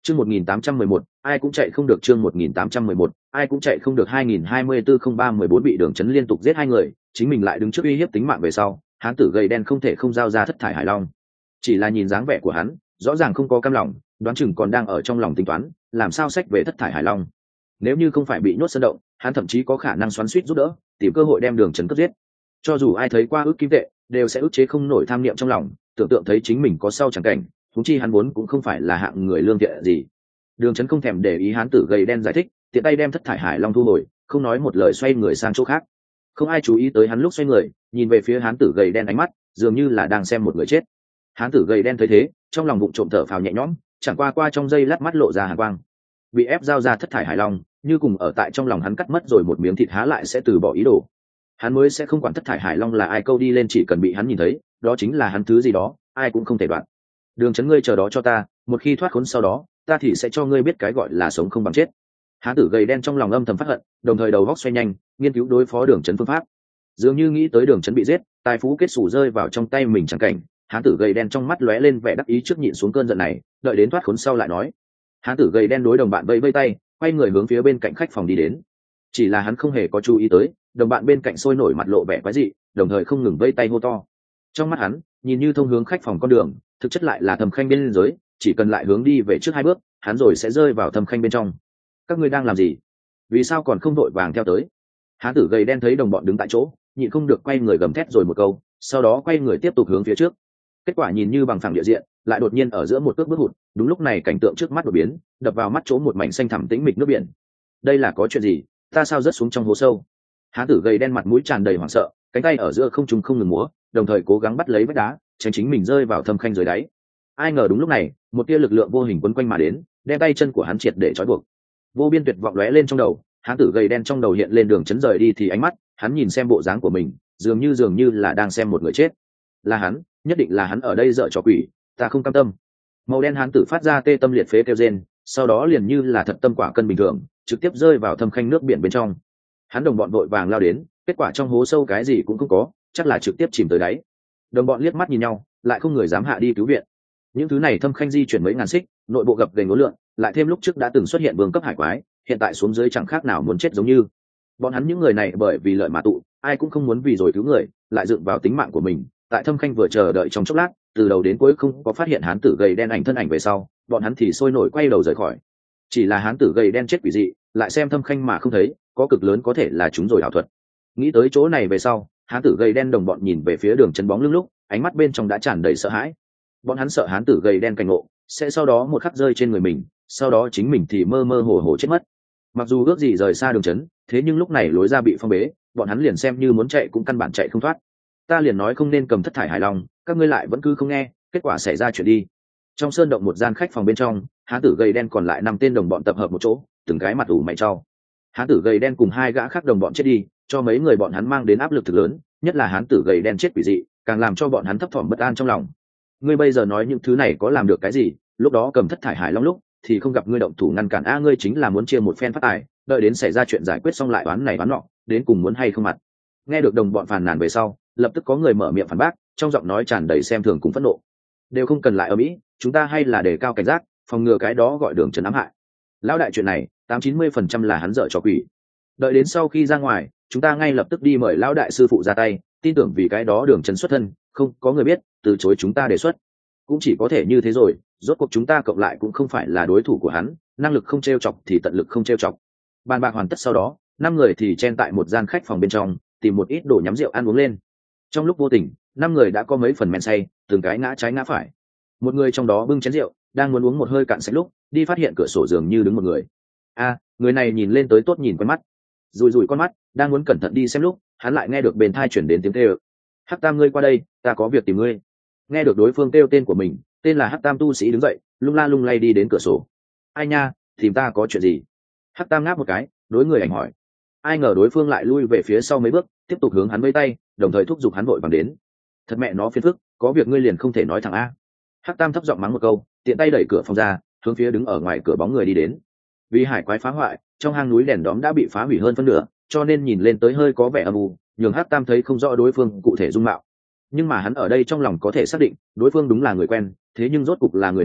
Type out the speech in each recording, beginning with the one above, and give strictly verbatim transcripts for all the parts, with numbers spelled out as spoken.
Chương một nghìn tám trăm mười một, ai cũng chạy không được. Chương một nghìn tám trăm mười một, ai cũng chạy không được. hai nghìn hai mươi tư không ba mười bốn bị Đường Chấn liên tục giết hai người, chính mình lại đứng trước uy hiếp tính mạng về sau, hán tử gầy đen không thể không giao ra thất thải hải long. Chỉ là nhìn dáng vẻ của hắn, rõ ràng không có cam lòng, đoán chừng còn đang ở trong lòng tính toán, làm sao xách về thất thải hải long. Nếu như không phải bị nhốt sơn động, hắn thậm chí có khả năng xoắn xuýt giúp đỡ, tìm cơ hội đem Đường Chấn cướp giết. Cho dù ai thấy qua ước kim tệ, đều sẽ ức chế không nổi tham niệm trong lòng, tưởng tượng thấy chính mình có sau chẳng cảnh, huống chi hắn vốn cũng không phải là hạng người lương thiện gì. Đường Chấn không thèm để ý hán tử gầy đen giải thích, tiện tay đem thất thải hải long thu hồi, không nói một lời xoay người sang chỗ khác. Không ai chú ý tới hắn lúc xoay người, nhìn về phía hán tử gầy đen, ánh mắt dường như là đang xem một người chết. Hán tử gầy đen thấy thế, trong lòng bụng trộm thở phào nhẹ nhõm, chẳng qua qua trong giây lát mắt lộ ra hàn quang. Bị ép giao ra thất thải hải long, như cùng ở tại trong lòng hắn cắt mất rồi một miếng thịt, há lại sẽ từ bỏ ý đồ. Hắn mới sẽ không quản thất thải hải long là ai câu đi lên, chỉ cần bị hắn nhìn thấy, đó chính là hắn thứ gì đó, ai cũng không thể đoạn. Đường Chấn, ngươi chờ đó cho ta, một khi thoát khốn sau đó, ta thì sẽ cho ngươi biết cái gọi là sống không bằng chết. Hán tử gầy đen trong lòng âm thầm phát hận, đồng thời đầu góc xoay nhanh, nghiên cứu đối phó Đường Chấn phương pháp. Dường như nghĩ tới Đường Chấn bị giết, tài phú kết sủ rơi vào trong tay mình chẳng cảnh, hán tử gầy đen trong mắt lóe lên vẻ đắc ý, trước nhịn xuống cơn giận này, đợi đến thoát khốn sau lại nói. Hán tử gầy đen đối đồng bạn vẫy vẫy tay, quay người hướng phía bên cạnh khách phòng đi đến. Chỉ là hắn không hề có chú ý tới, đồng bạn bên cạnh sôi nổi mặt lộ vẻ quái dị, đồng thời không ngừng vẫy tay hô to. Trong mắt hắn, nhìn như thông hướng khách phòng con đường, thực chất lại là Thâm Khanh bên dưới, chỉ cần lại hướng đi về trước hai bước, hắn rồi sẽ rơi vào Thâm Khanh bên trong. Các ngươi đang làm gì? Vì sao còn không đội vàng theo tới? Hán tử gầy đen thấy đồng bọn đứng tại chỗ, nhịn không được quay người gầm thét rồi một câu, sau đó quay người tiếp tục hướng phía trước. Kết quả nhìn như bằng phẳng địa diện, lại đột nhiên ở giữa một cước bước hụt, đúng lúc này cảnh tượng trước mắt đột biến, đập vào mắt chỗ một mảnh xanh thẳm tĩnh mịch nước biển. Đây là có chuyện gì? Ta sao rớt xuống trong hố sâu? Hán tử gầy đen mặt mũi tràn đầy hoảng sợ, cánh tay ở giữa không trung không ngừng múa, đồng thời cố gắng bắt lấy vách đá, tránh chính mình rơi vào Thâm Khanh dưới đáy. Ai ngờ đúng lúc này, một tia lực lượng vô hình quấn quanh mà đến, đem tay chân của hắn triệt để trói buộc. Vô biên tuyệt vọng lóe lên trong đầu, hán tử gầy đen trong đầu hiện lên Đường Chấn rời đi thì ánh mắt, hắn nhìn xem bộ dáng của mình, dường như dường như là đang xem một người chết. Là hắn, nhất định là hắn ở đây dở trò quỷ, ta không cam tâm. Màu đen hán tử phát ra tê tâm liệt phế kêu rên, sau đó liền như là thật tâm quả cân bình thường, trực tiếp rơi vào Thâm Khanh nước biển bên trong. Hắn đồng bọn vội vàng lao đến, kết quả trong hố sâu cái gì cũng không có, chắc là trực tiếp chìm tới đáy. Đồng bọn liếc mắt nhìn nhau, lại không người dám hạ đi cứu viện. Những thứ này Thâm Khanh di chuyển mấy ngàn xích, nội bộ gập ghềnh ngố lượng, lại thêm lúc trước đã từng xuất hiện vương cấp hải quái, hiện tại xuống dưới chẳng khác nào muốn chết giống như. Bọn hắn những người này bởi vì lợi mà tụ, ai cũng không muốn vì rồi cứu người, lại dựng vào tính mạng của mình. Tại Thâm Khanh vừa chờ đợi trong chốc lát, từ đầu đến cuối không có phát hiện hán tử gầy đen ảnh thân ảnh về sau, bọn hắn thì sôi nổi quay đầu rời khỏi. Chỉ là hán tử gầy đen chết quỷ dị, lại xem Thâm Khanh mà không thấy, có cực lớn có thể là chúng rồi ảo thuật. Nghĩ tới chỗ này về sau, hán tử gầy đen đồng bọn nhìn về phía Đường Chấn bóng lưng lúc, ánh mắt bên trong đã tràn đầy sợ hãi. Bọn hắn sợ hán tử gầy đen cảnh ngộ sẽ sau đó một khắc rơi trên người mình, sau đó chính mình thì mơ mơ hồ hồ chết mất. Mặc dù ước gì rời xa Đường Chấn, thế nhưng lúc này lối ra bị phong bế, bọn hắn liền xem như muốn chạy cũng căn bản chạy không thoát. Ta liền nói không nên cầm thất thải hải long, các ngươi lại vẫn cứ không nghe, kết quả xảy ra chuyện đi. Trong sơn động một gian khách phòng bên trong, hán tử gầy đen còn lại năm tên đồng bọn tập hợp một chỗ, từng cái mặt ủ mày trao. Hán tử gầy đen cùng hai gã khác đồng bọn chết đi, cho mấy người bọn hắn mang đến áp lực thực lớn, nhất là hán tử gầy đen chết quỷ dị, càng làm cho bọn hắn thấp thỏm bất an trong lòng. Ngươi bây giờ nói những thứ này có làm được cái gì? Lúc đó cầm thất thải hải long lúc thì không gặp ngươi động thủ ngăn cản, a ngươi chính là muốn chia một phen phát tài, đợi đến xảy ra chuyện giải quyết xong lại oán này oán nọ, đến cùng muốn hay không mặt. Nghe được đồng bọn phàn nàn về sau, lập tức có người mở miệng phản bác, trong giọng nói tràn đầy xem thường cùng phẫn nộ. Đều không cần lại ở mỹ, chúng ta hay là đề cao cảnh giác, phòng ngừa cái đó gọi Đường Chấn ám hại. Lão đại, chuyện này tám chín mươi phần trăm là hắn dở trò quỷ. Đợi đến sau khi ra ngoài, chúng ta ngay lập tức đi mời lão đại sư phụ ra tay, tin tưởng vì cái đó Đường Chấn xuất thân, không có người biết, từ chối chúng ta đề xuất. Cũng chỉ có thể như thế rồi, rốt cuộc chúng ta cộng lại cũng không phải là đối thủ của hắn, năng lực không trêu chọc thì tận lực không trêu chọc. Bàn bạc hoàn tất sau đó, năm người thì chen tại một gian khách phòng bên trong, tìm một ít đồ nhắm rượu ăn uống lên. Trong lúc vô tình, năm người đã có mấy phần men say, từng cái ngã trái ngã phải. Một người trong đó bưng chén rượu, đang muốn uống một hơi cạn sạch lúc, đi phát hiện cửa sổ giường như đứng một người. A, người này nhìn lên tới tốt nhìn quen mắt. Rùi rùi con mắt, đang muốn cẩn thận đi xem lúc, hắn lại nghe được bên tai chuyển đến tiếng kêu. Hắc Tam, ngươi qua đây, ta có việc tìm ngươi. Nghe được đối phương kêu tên của mình, tên là Hắc Tam tu sĩ đứng dậy, lung la lung lay đi đến cửa sổ. Ai nha, tìm ta có chuyện gì? Hắc Tam ngáp một cái, đối người ảnh hỏi. Ai ngờ đối phương lại lui về phía sau mấy bước, tiếp tục hướng hắn vẫy tay, đồng thời thúc giục hắn vội vàng đến. Thật mẹ nó phiền phức, có việc ngươi liền không thể nói thẳng a. Hắc Tam thấp giọng mắng một câu, tiện tay đẩy cửa phòng ra, hướng phía đứng ở ngoài cửa bóng người đi đến. Vì hải quái phá hoại, trong hang núi đèn đóm đã bị phá hủy hơn phân nửa, cho nên nhìn lên tới hơi có vẻ âm u, nhường Hắc Tam thấy không rõ đối phương cụ thể dung mạo. Nhưng mà hắn ở đây trong lòng có thể xác định, đối phương đúng là người quen, thế nhưng rốt cục là người nào,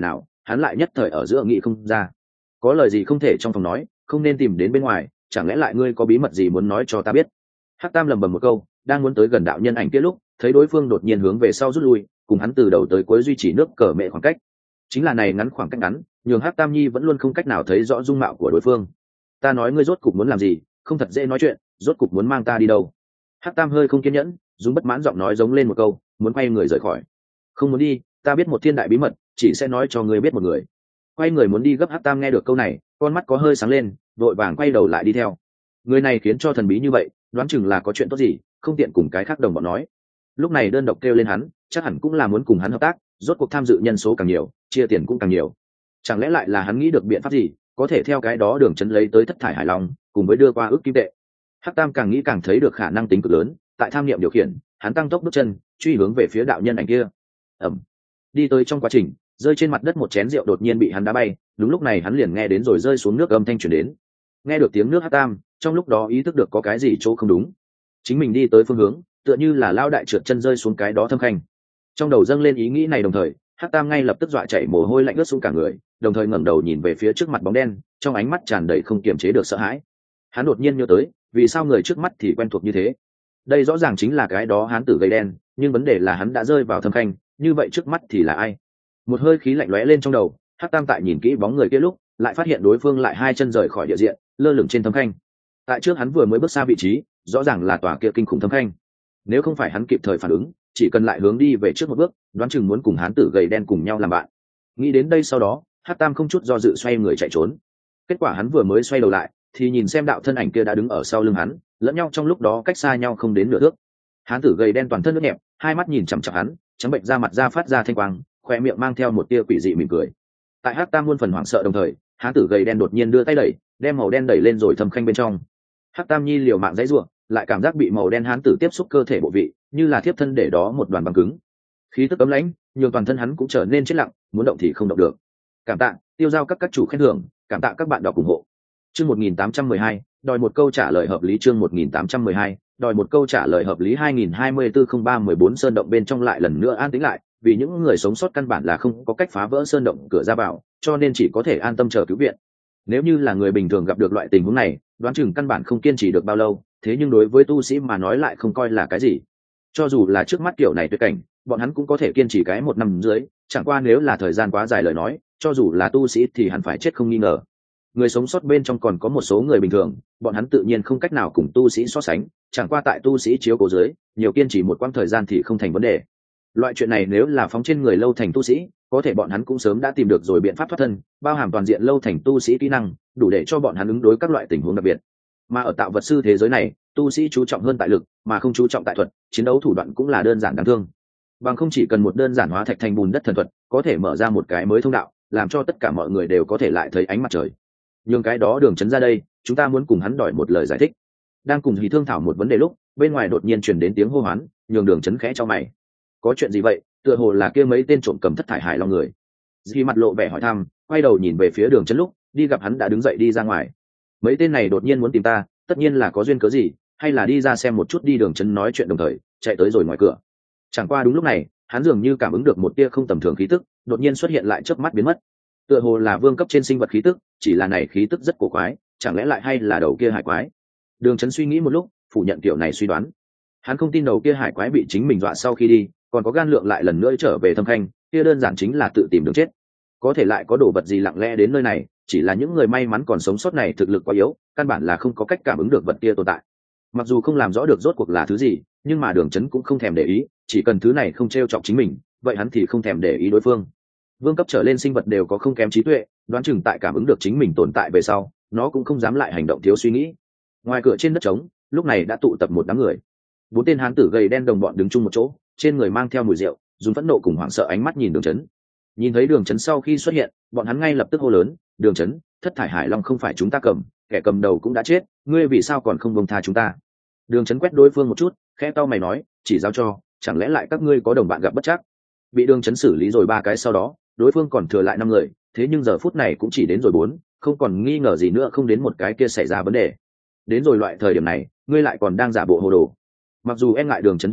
hắn lại nhất thời ở giữa nghị không ra. Có lời gì không thể trong phòng nói, không nên tìm đến bên ngoài, chẳng lẽ lại ngươi có bí mật gì muốn nói cho ta biết? Hắc Tam lầm bầm một câu, đang muốn tới gần đạo nhân ảnh kia lúc, thấy đối phương đột nhiên hướng về sau rút lui, cùng hắn từ đầu tới cuối duy trì nước cờ mệ khoảng cách. Chính là này ngắn khoảng cách ngắn, nhường Hắc Tam Nhi vẫn luôn không cách nào thấy rõ dung mạo của đối phương. Ta nói ngươi rốt cục muốn làm gì, không thật dễ nói chuyện, rốt cục muốn mang ta đi đâu? Hắc Tam hơi không kiên nhẫn, dùng bất mãn giọng nói giống lên một câu, muốn quay người rời khỏi. Không muốn đi, ta biết một thiên đại bí mật, chỉ sẽ nói cho ngươi biết một người. Quay người muốn đi gấp. Hắc Tam nghe được câu này, con mắt có hơi sáng lên, vội vàng quay đầu lại đi theo. Người này khiến cho thần bí như vậy, đoán chừng là có chuyện tốt gì, không tiện cùng cái khác đồng bọn nói. Lúc này đơn độc kêu lên hắn, chắc hẳn cũng là muốn cùng hắn hợp tác, rốt cuộc tham dự nhân số càng nhiều, chia tiền cũng càng nhiều. Chẳng lẽ lại là hắn nghĩ được biện pháp gì, có thể theo cái đó đường trấn lấy tới thất thải hải long, cùng với đưa qua ước kim tệ. Hắc Tam càng nghĩ càng thấy được khả năng tính cực lớn, tại tham niệm điều khiển, hắn tăng tốc bước chân, truy hướng về phía đạo nhân ảnh kia. Ầm. Đi tới trong quá trình, rơi trên mặt đất một chén rượu đột nhiên bị hắn đá bay, đúng lúc này hắn liền nghe đến rồi rơi xuống nước âm thanh truyền đến. Nghe được tiếng nước. Hắc Tam trong lúc đó ý thức được có cái gì chỗ không đúng. Chính mình đi tới phương hướng, tựa như là lao đại trượt chân rơi xuống cái đó thâm khanh. Trong đầu dâng lên ý nghĩ này đồng thời, Hắc Tam ngay lập tức dọa chảy mồ hôi lạnh ướt xuống cả người, đồng thời ngẩng đầu nhìn về phía trước mặt bóng đen, trong ánh mắt tràn đầy không kiềm chế được sợ hãi. Hắn đột nhiên nhớ tới, vì sao người trước mắt thì quen thuộc như thế? Đây rõ ràng chính là cái đó hán tử gầy đen, nhưng vấn đề là hắn đã rơi vào thâm khanh, như vậy trước mắt thì là ai? Một hơi khí lạnh lóe lên trong đầu, Hắc Tam tại nhìn kỹ bóng người kia lúc, lại phát hiện đối phương lại hai chân rời khỏi địa diện, lơ lửng trên thâm khanh. Tại trước hắn vừa mới bước xa vị trí, rõ ràng là tòa kia kinh khủng thâm khanh. Nếu không phải hắn kịp thời phản ứng, chỉ cần lại hướng đi về trước một bước, đoán chừng muốn cùng hán tử gầy đen cùng nhau làm bạn. Nghĩ đến đây sau đó, Hắc Tam không chút do dự xoay người chạy trốn. Kết quả hắn vừa mới xoay đầu lại, thì nhìn xem đạo thân ảnh kia đã đứng ở sau lưng hắn, lẫn nhau trong lúc đó cách xa nhau không đến nửa thước. Hán tử gầy đen toàn thân nước nhẹp, hai mắt nhìn chằm chằm hắn, trắng bệnh ra mặt ra phát ra thanh quang, khoe miệng mang theo một tia quỷ dị mỉm cười. Tại Hắc Tam muôn phần hoảng sợ đồng thời, hán tử gầy đen đột nhiên đưa tay đẩy, đem màu đen đẩy lên rồi thâm khanh bên trong. Hắc Tam Nhi liều mạng dãy rủa, lại cảm giác bị màu đen hán tử tiếp xúc cơ thể bộ vị, như là thiếp thân để đó một đoàn băng cứng. Khí tức ấm lãnh, nhường toàn thân hắn cũng trở nên chết lặng, muốn động thì không động được. Cảm tạ, tiêu giao các các chủ khen thưởng, cảm tạ các bạn đọc ủng hộ. Chương một nghìn tám trăm mười hai, đòi một câu trả lời hợp lý. Chương một nghìn tám trăm mười hai, đòi một câu trả lời hợp lý. hai nghìn hai mươi tư không ba mười bốn sơn động bên trong lại lần nữa an tĩnh lại, vì những người sống sót căn bản là không có cách phá vỡ sơn động cửa ra vào, cho nên chỉ có thể an tâm chờ cứu viện. Nếu như là người bình thường gặp được loại tình huống này, đoán chừng căn bản không kiên trì được bao lâu, thế nhưng đối với tu sĩ mà nói lại không coi là cái gì. Cho dù là trước mắt kiểu này tuyệt cảnh, bọn hắn cũng có thể kiên trì cái một năm dưới, chẳng qua nếu là thời gian quá dài lời nói, cho dù là tu sĩ thì hẳn phải chết không nghi ngờ. Người sống sót bên trong còn có một số người bình thường, bọn hắn tự nhiên không cách nào cùng tu sĩ so sánh, chẳng qua tại tu sĩ chiếu cố dưới, nhiều kiên trì một quãng thời gian thì không thành vấn đề. Loại chuyện này nếu là phóng trên người lâu thành tu sĩ, có thể bọn hắn cũng sớm đã tìm được rồi biện pháp thoát thân, bao hàm toàn diện lâu thành tu sĩ kỹ năng, đủ để cho bọn hắn ứng đối các loại tình huống đặc biệt. Mà ở tạo vật sư thế giới này, tu sĩ chú trọng hơn tại lực, mà không chú trọng tại thuật, chiến đấu thủ đoạn cũng là đơn giản đáng thương. Bằng không chỉ cần một đơn giản hóa thạch thành bùn đất thần thuật, có thể mở ra một cái mới thông đạo, làm cho tất cả mọi người đều có thể lại thấy ánh mặt trời. Nhưng cái đó đường trấn ra đây, chúng ta muốn cùng hắn đòi một lời giải thích. Đang cùng Hí thương thảo một vấn đề lúc, bên ngoài đột nhiên truyền đến tiếng hô hoán, nhường đường trấn khẽ cho mày. Có chuyện gì vậy? Tựa hồ là kia mấy tên trộm cầm thất thải hải long người. Dì mặt lộ vẻ hỏi thăm, quay đầu nhìn về phía đường trấn lúc, đi gặp hắn đã đứng dậy đi ra ngoài. Mấy tên này đột nhiên muốn tìm ta, tất nhiên là có duyên cớ gì, hay là đi ra xem một chút đi. Đường trấn nói chuyện đồng thời chạy tới rồi ngoài cửa. Chẳng qua đúng lúc này, hắn dường như cảm ứng được một tia không tầm thường khí tức, đột nhiên xuất hiện lại chớp mắt biến mất. Tựa hồ là vương cấp trên sinh vật khí tức, chỉ là này khí tức rất cổ quái, chẳng lẽ lại hay là đầu kia hải quái? Đường trấn suy nghĩ một lúc, phủ nhận kiểu này suy đoán. Hắn không tin đầu kia hải quái bị chính mình dọa sau khi đi, còn có gan lượng lại lần nữa trở về thâm khanh, kia đơn giản chính là tự tìm đường chết. Có thể lại có đồ vật gì lặng lẽ đến nơi này, chỉ là những người may mắn còn sống sót này thực lực quá yếu, căn bản là không có cách cảm ứng được vật kia tồn tại. Mặc dù không làm rõ được rốt cuộc là thứ gì, nhưng mà đường trấn cũng không thèm để ý, chỉ cần thứ này không t r e o chọc chính mình, vậy hắn thì không thèm để ý đối phương. Vương cấp trở lên sinh vật đều có không kém trí tuệ, đoán chừng tại cảm ứng được chính mình tồn tại về sau, nó cũng không dám lại hành động thiếu suy nghĩ. Ngoài cửa trên đất trống, lúc này đã tụ tập một đám người. Bốn tên hán tử gầy đen đồng bọn đứng chung một chỗ, trên người mang theo mùi rượu, dùng phẫn nộ cùng hoảng sợ ánh mắt nhìn đường trấn. Nhìn thấy đường trấn sau khi xuất hiện, bọn hắn ngay lập tức hô lớn, đường trấn, thất thải hải long không phải chúng ta cầm, kẻ cầm đầu cũng đã chết, ngươi vì sao còn không buông tha chúng ta? Đường trấn quét đối phương một chút, khẽ cau mày nói, chỉ giao cho, chẳng lẽ lại các ngươi có đồng bạn gặp bất trắc? Bị đường trấn xử lý rồi ba cái sau đó, đối phương còn thừa lại năm người, thế nhưng giờ phút này cũng chỉ đến rồi bốn, không còn nghi ngờ gì nữa không đến một cái kia xảy ra vấn đề. Đến rồi loại thời điểm này, ngươi lại còn đang giả bộ hồ đồ. Mặc dù e ngại đường trấn thủ đoạn,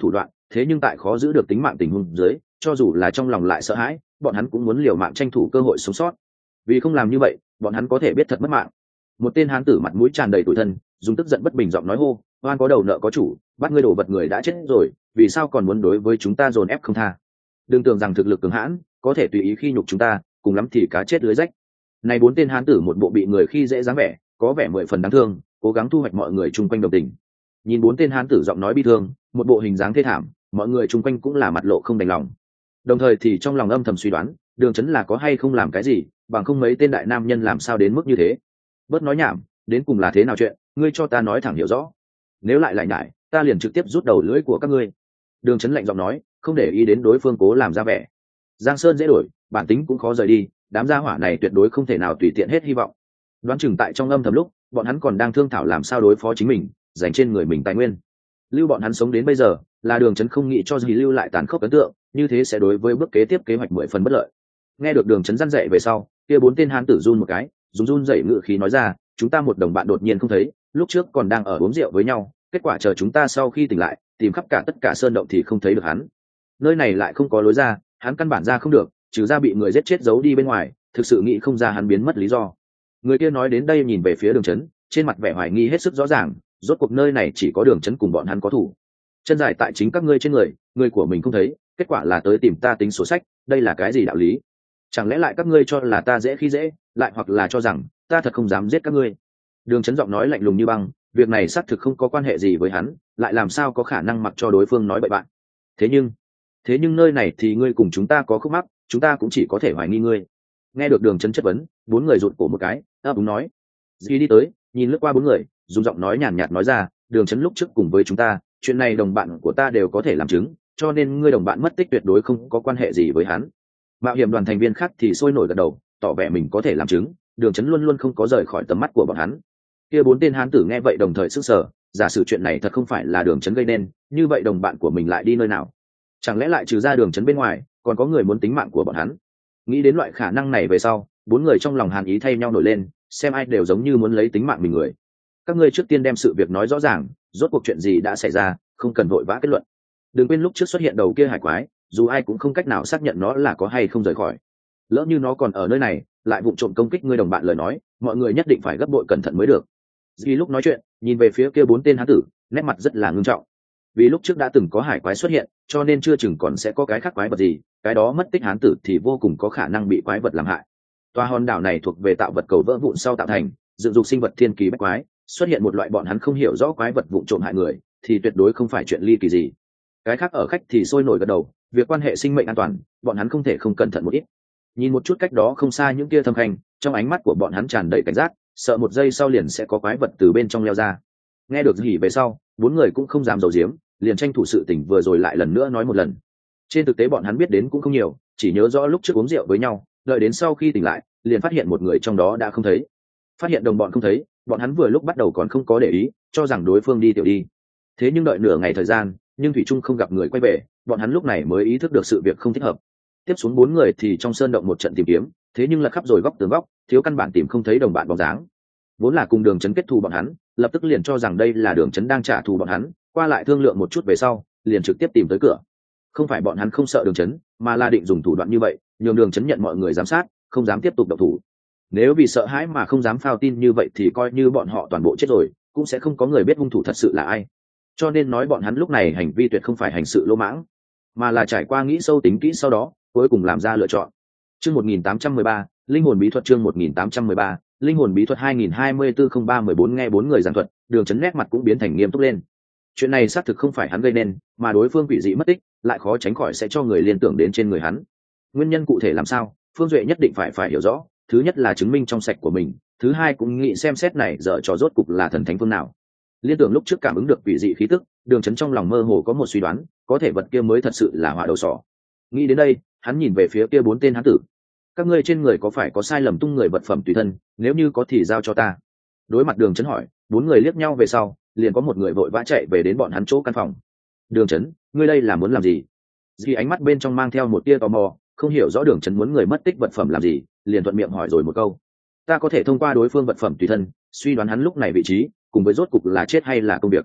thế nhưng tại khó giữ được tính mạng tình huống dưới, cho dù là trong lòng lại sợ hãi, bọn hắn cũng muốn liều mạng tranh thủ cơ hội sống sót. Vì không làm như vậy, bọn hắn có thể biết thật mất mạng. Một tên hán tử mặt mũi tràn đầy tủi thân, dùng tức giận bất bình giọng nói hô: oan có đầu nợ có chủ, bắt ngươi đổ vật người đã chết rồi, vì sao còn muốn đối với chúng ta dồn ép không tha? Đừng tưởng rằng thực lực cường hãn có thể tùy ý khi nhục chúng ta, cùng lắm thì cá chết lưới rách. Này bốn tên hán tử một bộ bị người khi dễ dáng vẻ, có vẻ mười phần đáng thương, cố gắng thu hoạch mọi người chung quanh đồng tình. Nhìn bốn tên hán tử giọng nói bi thương, một bộ hình dáng thê thảm, mọi người chung quanh cũng là mặt lộ không đành lòng. Đồng thời thì trong lòng âm thầm suy đoán, Đường Chấn là có hay không làm cái gì, bằng không mấy tên đại nam nhân làm sao đến mức như thế. Bớt nói nhảm, đến cùng là thế nào chuyện, ngươi cho ta nói thẳng hiểu rõ. Nếu lại lại nhải, ta liền trực tiếp rút đầu lưỡi của các ngươi. Đường Chấn lạnh giọng nói, không để ý đến đối phương cố làm ra vẻ. Giang Sơn dễ đổi, bản tính cũng khó rời đi, đám gia hỏa này tuyệt đối không thể nào tùy tiện hết hy vọng. Đoán chừng tại trong âm thầm lúc, bọn hắn còn đang thương thảo làm sao đối phó chính mình, dành trên người mình tài nguyên. Lưu bọn hắn sống đến bây giờ, là Đường Chấn không nghĩ cho gì lưu lại tàn khốc ấn tượng, như thế sẽ đối với bước kế tiếp kế hoạch mười phần bất lợi. Nghe được Đường Chấn răn dạy về sau, kia bốn tên hán tử run một cái, dùng run dậy ngự khí nói ra, chúng ta một đồng bạn đột nhiên không thấy, lúc trước còn đang ở uống rượu với nhau, kết quả chờ chúng ta sau khi tỉnh lại, tìm khắp cả tất cả sơn động thì không thấy được hắn. Nơi này lại không có lối ra, hắn căn bản ra không được, trừ ra bị người giết chết giấu đi bên ngoài, thực sự nghĩ không ra hắn biến mất lý do. Người kia nói đến đây nhìn về phía Đường Chấn, trên mặt vẻ hoài nghi hết sức rõ ràng, rốt cuộc nơi này chỉ có Đường Chấn cùng bọn hắn có thủ. Chân dài tại chính các ngươi trên người, người của mình không thấy, kết quả là tới tìm ta tính sổ sách, đây là cái gì đạo lý? Chẳng lẽ lại các ngươi cho là ta dễ khi dễ, lại hoặc là cho rằng ta thật không dám giết các ngươi? Đường Chấn giọng nói lạnh lùng như băng, việc này xác thực không có quan hệ gì với hắn, lại làm sao có khả năng mặc cho đối phương nói bậy bạn? Thế nhưng, thế nhưng nơi này thì ngươi cùng chúng ta có khúc mắc, chúng ta cũng chỉ có thể hoài nghi ngươi. Nghe được Đường Chấn chất vấn, bốn người rụt cổ một cái, ấp úng nói. Duy đi tới, nhìn lướt qua bốn người, dùng giọng nói nhàn nhạt nói ra, Đường Chấn lúc trước cùng với chúng ta, chuyện này đồng bạn của ta đều có thể làm chứng, cho nên ngươi đồng bạn mất tích tuyệt đối không có quan hệ gì với hắn. Mạo hiểm đoàn thành viên khác thì sôi nổi gật đầu, tỏ vẻ mình có thể làm chứng, Đường Chấn luôn luôn không có rời khỏi tầm mắt của bọn hắn. Kia bốn tên hán tử nghe vậy đồng thời sức sở, giả sử chuyện này thật không phải là Đường Chấn gây nên, như vậy đồng bạn của mình lại đi nơi nào? Chẳng lẽ lại trừ ra Đường Chấn bên ngoài, còn có người muốn tính mạng của bọn hắn? Nghĩ đến loại khả năng này về sau, bốn người trong lòng hàn ý thay nhau nổi lên, xem ai đều giống như muốn lấy tính mạng mình người. Các ngươi trước tiên đem sự việc nói rõ ràng, rốt cuộc chuyện gì đã xảy ra, không cần vội vã kết luận. Đừng quên lúc trước xuất hiện đầu kia hải quái, dù ai cũng không cách nào xác nhận nó là có hay không rời khỏi. Lỡ như nó còn ở nơi này, lại vụng trộm công kích ngươi đồng bạn lời nói, mọi người nhất định phải gấp bội cẩn thận mới được. Duy lúc nói chuyện, nhìn về phía kia bốn tên hán tử, nét mặt rất là ngưng trọng. Vì lúc trước đã từng có hải quái xuất hiện, cho nên chưa chừng còn sẽ có cái khác quái vật gì, cái đó mất tích hán tử thì vô cùng có khả năng bị quái vật làm hại. Tòa hòn đảo này thuộc về tạo vật cầu vỡ vụn sau tạo thành, dựng dục sinh vật thiên kỳ bách quái, xuất hiện một loại bọn hắn không hiểu rõ quái vật vụng trộm hại người, thì tuyệt đối không phải chuyện ly kỳ gì. Cái khác ở khách thì sôi nổi gật đầu, việc quan hệ sinh mệnh an toàn, bọn hắn không thể không cẩn thận một ít. Nhìn một chút cách đó không xa những kia thâm khanh, trong ánh mắt của bọn hắn tràn đầy cảnh giác, sợ một giây sau liền sẽ có quái vật từ bên trong leo ra. Nghe được hỉ về sau, bốn người cũng không dám giấu giếm, liền tranh thủ sự tình vừa rồi lại lần nữa nói một lần. Trên thực tế bọn hắn biết đến cũng không nhiều, chỉ nhớ rõ lúc trước uống rượu với nhau, đợi đến sau khi tỉnh lại, liền phát hiện một người trong đó đã không thấy. Phát hiện đồng bọn không thấy, bọn hắn vừa lúc bắt đầu còn không có để ý, cho rằng đối phương đi tiểu đi. Thế nhưng đợi nửa ngày thời gian, nhưng thủy trung không gặp người quay về, bọn hắn lúc này mới ý thức được sự việc không thích hợp. Tiếp xuống bốn người thì trong sơn động một trận tìm kiếm, thế nhưng lật khắp rồi góc tường góc, thiếu căn bản tìm không thấy đồng bạn bóng dáng. Vốn là cùng Đường Chấn kết thù bọn hắn, lập tức liền cho rằng đây là Đường Chấn đang trả thù bọn hắn, qua lại thương lượng một chút về sau, liền trực tiếp tìm tới cửa. Không phải bọn hắn không sợ Đường Chấn, mà là định dùng thủ đoạn như vậy, nhường Đường Chấn nhận mọi người giám sát, không dám tiếp tục động thủ. Nếu vì sợ hãi mà không dám phao tin như vậy thì coi như bọn họ toàn bộ chết rồi, cũng sẽ không có người biết hung thủ thật sự là ai. Cho nên nói bọn hắn lúc này hành vi tuyệt không phải hành sự lỗ mãng, mà là trải qua nghĩ sâu tính kỹ sau đó, cuối cùng làm ra lựa chọn. Chương một nghìn tám trăm mười ba, linh hồn bí thuật. Chương một nghìn tám trăm mười ba, linh hồn bí thuật hai nghìn hai mươi tư không ba mười bốn. Nghe bốn người giảng thuật, Đường Chấn nét mặt cũng biến thành nghiêm túc lên. Chuyện này xác thực không phải hắn gây nên, mà đối phương quỷ dị mất tích, lại khó tránh khỏi sẽ cho người liên tưởng đến trên người hắn. Nguyên nhân cụ thể làm sao, Phương Duệ nhất định phải phải hiểu rõ, thứ nhất là chứng minh trong sạch của mình, thứ hai cũng nghĩ xem xét này giờ trò rốt cục là thần thánh phương nào. Liên tưởng lúc trước cảm ứng được quỷ dị khí tức, Đường Chấn trong lòng mơ hồ có một suy đoán, có thể vật kia mới thật sự là hỏa đầu sỏ. Nghĩ đến đây, hắn nhìn về phía kia bốn tên hán tử. Các ngươi trên người có phải có sai lầm tung người vật phẩm tùy thân, nếu như có thì giao cho ta. Đối mặt Đường Chấn hỏi, bốn người liếc nhau về sau, liền có một người vội vã chạy về đến bọn hắn chỗ căn phòng. Đường Chấn, ngươi đây là muốn làm gì? Duy ánh mắt bên trong mang theo một tia tò mò, không hiểu rõ Đường Chấn muốn người mất tích vật phẩm làm gì, liền thuận miệng hỏi rồi một câu. Ta có thể thông qua đối phương vật phẩm tùy thân, suy đoán hắn lúc này vị trí, cùng với rốt cục là chết hay là công việc.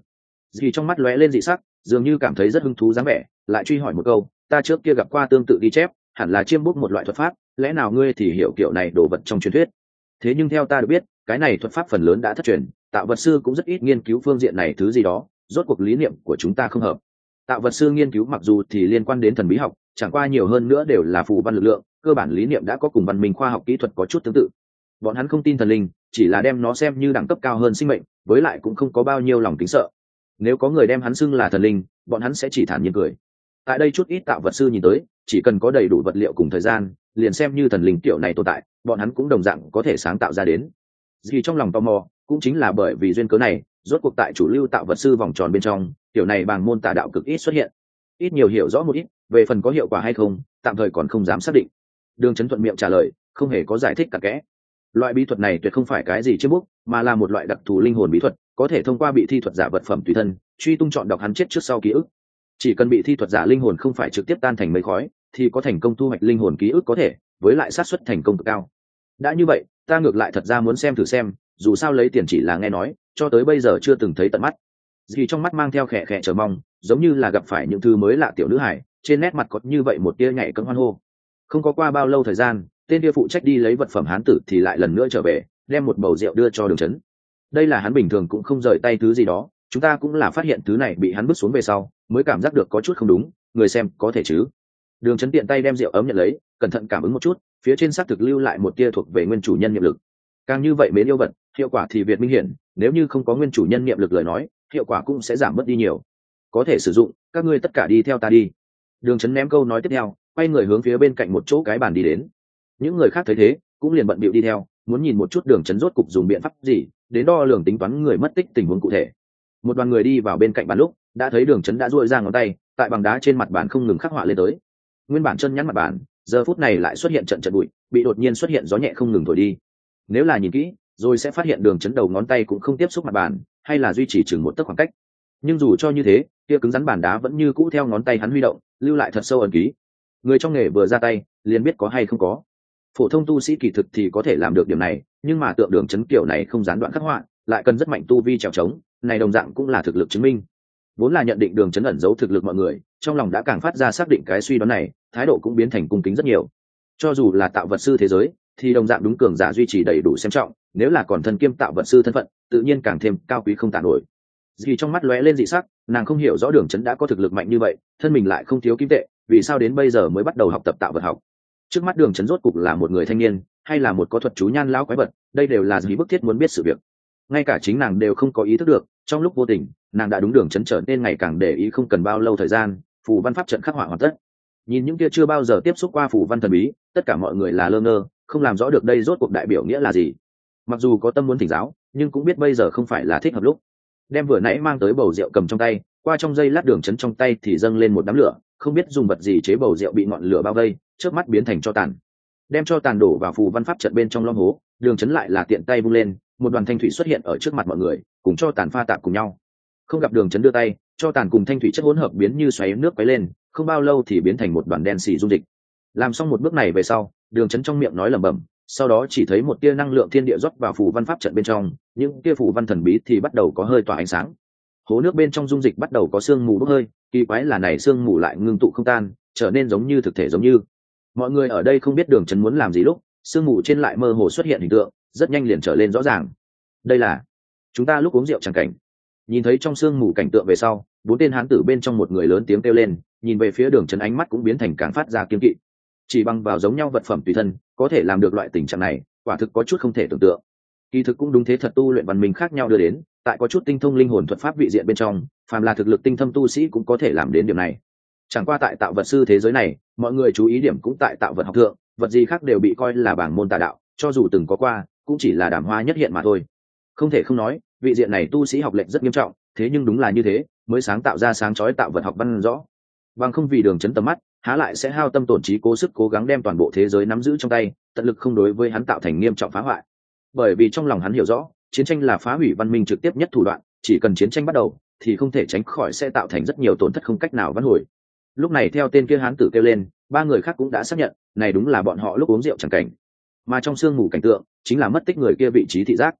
Dì trong mắt lóe lên dị sắc, dường như cảm thấy rất hứng thú dáng vẻ, lại truy hỏi một câu, ta trước kia gặp qua tương tự ghi chép, hẳn là chiêm bút một loại thuật pháp, lẽ nào ngươi thì hiểu kiểu này đồ vật trong truyền thuyết? Thế nhưng theo ta được biết, cái này thuật pháp phần lớn đã thất truyền, tạo vật sư cũng rất ít nghiên cứu phương diện này thứ gì đó, rốt cuộc lý niệm của chúng ta không hợp. Tạo vật sư nghiên cứu mặc dù thì liên quan đến thần bí học, chẳng qua nhiều hơn nữa đều là phù văn lực lượng, cơ bản lý niệm đã có cùng văn minh khoa học kỹ thuật có chút tương tự. Bọn hắn không tin thần linh, chỉ là đem nó xem như đẳng cấp cao hơn sinh mệnh, với lại cũng không có bao nhiêu lòng kính sợ. Nếu có người đem hắn xưng là thần linh, bọn hắn sẽ chỉ thản nhiên cười. Tại đây chút ít tạo vật sư nhìn tới, chỉ cần có đầy đủ vật liệu cùng thời gian, liền xem như thần linh kiểu này tồn tại, bọn hắn cũng đồng dạng có thể sáng tạo ra đến. Vì trong lòng tò mò, cũng chính là bởi vì duyên cớ này, rốt cuộc tại chủ lưu tạo vật sư vòng tròn bên trong, kiểu này bàng môn tà đạo cực ít xuất hiện. Ít nhiều hiểu rõ một ít, về phần có hiệu quả hay không, tạm thời còn không dám xác định. Đường Chấn thuận miệng trả lời, không hề có giải thích cả kẽ. Loại bí thuật này tuyệt không phải cái gì chiêm bút, mà là một loại đặc thù linh hồn bí thuật, có thể thông qua bị thi thuật giả vật phẩm tùy thân, truy tung chọn đọc hắn chết trước sau ký ức. Chỉ cần bị thi thuật giả linh hồn không phải trực tiếp tan thành mây khói, thì có thành công thu hoạch linh hồn ký ức có thể, với lại xác suất thành công cực cao. Đã như vậy, ta ngược lại thật ra muốn xem thử xem, dù sao lấy tiền chỉ là nghe nói, cho tới bây giờ chưa từng thấy tận mắt. Dì trong mắt mang theo khẽ khẽ chờ mong, giống như là gặp phải những thứ mới lạ tiểu nữ hải, trên nét mặt có như vậy một tia nhảy cẫng hoan hô. Không có qua bao lâu thời gian, tên kia phụ trách đi lấy vật phẩm hán tử thì lại lần nữa trở về, đem một bầu rượu đưa cho Đường Chấn. Đây là hắn bình thường cũng không rời tay thứ gì đó, chúng ta cũng là phát hiện thứ này bị hắn vứt xuống về sau, mới cảm giác được có chút không đúng, người xem có thể chứ? Đường Chấn tiện tay đem rượu ấm nhận lấy, cẩn thận cảm ứng một chút, phía trên xác thực lưu lại một tia thuộc về nguyên chủ nhân niệm lực. Càng như vậy mến yêu vật, hiệu quả thì việt minh hiển, nếu như không có nguyên chủ nhân niệm lực lời nói, hiệu quả cũng sẽ giảm mất đi nhiều. Có thể sử dụng, các ngươi tất cả đi theo ta đi. Đường Chấn ném câu nói tiếp theo, quay người hướng phía bên cạnh một chỗ cái bàn đi đến. Những người khác thấy thế, cũng liền bận bịu đi theo, muốn nhìn một chút Đường Chấn rốt cục dùng biện pháp gì, đến đo lường tính toán người mất tích tình huống cụ thể. Một đoàn người đi vào bên cạnh bàn lúc, đã thấy Đường Chấn đã duỗi ra ngón tay, tại bằng đá trên mặt bàn không ngừng khắc họa lên tới. Nguyên bản chân nhắn mặt bàn, giờ phút này lại xuất hiện trận trận bụi, bị đột nhiên xuất hiện gió nhẹ không ngừng thổi đi. Nếu là nhìn kỹ, rồi sẽ phát hiện Đường Chấn đầu ngón tay cũng không tiếp xúc mặt bàn, hay là duy trì chừng một tấc khoảng cách. Nhưng dù cho như thế, kia cứng rắn bàn đá vẫn như cũ theo ngón tay hắn huy động, lưu lại thật sâu ẩn ký. Người trong nghề vừa ra tay, liền biết có hay không có. Phổ thông tu sĩ kỳ thực thì có thể làm được điểm này, nhưng mà tượng Đường Chấn kiểu này không gián đoạn khắc họa, lại cần rất mạnh tu vi trèo trống, này đồng dạng cũng là thực lực chứng minh. Vốn là nhận định Đường Chấn ẩn giấu thực lực mọi người, trong lòng đã càng phát ra xác định cái suy đoán này, thái độ cũng biến thành cung kính rất nhiều. Cho dù là tạo vật sư thế giới, thì đồng dạng đúng cường giả duy trì đầy đủ xem trọng, nếu là còn thân kiêm tạo vật sư thân phận, tự nhiên càng thêm cao quý không tả nổi. Dì trong mắt lóe lên dị sắc, nàng không hiểu rõ Đường Chấn đã có thực lực mạnh như vậy, thân mình lại không thiếu kim tệ, vì sao đến bây giờ mới bắt đầu học tập tạo vật học. Trước mắt Đường Chấn rốt cục là một người thanh niên, hay là một có thuật chú nhan lão quái vật, đây đều là dì bức thiết muốn biết sự việc. Ngay cả chính nàng đều không có ý thức được, trong lúc vô tình, nàng đã đúng Đường Chấn trở nên ngày càng để ý, không cần bao lâu thời gian, phù văn pháp trận khắc họa hoàn tất. Nhìn những kia chưa bao giờ tiếp xúc qua phù văn thần bí, tất cả mọi người là lơ ngơ, không làm rõ được đây rốt cuộc đại biểu nghĩa là gì. Mặc dù có tâm muốn thỉnh giáo, nhưng cũng biết bây giờ không phải là thích hợp lúc. Đem vừa nãy mang tới bầu rượu cầm trong tay, qua trong giây lát Đường Chấn trong tay thì dâng lên một đám lửa, không biết dùng vật gì chế bầu rượu bị ngọn lửa bao vây, trước mắt biến thành tro tàn. Đem cho tàn đổ vào phù văn pháp trận bên trong lõm hố, Đường Chấn lại là tiện tay vung lên, một đoàn thanh thủy xuất hiện ở trước mặt mọi người, cùng cho tàn pha tạp cùng nhau. Không gặp Đường Chấn đưa tay, cho tàn cùng thanh thủy chất hỗn hợp biến như xoáy nước quấy lên, không bao lâu thì biến thành một đoàn đen xì dung dịch. Làm xong một bước này về sau, Đường Chấn trong miệng nói lẩm bẩm, sau đó chỉ thấy một tia năng lượng thiên địa rót vào phù văn pháp trận bên trong, những tia phù văn thần bí thì bắt đầu có hơi tỏa ánh sáng. Hố nước bên trong dung dịch bắt đầu có sương mù bốc hơi, kỳ quái là này sương mù lại ngưng tụ không tan, trở nên giống như thực thể giống như. Mọi người ở đây không biết Đường Chấn muốn làm gì lúc, sương mù trên lại mơ hồ xuất hiện hình tượng, rất nhanh liền trở lên rõ ràng. Đây là chúng ta lúc uống rượu chẳng cảnh. Nhìn thấy trong sương mù cảnh tượng về sau, bốn tên hán tử bên trong một người lớn tiếng kêu lên, nhìn về phía Đường Chấn ánh mắt cũng biến thành càng phát ra kiên kỵ. Chỉ bằng vào giống nhau vật phẩm tùy thân, có thể làm được loại tình trạng này, quả thực có chút không thể tưởng tượng. Kỳ thực cũng đúng thế thật, tu luyện văn minh khác nhau đưa đến, tại có chút tinh thông linh hồn thuật pháp vị diện bên trong, phàm là thực lực tinh thâm tu sĩ cũng có thể làm đến điểm này. Chẳng qua tại tạo vật sư thế giới này, mọi người chú ý điểm cũng tại tạo vật học thượng, vật gì khác đều bị coi là bảng môn tà đạo, cho dù từng có qua, cũng chỉ là đàm hoa nhất hiện mà thôi. Không thể không nói, vị diện này tu sĩ học lệch rất nghiêm trọng, thế nhưng đúng là như thế, mới sáng tạo ra sáng chói tạo vật học văn rõ. Bằng không vì Đường Chấn tầm mắt, há lại sẽ hao tâm tổn trí cố sức cố gắng đem toàn bộ thế giới nắm giữ trong tay, tận lực không đối với hắn tạo thành nghiêm trọng phá hoại. Bởi vì trong lòng hắn hiểu rõ, chiến tranh là phá hủy văn minh trực tiếp nhất thủ đoạn, chỉ cần chiến tranh bắt đầu, thì không thể tránh khỏi sẽ tạo thành rất nhiều tổn thất không cách nào vãn hồi. Lúc này theo tên kia hán tử kêu lên, ba người khác cũng đã xác nhận, này đúng là bọn họ lúc uống rượu chẳng cảnh. Mà trong sương mù cảnh tượng, chính là mất tích người kia vị trí thị giác.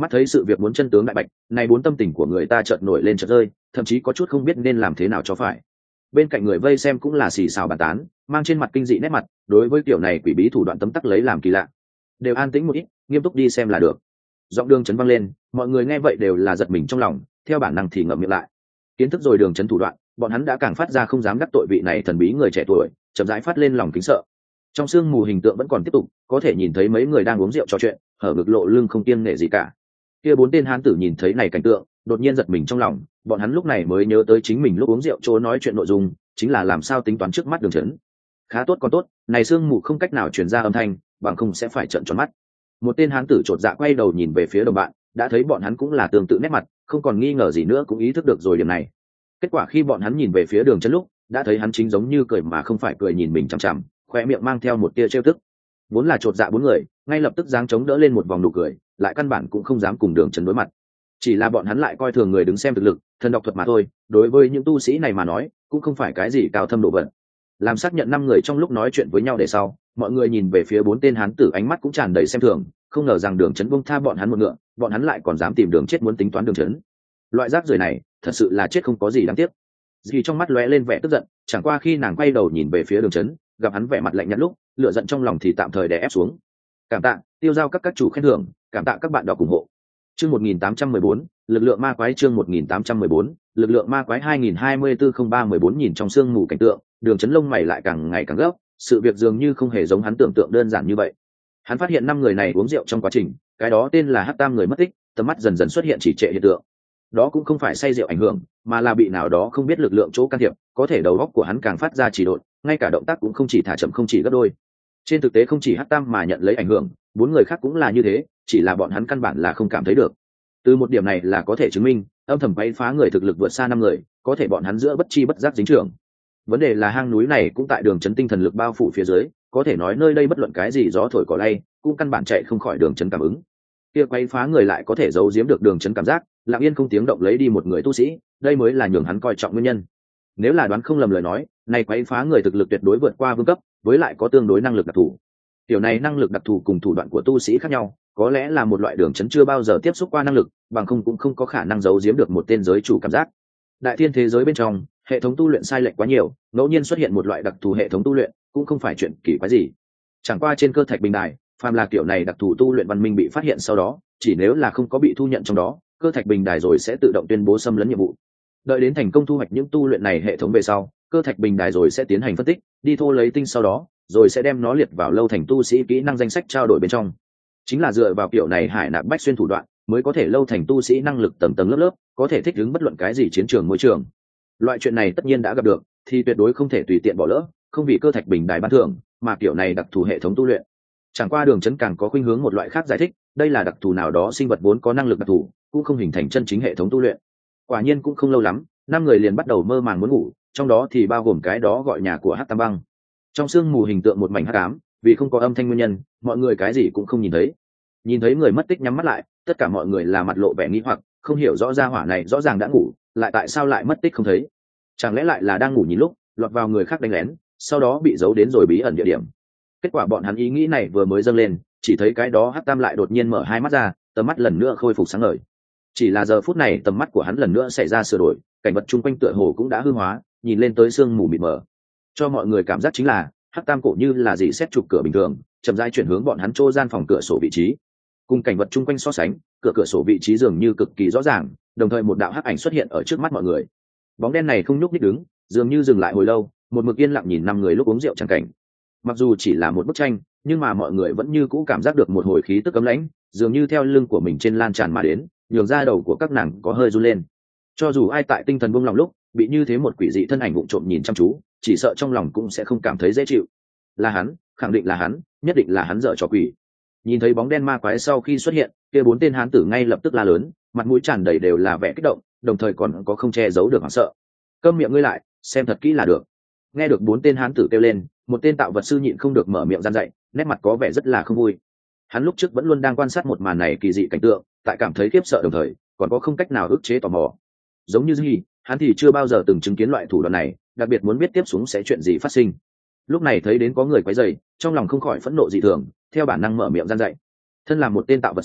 Mắt thấy sự việc muốn chân tướng đại bạch, này bốn tâm tình của người ta chợt nổi lên chợt rơi, thậm chí có chút không biết nên làm thế nào cho phải. Bên cạnh người vây xem cũng là xì xào bàn tán, mang trên mặt kinh dị nét mặt, đối với kiểu này quỷ bí thủ đoạn tấm tắc lấy làm kỳ lạ. Đều an tĩnh một ít, nghiêm túc đi xem là được. Giọng Đường Chấn vang lên, mọi người nghe vậy đều là giật mình trong lòng, theo bản năng thì ngậm miệng lại. Kiến thức rồi Đường Chấn thủ đoạn, bọn hắn đã càng phát ra không dám đắc tội vị này thần bí người trẻ tuổi, chậm rãi phát lên lòng kính sợ. Trong sương mù hình tượng vẫn còn tiếp tục, có thể nhìn thấy mấy người đang uống rượu trò chuyện, hở ngực lộ lưng không kiêng nể gì cả. Kia bốn tên hán tử nhìn thấy này cảnh tượng, đột nhiên giật mình trong lòng, bọn hắn lúc này mới nhớ tới chính mình lúc uống rượu chỗ nói chuyện nội dung, chính là làm sao tính toán trước mắt Đường Chấn. Khá tốt còn tốt, này sương mù không cách nào truyền ra âm thanh, bằng không sẽ phải trợn tròn mắt. Một tên hán tử chột dạ quay đầu nhìn về phía đồng bạn, đã thấy bọn hắn cũng là tương tự nét mặt, không còn nghi ngờ gì nữa cũng ý thức được rồi điểm này. Kết quả khi bọn hắn nhìn về phía Đường Chấn lúc, đã thấy hắn chính giống như cười mà không phải cười nhìn mình chằm chằm, khoe miệng mang theo một tia trêu tức. Vốn là chột dạ bốn người, ngay lập tức giáng chống đỡ lên một vòng nụ cười, lại căn bản cũng không dám cùng Đường Chấn đối mặt. Chỉ là bọn hắn lại coi thường người đứng xem thực lực, thần độc thuật mà thôi, đối với những tu sĩ này mà nói, cũng không phải cái gì cao thâm độ vận. Làm xác nhận năm người trong lúc nói chuyện với nhau để sau, mọi người nhìn về phía bốn tên hán tử ánh mắt cũng tràn đầy xem thường, không ngờ rằng Đường Chấn buông tha bọn hắn một ngựa, bọn hắn lại còn dám tìm đường chết muốn tính toán Đường Chấn. Loại rác rưởi này, thật sự là chết không có gì đáng tiếc. Dì trong mắt lóe lên vẻ tức giận, chẳng qua khi nàng quay đầu nhìn về phía Đường Chấn, gặp hắn vẻ mặt lạnh nhạt lúc, lửa giận trong lòng thì tạm thời đè ép xuống. Cảm tạ, tiêu giao các các chủ khen thưởng, cảm tạ các bạn đọc ủng hộ. Chương một nghìn tám trăm mười bốn, lực lượng ma quái chương một nghìn tám trăm mười bốn, lực lượng ma quái hai nghìn hai mươi tư không ba mười bốn nhìn trong sương mù cảnh tượng, Đường Chấn lông mày lại càng ngày càng gấp, sự việc dường như không hề giống hắn tưởng tượng đơn giản như vậy. Hắn phát hiện năm người này uống rượu trong quá trình, cái đó tên là Hắc Tam người mất tích, tầm mắt dần dần xuất hiện chỉ trệ hiện tượng. Đó cũng không phải say rượu ảnh hưởng, mà là bị nào đó không biết lực lượng chỗ can thiệp, có thể đầu óc của hắn càng phát ra chỉ độn, ngay cả động tác cũng không chỉ thả chậm không chỉ gấp đôi. Trên thực tế không chỉ Hắc Tam mà nhận lấy ảnh hưởng, bốn người khác cũng là như thế, chỉ là bọn hắn căn bản là không cảm thấy được. Từ một điểm này là có thể chứng minh, âm thầm quấy phá người thực lực vượt xa năm người, có thể bọn hắn giữa bất chi bất giác dính trưởng. Vấn đề là hang núi này cũng tại Đường Chấn tinh thần lực bao phủ phía dưới, có thể nói nơi đây bất luận cái gì gió thổi cỏ lay, cũng căn bản chạy không khỏi Đường Chấn cảm ứng. Kia quấy phá người lại có thể giấu giếm được Đường Chấn cảm giác, lặng yên không tiếng động lấy đi một người tu sĩ, đây mới là nhường hắn coi trọng nguyên nhân. Nếu là đoán không lầm lời nói, này quấy phá người thực lực tuyệt đối vượt qua vương cấp, với lại có tương đối năng lực đặc thù. Tiểu này năng lực đặc thù cùng thủ đoạn của tu sĩ khác nhau, có lẽ là một loại Đường Chấn chưa bao giờ tiếp xúc qua năng lực, bằng không cũng không có khả năng giấu giếm được một tên giới chủ cảm giác. Đại thiên thế giới bên trong, hệ thống tu luyện sai lệch quá nhiều, ngẫu nhiên xuất hiện một loại đặc thù hệ thống tu luyện, cũng không phải chuyện kỳ quái gì. Chẳng qua trên cơ thạch bình đài, phàm là kiểu này đặc thù tu luyện văn minh bị phát hiện sau đó, chỉ nếu là không có bị thu nhận trong đó, cơ thạch bình đài rồi sẽ tự động tuyên bố xâm lấn nhiệm vụ. Đợi đến thành công thu hoạch những tu luyện này hệ thống về sau, cơ thạch bình đài rồi sẽ tiến hành phân tích, đi thô lấy tinh sau đó, rồi sẽ đem nó liệt vào lâu thành tu sĩ kỹ năng danh sách trao đổi bên trong. Chính là dựa vào kiểu này hải nạp bách xuyên thủ đoạn, mới có thể lâu thành tu sĩ năng lực tầng tầng lớp lớp, có thể thích ứng bất luận cái gì chiến trường môi trường. Loại chuyện này tất nhiên đã gặp được, thì tuyệt đối không thể tùy tiện bỏ lỡ, không vì cơ thạch bình đài ban thưởng, mà kiểu này đặc thù hệ thống tu luyện. Chẳng qua Đường Chấn càng có khuynh hướng một loại khác giải thích, đây là đặc thù nào đó sinh vật vốn có năng lực đặc thù, cũng không hình thành chân chính hệ thống tu luyện. Quả nhiên cũng không lâu lắm, năm người liền bắt đầu mơ màng muốn ngủ, trong đó thì bao gồm cái đó gọi nhà của Hắc Tam Băng. Trong sương mù hình tượng một mảnh hắc ám, vì không có âm thanh nguyên nhân, mọi người cái gì cũng không nhìn thấy. Nhìn thấy người mất tích nhắm mắt lại, tất cả mọi người là mặt lộ vẻ nghi hoặc, không hiểu rõ ra hỏa này rõ ràng đã ngủ, lại tại sao lại mất tích không thấy? Chẳng lẽ lại là đang ngủ nhìn lúc, lọt vào người khác đánh lén, sau đó bị giấu đến rồi bí ẩn địa điểm. Kết quả bọn hắn ý nghĩ này vừa mới dâng lên, chỉ thấy cái đó Hắc Tam lại đột nhiên mở hai mắt ra, tầm mắt lần nữa khôi phục sáng ngời. Chỉ là giờ phút này tầm mắt của hắn lần nữa xảy ra sửa đổi, cảnh vật chung quanh tựa hồ cũng đã hư hóa, nhìn lên tới sương mù mịt mờ. Cho mọi người cảm giác chính là Hắc Tam cổ như là gì xét trục cửa bình thường, chậm rãi chuyển hướng bọn hắn chỗ gian phòng cửa sổ vị trí. Cùng cảnh vật chung quanh so sánh, cửa cửa sổ vị trí dường như cực kỳ rõ ràng, đồng thời một đạo hắc ảnh xuất hiện ở trước mắt mọi người. Bóng đen này không nhúc nhích đứng, dường như dừng lại hồi lâu, một mực yên lặng nhìn năm người lúc uống rượu chẳng cảnh. Mặc dù chỉ là một bức tranh, nhưng mà mọi người vẫn như cũ cảm giác được một hồi khí tức cấm lãnh, dường như theo lưng của mình trên lan tràn mà đến, nhường ra đầu của các nàng có hơi run lên. Cho dù ai tại tinh thần buông lòng lúc, bị như thế một quỷ dị thân ảnh vụng trộm nhìn chăm chú, chỉ sợ trong lòng cũng sẽ không cảm thấy dễ chịu. Là hắn, khẳng định là hắn, nhất định là hắn dở trò quỷ. Nhìn thấy bóng đen ma quái sau khi xuất hiện, kia bốn tên hán tử ngay lập tức la lớn, mặt mũi tràn đầy đều là vẻ kích động, đồng thời còn có không che giấu được hoảng sợ. Câm miệng ngươi lại, xem thật kỹ là được. Nghe được bốn tên hán tử kêu lên, một tên tạo vật sư nhịn không được mở miệng gian dạy, nét mặt có vẻ rất là không vui. Hắn lúc trước vẫn luôn đang quan sát một màn này kỳ dị cảnh tượng, tại cảm thấy khiếp sợ đồng thời, còn có không cách nào ức chế tò mò. Giống như gì, hắn thì chưa bao giờ từng chứng kiến loại thủ đoạn này, đặc biệt muốn biết tiếp xuống sẽ chuyện gì phát sinh. Lúc này thấy đến có người quấy rầy, trong lòng không khỏi phẫn nộ dị thường, theo bản năng mở miệng gian dạy. Thân là một tên tạo vật sư,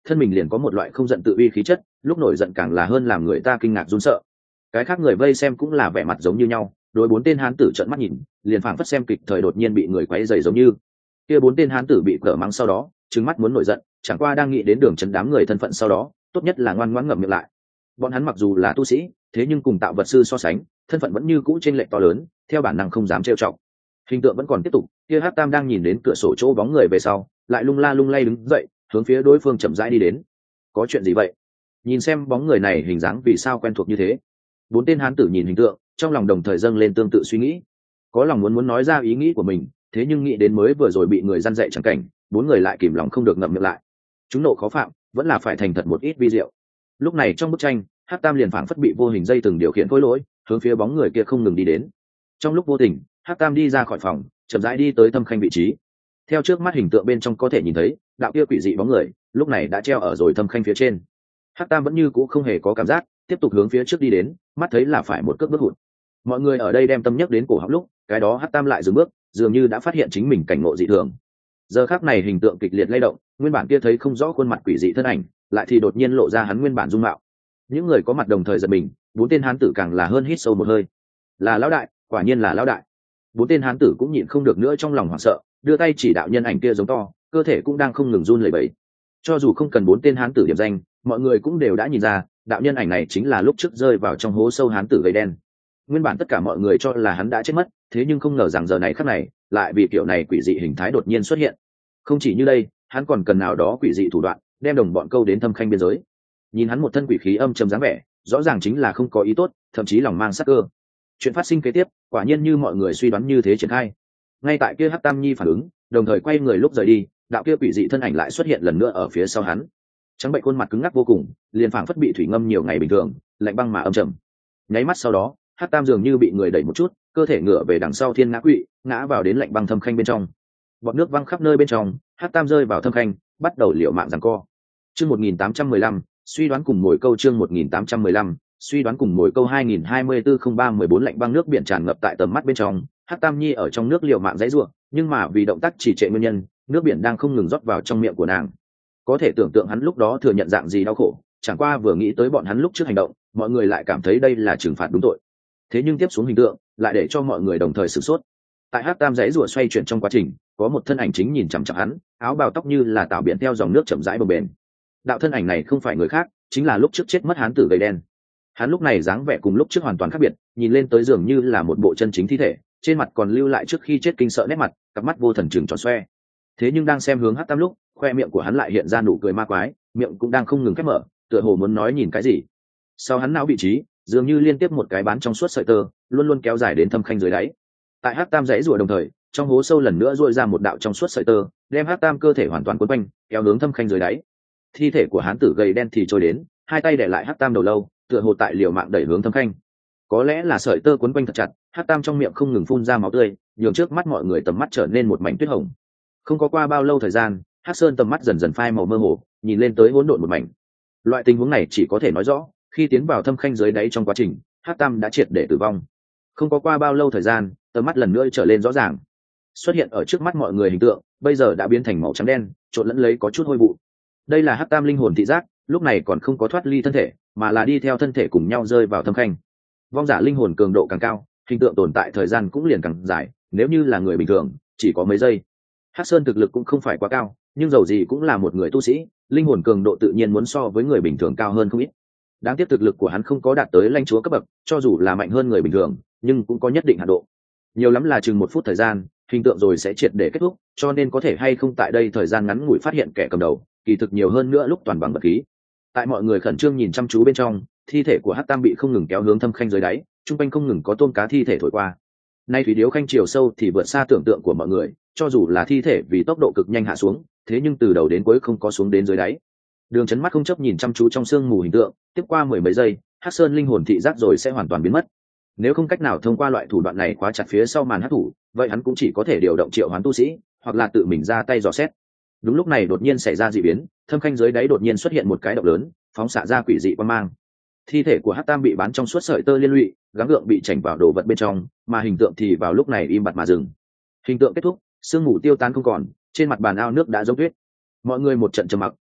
thân mình liền có một loại không giận tự uy khí chất, lúc nổi giận càng là hơn làm người ta kinh ngạc run sợ. Cái khác người vây xem cũng là vẻ mặt giống như nhau, đối bốn tên hán tử trợn mắt nhìn, liền phảng phất xem kịch thời đột nhiên bị người quấy rầy giống như. Kia bốn tên hán tử bị cỡ mắng sau đó, trừng mắt muốn nổi giận, chẳng qua đang nghĩ đến Đường Chấn đám người thân phận sau đó, tốt nhất là ngoan ngoãn ngậm miệng lại. Bọn hắn mặc dù là tu sĩ, thế nhưng cùng tạo vật sư so sánh, thân phận vẫn như cũ trên lệch to lớn, theo bản năng không dám trêu chọc. Hình tượng vẫn còn tiếp tục, kia Hắc Tam đang nhìn đến cửa sổ chỗ bóng người về sau, lại lung la lung lay đứng dậy, hướng phía đối phương chậm rãi đi đến. Có chuyện gì vậy? Nhìn xem bóng người này hình dáng vì sao quen thuộc như thế. Bốn tên hán tử nhìn hình tượng, trong lòng đồng thời dâng lên tương tự suy nghĩ. Có lòng muốn muốn nói ra ý nghĩ của mình, thế nhưng nghĩ đến mới vừa rồi bị người răn dạy chẳng cảnh, bốn người lại kìm lòng không được ngậm miệng lại. Chúng nộ khó phạm, vẫn là phải thành thật một ít vi diệu. Lúc này trong bức tranh, Hắc Tam liền phảng phất bị vô hình dây từng điều khiển khối lỗi, hướng phía bóng người kia không ngừng đi đến. Trong lúc vô tình, Hắc Tam đi ra khỏi phòng, chậm rãi đi tới Thâm Khanh vị trí. Theo trước mắt hình tượng bên trong có thể nhìn thấy, đạo kia quỷ dị bóng người, lúc này đã treo ở rồi Thâm Khanh phía trên. Hắc Tam vẫn như cũ không hề có cảm giác, tiếp tục hướng phía trước đi đến, mắt thấy là phải một cước bước hụt. Mọi người ở đây đem tâm nhắc đến cổ họng lúc, cái đó Hắc Tam lại dừng bước, dường như đã phát hiện chính mình cảnh ngộ dị thường. Giờ khắc này hình tượng kịch liệt lay động, nguyên bản kia thấy không rõ khuôn mặt quỷ dị thân ảnh, lại thì đột nhiên lộ ra hắn nguyên bản dung mạo. Những người có mặt đồng thời giật mình, bốn tên hán tử càng là hơn hít sâu một hơi. Là lão đại, quả nhiên là lão đại. Bốn tên hán tử cũng nhịn không được nữa trong lòng hoảng sợ, đưa tay chỉ đạo nhân ảnh kia giống to, cơ thể cũng đang không ngừng run lẩy bẩy. Cho dù không cần bốn tên hán tử điểm danh, mọi người cũng đều đã nhìn ra, đạo nhân ảnh này chính là lúc trước rơi vào trong hố sâu hán tử gầy đen. Nguyên bản tất cả mọi người cho là hắn đã chết mất, thế nhưng không ngờ rằng giờ này khắc này, lại vì kiểu này quỷ dị hình thái đột nhiên xuất hiện. Không chỉ như đây, hắn còn cần nào đó quỷ dị thủ đoạn, đem đồng bọn câu đến Thâm Khanh biên giới. Nhìn hắn một thân quỷ khí âm trầm dáng vẻ, rõ ràng chính là không có ý tốt, thậm chí lòng mang sát cơ. Chuyện phát sinh kế tiếp, quả nhiên như mọi người suy đoán như thế triển khai. Ngay tại kia Hắc Tam Nhi phản ứng, đồng thời quay người lúc rời đi, đạo kia quỷ dị thân ảnh lại xuất hiện lần nữa ở phía sau hắn. Trắng bệnh khuôn mặt cứng ngắc vô cùng, liền phảng phất bị thủy ngâm nhiều ngày bình thường, lạnh băng mà âm trầm. Nháy mắt sau đó, Hắc Tam dường như bị người đẩy một chút, cơ thể ngửa về đằng sau thiên ngã quỵ, ngã vào đến lạnh băng Thâm Khanh bên trong. Bọt nước văng khắp nơi bên trong, Hắc Tam rơi vào Thâm Khanh, bắt đầu liều mạng giằng co. Chương một nghìn tám trăm mười lăm, suy đoán cùng mồi câu chương một nghìn tám trăm mười lăm, suy đoán cùng mồi câu hai nghìn hai mươi tư không ba mười bốn lạnh băng nước biển tràn ngập tại tầm mắt bên trong, Hắc Tam Nhi ở trong nước liều mạng giãy giụa, nhưng mà vì động tác trì trệ nguyên nhân, nước biển đang không ngừng rót vào trong miệng của nàng. Có thể tưởng tượng hắn lúc đó thừa nhận dạng gì đau khổ, chẳng qua vừa nghĩ tới bọn hắn lúc trước hành động, mọi người lại cảm thấy đây là trừng phạt đúng tội. Thế nhưng tiếp xuống hình tượng, lại để cho mọi người đồng thời sửng sốt. Tại Hắc Tam giãy giụa xoay chuyển trong quá trình, có một thân ảnh chính nhìn chằm chằm hắn, áo bào tóc như là tảo biển theo dòng nước chậm rãi bồng bềnh. Đạo thân ảnh này không phải người khác, chính là lúc trước chết mất hán tử gầy đen. Hắn lúc này dáng vẻ cùng lúc trước hoàn toàn khác biệt, nhìn lên tới dường như là một bộ chân chính thi thể, trên mặt còn lưu lại trước khi chết kinh sợ nét mặt, cặp mắt vô thần trừng tròn xoe. Thế nhưng đang xem hướng Hắc Tam lúc, khoe miệng của hắn lại hiện ra nụ cười ma quái, miệng cũng đang không ngừng khép mở, tựa hồ muốn nói nhìn cái gì. Sau hắn não vị trí, dường như liên tiếp một cái bán trong suốt sợi tơ, luôn luôn kéo dài đến Thâm Khanh dưới đáy. Tại Hắc Tam giãy giụa đồng thời, trong hố sâu lần nữa duỗi ra một đạo trong suốt sợi tơ, đem Hắc Tam cơ thể hoàn toàn quấn quanh, kéo hướng Thâm Khanh dưới đáy. Thi thể của hán tử gầy đen thì trôi đến, hai tay để lại Hắc Tam đầu lâu, tựa hồ tại liều mạng đẩy hướng Thâm Khanh. Có lẽ là sợi tơ quấn quanh thật chặt, Hắc Tam trong miệng không ngừng phun ra máu tươi, nhường trước mắt mọi người tầm mắt trở nên một mảnh tuyết hồng. Không có qua bao lâu thời gian, Hắc Sơn tầm mắt dần dần phai màu mơ hồ, nhìn lên tới hỗn độn một mảnh. Loại tình huống này chỉ có thể nói rõ, khi tiến vào Thâm Khanh dưới đáy trong quá trình, Hắc Tam đã triệt để tử vong. Không có qua bao lâu thời gian, tầm mắt lần nữa trở lên rõ ràng. Xuất hiện ở trước mắt mọi người hình tượng, bây giờ đã biến thành màu trắng đen, trộn lẫn lấy có chút hôi vụ. Đây là Hắc Tam linh hồn thị giác, lúc này còn không có thoát ly thân thể, mà là đi theo thân thể cùng nhau rơi vào Thâm Khanh. Vong giả linh hồn cường độ càng cao, hình tượng tồn tại thời gian cũng liền càng dài, nếu như là người bình thường, chỉ có mấy giây. Hắc Sơn thực lực cũng không phải quá cao, nhưng dầu gì cũng là một người tu sĩ, linh hồn cường độ tự nhiên muốn so với người bình thường cao hơn không ít. Đáng tiếc thực lực của hắn không có đạt tới lãnh chúa cấp bậc, cho dù là mạnh hơn người bình thường, nhưng cũng có nhất định hạn độ. Nhiều lắm là chừng một phút thời gian, hình tượng rồi sẽ triệt để kết thúc, cho nên có thể hay không tại đây thời gian ngắn ngủi phát hiện kẻ cầm đầu, kỳ thực nhiều hơn nữa lúc toàn bằng vật khí. Tại mọi người khẩn trương nhìn chăm chú bên trong, thi thể của Hắc Tam bị không ngừng kéo hướng Thâm Khanh dưới đáy, trung quanh không ngừng có tôm cá thi thể thổi qua. Nay thủy điếu khanh chiều sâu thì vượt xa tưởng tượng của mọi người, cho dù là thi thể vì tốc độ cực nhanh hạ xuống, thế nhưng từ đầu đến cuối không có xuống đến dưới đáy. Đường Chấn mắt không chấp nhìn chăm chú trong sương mù hình tượng, tiếp qua mười mấy giây, Hắc Sơn linh hồn thị giác rồi sẽ hoàn toàn biến mất. Nếu không cách nào thông qua loại thủ đoạn này khóa chặt phía sau màn hắc thủ, vậy hắn cũng chỉ có thể điều động triệu hoán tu sĩ, hoặc là tự mình ra tay dò xét. Đúng lúc này đột nhiên xảy ra dị biến, Thâm Khanh dưới đáy đột nhiên xuất hiện một cái động lớn, phóng xạ ra quỷ dị quang mang. Thi thể của Hắc Tam bị bán trong suốt sợi tơ liên lụy, gắng gượng bị chảnh vào đồ vật bên trong, mà hình tượng thì vào lúc này im bặt mà dừng. Hình tượng kết thúc, sương mù tiêu tan không còn, trên mặt bàn ao nước đã giống tuyết. Mọi người một trận trầm mặc,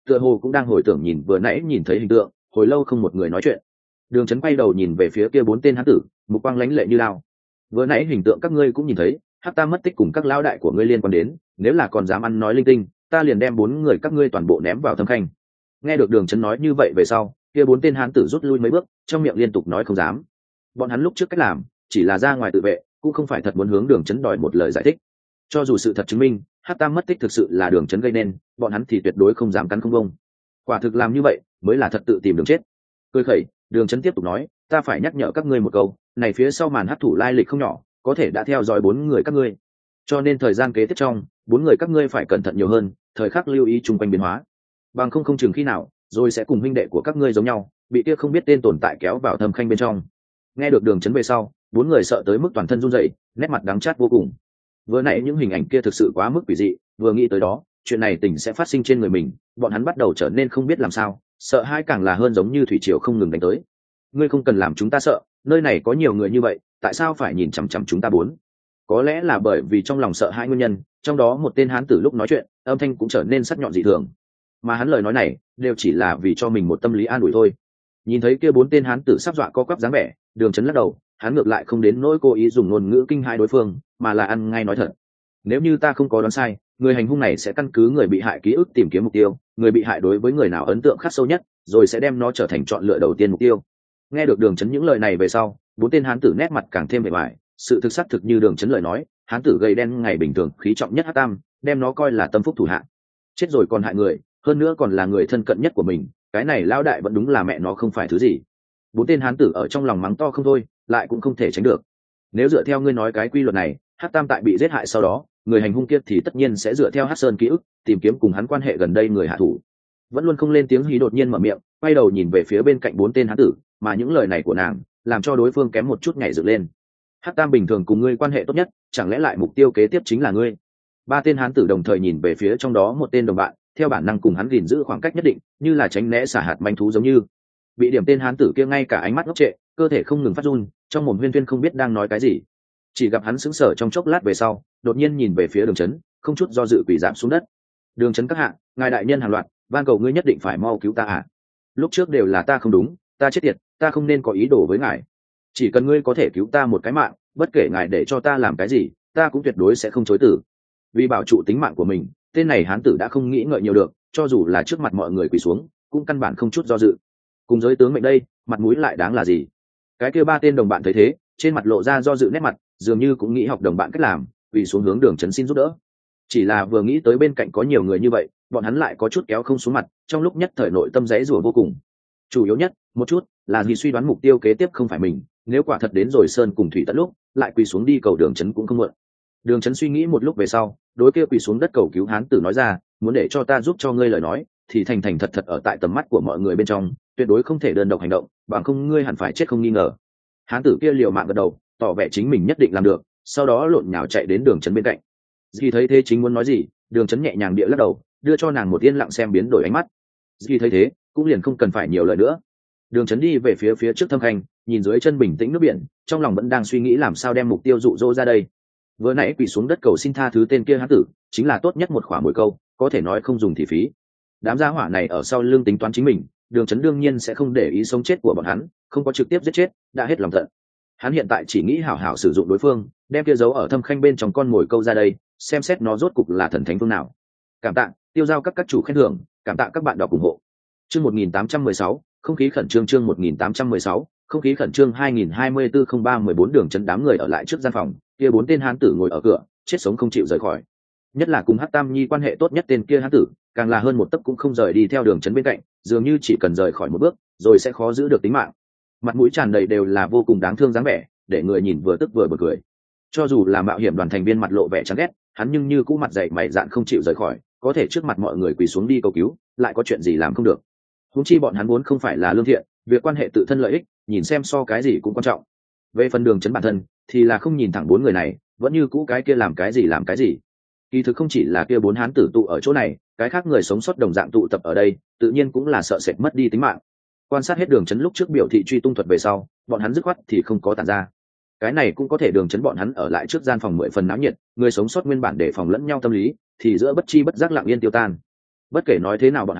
tựa hồ cũng đang hồi tưởng nhìn vừa nãy nhìn thấy hình tượng, hồi lâu không một người nói chuyện. Đường Chấn quay đầu nhìn về phía kia bốn tên hán tử, mục quang lánh lệ như lao. Vừa nãy hình tượng các ngươi cũng nhìn thấy, Hắc Tam mất tích cùng các lão đại của ngươi liên quan đến, nếu là còn dám ăn nói linh tinh, ta liền đem bốn người các ngươi toàn bộ ném vào thâm khanh. Nghe được Đường Chấn nói như vậy về sau, kia bốn tên hán tử rút lui mấy bước, trong miệng liên tục nói không dám. Bọn hắn lúc trước cách làm, chỉ là ra ngoài tự vệ, cũng không phải thật muốn hướng Đường Chấn đòi một lời giải thích. Cho dù sự thật chứng minh, Hắc Tam mất tích thực sự là Đường Chấn gây nên, bọn hắn thì tuyệt đối không dám cắn không bông. Quả thực làm như vậy, mới là thật tự tìm đường chết. Cười khẩy, Đường Chấn tiếp tục nói, ta phải nhắc nhở các ngươi một câu, này phía sau màn hắc thủ lai lịch không nhỏ, có thể đã theo dõi bốn người các ngươi. Cho nên thời gian kế tiếp trong, bốn người các ngươi phải cẩn thận nhiều hơn, thời khắc lưu ý chung quanh biến hóa. Bằng không không chừng khi nào, rồi sẽ cùng huynh đệ của các ngươi giống nhau, bị kia không biết tên tồn tại kéo vào thâm khanh bên trong. Nghe được Đường Chấn về sau, bốn người sợ tới mức toàn thân run rẩy, nét mặt đắng chát vô cùng. Vừa nãy những hình ảnh kia thực sự quá mức quỷ dị, vừa nghĩ tới đó, chuyện này tình sẽ phát sinh trên người mình, bọn hắn bắt đầu trở nên không biết làm sao, sợ hãi càng là hơn giống như thủy triều không ngừng đánh tới. Ngươi không cần làm chúng ta sợ, nơi này có nhiều người như vậy, tại sao phải nhìn chằm chằm chúng ta bốn? Có lẽ là bởi vì trong lòng sợ hãi nguyên nhân, trong đó một tên hán tử lúc nói chuyện, âm thanh cũng trở nên sắc nhọn dị thường. Mà hắn lời nói này, đều chỉ là vì cho mình một tâm lý an ủi thôi. Nhìn thấy kia bốn tên hán tử sắp dọa co quắp dáng vẻ, Đường Chấn lắc đầu, hắn ngược lại không đến nỗi cố ý dùng ngôn ngữ kinh hãi đối phương, mà là ăn ngay nói thật. Nếu như ta không có đoán sai, người hành hung này sẽ căn cứ người bị hại ký ức tìm kiếm mục tiêu, người bị hại đối với người nào ấn tượng khắc sâu nhất, rồi sẽ đem nó trở thành chọn lựa đầu tiên mục tiêu. Nghe được Đường Chấn những lời này về sau, bốn tên hán tử nét mặt càng thêm vẻ vải, sự thực xác thực như Đường Chấn lời nói, hán tử gầy đen ngày bình thường khí trọng nhất Hắc Tam, đem nó coi là tâm phúc thủ hạ. Chết rồi còn hại người, hơn nữa còn là người thân cận nhất của mình, cái này lão đại vẫn đúng là mẹ nó không phải thứ gì. Bốn tên hán tử ở trong lòng mắng to không thôi, lại cũng không thể tránh được. Nếu dựa theo ngươi nói cái quy luật này, Hắc Tam tại bị giết hại sau đó, người hành hung kia thì tất nhiên sẽ dựa theo Hắc Sơn ký ức, tìm kiếm cùng hắn quan hệ gần đây người hạ thủ. Vẫn luôn không lên tiếng hí đột nhiên mở miệng, quay đầu nhìn về phía bên cạnh bốn tên hán tử, mà những lời này của nàng làm cho đối phương kém một chút nhảy dựng lên. Hắc Tam bình thường cùng ngươi quan hệ tốt nhất, chẳng lẽ lại mục tiêu kế tiếp chính là ngươi? Ba tên hán tử đồng thời nhìn về phía trong đó một tên đồng bạn, theo bản năng cùng hắn gìn giữ khoảng cách nhất định, như là tránh né xả hạt manh thú giống như. Bị điểm tên hán tử kia ngay cả ánh mắt ngốc trệ, cơ thể không ngừng phát run, trong mồm huyên huyên không biết đang nói cái gì. Chỉ gặp hắn sững sờ trong chốc lát về sau, đột nhiên nhìn về phía Đường Chấn, không chút do dự quỳ giảm xuống đất. Đường Chấn các hạ, ngài đại nhân hàng loạt, van cầu ngươi nhất định phải mau cứu ta ạ. À. Lúc trước đều là ta không đúng, ta chết tiệt, ta không nên có ý đồ với ngài. Chỉ cần ngươi có thể cứu ta một cái mạng, bất kể ngài để cho ta làm cái gì, ta cũng tuyệt đối sẽ không chối từ. Vì bảo trụ tính mạng của mình, tên này hán tử đã không nghĩ ngợi nhiều được, cho dù là trước mặt mọi người quỳ xuống, cũng căn bản không chút do dự. Cùng giới tướng mệnh đây, mặt mũi lại đáng là gì? Cái kia ba tên đồng bạn thấy thế, trên mặt lộ ra do dự nét mặt, dường như cũng nghĩ học đồng bạn cách làm, vì xuống hướng Đường Chấn xin giúp đỡ. Chỉ là vừa nghĩ tới bên cạnh có nhiều người như vậy, bọn hắn lại có chút kéo không xuống mặt, trong lúc nhất thời nội tâm rẽ rủa vô cùng. Chủ yếu nhất, một chút, là vì suy đoán mục tiêu kế tiếp không phải mình, nếu quả thật đến rồi sơn cùng thủy tận lúc, lại quỳ xuống đi cầu Đường Chấn cũng không muộn. Đường Chấn suy nghĩ một lúc về sau, đối kia quỳ xuống đất cầu cứu hán tử nói ra, muốn để cho ta giúp cho ngươi lời nói, thì thành thành thật thật ở tại tầm mắt của mọi người bên trong, tuyệt đối không thể đơn độc hành động, bằng không ngươi hẳn phải chết không nghi ngờ. Hán tử kia liều mạng gật đầu, tỏ vẻ chính mình nhất định làm được, sau đó lộn nhào chạy đến Đường Chấn bên cạnh. Dì thấy thế chính muốn nói gì, Đường Chấn nhẹ nhàng địa lắc đầu, đưa cho nàng một yên lặng xem biến đổi ánh mắt. Dì thấy thế, cũng liền không cần phải nhiều lời nữa. Đường Chấn đi về phía phía trước thâm khanh, nhìn dưới chân bình tĩnh nước biển, trong lòng vẫn đang suy nghĩ làm sao đem mục tiêu dụ dỗ ra đây. Vừa nãy quỳ xuống đất cầu xin tha thứ tên kia hán tử, chính là tốt nhất một khỏa mồi câu, có thể nói không dùng thì phí. Đám gia hỏa này ở sau lưng tính toán chính mình, Đường Chấn đương nhiên sẽ không để ý sống chết của bọn hắn, không có trực tiếp giết chết, đã hết lòng tận. Hắn hiện tại chỉ nghĩ hảo hảo sử dụng đối phương, đem kia giấu ở thâm khanh bên trong con mồi câu ra đây, xem xét nó rốt cục là thần thánh phương nào. Cảm tạ, tiêu giao các các chủ khen thưởng, cảm tạ các bạn đọc ủng hộ. Chương một nghìn tám trăm mười sáu, không khí khẩn trương chương một nghìn tám trăm mười sáu, không khí khẩn trương hai nghìn hai mươi tư không ba mười bốn Đường Chấn đám người ở lại trước gian phòng, kia bốn tên hán tử ngồi ở cửa, chết sống không chịu rời khỏi. Nhất là cùng Hắc Tam Nhi quan hệ tốt nhất tên kia hán tử, càng là hơn một tấc cũng không rời đi theo Đường Chấn bên cạnh, dường như chỉ cần rời khỏi một bước, rồi sẽ khó giữ được tính mạng. Mặt mũi tràn đầy đều là vô cùng đáng thương dáng vẻ, để người nhìn vừa tức vừa bật cười. Cho dù là mạo hiểm đoàn thành viên mặt lộ vẻ chán ghét, hắn nhưng như cũ mặt dày mày dạn không chịu rời khỏi, có thể trước mặt mọi người quỳ xuống đi cầu cứu, lại có chuyện gì làm không được. Huống chi bọn hắn vốn không phải là lương thiện, việc quan hệ tự thân lợi ích, nhìn xem so cái gì cũng quan trọng. Về phần Đường Chấn bản thân, thì là không nhìn thẳng bốn người này, vẫn như cũ cái kia làm cái gì làm cái gì. Kỳ thực không chỉ là kia bốn hán tử tụ ở chỗ này, cái khác người sống sót đồng dạng tụ tập ở đây, tự nhiên cũng là sợ sệt mất đi tính mạng. Quan sát hết Đường Chấn lúc trước biểu thị truy tung thuật về sau, bọn hắn dứt khoát thì không có tản ra. Cái này cũng có thể Đường Chấn bọn hắn ở lại trước gian phòng mười phần náo nhiệt, người sống sót nguyên bản để phòng lẫn nhau tâm lý, thì giữa bất chi bất giác lặng yên tiêu tan. Bất kể nói thế nào bọn hắn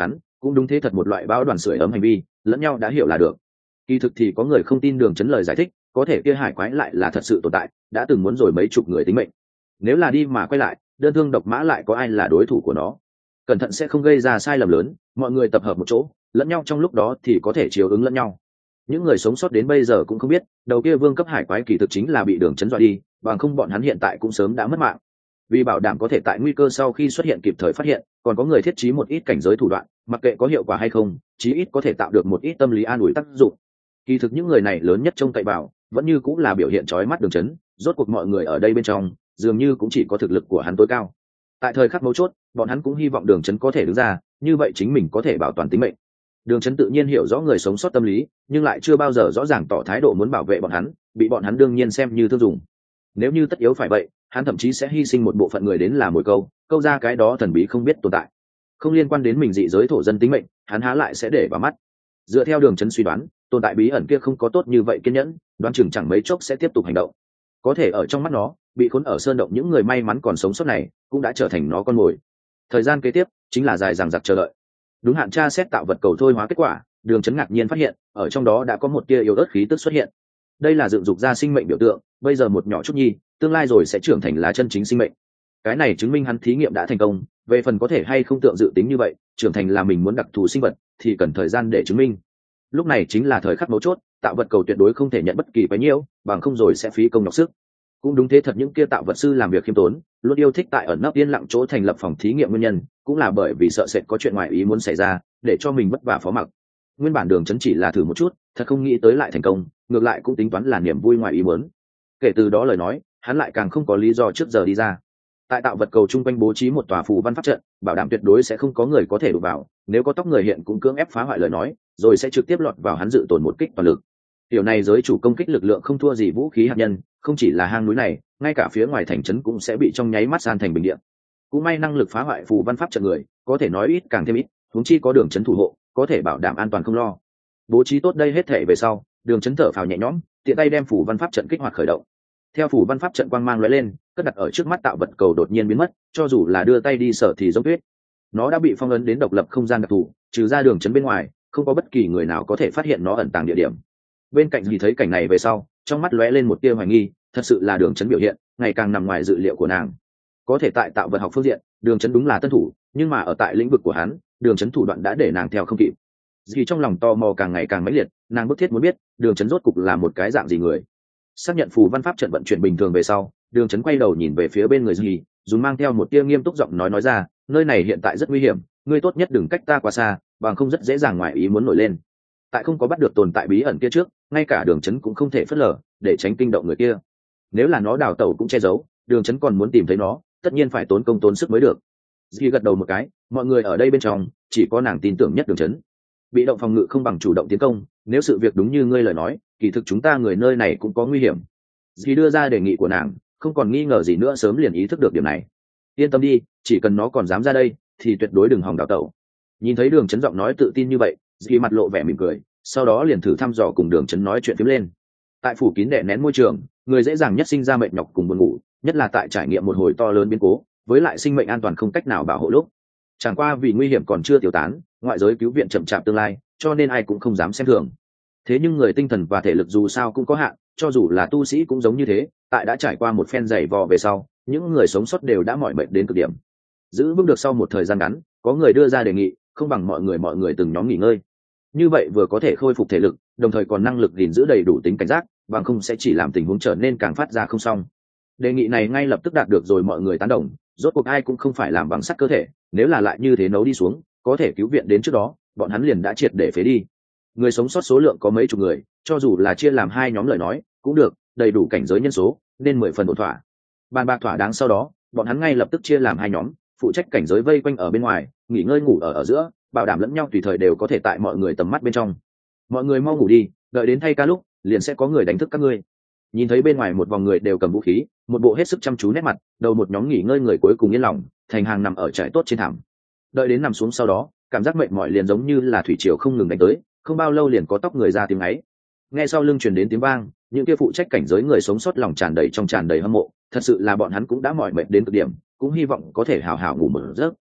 cũng đúng thế, thật một loại bão đoàn sưởi ấm hành vi lẫn nhau đã hiểu là được. Kỳ thực thì có người không tin đường chấn lời giải thích, có thể kia hải quái lại là thật sự tồn tại, đã từng muốn rồi mấy chục người tính mệnh. Nếu là đi mà quay lại, đơn thương độc mã lại có ai là đối thủ của nó? Cẩn thận sẽ không gây ra sai lầm lớn, mọi người tập hợp một chỗ lẫn nhau trong lúc đó thì có thể chiếu ứng lẫn nhau. Những người sống sót đến bây giờ cũng không biết đầu kia vương cấp hải quái kỳ thực chính là bị đường chấn dọa đi, bằng không bọn hắn hiện tại cũng sớm đã mất mạng. Vì bảo đảm có thể tại nguy cơ sau khi xuất hiện kịp thời phát hiện, còn có người thiết trí một ít cảnh giới thủ đoạn, mặc kệ có hiệu quả hay không, chí ít có thể tạo được một ít tâm lý an ủi tác dụng. Kỳ thực những người này lớn nhất trông cậy vào vẫn như cũng là biểu hiện chói mắt đường chấn, rốt cuộc mọi người ở đây bên trong dường như cũng chỉ có thực lực của hắn tối cao. Tại thời khắc mấu chốt, bọn hắn cũng hy vọng đường chấn có thể đứng ra, như vậy chính mình có thể bảo toàn tính mệnh. Đường chấn tự nhiên hiểu rõ người sống sót tâm lý, nhưng lại chưa bao giờ rõ ràng tỏ thái độ muốn bảo vệ bọn hắn, bị bọn hắn đương nhiên xem như thương dùng. Nếu như tất yếu phải vậy, hắn thậm chí sẽ hy sinh một bộ phận người đến làm mồi câu, câu ra cái đó thần bí không biết tồn tại, không liên quan đến mình dị giới thổ dân tính mệnh, hắn há lại sẽ để vào mắt. Dựa theo đường chấn suy đoán, tồn tại bí ẩn kia không có tốt như vậy kiên nhẫn, đoán chừng chẳng mấy chốc sẽ tiếp tục hành động. Có thể ở trong mắt nó, bị khốn ở sơn động những người may mắn còn sống sót này cũng đã trở thành nó con mồi. Thời gian kế tiếp chính là dài dằng dặc chờ đợi. Đúng hạn tra xét tạo vật cầu thôi hóa kết quả, đường chấn ngạc nhiên phát hiện ở trong đó đã có một tia yếu ớt khí tức xuất hiện. Đây là dựng dục ra sinh mệnh biểu tượng, bây giờ một nhỏ chút nhi, tương lai rồi sẽ trưởng thành là chân chính sinh mệnh. Cái này chứng minh hắn thí nghiệm đã thành công, về phần có thể hay không tượng dự tính như vậy trưởng thành là mình muốn đặc thù sinh vật thì cần thời gian để chứng minh. Lúc này chính là thời khắc mấu chốt, tạo vật cầu tuyệt đối không thể nhận bất kỳ quấy nhiễu, bằng không rồi sẽ phí công nhọc sức. Cũng đúng thế thật, những kia tạo vật sư làm việc khiêm tốn, luôn yêu thích tại ẩn nấp yên lặng chỗ thành lập phòng thí nghiệm, nguyên nhân cũng là bởi vì sợ sệt có chuyện ngoài ý muốn xảy ra, để cho mình vất vả phó mặc. Nguyên bản đường chấn chỉ là thử một chút, thật không nghĩ tới lại thành công, ngược lại cũng tính toán là niềm vui ngoài ý muốn. Kể từ đó lời nói, hắn lại càng không có lý do trước giờ đi ra. Tại tạo vật cầu trung quanh bố trí một tòa phù văn pháp trận, bảo đảm tuyệt đối sẽ không có người có thể đụng vào, nếu có tóc người hiện cũng cưỡng ép phá hoại lời nói, rồi sẽ trực tiếp lọt vào hắn dự tổn một kích toàn lực. Điều này giới chủ công kích lực lượng không thua gì vũ khí hạt nhân, không chỉ là hang núi này, ngay cả phía ngoài thành trấn cũng sẽ bị trong nháy mắt san thành bình địa. Cũng may năng lực phá hoại phù văn pháp trận người, có thể nói ít càng thêm ít, huống chi có đường trấn thủ hộ, có thể bảo đảm an toàn không lo. Bố trí tốt đây hết thể về sau, đường trấn thở phào nhẹ nhõm, tiện tay đem phù văn pháp trận kích hoạt khởi động. Theo phù văn pháp trận quang mang lóe lên, cất đặt ở trước mắt tạo vật cầu đột nhiên biến mất, cho dù là đưa tay đi sở thì giống tuyết. Nó đã bị phong ấn đến độc lập không gian đặc thù, trừ ra đường trấn bên ngoài, không có bất kỳ người nào có thể phát hiện nó ẩn tàng địa điểm. Bên cạnh thì thấy cảnh này về sau, trong mắt lóe lên một tia hoài nghi, thật sự là đường trấn biểu hiện ngày càng nằm ngoài dự liệu của nàng. Có thể tại tạo vật học phương diện, đường trấn đúng là tân thủ, nhưng mà ở tại lĩnh vực của hắn, đường trấn thủ đoạn đã để nàng theo không kịp. Vì trong lòng tò mò càng ngày càng mãnh liệt, nàng bức thiết muốn biết đường trấn rốt cục là một cái dạng gì người. Xác nhận phù văn pháp trận vận chuyển bình thường về sau, đường trấn quay đầu nhìn về phía bên người Dì, dùng mang theo một tia nghiêm túc giọng nói nói ra, nơi này hiện tại rất nguy hiểm, ngươi tốt nhất đừng cách ta quá xa, bằng không rất dễ dàng ngoài ý muốn nổi lên. Tại không có bắt được tồn tại bí ẩn kia trước, ngay cả đường trấn cũng không thể phớt lờ, để tránh kinh động người kia. Nếu là nó đào tẩu cũng che giấu, đường trấn còn muốn tìm thấy nó, tất nhiên phải tốn công tốn sức mới được. Dì gật đầu một cái, mọi người ở đây bên trong chỉ có nàng tin tưởng nhất đường trấn. Bị động phòng ngự không bằng chủ động tiến công, nếu sự việc đúng như ngươi lời nói, kỳ thực chúng ta người nơi này cũng có nguy hiểm. Dì đưa ra đề nghị của nàng, không còn nghi ngờ gì nữa, sớm liền ý thức được điểm này. Yên tâm đi, chỉ cần nó còn dám ra đây thì tuyệt đối đừng hòng đào tẩu. Nhìn thấy đường trấn giọng nói tự tin như vậy, dì mặt lộ vẻ mỉm cười, sau đó liền thử thăm dò cùng đường trấn nói chuyện phiếm lên. Tại phủ kín đè nén môi trường, người dễ dàng nhất sinh ra mệt nhọc cùng buồn ngủ, nhất là tại trải nghiệm một hồi to lớn biến cố, với lại sinh mệnh an toàn không cách nào bảo hộ lúc. Chẳng qua vì nguy hiểm còn chưa tiêu tán, ngoại giới cứu viện chậm chạp tương lai, cho nên ai cũng không dám xem thường. Thế nhưng người tinh thần và thể lực dù sao cũng có hạn, cho dù là tu sĩ cũng giống như thế, tại đã trải qua một phen dày vò về sau, những người sống sót đều đã mỏi mệt đến cực điểm. Giữ vững được sau một thời gian ngắn, có người đưa ra đề nghị, không bằng mọi người mọi người từng nhóm nghỉ ngơi. Như vậy vừa có thể khôi phục thể lực, đồng thời còn năng lực gìn giữ đầy đủ tính cảnh giác, bằng không sẽ chỉ làm tình huống trở nên càng phát ra không xong. Đề nghị này ngay lập tức đạt được rồi mọi người tán đồng, rốt cuộc ai cũng không phải làm bằng sắt cơ thể, nếu là lại như thế nấu đi xuống, có thể cứu viện đến trước đó, bọn hắn liền đã triệt để phế đi. Người sống sót số lượng có mấy chục người, cho dù là chia làm hai nhóm lời nói cũng được, đầy đủ cảnh giới nhân số, nên mười phần ổn thỏa. Bàn bạc thỏa đáng sau đó, bọn hắn ngay lập tức chia làm hai nhóm, phụ trách cảnh giới vây quanh ở bên ngoài, nghỉ ngơi ngủ ở ở giữa, bảo đảm lẫn nhau tùy thời đều có thể tại mọi người tầm mắt bên trong. Mọi người mau ngủ đi, đợi đến thay ca lúc, liền sẽ có người đánh thức các ngươi. Nhìn thấy bên ngoài một vòng người đều cầm vũ khí, một bộ hết sức chăm chú nét mặt, đầu một nhóm nghỉ ngơi người cuối cùng yên lòng, thành hàng nằm ở trại tốt trên thảm. Đợi đến nằm xuống sau đó, cảm giác mệt mỏi liền giống như là thủy triều không ngừng đánh tới, không bao lâu liền có tóc người ra tiếng ấy. Nghe sau lưng truyền đến tiếng vang, những kia phụ trách cảnh giới người sống sót lòng tràn đầy trong tràn đầy hâm mộ, thật sự là bọn hắn cũng đã mỏi mệt đến cực điểm, cũng hy vọng có thể hào hào ngủ một giấc.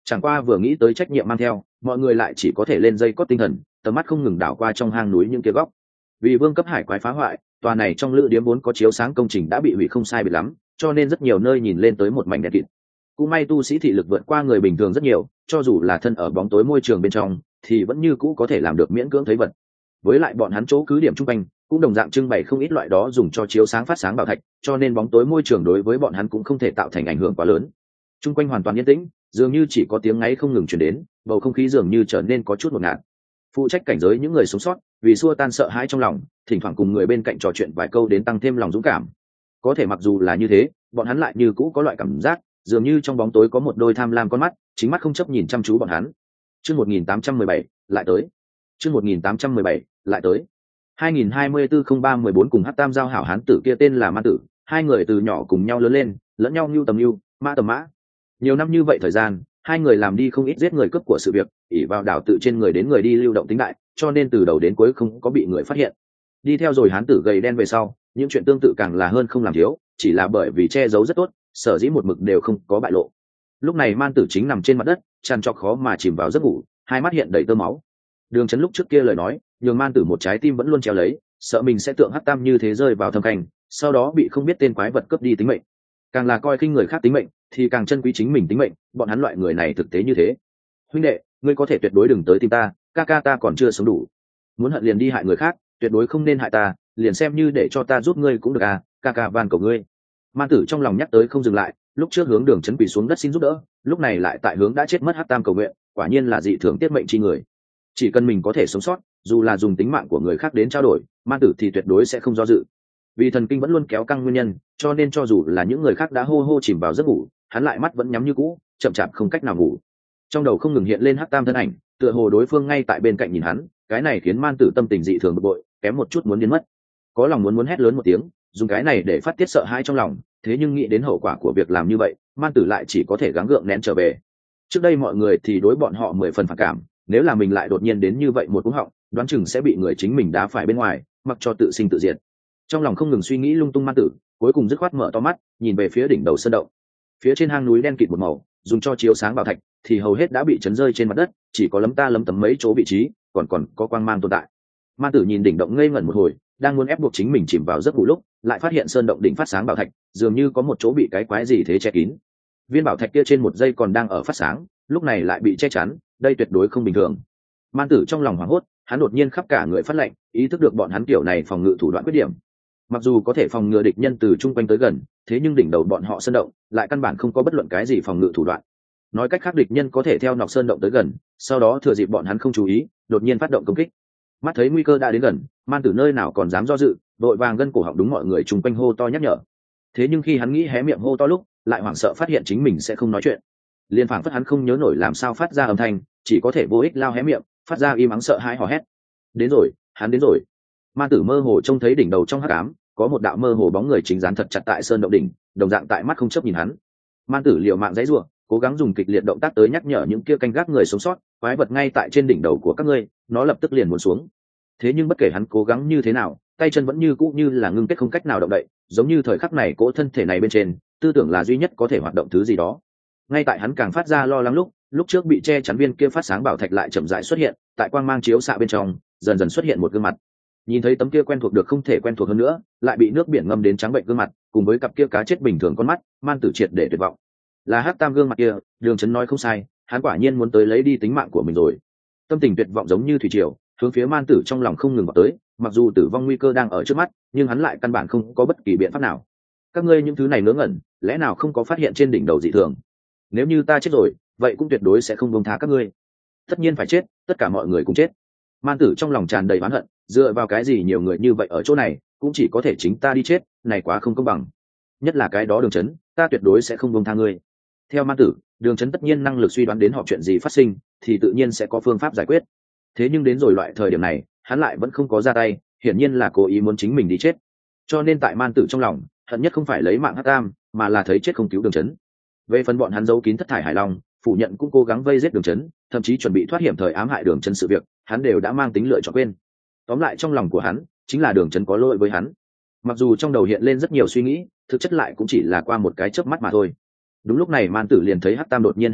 Chẳng qua vừa nghĩ tới trách nhiệm mang theo, mọi người lại chỉ có thể lên dây cót tinh thần, tầm mắt không ngừng đảo qua trong hang núi những kia góc. Vì vương cấp hải quái phá hoại, tòa này trong lữ điếm vốn có chiếu sáng công trình đã bị hủy không sai biệt lắm, cho nên rất nhiều nơi nhìn lên tới một mảnh đen kịt. Cũng may tu sĩ thị lực vượt qua người bình thường rất nhiều, cho dù là thân ở bóng tối môi trường bên trong thì vẫn như cũ có thể làm được miễn cưỡng thấy vật. Với lại bọn hắn chỗ cứ điểm trung quanh cũng đồng dạng trưng bày không ít loại đó dùng cho chiếu sáng phát sáng bảo thạch, cho nên bóng tối môi trường đối với bọn hắn cũng không thể tạo thành ảnh hưởng quá lớn. Trung quanh hoàn toàn yên tĩnh, dường như chỉ có tiếng ngáy không ngừng truyền đến, bầu không khí dường như trở nên có chút ngột ngạt. Phụ trách cảnh giới những người sống sót vì xua tan sợ hãi trong lòng, thỉnh thoảng cùng người bên cạnh trò chuyện vài câu đến tăng thêm lòng dũng cảm. Có thể mặc dù là như thế, bọn hắn lại như cũ có loại cảm giác dường như trong bóng tối có một đôi tham lam con mắt chính mắt không chấp nhìn chăm chú bọn hắn. Chương một nghìn tám trăm mười bảy lại tới. Chương một nghìn tám trăm mười bảy lại tới. hai nghìn hai mươi tư không ba mười bốn cùng Hắc Tam giao hảo hán tử kia tên là Ma Tử, hai người từ nhỏ cùng nhau lớn lên, lẫn nhau nhu tầm nhu, mã tầm mã. Nhiều năm như vậy thời gian, hai người làm đi không ít giết người cướp của sự việc, ỷ vào đảo tự trên người đến người đi lưu động tính đại, cho nên từ đầu đến cuối không có bị người phát hiện. Đi theo rồi hán tử gầy đen về sau, những chuyện tương tự càng là hơn không làm thiếu, chỉ là bởi vì che giấu rất tốt, sở dĩ một mực đều không có bại lộ. Lúc này Man Tử chính nằm trên mặt đất, tràn trọc khó mà chìm vào giấc ngủ, hai mắt hiện đầy tơ máu. Đường Chấn lúc trước kia lời nói, nhường Man Tử một trái tim vẫn luôn treo lấy, sợ mình sẽ tượng Hắc Tam như thế rơi vào thâm cảnh, sau đó bị không biết tên quái vật cướp đi tính mệnh. Càng là coi khinh người khác tính mệnh, thì càng trân quý chính mình tính mệnh, bọn hắn loại người này thực tế như thế. Huynh đệ, ngươi có thể tuyệt đối đừng tới tìm ta, ca ca ta còn chưa sống đủ. Muốn hận liền đi hại người khác, tuyệt đối không nên hại ta, liền xem như để cho ta giúp ngươi cũng được à, ca ca van cầu ngươi. Man Tử trong lòng nhắc tới không dừng lại, lúc trước hướng Đường Chấn quỳ xuống đất xin giúp đỡ, lúc này lại tại hướng đã chết mất Hắc Tam cầu nguyện, quả nhiên là dị thường tiết mệnh chi người. Chỉ cần mình có thể sống sót, dù là dùng tính mạng của người khác đến trao đổi, Man Tử thì tuyệt đối sẽ không do dự. Vì thần kinh vẫn luôn kéo căng nguyên nhân, cho nên cho dù là những người khác đã hô hô chìm vào giấc ngủ, hắn lại mắt vẫn nhắm như cũ, chậm chạp không cách nào ngủ. Trong đầu không ngừng hiện lên Hắc Tam thân ảnh, tựa hồ đối phương ngay tại bên cạnh nhìn hắn, cái này khiến Man Tử tâm tình dị thường bực bội, kém một chút muốn biến mất. Có lòng muốn muốn hét lớn một tiếng, dùng cái này để phát tiết sợ hãi trong lòng, thế nhưng nghĩ đến hậu quả của việc làm như vậy, Man Tử lại chỉ có thể gắng gượng nén trở về. Trước đây mọi người thì đối bọn họ mười phần phản cảm, nếu là mình lại đột nhiên đến như vậy một cú họng, đoán chừng sẽ bị người chính mình đá phải bên ngoài, mặc cho tự sinh tự diệt. Trong lòng không ngừng suy nghĩ lung tung Man Tử, cuối cùng dứt khoát mở to mắt, nhìn về phía đỉnh đầu sơn động. Phía trên hang núi đen kịt một màu, dùng cho chiếu sáng bảo thạch, thì hầu hết đã bị chấn rơi trên mặt đất, chỉ có lấm ta lấm tấm mấy chỗ vị trí, còn còn có quang mang tồn tại. Man Tử nhìn đỉnh động ngây ngẩn một hồi, đang muốn ép buộc chính mình chìm vào giấc ngủ lúc, lại phát hiện sơn động đỉnh phát sáng bảo thạch, dường như có một chỗ bị cái quái gì thế che kín. Viên bảo thạch kia trên một giây còn đang ở phát sáng, lúc này lại bị che chắn, đây tuyệt đối không bình thường. Man Tử trong lòng hoảng hốt, hắn đột nhiên khắp cả người phát lạnh, ý thức được bọn hắn kiểu này phòng ngự thủ đoạn quyết điểm. Mặc dù có thể phòng ngừa địch nhân từ chung quanh tới gần, thế nhưng đỉnh đầu bọn họ sơn động lại căn bản không có bất luận cái gì phòng ngự thủ đoạn. Nói cách khác, địch nhân có thể theo nọc sơn động tới gần, sau đó thừa dịp bọn hắn không chú ý, đột nhiên phát động công kích. Mắt thấy nguy cơ đã đến gần, Man Tử nơi nào còn dám do dự, đội vàng gân cổ họng đúng mọi người chung quanh hô to nhắc nhở. Thế nhưng khi hắn nghĩ hé miệng hô to lúc, lại hoảng sợ phát hiện chính mình sẽ không nói chuyện. Liên phảng phất hắn không nhớ nổi làm sao phát ra âm thanh, chỉ có thể vô ích lao hé miệng, phát ra im ắng sợ hãi hò hét. Đến rồi, hắn đến rồi. Man Tử mơ hồ trông thấy đỉnh đầu trong hắc ám, có một đạo mơ hồ bóng người chính dán thật chặt tại sơn động đỉnh, đồng dạng tại mắt không chớp nhìn hắn. Man Tử liều mạng giãy giụa, cố gắng dùng kịch liệt động tác tới nhắc nhở những kia canh gác người sống sót, quái vật ngay tại trên đỉnh đầu của các ngươi, nó lập tức liền muốn xuống. Thế nhưng bất kể hắn cố gắng như thế nào, tay chân vẫn như cũ như là ngưng kết không cách nào động đậy, giống như thời khắc này cỗ thân thể này bên trên, tư tưởng là duy nhất có thể hoạt động thứ gì đó. Ngay tại hắn càng phát ra lo lắng lúc, lúc trước bị che chắn viên kia phát sáng bảo thạch lại chậm rãi xuất hiện, tại quang mang chiếu xạ bên trong, dần dần xuất hiện một gương mặt. Nhìn thấy tấm kia quen thuộc được không thể quen thuộc hơn nữa, lại bị nước biển ngâm đến trắng bệnh gương mặt, cùng với cặp kia cá chết bình thường con mắt, Man Tử triệt để tuyệt vọng. Là Hắc Tam gương mặt kia, Đường Chấn nói không sai, hắn quả nhiên muốn tới lấy đi tính mạng của mình rồi. Tâm tình tuyệt vọng giống như thủy triều, hướng phía Man Tử trong lòng không ngừng vào tới, mặc dù tử vong nguy cơ đang ở trước mắt, nhưng hắn lại căn bản không có bất kỳ biện pháp nào. Các ngươi những thứ này ngớ ngẩn, lẽ nào không có phát hiện trên đỉnh đầu dị thường? Nếu như ta chết rồi, vậy cũng tuyệt đối sẽ không buông tha các ngươi. Tất nhiên phải chết, tất cả mọi người cũng chết. Man Tử trong lòng tràn đầy oán hận, dựa vào cái gì nhiều người như vậy ở chỗ này, cũng chỉ có thể chính ta đi chết, này quá không công bằng. Nhất là cái đó Đường Chấn, ta tuyệt đối sẽ không buông tha ngươi. Theo Man Tử, Đường Chấn tất nhiên năng lực suy đoán đến họ chuyện gì phát sinh, thì tự nhiên sẽ có phương pháp giải quyết. Thế nhưng đến rồi loại thời điểm này, hắn lại vẫn không có ra tay, hiển nhiên là cố ý muốn chính mình đi chết. Cho nên tại Man Tử trong lòng, hận nhất không phải lấy mạng Hắc Tam, mà là thấy chết không cứu Đường Chấn. Về phần bọn hắn giấu kín thất thải hải long, phủ nhận cũng cố gắng vây giết Đường Chấn, thậm chí chuẩn bị thoát hiểm thời ám hại Đường Chấn sự việc, hắn đều đã mang tính lựa chọn quên. Tóm lại trong lòng của hắn, chính là Đường Chấn có lỗi với hắn. Mặc dù trong đầu hiện lên rất nhiều suy nghĩ, thực chất lại cũng chỉ là qua một cái chớp mắt mà thôi. Đúng lúc này Man Tử liền thấy Hắc Tam đột nhiên hé miệng,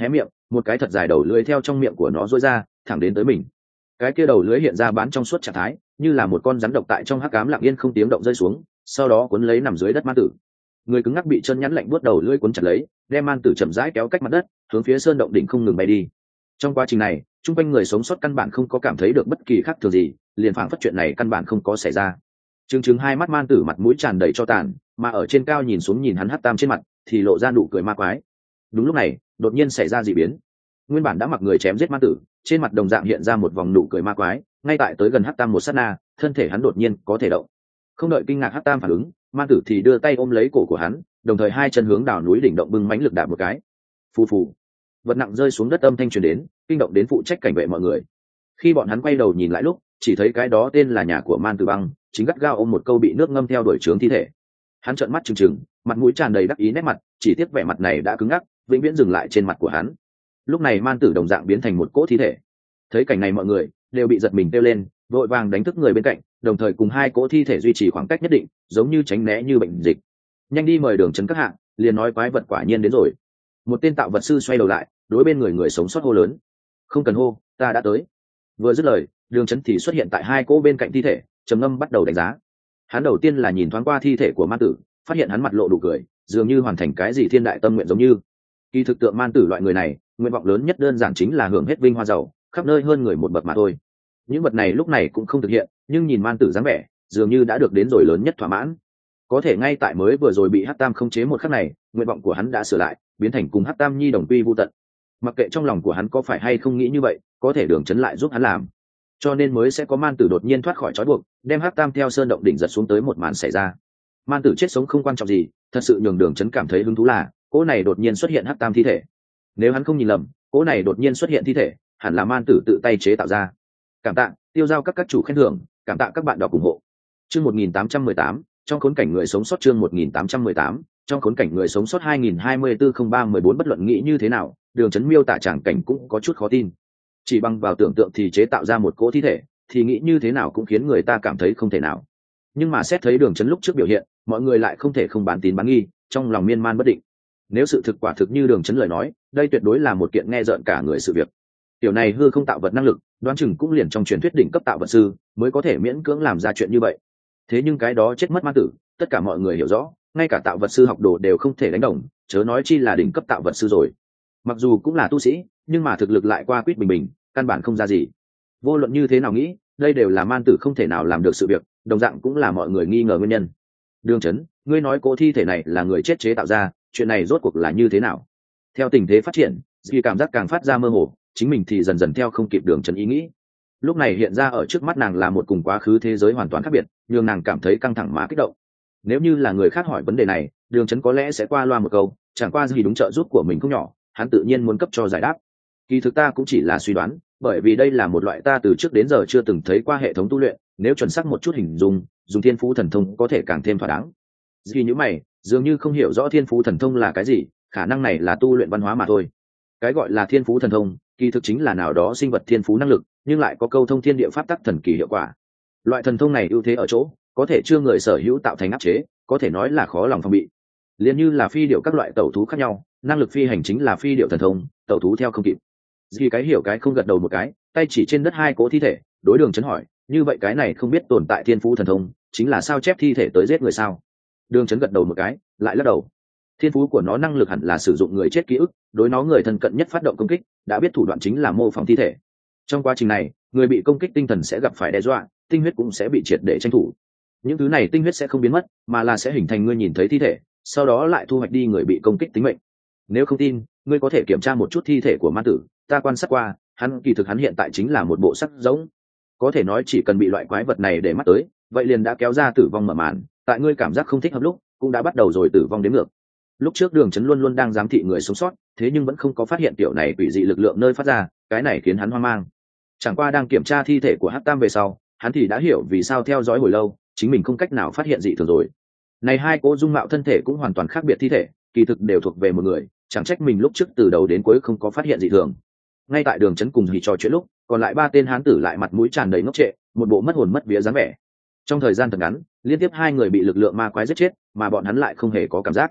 một cái thật dài đầu lưới theo trong miệng của nó rối ra thẳng đến tới mình. Cái kia đầu lưới hiện ra bán trong suốt trạng thái, như là một con rắn độc tại trong hắc ám lặng yên không tiếng động rơi xuống, sau đó cuốn lấy nằm dưới đất man tử. Người cứng ngắc bị chân nhắn lạnh buốt đầu lưỡi cuốn chặt lấy, đem man tử chậm rãi kéo cách mặt đất, hướng phía sơn động đỉnh không ngừng bay đi. Trong quá trình này, chung quanh người sống sót căn bản không có cảm thấy được bất kỳ khác thường gì, liền phảng phất chuyện này căn bản không có xảy ra. Trừng trừng hai mắt man tử mặt mũi tràn đầy cho tàn, mà ở trên cao nhìn xuống nhìn hắn hắc tam trên mặt thì lộ ra nụ cười ma quái. Đúng lúc này, đột nhiên xảy ra dị biến. Nguyên bản đã mặc người chém giết man tử, trên mặt đồng dạng hiện ra một vòng nụ cười ma quái, ngay tại tới gần hắc tam một sát na, thân thể hắn đột nhiên có thể động. Không đợi kinh ngạc hắc tam phản ứng, man tử thì đưa tay ôm lấy cổ của hắn, đồng thời hai chân hướng đảo núi đỉnh động bưng mãnh lực đạp một cái. Phù phù, vật nặng rơi xuống đất âm thanh truyền đến, kinh động đến phụ trách cảnh vệ mọi người. Khi bọn hắn quay đầu nhìn lại lúc, chỉ thấy cái đó tên là nhà của man tử băng, chính gắt gao ôm một câu bị nước ngâm theo đuổi trướng thi thể. Hắn trợn mắt trừng trừng, mặt mũi tràn đầy đắc ý nét mặt, chỉ tiếc vẻ mặt này đã cứng ngắc, vĩnh viễn dừng lại trên mặt của hắn. Lúc này man tử đồng dạng biến thành một cỗ thi thể. Thấy cảnh này mọi người đều bị giật mình kêu lên, vội vàng đánh thức người bên cạnh, đồng thời cùng hai cỗ thi thể duy trì khoảng cách nhất định, giống như tránh né như bệnh dịch. Nhanh đi mời Đường Chấn các hạng, liền nói quái vật quả nhiên đến rồi. Một tên tạo vật sư xoay đầu lại, đối bên người người sống sót hô lớn. Không cần hô, ta đã tới. Vừa dứt lời, Đường Chấn thì xuất hiện tại hai cỗ bên cạnh thi thể, trầm ngâm bắt đầu đánh giá. Hắn đầu tiên là nhìn thoáng qua thi thể của man tử, phát hiện hắn mặt lộ đủ cười, dường như hoàn thành cái gì thiên đại tâm nguyện giống như. Kỳ thực tượng man tử loại người này, nguyện vọng lớn nhất đơn giản chính là hưởng hết vinh hoa giàu, khắp nơi hơn người một bậc mà thôi. Những vật này lúc này cũng không thực hiện, nhưng nhìn man tử dáng vẻ, dường như đã được đến rồi lớn nhất thỏa mãn. Có thể ngay tại mới vừa rồi bị hắc tam khống chế một khắc này, nguyện vọng của hắn đã sửa lại, biến thành cùng hắc tam nhi đồng quy vu tận. Mặc kệ trong lòng của hắn có phải hay không nghĩ như vậy, có thể Đường Chấn lại giúp hắn làm, cho nên mới sẽ có man tử đột nhiên thoát khỏi trói buộc, đem hắc tam theo sơn động đỉnh giật xuống tới một màn xảy ra. Man tử chết sống không quan trọng gì, thật sự nhường Đường Chấn cảm thấy hứng thú là cỗ này đột nhiên xuất hiện hắc tam thi thể. Nếu hắn không nhìn lầm, cỗ này đột nhiên xuất hiện thi thể hẳn là man tử tự tay chế tạo ra. Cảm tạ tiêu giao các các chủ khen thưởng, cảm tạ các bạn đọc ủng hộ. Chương một nghìn tám trăm mười tám, trong khốn cảnh người sống sót. Chương một nghìn tám trăm mười tám, trong khốn cảnh người sống sót hai nghìn hai mươi tư không ba mười bốn. Bất luận nghĩ như thế nào, Đường Chấn miêu tả tràng cảnh cũng có chút khó tin. Chỉ bằng vào tưởng tượng thì chế tạo ra một cỗ thi thể, thì nghĩ như thế nào cũng khiến người ta cảm thấy không thể nào. Nhưng mà xét thấy Đường Chấn lúc trước biểu hiện, mọi người lại không thể không bán tín bán nghi, trong lòng miên man bất định. Nếu sự thực quả thực như Đường Chấn lời nói, đây tuyệt đối là một kiện nghe rợn cả người sự việc. Tiểu này hư không tạo vật năng lực, đoán chừng cũng liền trong truyền thuyết đỉnh cấp tạo vật sư mới có thể miễn cưỡng làm ra chuyện như vậy. Thế nhưng cái đó chết mất man tử, tất cả mọi người hiểu rõ, ngay cả tạo vật sư học đồ đều không thể đánh đồng, chớ nói chi là đỉnh cấp tạo vật sư rồi. Mặc dù cũng là tu sĩ, nhưng mà thực lực lại qua quýt bình bình, căn bản không ra gì. Vô luận như thế nào nghĩ, đây đều là man tử không thể nào làm được sự việc, đồng dạng cũng là mọi người nghi ngờ nguyên nhân. Đường Chấn, ngươi nói cỗ thi thể này là người chết chế tạo ra, chuyện này rốt cuộc là như thế nào? Theo tình thế phát triển, Dì cảm giác càng phát ra mơ hồ, chính mình thì dần dần theo không kịp Đường Chấn ý nghĩ. Lúc này hiện ra ở trước mắt nàng là một cùng quá khứ thế giới hoàn toàn khác biệt, nhưng nàng cảm thấy căng thẳng mà kích động. Nếu như là người khác hỏi vấn đề này, Đường Chấn có lẽ sẽ qua loa một câu, chẳng qua gì đúng trợ giúp của mình không nhỏ, hắn tự nhiên muốn cấp cho giải đáp. Kỳ thực ta cũng chỉ là suy đoán, bởi vì đây là một loại ta từ trước đến giờ chưa từng thấy qua hệ thống tu luyện, nếu chuẩn xác một chút hình dung, dùng thiên phú thần thông có thể càng thêm thỏa đáng. Vì những mày, dường như không hiểu rõ thiên phú thần thông là cái gì, khả năng này là tu luyện văn hóa mà thôi. Cái gọi là thiên phú thần thông, kỳ thực chính là nào đó sinh vật thiên phú năng lực, nhưng lại có câu thông thiên địa pháp tắc thần kỳ hiệu quả. Loại thần thông này ưu thế ở chỗ, có thể chưa người sở hữu tạo thành áp chế, có thể nói là khó lòng phòng bị. Liên như là phi điệu các loại tẩu thú khác nhau, năng lực phi hành chính là phi điệu thần thông, tẩu thú theo không kịp. Vì cái hiểu cái không gật đầu một cái, tay chỉ trên đất hai cỗ thi thể, đối Đường Chấn hỏi, như vậy cái này không biết tồn tại thiên phú thần thông, chính là sao chép thi thể tới giết người sao? Đường Chấn gật đầu một cái, lại lắc đầu. Thiên phú của nó năng lực hẳn là sử dụng người chết ký ức, đối nó người thân cận nhất phát động công kích, đã biết thủ đoạn chính là mô phỏng thi thể. Trong quá trình này, người bị công kích tinh thần sẽ gặp phải đe dọa, tinh huyết cũng sẽ bị triệt để tranh thủ. Những thứ này tinh huyết sẽ không biến mất, mà là sẽ hình thành ngươi nhìn thấy thi thể, sau đó lại thu hoạch đi người bị công kích tính mệnh. Nếu không tin, ngươi có thể kiểm tra một chút thi thể của man tử, ta quan sát qua, hắn kỳ thực hắn hiện tại chính là một bộ sắc giống. Có thể nói chỉ cần bị loại quái vật này để mắt tới, vậy liền đã kéo ra tử vong mở màn, tại ngươi cảm giác không thích hợp lúc, cũng đã bắt đầu rồi tử vong đến ngược. Lúc trước Đường Chấn luôn luôn đang giám thị người sống sót, thế nhưng vẫn không có phát hiện tiểu này quỷ dị lực lượng nơi phát ra, cái này khiến hắn hoang mang. Chẳng qua đang kiểm tra thi thể của Hắc Tam về sau, hắn thì đã hiểu vì sao theo dõi hồi lâu, chính mình không cách nào phát hiện dị thường rồi. Này hai cô dung mạo thân thể cũng hoàn toàn khác biệt thi thể, kỳ thực đều thuộc về một người, chẳng trách mình lúc trước từ đầu đến cuối không có phát hiện dị thường. Ngay tại Đường Chấn cùng Hỉ trò chuyện lúc, còn lại ba tên hán tử lại mặt mũi tràn đầy ngốc trệ, một bộ mất hồn mất vía dáng vẻ. Trong thời gian thật ngắn, liên tiếp hai người bị lực lượng ma quái giết chết, mà bọn hắn lại không hề có cảm giác.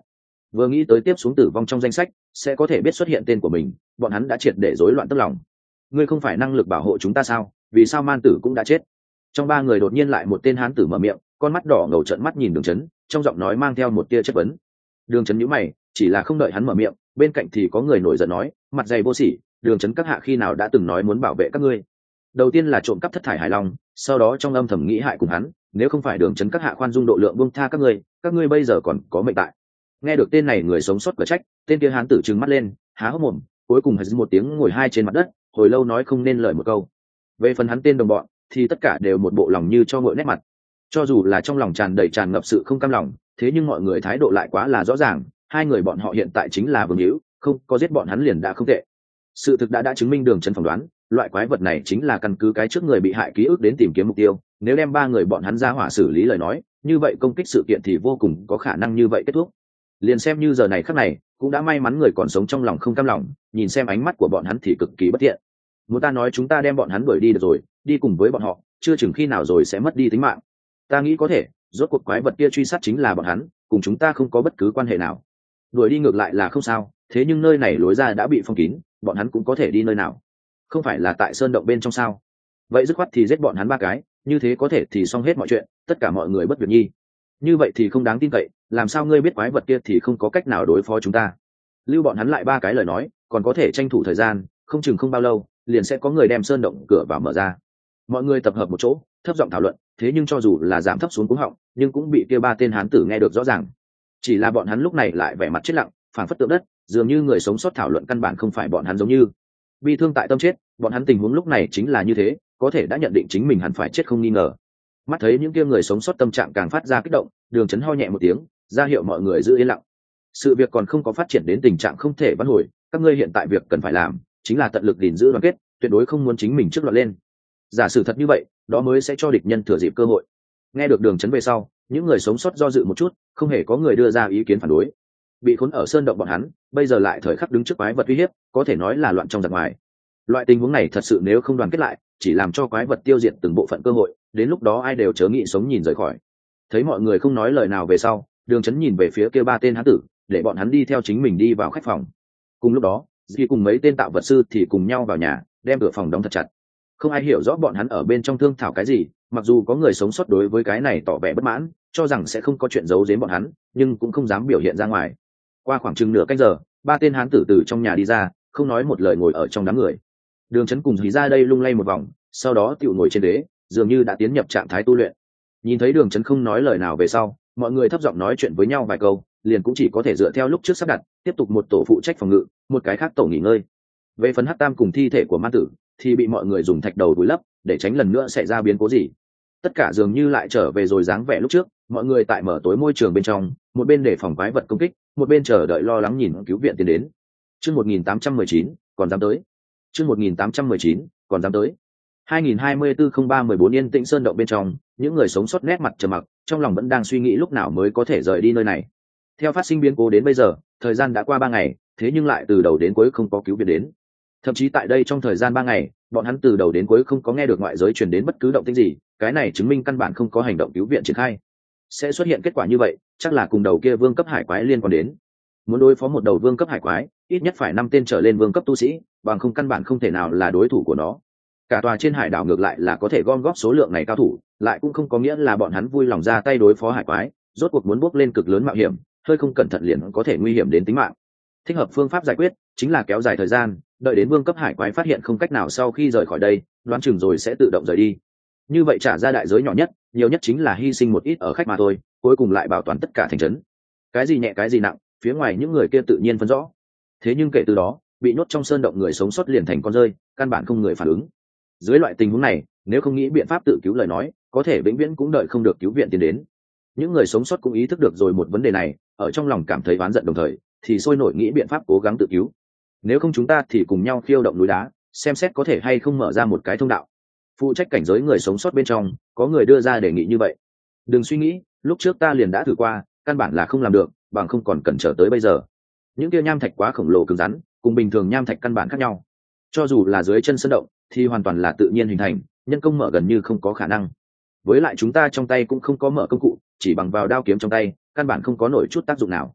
vừa nghĩ tới tiếp xuống tử vong trong danh sách sẽ có thể biết xuất hiện tên của mình, bọn hắn đã triệt để rối loạn tức lòng. Ngươi không phải năng lực bảo hộ chúng ta sao, vì sao man tử cũng đã chết? Trong ba người đột nhiên lại một tên hán tử mở miệng, con mắt đỏ ngầu trợn mắt nhìn Đường Chấn, trong giọng nói mang theo một tia chất vấn. Đường Chấn nhíu mày, chỉ là không đợi hắn mở miệng, bên cạnh thì có người nổi giận nói, mặt dày vô sỉ, Đường Chấn các hạ khi nào đã từng nói muốn bảo vệ các ngươi? Đầu tiên là trộm cắp thất thải hải long, sau đó trong âm thầm nghĩ hại cùng hắn, nếu không phải Đường Chấn các hạ khoan dung độ lượng buông tha các ngươi, các ngươi bây giờ còn có mệnh tại. Nghe được tên này người sống sót cửa trách, tên kia hán tử trừng mắt lên, há hốc mồm, cuối cùng hừ một tiếng ngồi hai trên mặt đất, hồi lâu nói không nên lời một câu. Về phần hắn tên đồng bọn, thì tất cả đều một bộ lòng như cho ngội nét mặt. Cho dù là trong lòng tràn đầy tràn ngập sự không cam lòng, thế nhưng mọi người thái độ lại quá là rõ ràng, hai người bọn họ hiện tại chính là vương hữu, không có giết bọn hắn liền đã không tệ. Sự thực đã đã chứng minh Đường Chấn phỏng đoán, loại quái vật này chính là căn cứ cái trước người bị hại ký ức đến tìm kiếm mục tiêu, nếu đem ba người bọn hắn ra hỏa xử lý lời nói, như vậy công kích sự kiện thì vô cùng có khả năng như vậy kết thúc. Liền xem như giờ này khắc này, cũng đã may mắn người còn sống trong lòng không cam lòng, nhìn xem ánh mắt của bọn hắn thì cực kỳ bất thiện. Muốn ta nói chúng ta đem bọn hắn đuổi đi được rồi, đi cùng với bọn họ, chưa chừng khi nào rồi sẽ mất đi tính mạng. Ta nghĩ có thể, rốt cuộc quái vật kia truy sát chính là bọn hắn, cùng chúng ta không có bất cứ quan hệ nào. Đuổi đi ngược lại là không sao, thế nhưng nơi này lối ra đã bị phong kín, bọn hắn cũng có thể đi nơi nào? Không phải là tại sơn động bên trong sao? Vậy dứt khoát thì giết bọn hắn ba cái, như thế có thể thì xong hết mọi chuyện, tất cả mọi người bất việc nhi. Như vậy thì không đáng tin cậy, làm sao ngươi biết quái vật kia thì không có cách nào đối phó chúng ta? Lưu bọn hắn lại ba cái lời nói, còn có thể tranh thủ thời gian, không chừng không bao lâu, liền sẽ có người đem sơn động cửa vào mở ra. Mọi người tập hợp một chỗ, thấp giọng thảo luận, thế nhưng cho dù là giảm thấp xuống cuống họng, nhưng cũng bị kia ba tên hán tử nghe được rõ ràng. Chỉ là bọn hắn lúc này lại vẻ mặt chết lặng, phảng phất tượng đất, dường như người sống sót thảo luận căn bản không phải bọn hắn giống như bi thương tại tâm chết, bọn hắn tình huống lúc này chính là như thế, có thể đã nhận định chính mình hẳn phải chết không nghi ngờ. Mắt thấy những kia người sống sót tâm trạng càng phát ra kích động, Đường Chấn ho nhẹ một tiếng, ra hiệu mọi người giữ yên lặng. Sự việc còn không có phát triển đến tình trạng không thể vãn hồi, các ngươi hiện tại việc cần phải làm chính là tận lực gìn giữ đoàn kết, tuyệt đối không muốn chính mình trước loạn lên. Giả sử thật như vậy, đó mới sẽ cho địch nhân thừa dịp cơ hội. Nghe được Đường Chấn về sau, những người sống sót do dự một chút, không hề có người đưa ra ý kiến phản đối. Bị khốn ở sơn động bọn hắn, bây giờ lại thời khắc đứng trước quái vật uy hiếp, có thể nói là loạn trong giặc ngoài. Loại tình huống này thật sự nếu không đoàn kết lại, chỉ làm cho quái vật tiêu diệt từng bộ phận cơ hội, đến lúc đó ai đều chớ nghĩ sống nhìn rời khỏi. Thấy mọi người không nói lời nào về sau, Đường Chấn nhìn về phía kia ba tên hán tử, để bọn hắn đi theo chính mình đi vào khách phòng. Cùng lúc đó, Dì cùng mấy tên tạo vật sư thì cùng nhau vào nhà, đem cửa phòng đóng thật chặt. Không ai hiểu rõ bọn hắn ở bên trong thương thảo cái gì, mặc dù có người sống sót đối với cái này tỏ vẻ bất mãn, cho rằng sẽ không có chuyện giấu giếm bọn hắn, nhưng cũng không dám biểu hiện ra ngoài. Qua khoảng chừng nửa canh giờ, ba tên hán tử từ trong nhà đi ra, không nói một lời ngồi ở trong đám người. Đường Chấn cùng Dì ra đây lung lay một vòng, sau đó tựu ngồi trên đế, dường như đã tiến nhập trạng thái tu luyện. Nhìn thấy Đường Chấn không nói lời nào về sau, mọi người thấp giọng nói chuyện với nhau vài câu, liền cũng chỉ có thể dựa theo lúc trước sắp đặt, tiếp tục một tổ phụ trách phòng ngự, một cái khác tổ nghỉ ngơi. Về phần Hắc Tam cùng thi thể của man tử thì bị mọi người dùng thạch đầu vùi lấp, để tránh lần nữa xảy ra biến cố gì. Tất cả dường như lại trở về rồi dáng vẻ lúc trước, mọi người tại mở tối môi trường bên trong, một bên để phòng quái vật công kích, một bên chờ đợi lo lắng nhìn cứu viện tiến đến. Chương một nghìn tám trăm mười chín, còn dám tới. Chương một nghìn tám trăm mười chín, còn dám tới. hai nghìn hai mươi tư không ba mười bốn Yên Tĩnh Sơn động bên trong, những người sống sót nét mặt trầm mặc, trong lòng vẫn đang suy nghĩ lúc nào mới có thể rời đi nơi này. Theo phát sinh biến cố đến bây giờ, thời gian đã qua ba ngày, thế nhưng lại từ đầu đến cuối không có cứu viện đến. Thậm chí tại đây trong thời gian ba ngày, bọn hắn từ đầu đến cuối không có nghe được ngoại giới truyền đến bất cứ động tĩnh gì, cái này chứng minh căn bản không có hành động cứu viện triển khai. Sẽ xuất hiện kết quả như vậy, chắc là cùng đầu kia vương cấp hải quái liên quan đến. Muốn đối phó một đầu vương cấp hải quái, ít nhất phải năm tên trở lên vương cấp tu sĩ, bằng không căn bản không thể nào là đối thủ của nó. Cả tòa trên hải đảo ngược lại là có thể gom góp số lượng này cao thủ, lại cũng không có nghĩa là bọn hắn vui lòng ra tay đối phó hải quái, rốt cuộc muốn bước lên cực lớn mạo hiểm, hơi không cẩn thận liền có thể nguy hiểm đến tính mạng. Thích hợp phương pháp giải quyết chính là kéo dài thời gian, đợi đến vương cấp hải quái phát hiện không cách nào sau khi rời khỏi đây, đoán chừng rồi sẽ tự động rời đi. Như vậy trả ra đại giới nhỏ nhất, nhiều nhất chính là hy sinh một ít ở khách mà thôi, cuối cùng lại bảo toàn tất cả thành trấn. Cái gì nhẹ cái gì nặng, phía ngoài những người kia tự nhiên phân rõ. Thế nhưng kể từ đó, bị nhốt trong sơn động người sống sót liền thành con rơi, căn bản không người phản ứng. Dưới loại tình huống này, nếu không nghĩ biện pháp tự cứu lời nói, có thể vĩnh viễn cũng đợi không được cứu viện tiến đến. Những người sống sót cũng ý thức được rồi một vấn đề này, ở trong lòng cảm thấy oán giận đồng thời, thì sôi nổi nghĩ biện pháp cố gắng tự cứu. Nếu không chúng ta thì cùng nhau khiêu động núi đá, xem xét có thể hay không mở ra một cái thông đạo. Phụ trách cảnh giới người sống sót bên trong, có người đưa ra đề nghị như vậy. Đừng suy nghĩ, lúc trước ta liền đã thử qua, căn bản là không làm được, bằng không còn cần chờ tới bây giờ. Những kia nham thạch quá khổng lồ cứng rắn, cùng bình thường nham thạch căn bản khác nhau. Cho dù là dưới chân sơn động, thì hoàn toàn là tự nhiên hình thành, nhân công mở gần như không có khả năng. Với lại chúng ta trong tay cũng không có mở công cụ, chỉ bằng vào đao kiếm trong tay, căn bản không có nổi chút tác dụng nào.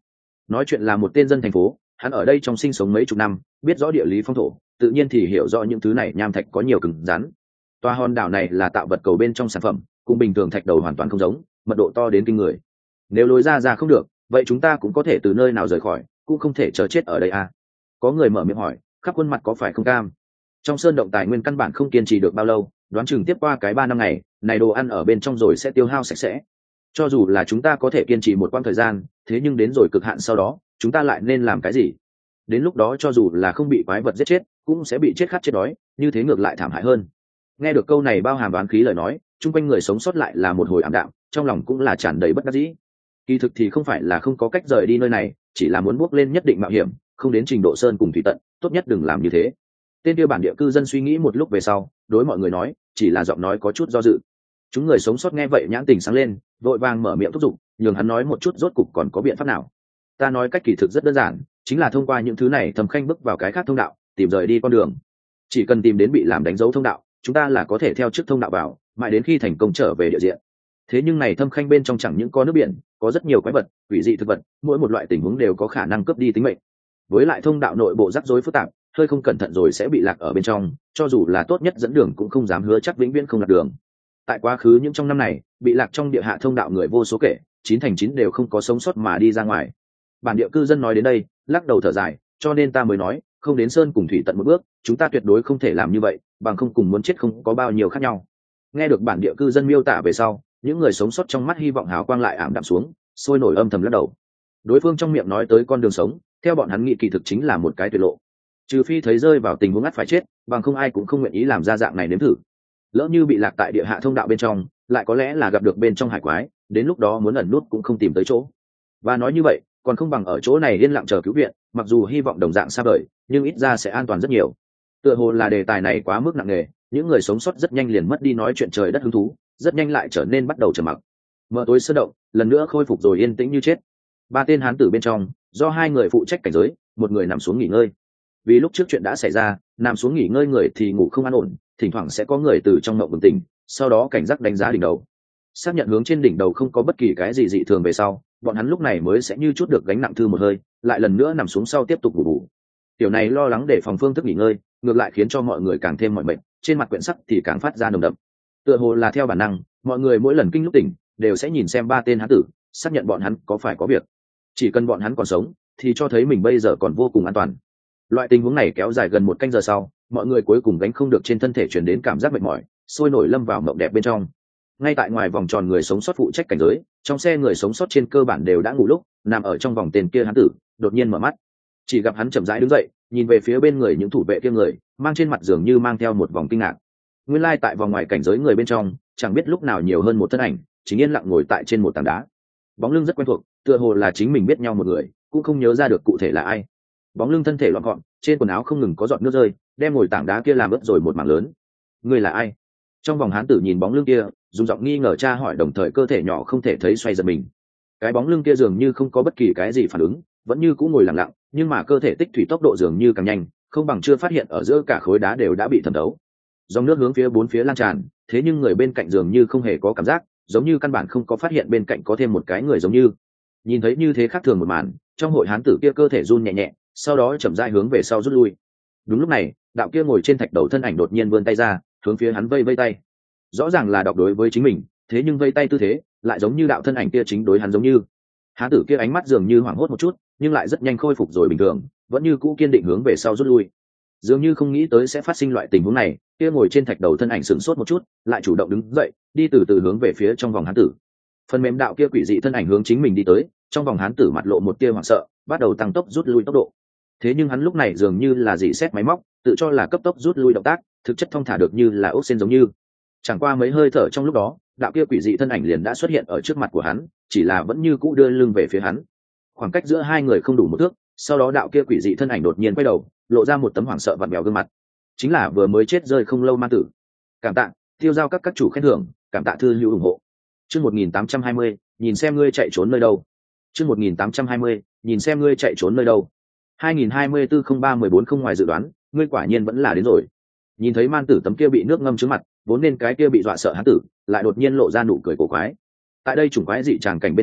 nói chuyện là một tên dân thành phố, hắn ở đây trong sinh sống mấy chục năm, biết rõ địa lý phong thổ, tự nhiên thì hiểu rõ những thứ này nham thạch có nhiều cứng rắn. Tòa hòn đảo này là tạo vật cầu bên trong sản phẩm, cùng bình thường thạch đầu hoàn toàn không giống, mật độ to đến kinh người. Nếu lối ra ra không được, vậy chúng ta cũng có thể từ nơi nào rời khỏi, cũng không thể chờ chết ở đây à? Có người mở miệng hỏi, khắp khuôn mặt có phải không cam? Trong sơn động tài nguyên căn bản không kiên trì được bao lâu, đoán chừng tiếp qua cái ba năm ngày, này đồ ăn ở bên trong rồi sẽ tiêu hao sạch sẽ. Cho dù là chúng ta có thể kiên trì một quãng thời gian, thế nhưng đến rồi cực hạn sau đó, chúng ta lại nên làm cái gì? Đến lúc đó cho dù là không bị quái vật giết chết, cũng sẽ bị chết khát chết đói, như thế ngược lại thảm hại hơn. Nghe được câu này bao hàm đoán khí lời nói, chung quanh người sống sót lại là một hồi ảm đạm, trong lòng cũng là tràn đầy bất đắc dĩ. Kỳ thực thì không phải là không có cách rời đi nơi này, chỉ là muốn bước lên nhất định mạo hiểm, không đến trình độ sơn cùng thủy tận, tốt nhất đừng làm như thế. Tên tiêu bản địa cư dân suy nghĩ một lúc về sau, đối mọi người nói, chỉ là giọng nói có chút do dự. Chúng người sống sót nghe vậy nhãn tình sáng lên, vội vàng mở miệng thúc giục, nhường hắn nói một chút rốt cục còn có biện pháp nào. Ta nói cách kỳ thực rất đơn giản, chính là thông qua những thứ này thầm khanh bước vào cái khác thông đạo, tìm rời đi con đường. Chỉ cần tìm đến bị làm đánh dấu thông đạo, chúng ta là có thể theo trước thông đạo vào, mãi đến khi thành công trở về địa diện. Thế nhưng này thâm khanh bên trong chẳng những có nước biển, có rất nhiều quái vật, quỷ dị thực vật, mỗi một loại tình huống đều có khả năng cướp đi tính mệnh. Với lại thông đạo nội bộ rắc rối phức tạp, hơi không cẩn thận rồi sẽ bị lạc ở bên trong, cho dù là tốt nhất dẫn đường cũng không dám hứa chắc vĩnh viễn không lạc đường. Tại quá khứ những trong năm này, bị lạc trong địa hạ thông đạo người vô số kể, chín thành chín đều không có sống sót mà đi ra ngoài. Bản địa cư dân nói đến đây, lắc đầu thở dài, cho nên ta mới nói, không đến sơn cùng thủy tận một bước, chúng ta tuyệt đối không thể làm như vậy, bằng không cùng muốn chết không có bao nhiêu khác nhau. Nghe được bản địa cư dân miêu tả về sau, những người sống sót trong mắt hy vọng hào quang lại ảm đạm xuống, sôi nổi âm thầm lắc đầu. Đối phương trong miệng nói tới con đường sống, theo bọn hắn nghĩ kỳ thực chính là một cái tuyệt lộ. Trừ phi thấy rơi vào tình huống ngắt phải chết, bằng không ai cũng không nguyện ý làm ra dạng này nếm thử. Lỡ như bị lạc tại địa hạ thông đạo bên trong, lại có lẽ là gặp được bên trong hải quái, đến lúc đó muốn ẩn nút cũng không tìm tới chỗ. Và nói như vậy, còn không bằng ở chỗ này yên lặng chờ cứu viện, mặc dù hy vọng đồng dạng xa vời, nhưng ít ra sẽ an toàn rất nhiều. Tựa hồ là đề tài này quá mức nặng nề, những người sống sót rất nhanh liền mất đi nói chuyện trời đất hứng thú, rất nhanh lại trở nên bắt đầu trầm mặc. Mở tối sơ động, lần nữa khôi phục rồi yên tĩnh như chết. Ba tên hán tử bên trong, do hai người phụ trách cảnh giới, một người nằm xuống nghỉ ngơi. Vì lúc trước chuyện đã xảy ra, nằm xuống nghỉ ngơi người thì ngủ không an ổn, thỉnh thoảng sẽ có người từ trong mộng bừng tỉnh, sau đó cảnh giác đánh giá đỉnh đầu. Xác nhận hướng trên đỉnh đầu không có bất kỳ cái gì dị thường về sau, bọn hắn lúc này mới sẽ như chút được gánh nặng thư một hơi, lại lần nữa nằm xuống sau tiếp tục ngủ bù. Tiểu này lo lắng để phòng phương thức nghỉ ngơi, ngược lại khiến cho mọi người càng thêm mỏi mệt, trên mặt quyển sắc thì càng phát ra nồng đậm. Tựa hồ là theo bản năng, mọi người mỗi lần kinh lúc tỉnh đều sẽ nhìn xem ba tên hán tử, xác nhận bọn hắn có phải có việc. Chỉ cần bọn hắn còn sống, thì cho thấy mình bây giờ còn vô cùng an toàn. Loại tình huống này kéo dài gần một canh giờ sau, mọi người cuối cùng gánh không được trên thân thể truyền đến cảm giác mệt mỏi, sôi nổi lâm vào mộng đẹp bên trong. Ngay tại ngoài vòng tròn người sống sót phụ trách cảnh giới, trong xe người sống sót trên cơ bản đều đã ngủ lúc, nằm ở trong vòng tên kia hán tử đột nhiên mở mắt. Chỉ gặp hắn chậm rãi đứng dậy, nhìn về phía bên người những thủ vệ kia người, mang trên mặt dường như mang theo một vòng kinh ngạc. Nguyên lai tại vòng ngoài cảnh giới người bên trong, chẳng biết lúc nào nhiều hơn một thân ảnh, chính yên lặng ngồi tại trên một tảng đá. Bóng lưng rất quen thuộc, tựa hồ là chính mình biết nhau một người, cũng không nhớ ra được cụ thể là ai. Bóng lưng thân thể loạn gọn, trên quần áo không ngừng có giọt nước rơi, đem ngồi tảng đá kia làm ướt rồi một mảng lớn. Người là ai? Trong vòng hán tử nhìn bóng lưng kia, dùng giọng nghi ngờ tra hỏi, đồng thời cơ thể nhỏ không thể thấy xoay giật mình. Cái bóng lưng kia dường như không có bất kỳ cái gì phản ứng, vẫn như cũ ngồi lặng lặng, nhưng mà cơ thể tích thủy tốc độ dường như càng nhanh, không bằng chưa phát hiện ở giữa cả khối đá đều đã bị thẩm thấu. Dòng nước hướng phía bốn phía lan tràn, thế nhưng người bên cạnh dường như không hề có cảm giác, giống như căn bản không có phát hiện bên cạnh có thêm một cái người giống như. Nhìn thấy như thế khác thường một màn, trong hội hán tử kia cơ thể run nhẹ nhẹ, sau đó chậm rãi hướng về sau rút lui. Đúng lúc này, đạo kia ngồi trên thạch đầu thân ảnh đột nhiên vươn tay ra, hướng phía hắn vây vây tay. Rõ ràng là đọc đối với chính mình, thế nhưng vây tay tư thế lại giống như đạo thân ảnh kia chính đối hắn giống như. Hán tử kia ánh mắt dường như hoảng hốt một chút, nhưng lại rất nhanh khôi phục rồi bình thường, vẫn như cũ kiên định hướng về sau rút lui. Dường như không nghĩ tới sẽ phát sinh loại tình huống này, kia ngồi trên thạch đầu thân ảnh sửng sốt một chút, lại chủ động đứng dậy, đi từ từ hướng về phía trong vòng hán tử. Phần mềm đạo kia quỷ dị thân ảnh hướng chính mình đi tới, trong vòng hán tử mặt lộ một tia hoảng sợ, bắt đầu tăng tốc rút lui tốc độ. Thế nhưng hắn lúc này dường như là dị xét máy móc, tự cho là cấp tốc rút lui động tác, thực chất thong thả được như là ốc sen giống như. Chẳng qua mấy hơi thở trong lúc đó, đạo kia quỷ dị thân ảnh liền đã xuất hiện ở trước mặt của hắn, chỉ là vẫn như cũ đưa lưng về phía hắn. Khoảng cách giữa hai người không đủ một thước, sau đó đạo kia quỷ dị thân ảnh đột nhiên quay đầu, lộ ra một tấm hoảng sợ vặn vẹo gương mặt. Chính là vừa mới chết rơi không lâu ma tử. Cảm tạ, tiêu giao các các chủ khen thưởng, cảm tạ thư hữu ủng hộ. Chương một nghìn tám trăm hai mươi, nhìn xem ngươi chạy trốn nơi đâu. Chương một nghìn tám trăm hai mươi, nhìn xem ngươi chạy trốn nơi đâu. hai nghìn hai mươi tư không ba mười bốn không ngoài dự đoán, ngươi quả nhiên vẫn là đến rồi. Nhìn thấy man tử tấm kia bị nước ngâm trứng mặt, vốn nên cái kia bị dọa sợ hán tử, lại đột nhiên lộ ra nụ cười cổ quái. Tại đây chủng quái dị tràng cảnh bên trong,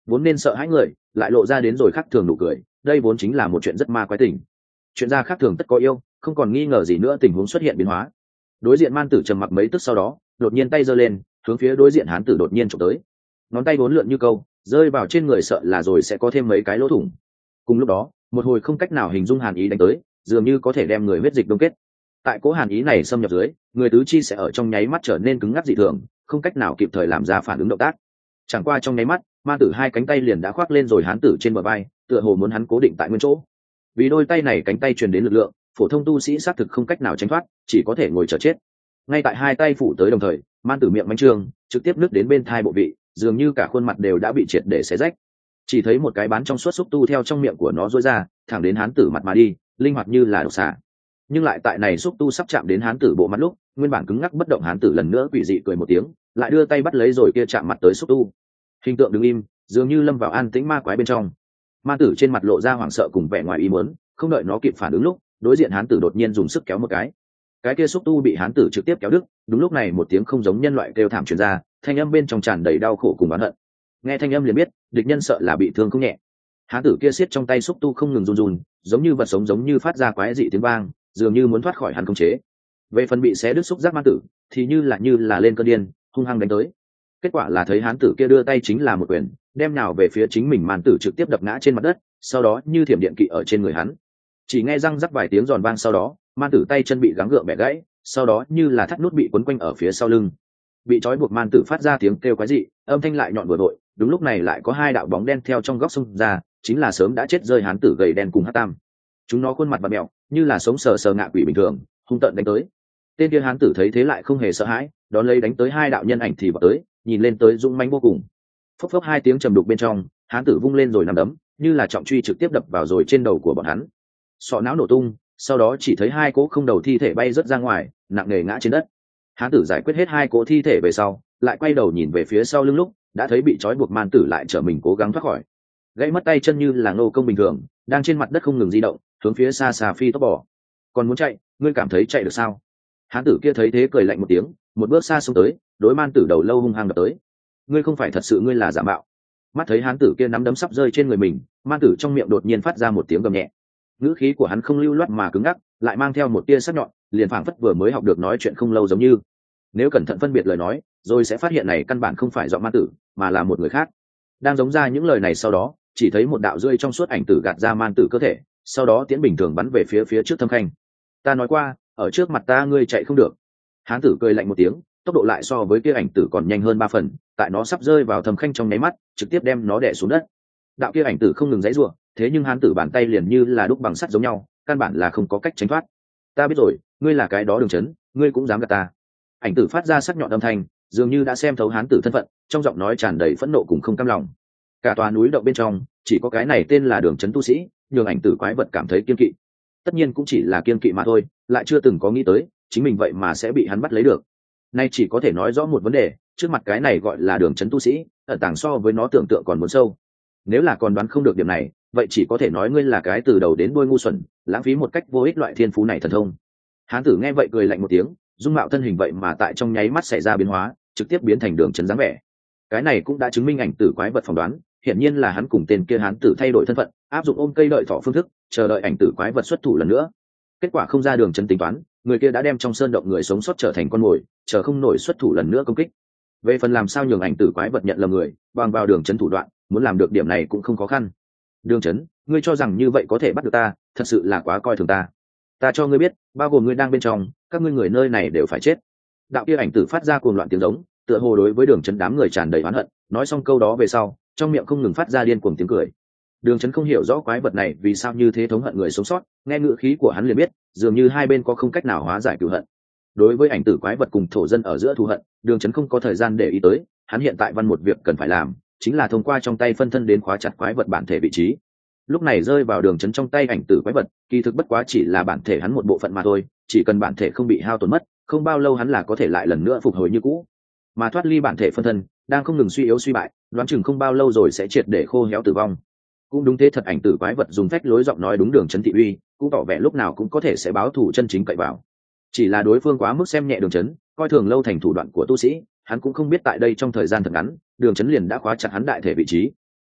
vốn nên sợ hãi người lại lộ ra đến rồi khác thường nụ cười, đây vốn chính là một chuyện rất ma quái tình. Chuyện ra khác thường tất có yêu, không còn nghi ngờ gì nữa, tình huống xuất hiện biến hóa. Đối diện man tử trầm mặc mấy tức sau đó, đột nhiên tay giơ lên, hướng phía đối diện hán tử đột nhiên chụp tới. Ngón tay vốn lượn như câu, rơi vào trên người sợ là rồi sẽ có thêm mấy cái lỗ thủng. Cùng lúc đó, một hồi không cách nào hình dung hàn ý đánh tới, dường như có thể đem người huyết dịch đông kết. Tại cố hàn ý này xâm nhập dưới, người tứ chi sẽ ở trong nháy mắt trở nên cứng ngắc dị thường, không cách nào kịp thời làm ra phản ứng động tác. Chẳng qua trong nháy mắt, man tử hai cánh tay liền đã khoác lên rồi hán tử trên bờ vai, tựa hồ muốn hắn cố định tại nguyên chỗ. Vì đôi tay này cánh tay truyền đến lực lượng, phổ thông tu sĩ xác thực không cách nào tránh thoát, chỉ có thể ngồi chờ chết. Ngay tại hai tay phủ tới đồng thời, man tử miệng manh trương, trực tiếp nứt đến bên thai bộ vị, dường như cả khuôn mặt đều đã bị triệt để xé rách. Chỉ thấy một cái bán trong suốt xúc tu theo trong miệng của nó rối ra, thẳng đến hán tử mặt mà đi, linh hoạt như là độc xà. Nhưng lại tại này xúc tu sắp chạm đến hán tử bộ mặt lúc, nguyên bản cứng ngắc bất động hán tử lần nữa quỷ dị cười một tiếng, lại đưa tay bắt lấy rồi kia chạm mặt tới xúc tu. Hình tượng đứng im, dường như lâm vào an tĩnh ma quái bên trong. Man tử trên mặt lộ ra hoảng sợ cùng vẻ ngoài ý muốn, không đợi nó kịp phản ứng lúc, đối diện hán tử đột nhiên dùng sức kéo một cái. Cái kia xúc tu bị hán tử trực tiếp kéo đứt, đúng lúc này một tiếng không giống nhân loại kêu thảm truyền ra, thanh âm bên trong tràn đầy đau khổ cùng oán hận. Nghe thanh âm liền biết, địch nhân sợ là bị thương không nhẹ. Hán tử kia siết trong tay xúc tu không ngừng run run, giống như vật sống, giống như phát ra quái dị tiếng vang, dường như muốn thoát khỏi hắn khống chế. Về phần bị xé đứt xúc giác man tử, thì như là như là lên cơn điên, hung hăng đánh tới. Kết quả là thấy hán tử kia đưa tay chính là một quyền, đem nhào về phía chính mình, man tử trực tiếp đập ngã trên mặt đất, sau đó như thiểm điện kỵ ở trên người hắn. Chỉ nghe răng rắc vài tiếng giòn vang, sau đó man tử tay chân bị gắng gượng bẻ gãy, sau đó như là thắt nút bị quấn quanh ở phía sau lưng. Bị trói buộc man tử phát ra tiếng kêu quái dị, âm thanh lại nhọn vừa vội. Đúng lúc này lại có hai đạo bóng đen theo trong góc xông ra, chính là sớm đã chết rơi hán tử gầy đen cùng hắc tam. Chúng nó khuôn mặt bặm mẹo, như là sống sờ sờ ngạ quỷ bình thường, hung tợn đánh tới. Tên kia hán tử thấy thế lại không hề sợ hãi, đón lấy đánh tới hai đạo nhân ảnh thì vào tới, nhìn lên tới dũng mãnh vô cùng. Phốc phốc hai tiếng trầm đục bên trong, hán tử vung lên rồi nằm đấm, như là trọng truy trực tiếp đập vào rồi trên đầu của bọn hắn. Sọ não nổ tung, sau đó chỉ thấy hai cỗ không đầu thi thể bay rớt ra ngoài, nặng nề ngã trên đất. Hán tử giải quyết hết hai cỗ thi thể về sau, lại quay đầu nhìn về phía sau lưng lúc, đã thấy bị trói buộc man tử lại trở mình cố gắng thoát khỏi. Gãy mất tay chân như là ngô công bình thường, đang trên mặt đất không ngừng di động, hướng phía xa xa phi tốc bỏ. Còn muốn chạy, ngươi cảm thấy chạy được sao? Hán tử kia thấy thế cười lạnh một tiếng, một bước xa xông tới, đối man tử đầu lâu hung hăng đập tới. Ngươi không phải thật sự ngươi là giả mạo. Mắt thấy hán tử kia nắm đấm sắp rơi trên người mình, man tử trong miệng đột nhiên phát ra một tiếng gầm nhẹ. Ngữ khí của hắn không lưu loát mà cứng ngắc, lại mang theo một tia sắc nhọn, liền phảng phất vừa mới học được nói chuyện không lâu giống như. Nếu cẩn thận phân biệt lời nói, rồi sẽ phát hiện này căn bản không phải giọng man tử, mà là một người khác. Đang giống ra những lời này sau đó, chỉ thấy một đạo rơi trong suốt ảnh tử gạt ra man tử cơ thể, sau đó tiễn bình thường bắn về phía phía trước Thâm Khanh. Ta nói qua, ở trước mặt ta ngươi chạy không được. Hán tử cười lạnh một tiếng, tốc độ lại so với kia ảnh tử còn nhanh hơn ba phần, tại nó sắp rơi vào Thâm Khanh trong nháy mắt, trực tiếp đem nó đè xuống đất. Đạo kia ảnh tử không ngừng giãy giụa, thế nhưng hán tử bàn tay liền như là đúc bằng sắt giống nhau, căn bản là không có cách tránh thoát. Ta biết rồi, ngươi là cái đó Đường Chấn, ngươi cũng dám gạt ta. Ảnh tử phát ra sắc nhọn âm thanh, dường như đã xem thấu hán tử thân phận, trong giọng nói tràn đầy phẫn nộ cùng không cam lòng. Cả tòa núi động bên trong, chỉ có cái này tên là Đường Chấn tu sĩ, nhường ảnh tử quái vật cảm thấy kiên kỵ. Tất nhiên cũng chỉ là kiên kỵ mà thôi, lại chưa từng có nghĩ tới, chính mình vậy mà sẽ bị hắn bắt lấy được. Nay chỉ có thể nói rõ một vấn đề, trước mặt cái này gọi là Đường Chấn tu sĩ, ẩn tàng so với nó tưởng tượng còn muốn sâu. Nếu là còn đoán không được điểm này, vậy chỉ có thể nói ngươi là cái từ đầu đến đuôi ngu xuẩn, lãng phí một cách vô ích loại thiên phú này thần thông. Hán tử nghe vậy cười lạnh một tiếng, dung mạo thân hình vậy mà tại trong nháy mắt xảy ra biến hóa, trực tiếp biến thành Đường Chấn dáng vẻ. Cái này cũng đã chứng minh ảnh tử quái vật phỏng đoán, hiển nhiên là hắn cùng tên kia hán tử thay đổi thân phận, áp dụng ôm cây đợi thỏ phương thức, chờ đợi ảnh tử quái vật xuất thủ lần nữa. Kết quả không ra Đường Chấn tính toán, người kia đã đem trong sơn động người sống sót trở thành con mồi, chờ không nổi xuất thủ lần nữa công kích. Về phần làm sao nhường ảnh tử quái vật nhận lầm người, bằng vào Đường Chấn thủ đoạn, muốn làm được điểm này cũng không khó khăn. Đường Chấn, ngươi cho rằng như vậy có thể bắt được ta, thật sự là quá coi thường ta. Ta cho ngươi biết, bao gồm ngươi đang bên trong, các ngươi người nơi này đều phải chết. Đạo kia ảnh tử phát ra cuồng loạn tiếng giống, tựa hồ đối với Đường Chấn đám người tràn đầy oán hận, nói xong câu đó về sau, trong miệng không ngừng phát ra điên cuồng tiếng cười. Đường Chấn không hiểu rõ quái vật này vì sao như thế thống hận người sống sót, nghe ngữ khí của hắn liền biết, dường như hai bên có không cách nào hóa giải cừu hận. Đối với ảnh tử quái vật cùng thổ dân ở giữa thù hận, Đường Chấn không có thời gian để ý tới, hắn hiện tại văn một việc cần phải làm, chính là thông qua trong tay phân thân đến khóa chặt quái vật bản thể vị trí. Lúc này rơi vào Đường Chấn trong tay ảnh tử quái vật, kỳ thực bất quá chỉ là bản thể hắn một bộ phận mà thôi, chỉ cần bản thể không bị hao tổn mất, không bao lâu hắn là có thể lại lần nữa phục hồi như cũ. Mà thoát ly bản thể phân thân, đang không ngừng suy yếu suy bại, đoán chừng không bao lâu rồi sẽ triệt để khô héo tử vong. Cũng đúng thế thật, ảnh tử quái vật dùng phách lối giọng nói đúng Đường Chấn thị uy, cũng tỏ vẻ lúc nào cũng có thể sẽ báo thù chân chính cậy vào. Chỉ là đối phương quá mức xem nhẹ Đường Chấn, coi thường lâu thành thủ đoạn của tu sĩ, hắn cũng không biết tại đây trong thời gian thật ngắn, Đường Chấn liền đã khóa chặt hắn đại thể vị trí.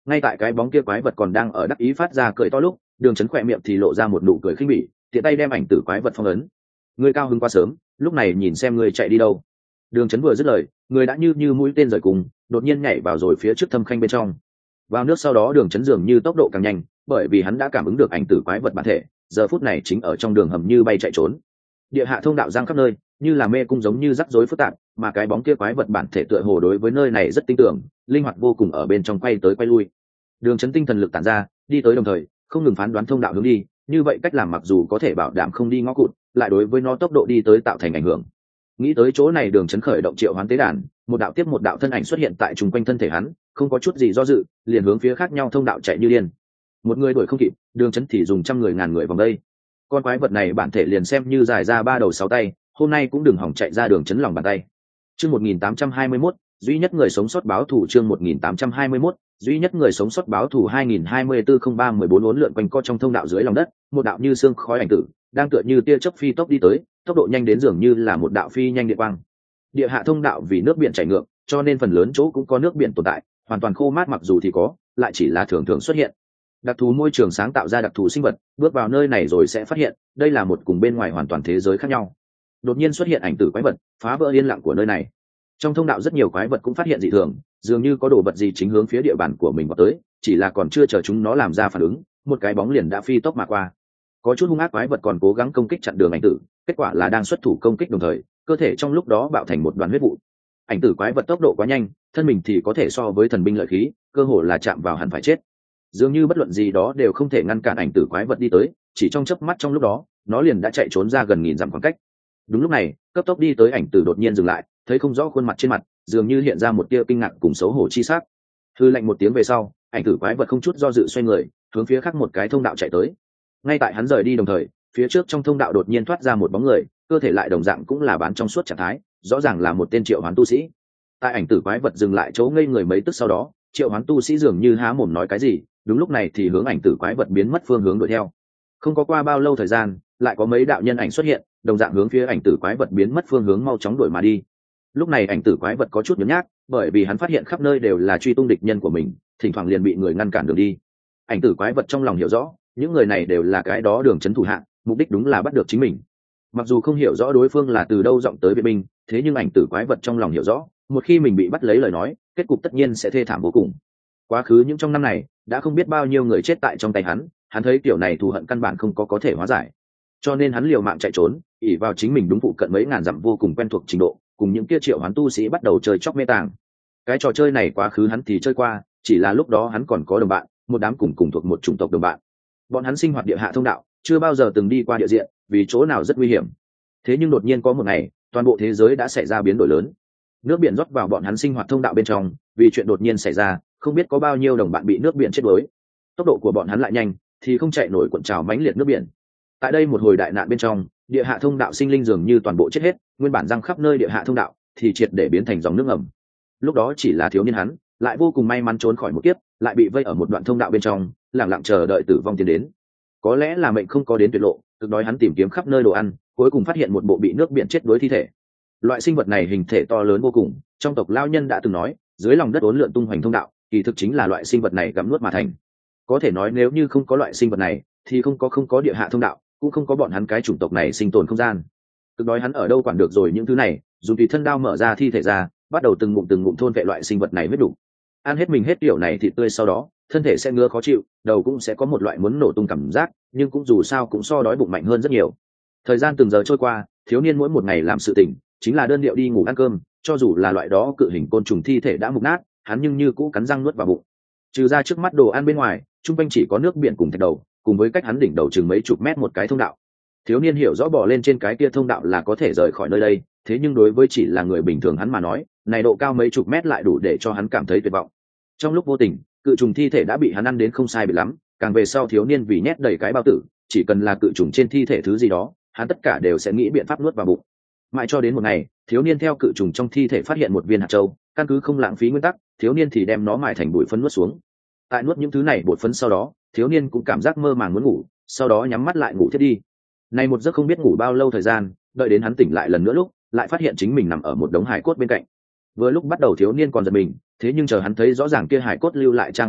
Ngay tại cái bóng kia quái vật còn đang ở đắc ý phát ra cười to lúc, Đường Chấn khỏe miệng thì lộ ra một nụ cười khinh bỉ, tiện tay đem ảnh tử quái vật phong ấn. Ngươi cao hứng quá sớm, lúc này nhìn xem ngươi chạy đi đâu. Đường Chấn vừa dứt lời, người đã như như mũi tên rời cùng, đột nhiên nhảy vào rồi phía trước thâm khanh bên trong. Vào nước sau đó Đường Chấn dường như tốc độ càng nhanh, bởi vì hắn đã cảm ứng được ảnh tử quái vật bản thể, giờ phút này chính ở trong đường hầm như bay chạy trốn. Địa hạ thông đạo giang khắp nơi, như là mê cung giống như rắc rối phức tạp, mà cái bóng kia quái vật bản thể tựa hồ đối với nơi này rất tin tưởng, linh hoạt vô cùng ở bên trong quay tới quay lui. Đường Chấn tinh thần lực tản ra, đi tới đồng thời, không ngừng phán đoán thông đạo hướng đi, như vậy cách làm mặc dù có thể bảo đảm không đi ngõ cụt, lại đối với nó tốc độ đi tới tạo thành ảnh hưởng. Nghĩ tới chỗ này, Đường Chấn khởi động triệu hoán tế đàn, một đạo tiếp một đạo thân ảnh xuất hiện tại trung quanh thân thể hắn, không có chút gì do dự, liền hướng phía khác nhau thông đạo chạy như điên. Một người đuổi không kịp, Đường Chấn thì dùng trăm người ngàn người vòng đây. Con quái vật này bản thể liền xem như dài ra ba đầu sáu tay, hôm nay cũng đừng hỏng chạy ra Đường Chấn lòng bàn tay. Chương một nghìn tám trăm hai mươi mốt, duy nhất người sống sót báo thù. Chương một nghìn tám trăm hai mươi mốt, duy nhất người sống sót báo thù. hai nghìn hai mươi tư không ba mười bốn uốn lượn quanh co trong thông đạo dưới lòng đất, một đạo như xương khói ảnh tử đang tựa như tia chớp phi tốc đi tới, tốc độ nhanh đến dường như là một đạo phi nhanh điện quang. Địa hạ thông đạo vì nước biển chảy ngược, cho nên phần lớn chỗ cũng có nước biển tồn tại, hoàn toàn khô mát mặc dù thì có, lại chỉ là thường thường xuất hiện. Đặc thù môi trường sáng tạo ra đặc thù sinh vật, bước vào nơi này rồi sẽ phát hiện, đây là một cùng bên ngoài hoàn toàn thế giới khác nhau. Đột nhiên xuất hiện ảnh tử quái vật, phá vỡ yên lặng của nơi này. Trong thông đạo rất nhiều quái vật cũng phát hiện dị thường, dường như có đồ vật gì chính hướng phía địa bàn của mình vào tới, chỉ là còn chưa chờ chúng nó làm ra phản ứng, một cái bóng liền đã phi tốc mà qua. Có chút hung ác quái vật còn cố gắng công kích chặn đường ảnh tử, kết quả là đang xuất thủ công kích đồng thời, cơ thể trong lúc đó bạo thành một đoàn huyết vụ. Ảnh tử quái vật tốc độ quá nhanh, thân mình thì có thể so với thần binh lợi khí, cơ hồ là chạm vào hẳn phải chết. Dường như bất luận gì đó đều không thể ngăn cản ảnh tử quái vật đi tới, chỉ trong chớp mắt trong lúc đó, nó liền đã chạy trốn ra gần nghìn dặm khoảng cách. Đúng lúc này, cấp tốc đi tới ảnh tử đột nhiên dừng lại, thấy không rõ khuôn mặt trên mặt, dường như hiện ra một tia kinh ngạc cùng xấu hổ chi sắc. Hư lạnh một tiếng về sau, ảnh tử quái vật không chút do dự xoay người, hướng phía khác một cái thông đạo chạy tới. Ngay tại hắn rời đi đồng thời, phía trước trong thông đạo đột nhiên thoát ra một bóng người, cơ thể lại đồng dạng cũng là bán trong suốt trạng thái, rõ ràng là một tên triệu hoán tu sĩ. Tại ảnh tử quái vật dừng lại chỗ ngây người mấy tức sau đó, triệu hoán tu sĩ dường như há mồm nói cái gì, đúng lúc này thì hướng ảnh tử quái vật biến mất phương hướng đuổi theo. Không có qua bao lâu thời gian, lại có mấy đạo nhân ảnh xuất hiện, đồng dạng hướng phía ảnh tử quái vật biến mất phương hướng mau chóng đuổi mà đi. Lúc này ảnh tử quái vật có chút nhếch nhác, bởi vì hắn phát hiện khắp nơi đều là truy tung địch nhân của mình, thỉnh thoảng liền bị người ngăn cản đường đi. Ảnh tử quái vật trong lòng hiểu rõ, những người này đều là cái đó Đường Chấn thủ hạ, mục đích đúng là bắt được chính mình. Mặc dù không hiểu rõ đối phương là từ đâu dọn tới viện binh, thế nhưng ảnh tử quái vật trong lòng hiểu rõ, một khi mình bị bắt lấy lời nói, kết cục tất nhiên sẽ thê thảm vô cùng. Quá khứ những trong năm này, đã không biết bao nhiêu người chết tại trong tay hắn, hắn thấy kiểu này thù hận căn bản không có có thể hóa giải, cho nên hắn liều mạng chạy trốn, ỷ vào chính mình đúng phụ cận mấy ngàn dặm vô cùng quen thuộc trình độ, cùng những kia triệu hoán tu sĩ bắt đầu chơi chóc mê tàng. Cái trò chơi này quá khứ hắn thì chơi qua, chỉ là lúc đó hắn còn có đồng bạn, một đám cùng cùng thuộc một chủng tộc đồng bạn. Bọn hắn sinh hoạt địa hạ thông đạo, chưa bao giờ từng đi qua địa diện, vì chỗ nào rất nguy hiểm. Thế nhưng đột nhiên có một ngày, toàn bộ thế giới đã xảy ra biến đổi lớn. Nước biển rót vào bọn hắn sinh hoạt thông đạo bên trong, vì chuyện đột nhiên xảy ra, không biết có bao nhiêu đồng bạn bị nước biển chết đuối. Tốc độ của bọn hắn lại nhanh, thì không chạy nổi cuộn trào mãnh liệt nước biển. Tại đây một hồi đại nạn bên trong, địa hạ thông đạo sinh linh dường như toàn bộ chết hết, nguyên bản răng khắp nơi địa hạ thông đạo thì triệt để biến thành dòng nước ngầm. Lúc đó chỉ là thiếu niên hắn, lại vô cùng may mắn trốn khỏi một kiếp, lại bị vây ở một đoạn thông đạo bên trong, lặng lặng chờ đợi tử vong tiến đến. Có lẽ là mệnh không có đến tuyệt lộ, cực đói hắn tìm kiếm khắp nơi đồ ăn, cuối cùng phát hiện một bộ bị nước biển chết đuối thi thể. Loại sinh vật này hình thể to lớn vô cùng, trong tộc lao nhân đã từng nói, dưới lòng đất uốn lượn tung hoành thông đạo, kỳ thực chính là loại sinh vật này gặm nuốt mà thành. Có thể nói nếu như không có loại sinh vật này, thì không có không có địa hạ thông đạo, cũng không có bọn hắn cái chủng tộc này sinh tồn không gian. Cực đói hắn ở đâu quản được rồi những thứ này, dùng tùy thân đao mở ra thi thể ra, bắt đầu từng ngụm từng ngụm thôn vệ loại sinh vật này huyết đủ. Ăn hết mình hết tiểu này thịt tươi sau đó, thân thể sẽ ngứa khó chịu, đầu cũng sẽ có một loại muốn nổ tung cảm giác, nhưng cũng dù sao cũng so đói bụng mạnh hơn rất nhiều. Thời gian từng giờ trôi qua, thiếu niên mỗi một ngày làm sự tỉnh, chính là đơn điệu đi ngủ ăn cơm, cho dù là loại đó cự hình côn trùng thi thể đã mục nát, hắn nhưng như cũ cắn răng nuốt vào bụng. Trừ ra trước mắt đồ ăn bên ngoài, trung quanh chỉ có nước biển cùng thạch đầu, cùng với cách hắn đỉnh đầu chừng mấy chục mét một cái thông đạo. Thiếu niên hiểu rõ bò lên trên cái kia thông đạo là có thể rời khỏi nơi đây, thế nhưng đối với chỉ là người bình thường hắn mà nói, này độ cao mấy chục mét lại đủ để cho hắn cảm thấy tuyệt vọng. Trong lúc vô tình, cự trùng thi thể đã bị hắn ăn đến không sai biệt lắm, càng về sau thiếu niên vì nhét đầy cái bao tử, chỉ cần là cự trùng trên thi thể thứ gì đó, hắn tất cả đều sẽ nghĩ biện pháp nuốt vào bụng. Mãi cho đến một ngày, thiếu niên theo cự trùng trong thi thể phát hiện một viên hạt châu, căn cứ không lãng phí nguyên tắc, thiếu niên thì đem nó mài thành bụi phấn nuốt xuống. Tại nuốt những thứ này bột phấn sau đó, thiếu niên cũng cảm giác mơ màng muốn ngủ, sau đó nhắm mắt lại ngủ thiếp đi. Này một giấc không biết ngủ bao lâu thời gian, đợi đến hắn tỉnh lại lần nữa lúc, lại phát hiện chính mình nằm ở một đống hải cốt bên cạnh. Vừa lúc bắt đầu thiếu niên còn giật mình, thế nhưng chờ hắn thấy rõ ràng kia hải cốt lưu lại trang phục lúc,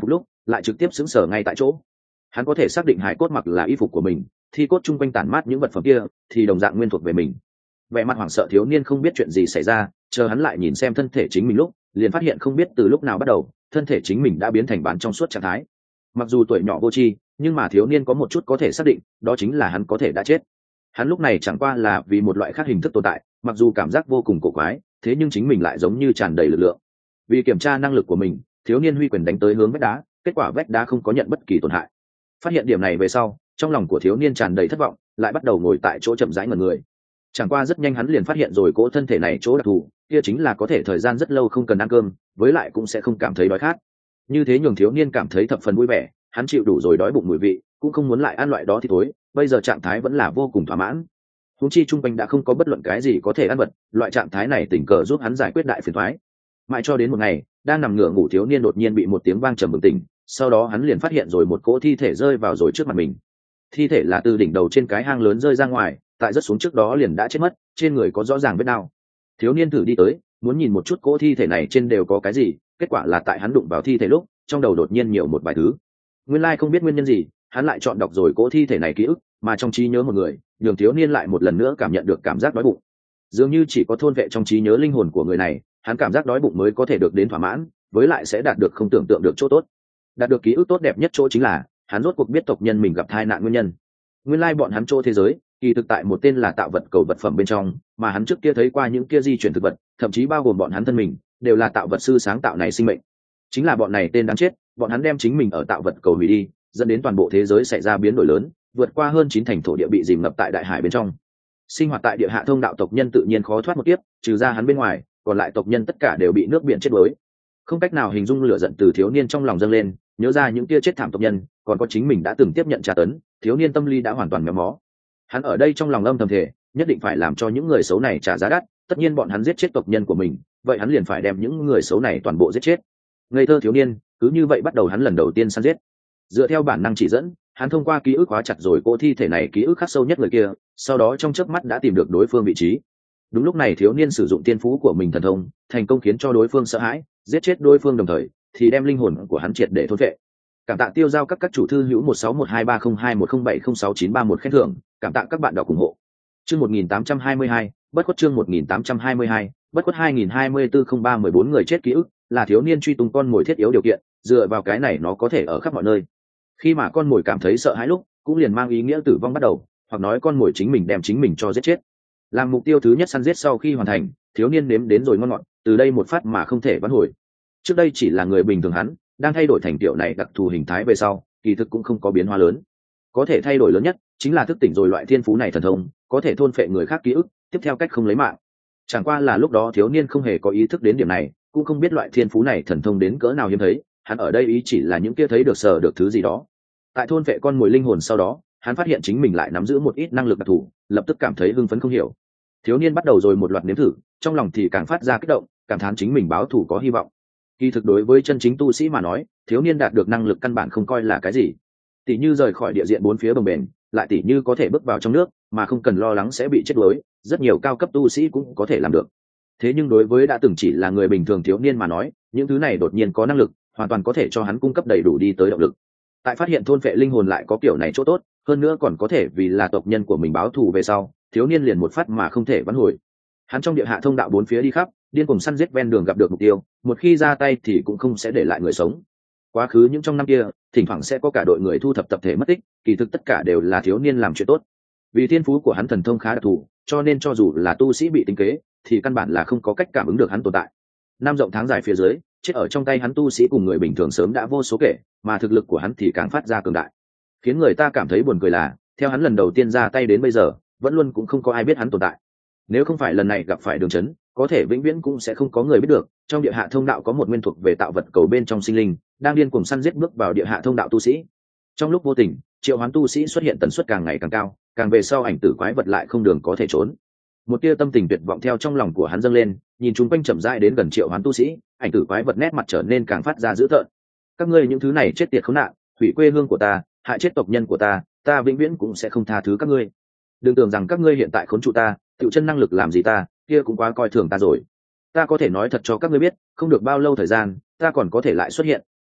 lại trực tiếp xứng sở ngay tại chỗ. Hắn có thể xác định hải cốt mặc là y phục của mình, thi cốt chung quanh tản mát những vật phẩm kia thì đồng dạng nguyên thuộc về mình. Vẻ mặt hoảng sợ thiếu niên không biết chuyện gì xảy ra, chờ hắn lại nhìn xem thân thể chính mình lúc, liền phát hiện không biết từ lúc nào bắt đầu, thân thể chính mình đã biến thành bán trong suốt trạng thái. Mặc dù tuổi nhỏ vô tri, nhưng mà thiếu niên có một chút có thể xác định, đó chính là hắn có thể đã chết. Hắn lúc này chẳng qua là vì một loại khác hình thức tồn tại, mặc dù cảm giác vô cùng cổ quái, thế nhưng chính mình lại giống như tràn đầy lực lượng. Vì kiểm tra năng lực của mình, thiếu niên huy quyền đánh tới hướng vách đá, kết quả vách đá không có nhận bất kỳ tổn hại. Phát hiện điểm này về sau, trong lòng của thiếu niên tràn đầy thất vọng, lại bắt đầu ngồi tại chỗ chậm rãi ngẩn người. Chẳng qua rất nhanh hắn liền phát hiện rồi cỗ thân thể này chỗ đặc thù, kia chính là có thể thời gian rất lâu không cần ăn cơm, với lại cũng sẽ không cảm thấy đói khát. Như thế nhường thiếu niên cảm thấy thập phần vui vẻ, hắn chịu đủ rồi đói bụng mùi vị, cũng không muốn lại ăn loại đó thì thối, bây giờ trạng thái vẫn là vô cùng thỏa mãn. Huống chi trung quanh đã không có bất luận cái gì có thể ăn vật, loại trạng thái này tình cờ giúp hắn giải quyết đại phiền toái. Mãi cho đến một ngày, đang nằm ngửa ngủ thiếu niên đột nhiên bị một tiếng vang trầm bừng tỉnh, sau đó hắn liền phát hiện rồi một cỗ thi thể rơi vào rồi trước mặt mình. Thi thể là từ đỉnh đầu trên cái hang lớn rơi ra ngoài, tại rớt xuống trước đó liền đã chết mất, trên người có rõ ràng vết đao. Thiếu niên thử đi tới, muốn nhìn một chút cỗ thi thể này trên đều có cái gì, kết quả là tại hắn đụng vào thi thể lúc, trong đầu đột nhiên nhiều một vài thứ. Nguyên lai không biết nguyên nhân gì, hắn lại chọn đọc rồi cỗ thi thể này ký ức, mà trong trí nhớ một người, nhường thiếu niên lại một lần nữa cảm nhận được cảm giác đói bụng. Dường như chỉ có thôn vệ trong trí nhớ linh hồn của người này, hắn cảm giác đói bụng mới có thể được đến thỏa mãn, với lại sẽ đạt được không tưởng tượng được chỗ tốt. Đạt được ký ức tốt đẹp nhất chỗ chính là, hắn rốt cuộc biết tộc nhân mình gặp tai nạn nguyên nhân. Nguyên lai bọn hắn chỗ thế giới, kỳ thực tại một tên là tạo vật cầu vật phẩm bên trong, mà hắn trước kia thấy qua những kia di chuyển thực vật, thậm chí bao gồm bọn hắn thân mình, đều là tạo vật sư sáng tạo này sinh mệnh. Chính là bọn này tên đáng chết, bọn hắn đem chính mình ở tạo vật cầu hủy đi, dẫn đến toàn bộ thế giới xảy ra biến đổi lớn, vượt qua hơn chín thành thổ địa bị dìm ngập tại đại hải bên trong. Sinh hoạt tại địa hạ thông đạo tộc nhân tự nhiên khó thoát một kiếp, trừ ra hắn bên ngoài, còn lại tộc nhân tất cả đều bị nước biển chết đuối. Không cách nào hình dung lửa giận từ thiếu niên trong lòng dâng lên, nhớ ra những kia chết thảm tộc nhân, còn có chính mình đã từng tiếp nhận tra tấn, thiếu niên tâm lý đã hoàn toàn méo mó. Hắn ở đây trong lòng âm thầm thể, nhất định phải làm cho những người xấu này trả giá đắt, tất nhiên bọn hắn giết chết tộc nhân của mình, vậy hắn liền phải đem những người xấu này toàn bộ giết chết. Ngây thơ thiếu niên, cứ như vậy bắt đầu hắn lần đầu tiên săn giết. Dựa theo bản năng chỉ dẫn, hắn thông qua ký ức khóa chặt rồi cỗ thi thể này ký ức khắc sâu nhất người kia, sau đó trong chớp mắt đã tìm được đối phương vị trí. Đúng lúc này thiếu niên sử dụng tiên phú của mình thần thông, thành công khiến cho đối phương sợ hãi, giết chết đối phương đồng thời thì đem linh hồn của hắn triệt để thôn vệ. Cảm tạ tiêu giao các các chủ thư hữu một sáu một hai ba không hai một không bảy không sáu chín ba một khen thưởng, cảm tạ các bạn đọc ủng hộ. Chương một nghìn tám trăm hai mươi hai, bất khuất chương một nghìn tám trăm hai mươi hai, bất khuất hai nghìn hai mươi tư không ba mười bốn người chết ký ức, là thiếu niên truy tung con mồi thiết yếu điều kiện, dựa vào cái này nó có thể ở khắp mọi nơi. Khi mà con mồi cảm thấy sợ hãi lúc, cũng liền mang ý nghĩa tử vong bắt đầu, hoặc nói con mồi chính mình đem chính mình cho giết chết. Làm mục tiêu thứ nhất săn giết sau khi hoàn thành, thiếu niên nếm đến rồi ngon ngọt, từ đây một phát mà không thể vãn hồi. Trước đây chỉ là người bình thường hắn, đang thay đổi thành tiểu này đặc thù hình thái về sau, kỳ thực cũng không có biến hóa lớn. Có thể thay đổi lớn nhất chính là thức tỉnh rồi loại thiên phú này thần thông, có thể thôn phệ người khác ký ức, tiếp theo cách không lấy mạng. Chẳng qua là lúc đó thiếu niên không hề có ý thức đến điểm này, cũng không biết loại thiên phú này thần thông đến cỡ nào hiếm thấy, hắn ở đây ý chỉ là những kia thấy được sờ được thứ gì đó. Tại thôn phệ con mồi linh hồn sau đó, hắn phát hiện chính mình lại nắm giữ một ít năng lực đặc thù, lập tức cảm thấy hưng phấn không hiểu. Thiếu niên bắt đầu rồi một loạt nếm thử, trong lòng thì càng phát ra kích động, cảm thán chính mình báo thù có hy vọng. Kỳ thực đối với chân chính tu sĩ mà nói, thiếu niên đạt được năng lực căn bản không coi là cái gì. Tỷ như rời khỏi địa diện bốn phía bồng bềnh, lại tỷ như có thể bước vào trong nước mà không cần lo lắng sẽ bị chết đuối, rất nhiều cao cấp tu sĩ cũng có thể làm được. Thế nhưng đối với đã từng chỉ là người bình thường thiếu niên mà nói, những thứ này đột nhiên có năng lực, hoàn toàn có thể cho hắn cung cấp đầy đủ đi tới động lực. Tại phát hiện thôn phệ linh hồn lại có kiểu này chỗ tốt, hơn nữa còn có thể vì là tộc nhân của mình báo thù về sau, thiếu niên liền một phát mà không thể vãn hồi. Hắn trong địa hạ thông đạo bốn phía đi khắp, điên cuồng săn giết ven đường gặp được mục tiêu, một khi ra tay thì cũng không sẽ để lại người sống. Quá khứ những trong năm kia, thỉnh thoảng sẽ có cả đội người thu thập tập thể mất tích, kỳ thực tất cả đều là thiếu niên làm chuyện tốt. Vì thiên phú của hắn thần thông khá đặc thù, cho nên cho dù là tu sĩ bị tính kế, thì căn bản là không có cách cảm ứng được hắn tồn tại. Năm rộng tháng dài phía dưới, chết ở trong tay hắn tu sĩ cùng người bình thường sớm đã vô số kể, mà thực lực của hắn thì càng phát ra cường đại. Khiến người ta cảm thấy buồn cười là, theo hắn lần đầu tiên ra tay đến bây giờ, vẫn luôn cũng không có ai biết hắn tồn tại. Nếu không phải lần này gặp phải đường chấn, có thể vĩnh viễn cũng sẽ không có người biết được, trong địa hạ thông đạo có một nguyên thuộc về tạo vật cầu bên trong sinh linh, đang điên cuồng săn giết bước vào địa hạ thông đạo tu sĩ. Trong lúc vô tình, triệu hoán tu sĩ xuất hiện tần suất càng ngày càng cao, càng về sau ảnh tử quái vật lại không đường có thể trốn. Một tia tâm tình tuyệt vọng theo trong lòng của hắn dâng lên, nhìn chúng quanh chậm rãi đến gần triệu hoán tu sĩ, ảnh tử quái vật nét mặt trở nên càng phát ra dữ tợn. Các ngươi những thứ này chết tiệt khốn nạn, hủy quê hương của ta, hại chết tộc nhân của ta, ta vĩnh viễn cũng sẽ không tha thứ các ngươi. Đừng tưởng rằng các ngươi hiện tại khốn trụ ta, tự chân năng lực làm gì ta, kia cũng quá coi thường ta rồi. Ta có thể nói thật cho các ngươi biết, không được bao lâu thời gian, ta còn có thể lại xuất hiện,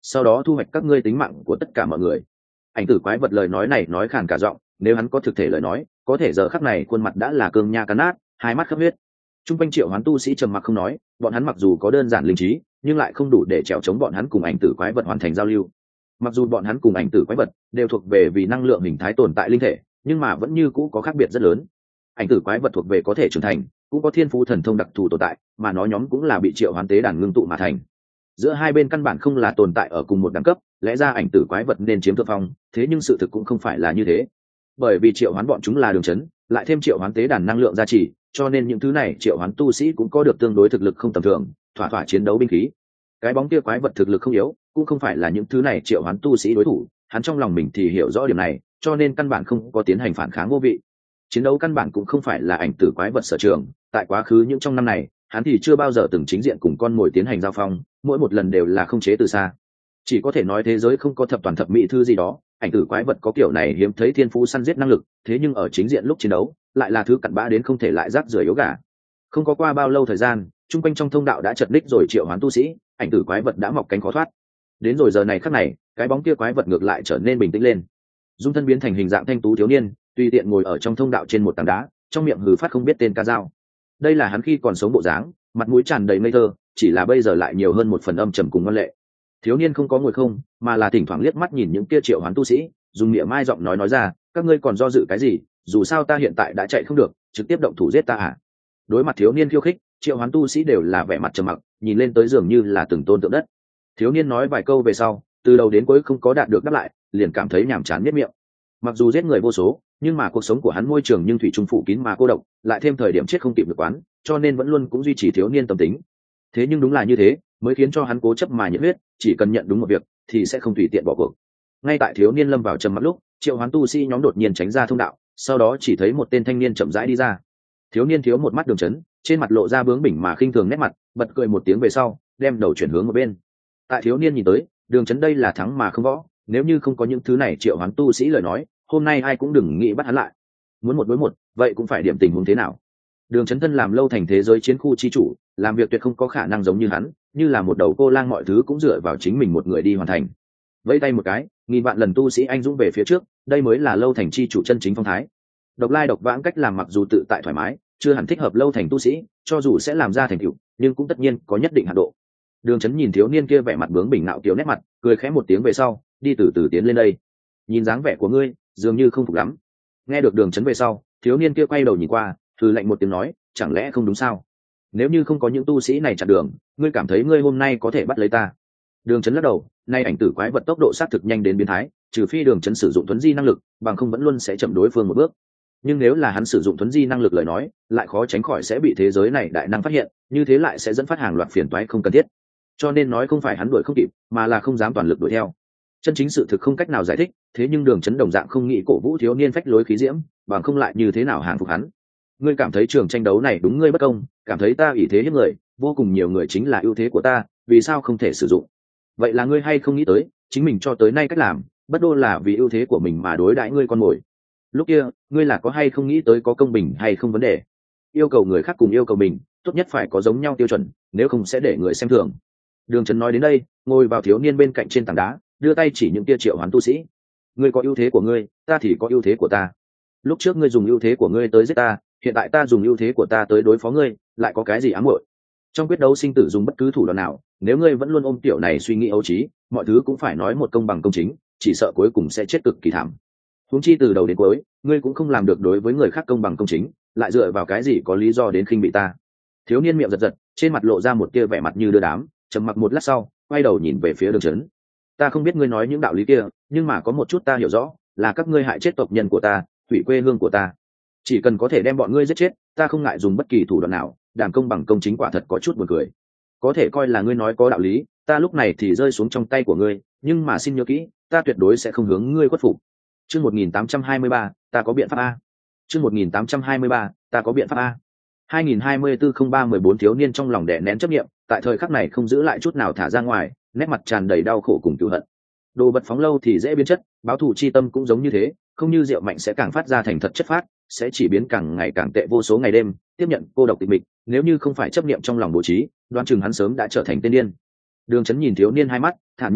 sau đó thu hoạch các ngươi tính mạng của tất cả mọi người. Ảnh tử quái vật lời nói này nói khàn cả giọng, nếu hắn có thực thể lời nói có thể giờ khắc này khuôn mặt đã là cương nha cắn nát, hai mắt khắp huyết. Trung quanh triệu hoán tu sĩ trầm mặc không nói, bọn hắn mặc dù có đơn giản linh trí nhưng lại không đủ để trèo chống bọn hắn cùng ảnh tử quái vật hoàn thành giao lưu. Mặc dù bọn hắn cùng ảnh tử quái vật đều thuộc về vì năng lượng hình thái tồn tại linh thể, nhưng mà vẫn như cũ có khác biệt rất lớn. Ảnh tử quái vật thuộc về có thể trưởng thành, cũng có thiên phú thần thông đặc thù tồn tại, mà nó nhóm cũng là bị triệu hoán tế đàn ngưng tụ mà thành. Giữa hai bên căn bản không là tồn tại ở cùng một đẳng cấp, lẽ ra ảnh tử quái vật nên chiếm thượng phong, thế nhưng sự thực cũng không phải là như thế. Bởi vì triệu hoán bọn chúng là đường chấn, lại thêm triệu hoán tế đàn năng lượng gia trì, cho nên những thứ này triệu hoán tu sĩ cũng có được tương đối thực lực không tầm thường, thỏa thỏa chiến đấu binh khí. Cái bóng kia quái vật thực lực không yếu, cũng không phải là những thứ này triệu hoán tu sĩ đối thủ, hắn trong lòng mình thì hiểu rõ điểm này, cho nên căn bản không có tiến hành phản kháng vô vị. Chiến đấu căn bản cũng không phải là ảnh tử quái vật sở trường, tại quá khứ những trong năm này hắn thì chưa bao giờ từng chính diện cùng con mồi tiến hành giao phong, mỗi một lần đều là không chế từ xa. Chỉ có thể nói thế giới không có thập toàn thập mỹ thư gì đó, ảnh tử quái vật có kiểu này hiếm thấy thiên phú săn giết năng lực, thế nhưng ở chính diện lúc chiến đấu lại là thứ cặn bã đến không thể lại rác rưởi yếu gà. Không có qua bao lâu thời gian, chung quanh trong thông đạo đã chật ních rồi triệu hoán tu sĩ, ảnh tử quái vật đã mọc cánh khó thoát. Đến rồi giờ này khắc này, cái bóng kia quái vật ngược lại trở nên bình tĩnh lên, dung thân biến thành hình dạng thanh tú thiếu niên, tùy tiện ngồi ở trong thông đạo trên một tảng đá, trong miệng hừ phát không biết tên ca dao. Đây là hắn khi còn sống bộ dáng, mặt mũi tràn đầy ngây thơ, chỉ là bây giờ lại nhiều hơn một phần âm trầm cùng ngoan lệ. Thiếu niên không có ngồi không, mà là thỉnh thoảng liếc mắt nhìn những kia triệu hoán tu sĩ, dùng miệng mai giọng nói nói ra, các ngươi còn do dự cái gì, dù sao ta hiện tại đã chạy không được, trực tiếp động thủ giết ta à. Đối mặt thiếu niên khiêu khích, triệu hoán tu sĩ đều là vẻ mặt trầm mặc, nhìn lên tới dường như là từng tôn tượng đất. Thiếu niên nói vài câu về sau, từ đầu đến cuối không có đạt được đáp lại, liền cảm thấy nhàm chán miết miệng. Mặc dù giết người vô số, nhưng mà cuộc sống của hắn môi trường nhưng thủy chung phủ kín mà cô độc, lại thêm thời điểm chết không kịp được quán, cho nên vẫn luôn cũng duy trì thiếu niên tâm tính. Thế nhưng đúng là như thế mới khiến cho hắn cố chấp mà nhiệt huyết, chỉ cần nhận đúng một việc thì sẽ không tùy tiện bỏ cuộc. Ngay tại thiếu niên lâm vào trầm mặc lúc, triệu hoán tu sĩ nhóm đột nhiên tránh ra thông đạo, sau đó chỉ thấy một tên thanh niên chậm rãi đi ra. Thiếu niên thiếu một mắt đường chấn, trên mặt lộ ra bướng bỉnh mà khinh thường nét mặt, bật cười một tiếng về sau, đem đầu chuyển hướng một bên. Tại thiếu niên nhìn tới, đường chấn đây là thắng mà không võ, nếu như không có những thứ này triệu hoán tu sĩ lời nói, hôm nay ai cũng đừng nghĩ bắt hắn lại. Muốn một đối một, vậy cũng phải điểm tình huống thế nào. Đường chấn thân làm lâu thành thế giới chiến khu chi chủ, làm việc tuyệt không có khả năng giống như hắn, như là một đầu cô lang mọi thứ cũng dựa vào chính mình một người đi hoàn thành. Vẫy tay một cái, nghìn vạn lần tu sĩ anh dũng về phía trước, đây mới là lâu thành chi chủ chân chính phong thái. Độc lai độc vãng cách làm mặc dù tự tại thoải mái, chưa hẳn thích hợp lâu thành tu sĩ, cho dù sẽ làm ra thành tựu, nhưng cũng tất nhiên có nhất định hạn độ. Đường chấn nhìn thiếu niên kia vẻ mặt bướng bỉnh nạo kiều nét mặt, cười khẽ một tiếng về sau, đi từ từ tiến lên đây. Nhìn dáng vẻ của ngươi, dường như không phục lắm. Nghe được đường chấn về sau, thiếu niên kia quay đầu nhìn qua, thử lạnh một tiếng nói, chẳng lẽ không đúng sao? Nếu như không có những tu sĩ này chặn đường, ngươi cảm thấy ngươi hôm nay có thể bắt lấy ta? Đường chấn lắc đầu, nay ảnh tử quái vật tốc độ sát thực nhanh đến biến thái, trừ phi đường chấn sử dụng thuấn di năng lực, bằng không vẫn luôn sẽ chậm đối phương một bước. Nhưng nếu là hắn sử dụng thuấn di năng lực lời nói, lại khó tránh khỏi sẽ bị thế giới này đại năng phát hiện, như thế lại sẽ dẫn phát hàng loạt phiền toái không cần thiết. Cho nên nói không phải hắn đuổi không kịp, mà là không dám toàn lực đuổi theo. Chân chính sự thực không cách nào giải thích, thế nhưng đường chấn đồng dạng không nghĩ cổ vũ thiếu niên phách lối khí diễm, bằng không lại như thế nào hàng phục hắn. Ngươi cảm thấy trường tranh đấu này đúng ngươi bất công, cảm thấy ta ủy thế hiếp người, vô cùng nhiều người chính là ưu thế của ta, vì sao không thể sử dụng? Vậy là ngươi hay không nghĩ tới, chính mình cho tới nay cách làm, bất đô là vì ưu thế của mình mà đối đãi ngươi con mồi. Lúc kia, ngươi là có hay không nghĩ tới có công bình hay không vấn đề? Yêu cầu người khác cùng yêu cầu mình, tốt nhất phải có giống nhau tiêu chuẩn, nếu không sẽ để người xem thường. Đường Trấn nói đến đây, ngồi vào thiếu niên bên cạnh trên tảng đá, đưa tay chỉ những tia triệu hoán tu sĩ. Ngươi có ưu thế của ngươi, ta thì có ưu thế của ta. Lúc trước ngươi dùng ưu thế của ngươi tới giết ta, hiện tại ta dùng ưu thế của ta tới đối phó ngươi, lại có cái gì ám muội? Trong quyết đấu sinh tử dùng bất cứ thủ đoạn nào, nếu ngươi vẫn luôn ôm tiểu này suy nghĩ ấu trí, mọi thứ cũng phải nói một công bằng công chính, chỉ sợ cuối cùng sẽ chết cực kỳ thảm. Huống chi từ đầu đến cuối, ngươi cũng không làm được đối với người khác công bằng công chính, lại dựa vào cái gì có lý do đến khinh bị ta? Thiếu niên miệng giật giật, trên mặt lộ ra một tia vẻ mặt như đưa đám, trầm mặc một lát sau, quay đầu nhìn về phía Đường Trấn. Ta không biết ngươi nói những đạo lý kia, nhưng mà có một chút ta hiểu rõ, là các ngươi hại chết tộc nhân của ta, hủy quê hương của ta. Chỉ cần có thể đem bọn ngươi giết chết, ta không ngại dùng bất kỳ thủ đoạn nào, đảm công bằng công chính quả thật có chút buồn cười. Có thể coi là ngươi nói có đạo lý, ta lúc này thì rơi xuống trong tay của ngươi, nhưng mà xin nhớ kỹ, ta tuyệt đối sẽ không hướng ngươi khuất phục. Chương một nghìn tám trăm hai mươi ba, ta có biện pháp a. Chương một nghìn tám trăm hai mươi ba, ta có biện pháp a. hai nghìn hai mươi tư không ba mười bốn thiếu niên trong lòng đè nén chấp niệm, tại thời khắc này không giữ lại chút nào thả ra ngoài, nét mặt tràn đầy đau khổ cùng cừu hận. Đồ vật phóng lâu thì dễ biến chất, báo thù chi tâm cũng giống như thế, không như rượu mạnh sẽ càng phát ra thành thật chất phát, sẽ chỉ biến càng ngày càng tệ vô số ngày đêm, tiếp nhận cô độc tịch mịch, nếu như không phải chấp niệm trong lòng bố trí, đoán chừng hắn sớm đã trở thành tên điên. Đường Chấn nhìn thiếu niên hai mắt, thản nhiên nói,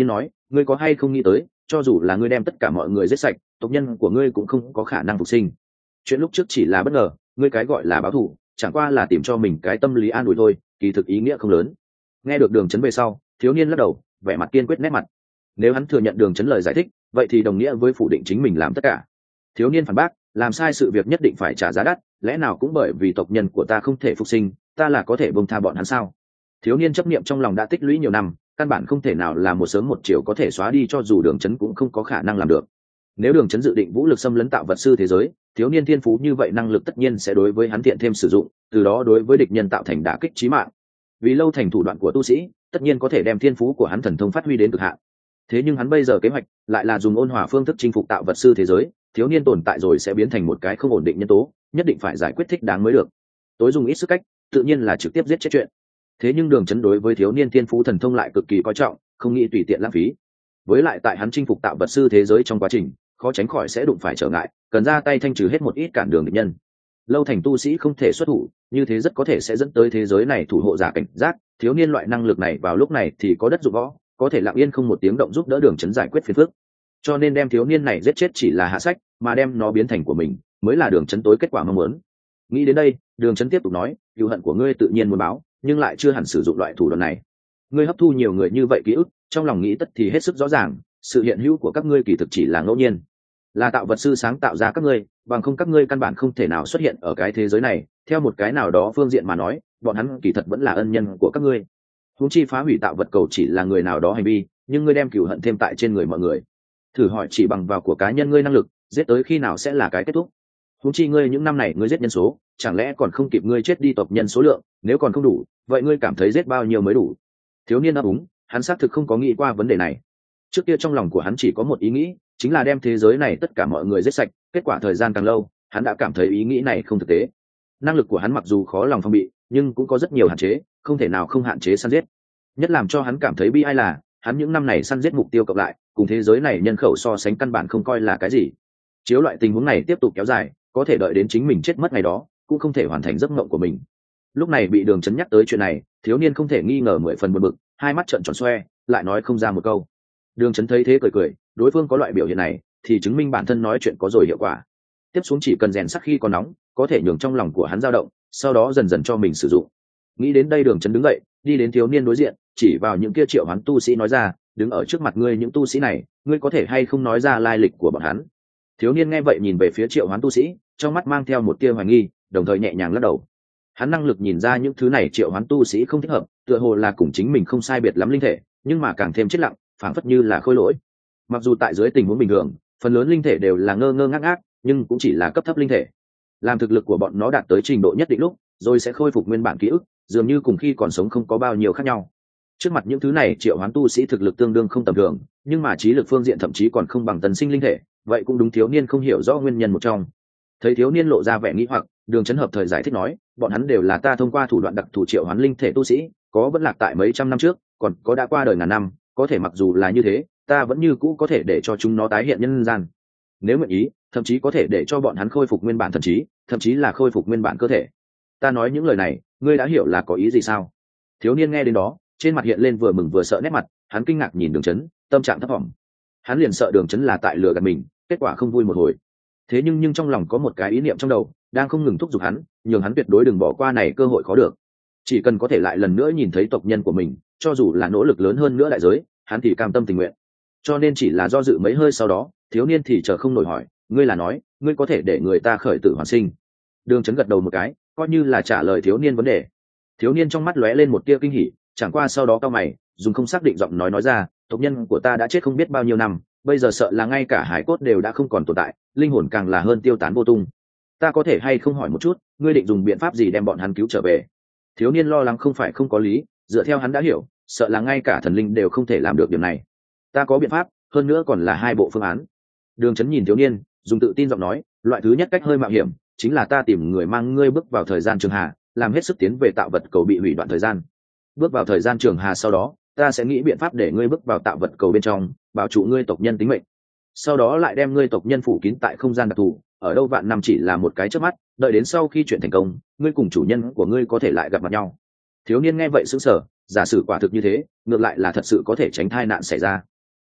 ngươi có hay không nghĩ tới cho dù là ngươi đem tất cả mọi người giết sạch, tộc nhân của ngươi cũng không có khả năng phục sinh. Chuyện lúc trước chỉ là bất ngờ, ngươi cái gọi là báo thù chẳng qua là tìm cho mình cái tâm lý an ủi thôi, kỳ thực ý nghĩa không lớn. Nghe được Đường Chấn về sau, thiếu niên lắc đầu, vẻ mặt kiên quyết nét mặt. Nếu hắn thừa nhận Đường Chấn lời giải thích, vậy thì đồng nghĩa với phủ định chính mình làm tất cả. Thiếu niên phản bác, làm sai sự việc nhất định phải trả giá đắt, lẽ nào cũng bởi vì tộc nhân của ta không thể phục sinh, ta là có thể buông tha bọn hắn sao? Thiếu niên chấp niệm trong lòng đã tích lũy nhiều năm, căn bản không thể nào là một sớm một chiều có thể xóa đi, cho dù Đường Chấn cũng không có khả năng làm được. Nếu Đường Chấn dự định vũ lực xâm lấn tạo vật sư thế giới, thiếu niên thiên phú như vậy năng lực tất nhiên sẽ đối với hắn tiện thêm sử dụng, từ đó đối với địch nhân tạo thành đả kích chí mạng. Vì lâu thành thủ đoạn của tu sĩ, tất nhiên có thể đem thiên phú của hắn thần thông phát huy đến cực hạn. Thế nhưng hắn bây giờ kế hoạch lại là dùng ôn hòa phương thức chinh phục tạo vật sư thế giới, thiếu niên tồn tại rồi sẽ biến thành một cái không ổn định nhân tố, nhất định phải giải quyết thích đáng mới được. Tối dùng ít sức cách, tự nhiên là trực tiếp giết chết chuyện. Thế nhưng Đường Chấn đối với thiếu niên thiên phú thần thông lại cực kỳ coi trọng, không nghĩ tùy tiện lãng phí. Với lại tại hắn chinh phục tạo vật sư thế giới trong quá trình, khó tránh khỏi sẽ đụng phải trở ngại, cần ra tay thanh trừ hết một ít cản đường địch nhân. Lâu thành tu sĩ không thể xuất thủ, như thế rất có thể sẽ dẫn tới thế giới này thủ hộ giả cảnh giác, thiếu niên loại năng lực này vào lúc này thì có đất dụng võ, có thể lặng yên không một tiếng động giúp đỡ Đường Chấn giải quyết phiền phức. Cho nên đem thiếu niên này giết chết chỉ là hạ sách, mà đem nó biến thành của mình mới là Đường Chấn tối kết quả mong muốn. Nghĩ đến đây, Đường Chấn tiếp tục nói, cừu hận của ngươi tự nhiên muốn báo, nhưng lại chưa hẳn sử dụng loại thủ đoạn này. Ngươi hấp thu nhiều người như vậy ký ức, trong lòng nghĩ tất thì hết sức rõ ràng, sự hiện hữu của các ngươi kỳ thực chỉ là ngẫu nhiên, là tạo vật sư sáng tạo ra các ngươi, bằng không các ngươi căn bản không thể nào xuất hiện ở cái thế giới này. Theo một cái nào đó phương diện mà nói, bọn hắn kỳ thật vẫn là ân nhân của các ngươi. Huống chi phá hủy tạo vật cầu chỉ là người nào đó hành vi, nhưng ngươi đem cừu hận thêm tại trên người mọi người. Thử hỏi chỉ bằng vào của cá nhân ngươi năng lực, giết tới khi nào sẽ là cái kết thúc? Huống chi ngươi những năm này ngươi giết nhân số, chẳng lẽ còn không kịp ngươi chết đi tộc nhân số lượng? Nếu còn không đủ, vậy ngươi cảm thấy giết bao nhiêu mới đủ? Thiếu niên đáp úng, hắn xác thực không có nghĩ qua vấn đề này. Trước kia trong lòng của hắn chỉ có một ý nghĩ, chính là đem thế giới này tất cả mọi người giết sạch. Kết quả thời gian càng lâu, hắn đã cảm thấy ý nghĩ này không thực tế. Năng lực của hắn mặc dù khó lòng phòng bị, nhưng cũng có rất nhiều hạn chế, không thể nào không hạn chế săn giết. Nhất làm cho hắn cảm thấy bi ai là, hắn những năm này săn giết mục tiêu cộng lại, cùng thế giới này nhân khẩu so sánh căn bản không coi là cái gì. Chiếu loại tình huống này tiếp tục kéo dài, có thể đợi đến chính mình chết mất ngày đó, cũng không thể hoàn thành giấc mộng của mình. Lúc này bị Đường Chấn nhắc tới chuyện này, thiếu niên không thể nghi ngờ mười phần buồn bực, hai mắt trợn tròn xoe, lại nói không ra một câu. Đường Chấn thấy thế cười cười, đối phương có loại biểu hiện này, thì chứng minh bản thân nói chuyện có rồi hiệu quả. Tiếp xuống chỉ cần rèn sắc khi còn nóng, có thể nhường trong lòng của hắn dao động, sau đó dần dần cho mình sử dụng. Nghĩ đến đây, Đường Chấn đứng dậy, đi đến thiếu niên đối diện, chỉ vào những kia triệu hoán tu sĩ nói ra, đứng ở trước mặt ngươi những tu sĩ này, ngươi có thể hay không nói ra lai lịch của bọn hắn? Thiếu niên nghe vậy nhìn về phía triệu hoán tu sĩ, trong mắt mang theo một tia hoài nghi, đồng thời nhẹ nhàng lắc đầu. Hắn năng lực nhìn ra những thứ này triệu hoán tu sĩ không thích hợp, tựa hồ là cùng chính mình không sai biệt lắm linh thể, nhưng mà càng thêm chết lặng, phảng phất như là khôi lỗi. Mặc dù tại dưới tình huống bình thường, phần lớn linh thể đều là ngơ ngơ ngác ngác, nhưng cũng chỉ là cấp thấp linh thể. Làm thực lực của bọn nó đạt tới trình độ nhất định lúc, rồi sẽ khôi phục nguyên bản ký ức, dường như cùng khi còn sống không có bao nhiêu khác nhau. Trước mặt những thứ này triệu hoán tu sĩ thực lực tương đương không tầm thường, nhưng mà trí lực phương diện thậm chí còn không bằng tần sinh linh thể, vậy cũng đúng thiếu niên không hiểu rõ nguyên nhân một trong. Thấy thiếu niên lộ ra vẻ nghĩ hoặc, Đường Chấn hợp thời giải thích nói, bọn hắn đều là ta thông qua thủ đoạn đặc thù triệu hoán linh thể tu sĩ, có vẫn lạc tại mấy trăm năm trước, còn có đã qua đời ngàn năm, có thể mặc dù là như thế, ta vẫn như cũ có thể để cho chúng nó tái hiện nhân gian. Nếu nguyện ý, thậm chí có thể để cho bọn hắn khôi phục nguyên bản thần trí, thậm chí là khôi phục nguyên bản cơ thể. Ta nói những lời này, ngươi đã hiểu là có ý gì sao? Thiếu niên nghe đến đó, trên mặt hiện lên vừa mừng vừa sợ nét mặt, hắn kinh ngạc nhìn Đường Chấn, tâm trạng thấp thỏm. Hắn liền sợ Đường Chấn là tại lừa gạt mình, kết quả không vui một hồi. Thế nhưng nhưng trong lòng có một cái ý niệm trong đầu, đang không ngừng thúc giục hắn, nhường hắn tuyệt đối đừng bỏ qua này cơ hội khó được. Chỉ cần có thể lại lần nữa nhìn thấy tộc nhân của mình, cho dù là nỗ lực lớn hơn nữa đại giới, hắn thì cam tâm tình nguyện. Cho nên chỉ là do dự mấy hơi sau đó, thiếu niên thì chờ không nổi hỏi, ngươi là nói, ngươi có thể để người ta khởi tử hoàn sinh? Đường Chấn gật đầu một cái, coi như là trả lời thiếu niên vấn đề. Thiếu niên trong mắt lóe lên một tia kinh hỉ, chẳng qua sau đó cau mày, dùng không xác định giọng nói nói ra, tộc nhân của ta đã chết không biết bao nhiêu năm, bây giờ sợ là ngay cả hải cốt đều đã không còn tồn tại, linh hồn càng là hơn tiêu tán vô tung. Ta có thể hay không hỏi một chút, ngươi định dùng biện pháp gì đem bọn hắn cứu trở về? Thiếu niên lo lắng không phải không có lý, dựa theo hắn đã hiểu, sợ là ngay cả thần linh đều không thể làm được điều này. Ta có biện pháp, hơn nữa còn là hai bộ phương án. Đường Chấn nhìn thiếu niên, dùng tự tin giọng nói, loại thứ nhất cách hơi mạo hiểm, chính là ta tìm người mang ngươi bước vào thời gian trường hà, làm hết sức tiến về tạo vật cầu bị hủy đoạn thời gian. Bước vào thời gian trường hà sau đó, ta sẽ nghĩ biện pháp để ngươi bước vào tạo vật cầu bên trong, bảo trụ ngươi tộc nhân tính mệnh. Sau đó lại đem ngươi tộc nhân phủ kín tại không gian đặc thù, ở đâu vạn năm chỉ là một cái chớp mắt, đợi đến sau khi chuyện thành công, ngươi cùng chủ nhân của ngươi có thể lại gặp mặt nhau. Thiếu niên nghe vậy sững sờ, giả sử quả thực như thế, ngược lại là thật sự có thể tránh tai nạn xảy ra.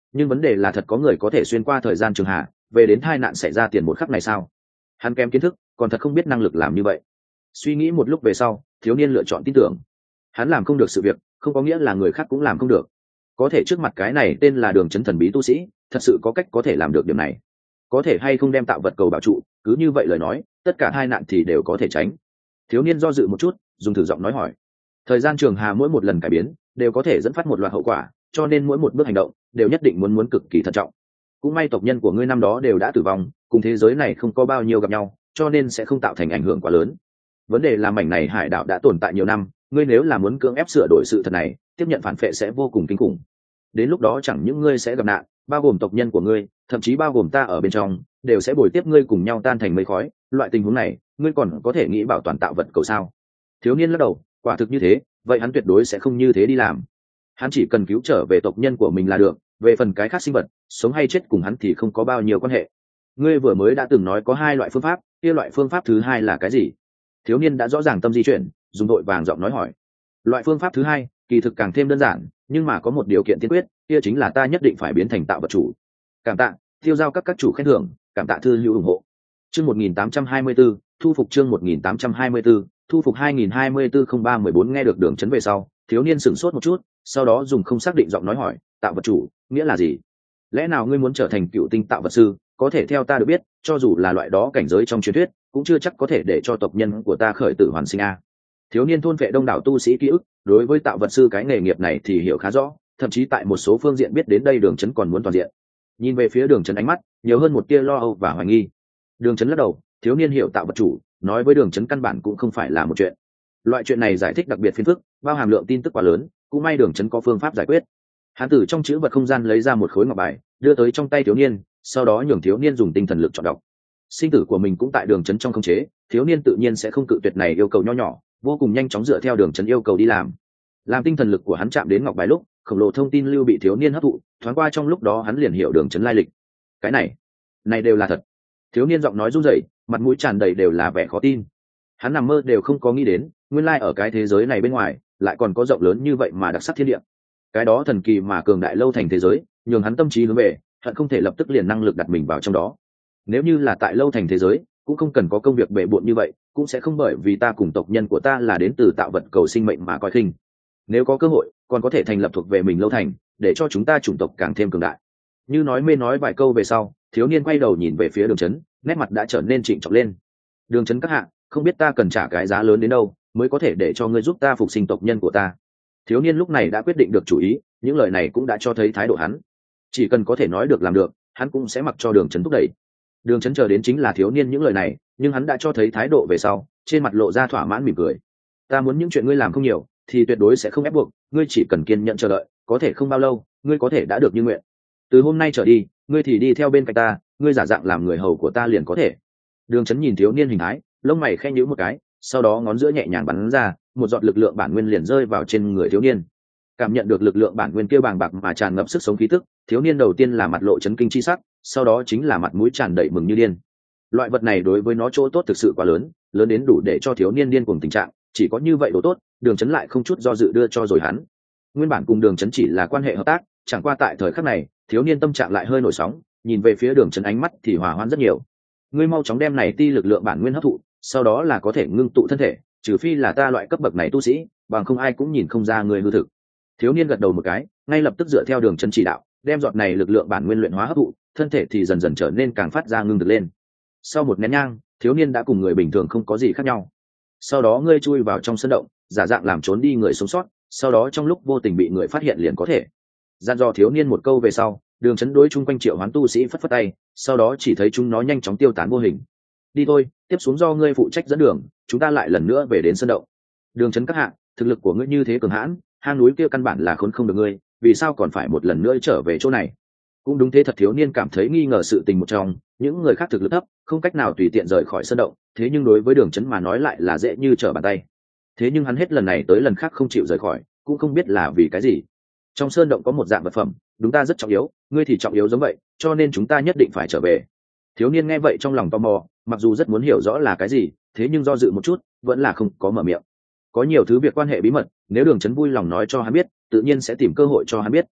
nhưng vấn đề là thật có người có thể xuyên qua thời gian trường hạ về đến tai nạn xảy ra tiền một khắc này sao? Hắn kém kiến thức, còn thật không biết năng lực làm như vậy. Suy nghĩ một lúc về sau, thiếu niên lựa chọn tin tưởng. Hắn làm không được sự việc, không có nghĩa là người khác cũng làm không được. Có thể trước mặt cái này tên là Đường Chấn thần bí tu sĩ, thật sự có cách có thể làm được điểm này. Có thể hay không đem tạo vật cầu bảo trụ, cứ như vậy lời nói, tất cả hai nạn thì đều có thể tránh. Thiếu niên do dự một chút, dùng thử giọng nói hỏi. Thời gian trường hà mỗi một lần cải biến, đều có thể dẫn phát một loạt hậu quả, cho nên mỗi một bước hành động đều nhất định muốn muốn cực kỳ thận trọng. Cũng may tộc nhân của ngươi năm đó đều đã tử vong, cùng thế giới này không có bao nhiêu gặp nhau, cho nên sẽ không tạo thành ảnh hưởng quá lớn. Vấn đề là mảnh này hải đảo đã tồn tại nhiều năm, ngươi nếu là muốn cưỡng ép sửa đổi sự thật này, tiếp nhận phản phệ sẽ vô cùng kinh khủng. Đến lúc đó chẳng những ngươi sẽ gặp nạn, bao gồm tộc nhân của ngươi, thậm chí bao gồm ta ở bên trong, đều sẽ bồi tiếp ngươi cùng nhau tan thành mây khói. Loại tình huống này, ngươi còn có thể nghĩ bảo toàn tạo vật cầu sao? Thiếu niên lắc đầu, quả thực như thế, vậy hắn tuyệt đối sẽ không như thế đi làm. Hắn chỉ cần cứu trở về tộc nhân của mình là được, về phần cái khác sinh vật, sống hay chết cùng hắn thì không có bao nhiêu quan hệ. Ngươi vừa mới đã từng nói có hai loại phương pháp, kia loại phương pháp thứ hai là cái gì? Thiếu niên đã rõ ràng tâm di chuyển, dùng đội vàng giọng nói hỏi. Loại phương pháp thứ hai, kỳ thực càng thêm đơn giản, nhưng mà có một điều kiện tiên quyết, kia chính là ta nhất định phải biến thành tạo vật chủ. Cảm tạ, tiêu giao các các chủ khen thưởng, cảm tạ thư hữu ủng hộ. Chương một nghìn tám trăm hai mươi tư, thu phục chương một nghìn tám trăm hai mươi tư, thu phục hai nghìn hai mươi tư không ba mười bốn nghe được Đường Chấn về sau, thiếu niên sửng sốt một chút, sau đó dùng không xác định giọng nói hỏi, tạo vật chủ, nghĩa là gì? Lẽ nào ngươi muốn trở thành cựu tinh tạo vật sư? Có thể theo ta được biết, cho dù là loại đó cảnh giới trong truyền thuyết, cũng chưa chắc có thể để cho tộc nhân của ta khởi tử hoàn sinh a. Thiếu niên thôn vệ đông đảo tu sĩ ký ức, đối với tạo vật sư cái nghề nghiệp này thì hiểu khá rõ, thậm chí tại một số phương diện biết đến đây Đường Chấn còn muốn toàn diện. Nhìn về phía Đường Chấn ánh mắt nhiều hơn một tia lo âu và hoài nghi. Đường Chấn lắc đầu, thiếu niên hiểu tạo vật chủ, nói với Đường Chấn căn bản cũng không phải là một chuyện. Loại chuyện này giải thích đặc biệt phiền phức, bao hàm lượng tin tức quá lớn, cũng may Đường Chấn có phương pháp giải quyết. Hắn từ trong chữ vật không gian lấy ra một khối ngọc bài, đưa tới trong tay thiếu niên, sau đó nhường thiếu niên dùng tinh thần lực chọn đọc. Sinh tử của mình cũng tại Đường Chấn trong khống chế, thiếu niên tự nhiên sẽ không cự tuyệt này yêu cầu nho nhỏ, vô cùng nhanh chóng dựa theo Đường Chấn yêu cầu đi làm. Làm tinh thần lực của hắn chạm đến ngọc bài lúc, khổng lồ thông tin lưu bị thiếu niên hấp thụ, thoáng qua trong lúc đó hắn liền hiểu Đường Chấn lai lịch. Cái này, này đều là thật. Thiếu niên giọng nói run rẩy, mặt mũi tràn đầy đều là vẻ khó tin. Hắn nằm mơ đều không có nghĩ đến, nguyên lai ở cái thế giới này bên ngoài, lại còn có rộng lớn như vậy mà đặc sắc thiên địa. Cái đó thần kỳ mà cường đại lâu thành thế giới, nhường hắn tâm trí hướng về, hận không thể lập tức liền năng lực đặt mình vào trong đó. Nếu như là tại lâu thành thế giới, cũng không cần có công việc bể bộn như vậy, cũng sẽ không bởi vì ta cùng tộc nhân của ta là đến từ tạo vật cầu sinh mệnh mà coi khinh. Nếu có cơ hội, còn có thể thành lập thuộc về mình lâu thành, để cho chúng ta chủng tộc càng thêm cường đại. Như nói mê nói vài câu về sau, thiếu niên quay đầu nhìn về phía Đường Chấn, nét mặt đã trở nên trịnh trọng lên. Đường Chấn các hạ, không biết ta cần trả cái giá lớn đến đâu mới có thể để cho ngươi giúp ta phục sinh tộc nhân của ta. Thiếu niên lúc này đã quyết định được chủ ý, những lời này cũng đã cho thấy thái độ hắn. Chỉ cần có thể nói được làm được, hắn cũng sẽ mặc cho Đường Chấn thúc đẩy. Đường Chấn chờ đến chính là thiếu niên những lời này, nhưng hắn đã cho thấy thái độ về sau, trên mặt lộ ra thỏa mãn mỉm cười. Ta muốn những chuyện ngươi làm không nhiều, thì tuyệt đối sẽ không ép buộc, ngươi chỉ cần kiên nhẫn chờ đợi, có thể không bao lâu, ngươi có thể đã được như nguyện. Từ hôm nay trở đi, ngươi thì đi theo bên cạnh ta, ngươi giả dạng làm người hầu của ta liền có thể. Đường Chấn nhìn thiếu niên hình thái, lông mày khẽ nhíu một cái, sau đó ngón giữa nhẹ nhàng bắn ra, một giọt lực lượng bản nguyên liền rơi vào trên người thiếu niên. Cảm nhận được lực lượng bản nguyên kia bàng bạc mà tràn ngập sức sống khí tức, thiếu niên đầu tiên là mặt lộ chấn kinh chi sắc, sau đó chính là mặt mũi tràn đầy mừng như điên. Loại vật này đối với nó chỗ tốt thực sự quá lớn, lớn đến đủ để cho thiếu niên điên cuồng tình trạng, chỉ có như vậy đồ tốt, Đường Chấn lại không chút do dự đưa cho rồi hắn. Nguyên bản cùng Đường Chấn chỉ là quan hệ hợp tác, chẳng qua tại thời khắc này, thiếu niên tâm trạng lại hơi nổi sóng, nhìn về phía Đường Chấn ánh mắt thì hòa hoãn rất nhiều. Ngươi mau chóng đem này ti lực lượng bản nguyên hấp thụ, sau đó là có thể ngưng tụ thân thể, trừ phi là ta loại cấp bậc này tu sĩ, bằng không ai cũng nhìn không ra người hư thực. Thiếu niên gật đầu một cái, ngay lập tức dựa theo Đường Chấn chỉ đạo, đem giọt này lực lượng bản nguyên luyện hóa hấp thụ, thân thể thì dần dần trở nên càng phát ra ngưng thực lên. Sau một nén nhang, thiếu niên đã cùng người bình thường không có gì khác nhau. Sau đó ngươi chui vào trong sân động, giả dạng làm trốn đi người sống sót, sau đó trong lúc vô tình bị người phát hiện liền có thể. Dặn dò thiếu niên một câu về sau, Đường Chấn đối chung quanh triệu hoán tu sĩ phất phất tay, sau đó chỉ thấy chúng nó nhanh chóng tiêu tán vô hình. Đi thôi, tiếp xuống do ngươi phụ trách dẫn đường, chúng ta lại lần nữa về đến sân động. Đường Chấn các hạ, thực lực của ngươi như thế cường hãn, hang núi kia căn bản là khốn không được ngươi, vì sao còn phải một lần nữa trở về chỗ này? Cũng đúng thế thật, thiếu niên cảm thấy nghi ngờ sự tình một trong, những người khác thực lực thấp, không cách nào tùy tiện rời khỏi sân động, thế nhưng đối với Đường Chấn mà nói lại là dễ như trở bàn tay. Thế nhưng hắn hết lần này tới lần khác không chịu rời khỏi, cũng không biết là vì cái gì. Trong sơn động có một dạng vật phẩm, đúng ta rất trọng yếu, ngươi thì trọng yếu giống vậy, cho nên chúng ta nhất định phải trở về. Thiếu niên nghe vậy trong lòng tò mò, mặc dù rất muốn hiểu rõ là cái gì, thế nhưng do dự một chút, vẫn là không có mở miệng. Có nhiều thứ việc quan hệ bí mật, nếu Đường Chấn vui lòng nói cho hắn biết, tự nhiên sẽ tìm cơ hội cho hắn biết.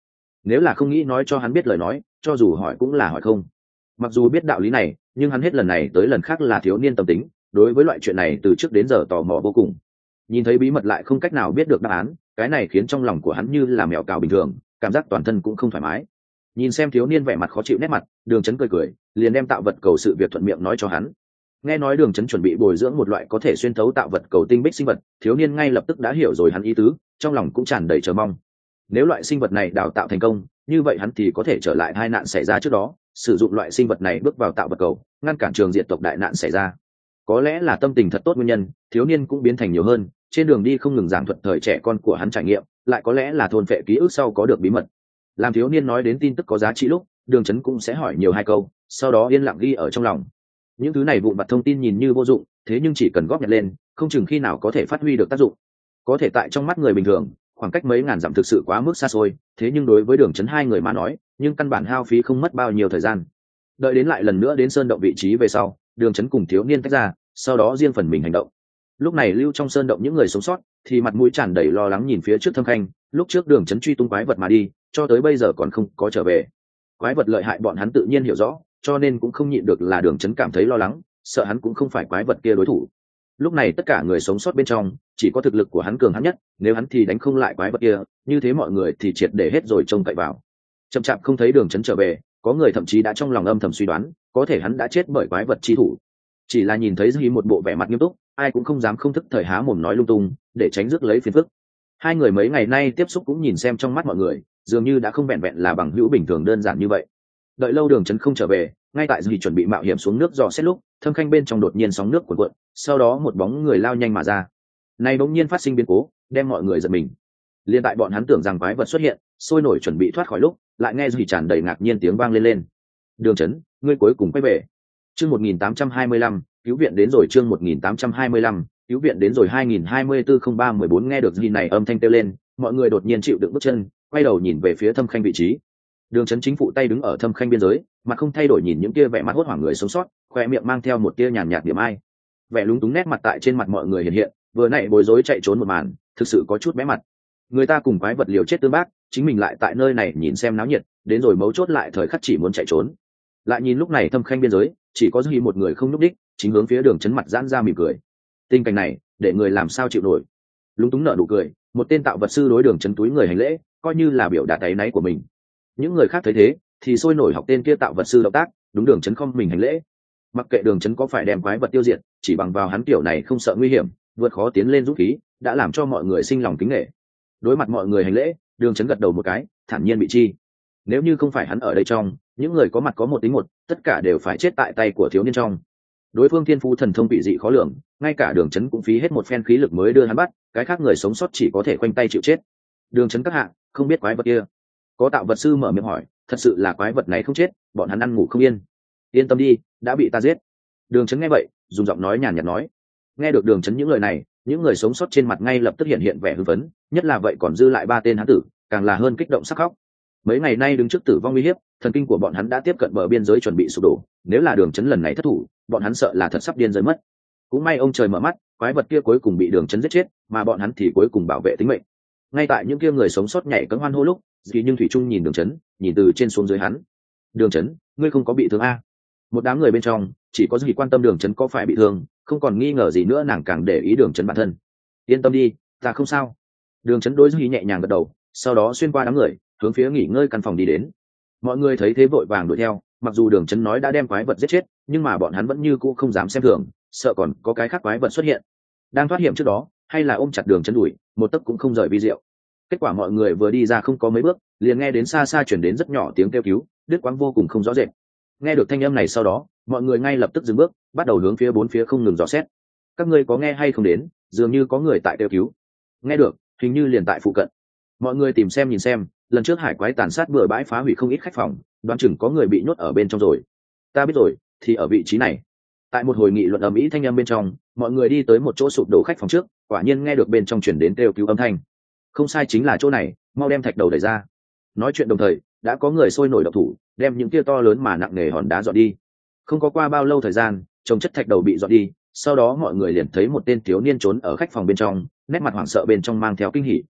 nếu là không nghĩ nói cho hắn biết lời nói, cho dù hỏi cũng là hỏi không. Mặc dù biết đạo lý này, nhưng hắn hết lần này tới lần khác là thiếu niên tâm tính, đối với loại chuyện này từ trước đến giờ tò mò vô cùng. Nhìn thấy bí mật lại không cách nào biết được đáp án, cái này khiến trong lòng của hắn như là mèo cào bình thường, cảm giác toàn thân cũng không thoải mái. Nhìn xem thiếu niên vẻ mặt khó chịu nét mặt, Đường Chấn cười cười, liền đem tạo vật cầu sự việc thuận miệng nói cho hắn. Nghe nói Đường Chấn chuẩn bị bồi dưỡng một loại có thể xuyên thấu tạo vật cầu tinh bích sinh vật, thiếu niên ngay lập tức đã hiểu rồi hắn ý tứ, trong lòng cũng tràn đầy chờ mong. Nếu loại sinh vật này đào tạo thành công, như vậy hắn thì có thể trở lại hai nạn xảy ra trước đó, sử dụng loại sinh vật này bước vào tạo vật cầu, ngăn cản trường diệt tộc đại nạn xảy ra. Có lẽ là tâm tình thật tốt nguyên nhân, thiếu niên cũng biến thành nhiều hơn, trên đường đi không ngừng giảng thuật thời trẻ con của hắn trải nghiệm, lại có lẽ là thôn phệ ký ức sau có được bí mật. Làm thiếu niên nói đến tin tức có giá trị lúc, Đường Chấn cũng sẽ hỏi nhiều hai câu, sau đó yên lặng ghi ở trong lòng. Những thứ này vụn vặt thông tin nhìn như vô dụng, thế nhưng chỉ cần góp nhặt lên, không chừng khi nào có thể phát huy được tác dụng. Có thể tại trong mắt người bình thường, khoảng cách mấy ngàn dặm thực sự quá mức xa xôi, thế nhưng đối với Đường Chấn hai người mà nói, nhưng căn bản hao phí không mất bao nhiêu thời gian. Đợi đến lại lần nữa đến sơn động vị trí về sau, Đường Chấn cùng thiếu niên tách ra, sau đó riêng phần mình hành động. Lúc này lưu trong sơn động những người sống sót thì mặt mũi tràn đầy lo lắng nhìn phía trước Thâm Khanh, lúc trước Đường Chấn truy tung quái vật mà đi, cho tới bây giờ còn không có trở về. Quái vật lợi hại bọn hắn tự nhiên hiểu rõ, cho nên cũng không nhịn được là Đường Chấn cảm thấy lo lắng, sợ hắn cũng không phải quái vật kia đối thủ. Lúc này tất cả người sống sót bên trong, chỉ có thực lực của hắn cường hắn nhất, nếu hắn thì đánh không lại quái vật kia, như thế mọi người thì triệt để hết rồi trông cậy vào. Chậm chạp không thấy Đường Chấn trở về, có người thậm chí đã trong lòng âm thầm suy đoán, có thể hắn đã chết bởi quái vật chi thủ. Chỉ là nhìn thấy Dĩ một bộ vẻ mặt nghiêm túc, ai cũng không dám không thức thời há mồm nói lung tung, để tránh rước lấy phiền phức. Hai người mấy ngày nay tiếp xúc cũng nhìn xem trong mắt mọi người, dường như đã không vẹn vẹn là bằng hữu bình thường đơn giản như vậy. Đợi lâu Đường Chấn không trở về, ngay tại Dĩ chuẩn bị mạo hiểm xuống nước dò xét lúc, Thâm Khanh bên trong đột nhiên sóng nước cuộn cuộn, sau đó một bóng người lao nhanh mà ra. Này bỗng nhiên phát sinh biến cố, đem mọi người giật mình. Liên tại bọn hắn tưởng rằng quái vật xuất hiện, sôi nổi chuẩn bị thoát khỏi lúc, lại nghe Dĩ tràn đầy ngạc nhiên tiếng vang lên lên. Đường Chấn, ngươi cuối cùng quay về. Chương một nghìn tám trăm hai mươi lăm, cứu viện đến rồi. Chương một nghìn tám trăm hai mươi lăm, cứu viện đến rồi. hai nghìn hai mươi tư không ba mười bốn nghe được gì này âm thanh kêu lên, mọi người đột nhiên chịu đựng bước chân, quay đầu nhìn về phía Thâm Khanh vị trí. Đường Chấn chính phụ tay đứng ở Thâm Khanh biên giới, mặt không thay đổi nhìn những kia vẻ mặt hốt hoảng người sống sót, khoe miệng mang theo một tia nhàn nhạt điểm ai. Vẻ lúng túng nét mặt tại trên mặt mọi người hiện hiện, vừa nãy bối rối chạy trốn một màn, thực sự có chút bé mặt. Người ta cùng quái vật liều chết tương bác, chính mình lại tại nơi này nhìn xem náo nhiệt, đến rồi mấu chốt lại thời khắc chỉ muốn chạy trốn. Lại nhìn lúc này Thâm Khanh biên giới, chỉ có duy một người không núp đích, chính hướng phía Đường Chấn mặt giãn ra mỉm cười. Tình cảnh này, để người làm sao chịu nổi. Lúng túng nở nụ cười, một tên tạo vật sư đối Đường Chấn túi người hành lễ, coi như là biểu đạt áy náy của mình. Những người khác thấy thế, thì sôi nổi học tên kia tạo vật sư động tác, đúng Đường Chấn không mình hành lễ. Mặc kệ Đường Chấn có phải đem quái vật tiêu diệt, chỉ bằng vào hắn kiểu này không sợ nguy hiểm, vượt khó tiến lên dũng khí, đã làm cho mọi người sinh lòng kính nể. Đối mặt mọi người hành lễ, Đường Chấn gật đầu một cái, thản nhiên bị chi. Nếu như không phải hắn ở đây trong, những người có mặt có một tính một, tất cả đều phải chết tại tay của thiếu niên trong. Đối phương thiên phú thần thông bị dị khó lường, ngay cả Đường Chấn cũng phí hết một phen khí lực mới đưa hắn bắt, cái khác người sống sót chỉ có thể khoanh tay chịu chết. Đường Chấn các hạ, không biết quái vật kia. Có tạo vật sư mở miệng hỏi, thật sự là quái vật này không chết, bọn hắn ăn ngủ không yên. Yên tâm đi, đã bị ta giết. Đường Chấn nghe vậy, dùng giọng nói nhàn nhạt nói. Nghe được Đường Chấn những lời này, những người sống sót trên mặt ngay lập tức hiện hiện vẻ hưng phấn, nhất là vậy còn dư lại ba tên hán tử, càng là hơn kích động sắc khóc. Mấy ngày nay đứng trước tử vong uy hiếp, thần kinh của bọn hắn đã tiếp cận bờ biên giới chuẩn bị sụp đổ, nếu là Đường Chấn lần này thất thủ, bọn hắn sợ là thật sắp điên rơi mất. Cũng may ông trời mở mắt, quái vật kia cuối cùng bị Đường Chấn giết chết, mà bọn hắn thì cuối cùng bảo vệ tính mệnh. Ngay tại những kia người sống sót nhảy cẫng hoan hô lúc, Dì nhưng thủy trung nhìn Đường Chấn, nhìn từ trên xuống dưới hắn. Đường Chấn, ngươi không có bị thương a? Một đám người bên trong, chỉ có Dì quan tâm Đường Chấn có phải bị thương, không còn nghi ngờ gì nữa, nàng càng để ý Đường Chấn bản thân. Yên tâm đi, ta không sao. Đường Chấn đối Dì nhẹ nhàng gật đầu, sau đó xuyên qua đám người, hướng phía nghỉ ngơi căn phòng đi đến. Mọi người thấy thế vội vàng đuổi theo, mặc dù Đường Chấn nói đã đem quái vật giết chết, nhưng mà bọn hắn vẫn như cũ không dám xem thường, sợ còn có cái khác quái vật xuất hiện. Đang thoát hiểm trước đó, hay là ôm chặt Đường Chấn đuổi, một tấc cũng không rời vi diệu. Kết quả mọi người vừa đi ra không có mấy bước, liền nghe đến xa xa chuyển đến rất nhỏ tiếng kêu cứu, đứt quãng vô cùng không rõ rệt. Nghe được thanh âm này sau đó, mọi người ngay lập tức dừng bước, bắt đầu hướng phía bốn phía không ngừng dò xét. Các ngươi có nghe hay không đến, dường như có người tại kêu cứu. Nghe được, hình như liền tại phụ cận. Mọi người tìm xem nhìn xem, lần trước hải quái tàn sát bừa bãi phá hủy không ít khách phòng, đoán chừng có người bị nhốt ở bên trong rồi. Ta biết rồi, thì ở vị trí này. Tại một hồi nghị luận ầm ĩ thanh âm bên trong, mọi người đi tới một chỗ sụp đổ khách phòng trước, quả nhiên nghe được bên trong chuyển đến kêu cứu âm thanh. Không sai, chính là chỗ này, mau đem thạch đầu đẩy ra. Nói chuyện đồng thời, đã có người sôi nổi động thủ, đem những kia to lớn mà nặng nề hòn đá dọn đi. Không có qua bao lâu thời gian, chồng chất thạch đầu bị dọn đi, sau đó mọi người liền thấy một tên thiếu niên trốn ở khách phòng bên trong, nét mặt hoảng sợ bên trong mang theo kinh hỉ.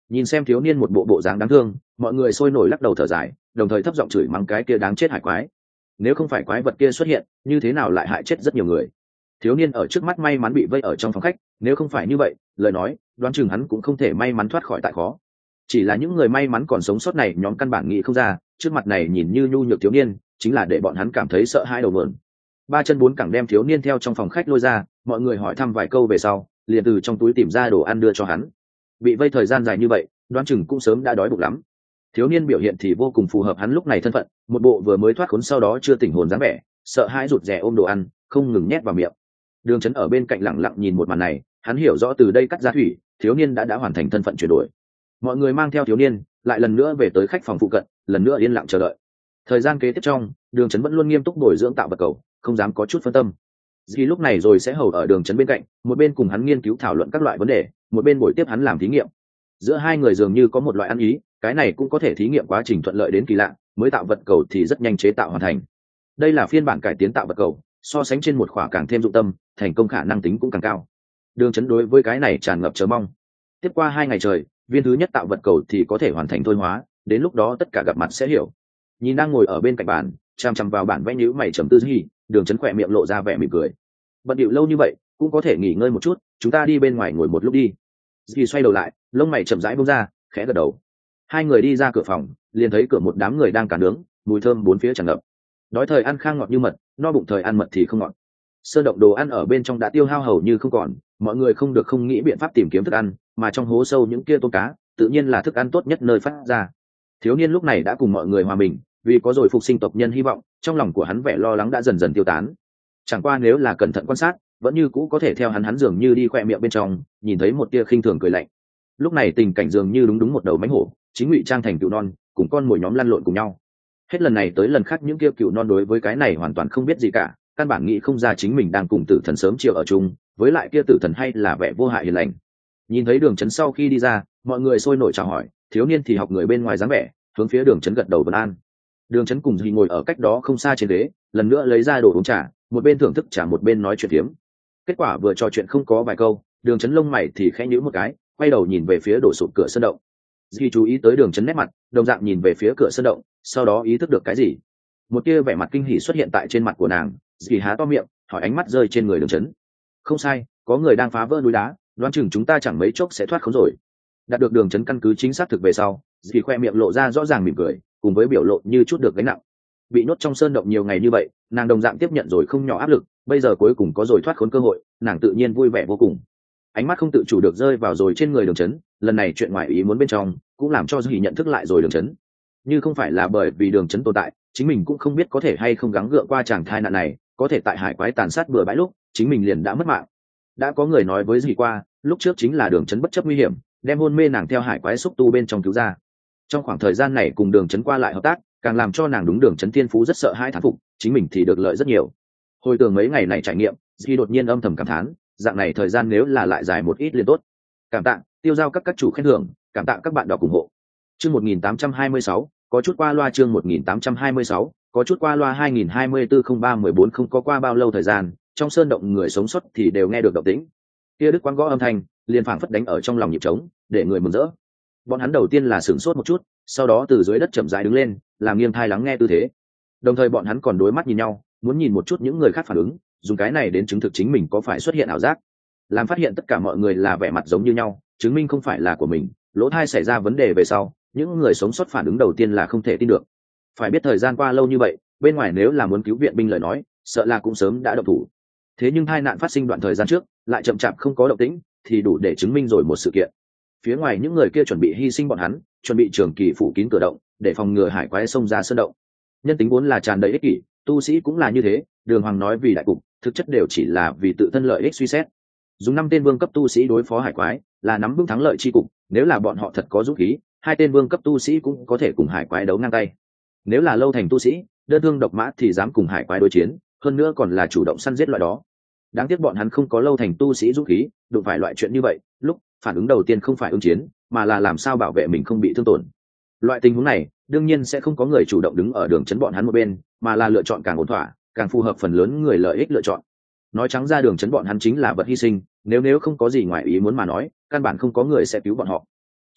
Nhìn xem thiếu niên một bộ bộ dáng đáng thương, mọi người sôi nổi lắc đầu thở dài, đồng thời thấp giọng chửi mắng cái kia đáng chết hải quái. Nếu không phải quái vật kia xuất hiện, như thế nào lại hại chết rất nhiều người. Thiếu niên ở trước mắt may mắn bị vây ở trong phòng khách, nếu không phải như vậy, lời nói đoán chừng hắn cũng không thể may mắn thoát khỏi tại khó. Chỉ là những người may mắn còn sống sót này nhóm căn bản nghĩ không ra, trước mặt này nhìn như nhu nhược thiếu niên chính là để bọn hắn cảm thấy sợ hãi đầu mượn. Ba chân bốn cẳng đem thiếu niên theo trong phòng khách lôi ra, mọi người hỏi thăm vài câu về sau, liền từ trong túi tìm ra đồ ăn đưa cho hắn. Bị vây thời gian dài như vậy, đoán chừng cũng sớm đã đói bụng lắm. Thiếu niên biểu hiện thì vô cùng phù hợp hắn lúc này thân phận, một bộ vừa mới thoát khốn sau đó chưa tỉnh hồn dáng vẻ, sợ hãi rụt rè ôm đồ ăn, không ngừng nhét vào miệng. Đường Chấn ở bên cạnh lặng lặng nhìn một màn này, hắn hiểu rõ từ đây cắt ra thủy, thiếu niên đã đã hoàn thành thân phận chuyển đổi. Mọi người mang theo thiếu niên, lại lần nữa về tới khách phòng phụ cận, lần nữa yên lặng chờ đợi. Thời gian kế tiếp trong, Đường Chấn vẫn luôn nghiêm túc bồi dưỡng tạo vật cầu, không dám có chút phân tâm. Dì lúc này rồi sẽ hầu ở Đường Chấn bên cạnh, một bên cùng hắn nghiên cứu thảo luận các loại vấn đề, một bên bồi tiếp hắn làm thí nghiệm. Giữa hai người dường như có một loại ăn ý, cái này cũng có thể thí nghiệm quá trình thuận lợi đến kỳ lạ, mới tạo vật cầu thì rất nhanh chế tạo hoàn thành. Đây là phiên bản cải tiến tạo vật cầu, so sánh trên một khỏa càng thêm dụng tâm, thành công khả năng tính cũng càng cao. Đường Chấn đối với cái này tràn ngập chờ mong. Tiếp qua hai ngày trời, viên thứ nhất tạo vật cầu thì có thể hoàn thành thôi hóa, đến lúc đó tất cả gặp mặt sẽ hiểu. Nhìn đang ngồi ở bên cạnh bàn, chăm chăm vào bản vẽ nhíu mày trầm tư gì, Đường Chấn khỏe miệng lộ ra vẻ mỉm cười. Bận điệu lâu như vậy, cũng có thể nghỉ ngơi một chút, chúng ta đi bên ngoài ngồi một lúc đi. Dì xoay đầu lại, lông mày chậm rãi buông ra, khẽ gật đầu. Hai người đi ra cửa phòng, liền thấy cửa một đám người đang cả nướng, mùi thơm bốn phía tràn ngập. Đói thời ăn khang ngọt như mật, no bụng thời ăn mật thì không ngọt. Sơn động đồ ăn ở bên trong đã tiêu hao hầu như không còn, mọi người không được không nghĩ biện pháp tìm kiếm thức ăn, mà trong hố sâu những kia tôm cá, tự nhiên là thức ăn tốt nhất nơi phát ra. Thiếu niên lúc này đã cùng mọi người hòa mình, vì có rồi phục sinh tộc nhân hy vọng, trong lòng của hắn vẻ lo lắng đã dần dần tiêu tán. Chẳng qua nếu là cẩn thận quan sát, vẫn như cũ có thể theo hắn hắn dường như đi khoe miệng bên trong, nhìn thấy một tia khinh thường cười lạnh. Lúc này tình cảnh dường như đúng đúng một đầu mánh hổ, chính ngụy trang thành cựu non, cùng con mồi nhóm lăn lộn cùng nhau. Hết lần này tới lần khác những kia cựu non đối với cái này hoàn toàn không biết gì cả, căn bản nghĩ không ra chính mình đang cùng tử thần sớm chiều ở chung, với lại kia tử thần hay là vẻ vô hại hiền lành. Nhìn thấy Đường Chấn sau khi đi ra, mọi người sôi nổi chào hỏi, thiếu niên thì học người bên ngoài dáng vẻ, hướng phía Đường Chấn gật đầu vân an. Đường Chấn cùng Dì ngồi ở cách đó không xa trên ghế, lần nữa lấy ra đồ uống trà, một bên thưởng thức trà một bên nói chuyện phiếm. Kết quả vừa trò chuyện không có vài câu, Đường Chấn lông mày thì khẽ nhíu một cái, quay đầu nhìn về phía đổ sụp cửa sơn động. Dì chú ý tới Đường Chấn nét mặt, đồng dạng nhìn về phía cửa sơn động, sau đó ý thức được cái gì, một tia vẻ mặt kinh hỉ xuất hiện tại trên mặt của nàng. Dì há to miệng, hỏi ánh mắt rơi trên người Đường Chấn. Không sai, có người đang phá vỡ núi đá, đoán chừng chúng ta chẳng mấy chốc sẽ thoát khốn rồi. Đạt được Đường Chấn căn cứ chính xác thực về sau, dì khoe miệng lộ ra rõ ràng mỉm cười, cùng với biểu lộ như chút được gánh nặng. Bị nhốt trong sơn động nhiều ngày như vậy, nàng đồng dạng tiếp nhận rồi không nhỏ áp lực, bây giờ cuối cùng có rồi thoát khốn cơ hội, nàng tự nhiên vui vẻ vô cùng. Ánh mắt không tự chủ được rơi vào rồi trên người Đường Chấn, lần này chuyện ngoài ý muốn bên trong cũng làm cho dì nhận thức lại rồi Đường Chấn. Như không phải là bởi vì Đường Chấn tồn tại, chính mình cũng không biết có thể hay không gắng gượng qua chàng thai nạn này, có thể tại hải quái tàn sát bừa bãi lúc chính mình liền đã mất mạng. Đã có người nói với dì qua, lúc trước chính là Đường Chấn bất chấp nguy hiểm, đem hôn mê nàng theo hải quái xúc tu bên trong cứu ra. Trong khoảng thời gian này cùng Đường Chấn qua lại hợp tác, càng làm cho nàng đúng Đường Chấn thiên phú rất sợ hãi thán phục, chính mình thì được lợi rất nhiều. Hồi tưởng mấy ngày này trải nghiệm, dì đột nhiên âm thầm cảm thán, dạng này thời gian nếu là lại dài một ít liền tốt. Cảm tạ tiêu giao các các chủ khen thưởng, cảm tạ các bạn đọc ủng hộ. Chương một nghìn tám trăm hai mươi sáu, có chút qua loa. Chương một nghìn tám trăm hai mươi sáu, có chút qua loa. hai nghìn hai mươi tư không ba mười bốn không có qua bao lâu thời gian, trong sơn động người sống sót thì đều nghe được động tĩnh. Kia đức quang gõ âm thanh, liền phảng phất đánh ở trong lòng nhịp trống, để người mừng rỡ. Bọn hắn đầu tiên là sửng sốt một chút, sau đó từ dưới đất chậm rãi đứng lên, làm nghiêng thai lắng nghe tư thế. Đồng thời bọn hắn còn đối mắt nhìn nhau, muốn nhìn một chút những người khác phản ứng, dùng cái này đến chứng thực chính mình có phải xuất hiện ảo giác. Làm phát hiện tất cả mọi người là vẻ mặt giống như nhau, chứng minh không phải là của mình, lỗ thai xảy ra vấn đề về sau, những người sống sót phản ứng đầu tiên là không thể tin được. Phải biết thời gian qua lâu như vậy, bên ngoài nếu là muốn cứu viện binh lời nói, sợ là cũng sớm đã động thủ. Thế nhưng tai nạn phát sinh đoạn thời gian trước, lại chậm chạp không có động tĩnh, thì đủ để chứng minh rồi một sự kiện. Phía ngoài những người kia chuẩn bị hy sinh bọn hắn, chuẩn bị trường kỳ phủ kín cửa động, để phòng ngừa hải quái xông ra sơn động. Nhân tính vốn là tràn đầy ích kỷ, tu sĩ cũng là như thế, Đường Hoàng nói vì đại cục, thực chất đều chỉ là vì tự thân lợi ích suy xét. Dùng năm tên vương cấp tu sĩ đối phó hải quái, là nắm vững thắng lợi chi cục, nếu là bọn họ thật có dũng khí, hai tên vương cấp tu sĩ cũng có thể cùng hải quái đấu ngang tay. Nếu là lâu thành tu sĩ, đơn thương độc mã thì dám cùng hải quái đối chiến, hơn nữa còn là chủ động săn giết loại đó. Đáng tiếc bọn hắn không có lâu thành tu sĩ dũng khí, đụng phải loại chuyện như vậy, lúc phản ứng đầu tiên không phải ứng chiến, mà là làm sao bảo vệ mình không bị thương tổn. Loại tình huống này, đương nhiên sẽ không có người chủ động đứng ở Đường Chấn bọn hắn một bên, mà là lựa chọn càng ổn thỏa, càng phù hợp phần lớn người lợi ích lựa chọn. Nói trắng ra Đường Chấn bọn hắn chính là vật hy sinh, nếu nếu không có gì ngoài ý muốn mà nói, căn bản không có người sẽ cứu bọn họ.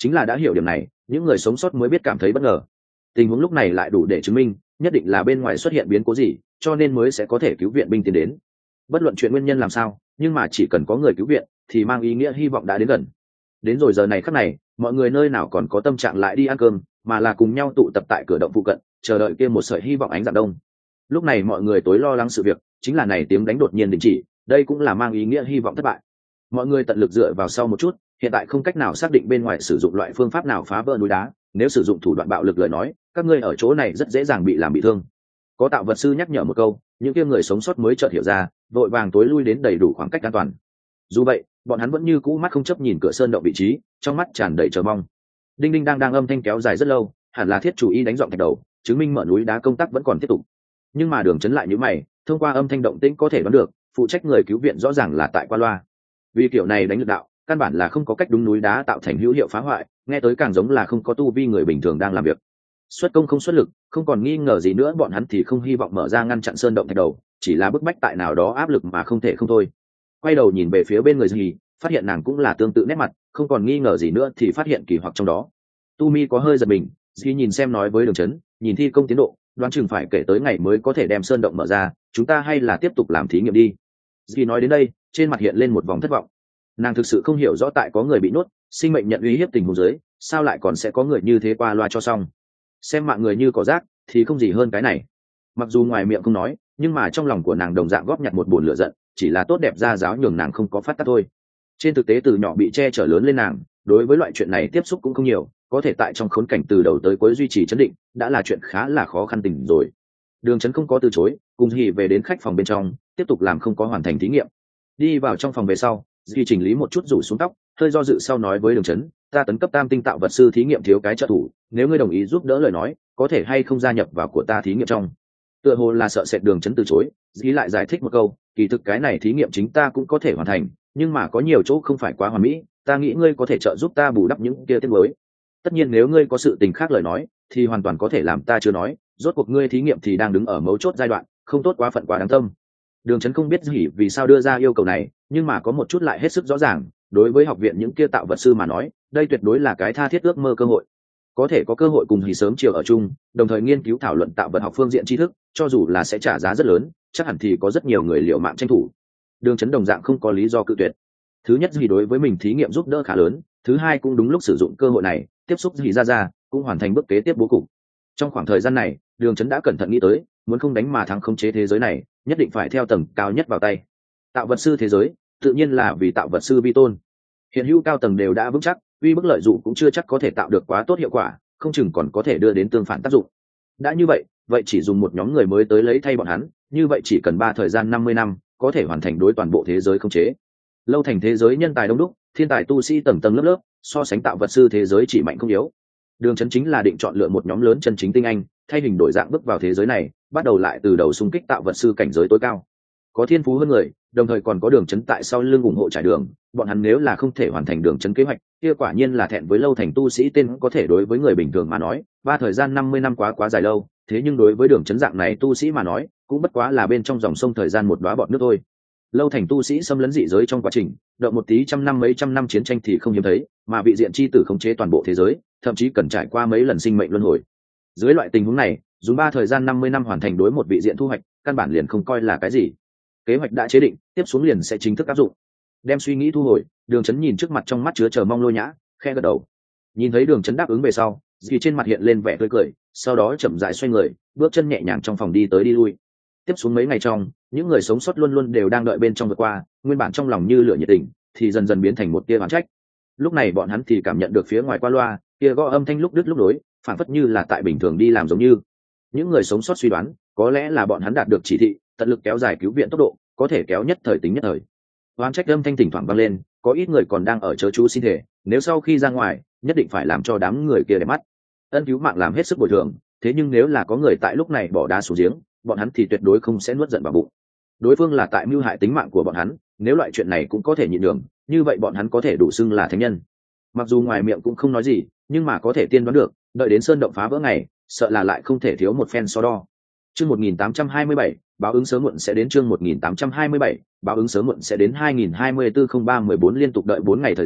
chính là đã hiểu điểm này, những người sống sót mới biết cảm thấy bất ngờ. Tình huống lúc này lại đủ để chứng minh nhất định là bên ngoài xuất hiện biến cố gì, cho nên mới sẽ có thể cứu viện binh tiến đến. Bất luận chuyện nguyên nhân làm sao, nhưng mà chỉ cần có người cứu viện thì mang ý nghĩa hy vọng đã đến gần. Đến rồi giờ này khắc này, mọi người nơi nào còn có tâm trạng lại đi ăn cơm, mà là cùng nhau tụ tập tại cửa động phụ cận, chờ đợi kia một sợi hy vọng ánh dạng đông. Lúc này mọi người tối lo lắng sự việc chính là này tiếng đánh đột nhiên đình chỉ, đây cũng là mang ý nghĩa hy vọng thất bại. Mọi người tận lực dựa vào sau một chút, hiện tại không cách nào xác định bên ngoài sử dụng loại phương pháp nào phá vỡ núi đá, nếu sử dụng thủ đoạn bạo lực lời nói, các ngươi ở chỗ này rất dễ dàng bị làm bị thương. Có tạo vật sư nhắc nhở một câu, những kia người sống sót mới chợt hiểu ra, vội vàng tối lui đến đầy đủ khoảng cách an toàn. Dù vậy, bọn hắn vẫn như cũ mắt không chấp nhìn cửa sơn động vị trí, trong mắt tràn đầy chờ mong. Đinh đinh đang đang âm thanh kéo dài rất lâu, hẳn là thiết chủ y đánh giọng thạch đầu, chứng minh mở núi đá công tác vẫn còn tiếp tục. Nhưng mà Đường Chấn lại nhíu mày, thông qua âm thanh động tĩnh có thể đoán được, phụ trách người cứu viện rõ ràng là tại qua loa. Vì kiểu này đánh lực đạo, căn bản là không có cách đúng núi đá tạo thành hữu hiệu phá hoại, nghe tới càng giống là không có tu vi người bình thường đang làm việc. Xuất công không xuất lực, không còn nghi ngờ gì nữa, bọn hắn thì không hy vọng mở ra ngăn chặn sơn động thạch đầu, chỉ là bức bách tại nào đó áp lực mà không thể không thôi. Quay đầu nhìn về phía bên người gì, phát hiện nàng cũng là tương tự nét mặt, không còn nghi ngờ gì nữa thì phát hiện kỳ hoặc trong đó. Tu Mi có hơi giật mình, Dì nhìn xem nói với Đường Chấn, nhìn thi công tiến độ, đoán chừng phải kể tới ngày mới có thể đem sơn động mở ra, chúng ta hay là tiếp tục làm thí nghiệm đi. Dì nói đến đây, trên mặt hiện lên một vòng thất vọng. Nàng thực sự không hiểu rõ tại có người bị nuốt, sinh mệnh nhận uy hiếp tình huống dưới, sao lại còn sẽ có người như thế qua loa cho xong. Xem mạng người như cỏ rác thì không gì hơn cái này. Mặc dù ngoài miệng không nói, nhưng mà trong lòng của nàng đồng dạng góp nhặt một bồn lửa giận, chỉ là tốt đẹp ra giáo nhường nàng không có phát tác thôi. Trên thực tế từ nhỏ bị che chở lớn lên nàng, đối với loại chuyện này tiếp xúc cũng không nhiều, có thể tại trong khốn cảnh từ đầu tới cuối duy trì chấn định, đã là chuyện khá là khó khăn tình rồi. Đường Chấn không có từ chối, cùng Hỉ về đến khách phòng bên trong, tiếp tục làm không có hoàn thành thí nghiệm. Đi vào trong phòng về sau, Dì chỉnh lý một chút rủ xuống tóc, hơi do dự sau nói với Đường Chấn, ta tấn cấp tam tinh tạo vật sư thí nghiệm thiếu cái trợ thủ, nếu ngươi đồng ý giúp đỡ lời nói, có thể hay không gia nhập vào của ta thí nghiệm trong. Tựa hồ là sợ sệt Đường Chấn từ chối, Dì lại giải thích một câu, kỳ thực cái này thí nghiệm chính ta cũng có thể hoàn thành, nhưng mà có nhiều chỗ không phải quá hoàn mỹ, ta nghĩ ngươi có thể trợ giúp ta bù đắp những kia tiết mới. Tất nhiên nếu ngươi có sự tình khác lời nói, thì hoàn toàn có thể làm ta chưa nói, rốt cuộc ngươi thí nghiệm thì đang đứng ở mấu chốt giai đoạn, không tốt quá phận quá đáng tâm. Đường Chấn không biết gì vì sao đưa ra yêu cầu này, nhưng mà có một chút lại hết sức rõ ràng, đối với học viện những kia tạo vật sư mà nói, đây tuyệt đối là cái tha thiết ước mơ cơ hội. Có thể có cơ hội cùng Hỉ sớm chiều ở chung, đồng thời nghiên cứu thảo luận tạo vật học phương diện tri thức, cho dù là sẽ trả giá rất lớn, chắc hẳn thì có rất nhiều người liều mạng tranh thủ. Đường Chấn đồng dạng không có lý do cự tuyệt. Thứ nhất gì đối với mình thí nghiệm giúp đỡ khá lớn, thứ hai cũng đúng lúc sử dụng cơ hội này, tiếp xúc gì ra ra, cũng hoàn thành bước kế tiếp bố cục. Trong khoảng thời gian này, Đường Chấn đã cẩn thận nghĩ tới, muốn không đánh mà thắng khống chế thế giới này, nhất định phải theo tầng cao nhất vào tay. Tạo vật sư thế giới, tự nhiên là vì tạo vật sư vi tôn. Hiện hữu cao tầng đều đã vững chắc, uy bức lợi dụng cũng chưa chắc có thể tạo được quá tốt hiệu quả, không chừng còn có thể đưa đến tương phản tác dụng. Đã như vậy, vậy chỉ dùng một nhóm người mới tới lấy thay bọn hắn, như vậy chỉ cần ba thời gian năm mươi năm, có thể hoàn thành đối toàn bộ thế giới khống chế. Lâu thành thế giới nhân tài đông đúc, thiên tài tu sĩ tầng tầng lớp lớp, so sánh tạo vật sư thế giới chỉ mạnh không yếu. Đường Chấn chính là định chọn lựa một nhóm lớn chân chính tinh anh, thay hình đổi dạng bước vào thế giới này, bắt đầu lại từ đầu xung kích tạo vật sư cảnh giới tối cao. Có thiên phú hơn người, đồng thời còn có Đường Chấn tại sau lưng ủng hộ trải đường, bọn hắn nếu là không thể hoàn thành Đường Chấn kế hoạch, kia quả nhiên là thẹn với lâu thành tu sĩ tên có thể đối với người bình thường mà nói, ba thời gian năm mươi năm quá quá dài lâu, thế nhưng đối với Đường Chấn dạng này tu sĩ mà nói, cũng bất quá là bên trong dòng sông thời gian một đóa bọt nước thôi. Lâu thành tu sĩ xâm lấn dị giới trong quá trình, đợi một tí trăm năm mấy trăm năm chiến tranh thì không hiếm thấy, mà vị diện chi tử khống chế toàn bộ thế giới, thậm chí cần trải qua mấy lần sinh mệnh luân hồi. Dưới loại tình huống này, dùng ba thời gian năm mươi năm hoàn thành đối một vị diện thu hoạch, căn bản liền không coi là cái gì. Kế hoạch đã chế định, tiếp xuống liền sẽ chính thức áp dụng. Đem suy nghĩ thu hồi, Đường Chấn nhìn trước mặt trong mắt chứa chờ mong Lôi Nhã, khẽ gật đầu. Nhìn thấy Đường Chấn đáp ứng về sau, thì trên mặt hiện lên vẻ tươi cười, sau đó chậm rãi xoay người, bước chân nhẹ nhàng trong phòng đi tới đi lui. Tiếp xuống mấy ngày trong, những người sống sót luôn luôn đều đang đợi bên trong vượt qua, nguyên bản trong lòng như lửa nhiệt tình, thì dần dần biến thành một tia oán trách. Lúc này bọn hắn thì cảm nhận được phía ngoài qua loa, kia gõ âm thanh lúc đứt lúc nối, phản phất như là tại bình thường đi làm giống như. Những người sống sót suy đoán, có lẽ là bọn hắn đạt được chỉ thị, tận lực kéo dài cứu viện tốc độ, có thể kéo nhất thời tính nhất thời. Oán trách âm thanh thỉnh thoảng vang lên, có ít người còn đang ở chớ chú xin thể, nếu sau khi ra ngoài, nhất định phải làm cho đám người kia để mắt. Ân cứu mạng làm hết sức bồi thường, thế nhưng nếu là có người tại lúc này bỏ đá xuống giếng, bọn hắn thì tuyệt đối không sẽ nuốt giận vào bụng. Đối phương là tại mưu hại tính mạng của bọn hắn, nếu loại chuyện này cũng có thể nhịn được, như vậy bọn hắn có thể đủ xưng là thánh nhân. Mặc dù ngoài miệng cũng không nói gì, nhưng mà có thể tiên đoán được, đợi đến sơn động phá vỡ ngày, sợ là lại không thể thiếu một phen so đo. Chương một nghìn tám trăm hai mươi bảy, báo ứng sớm muộn sẽ đến. Chương một nghìn tám trăm hai mươi bảy, báo ứng sớm muộn sẽ đến. Hai nghìn hai mươi tư không ba mười bốn liên tục đợi bốn ngày thời gian,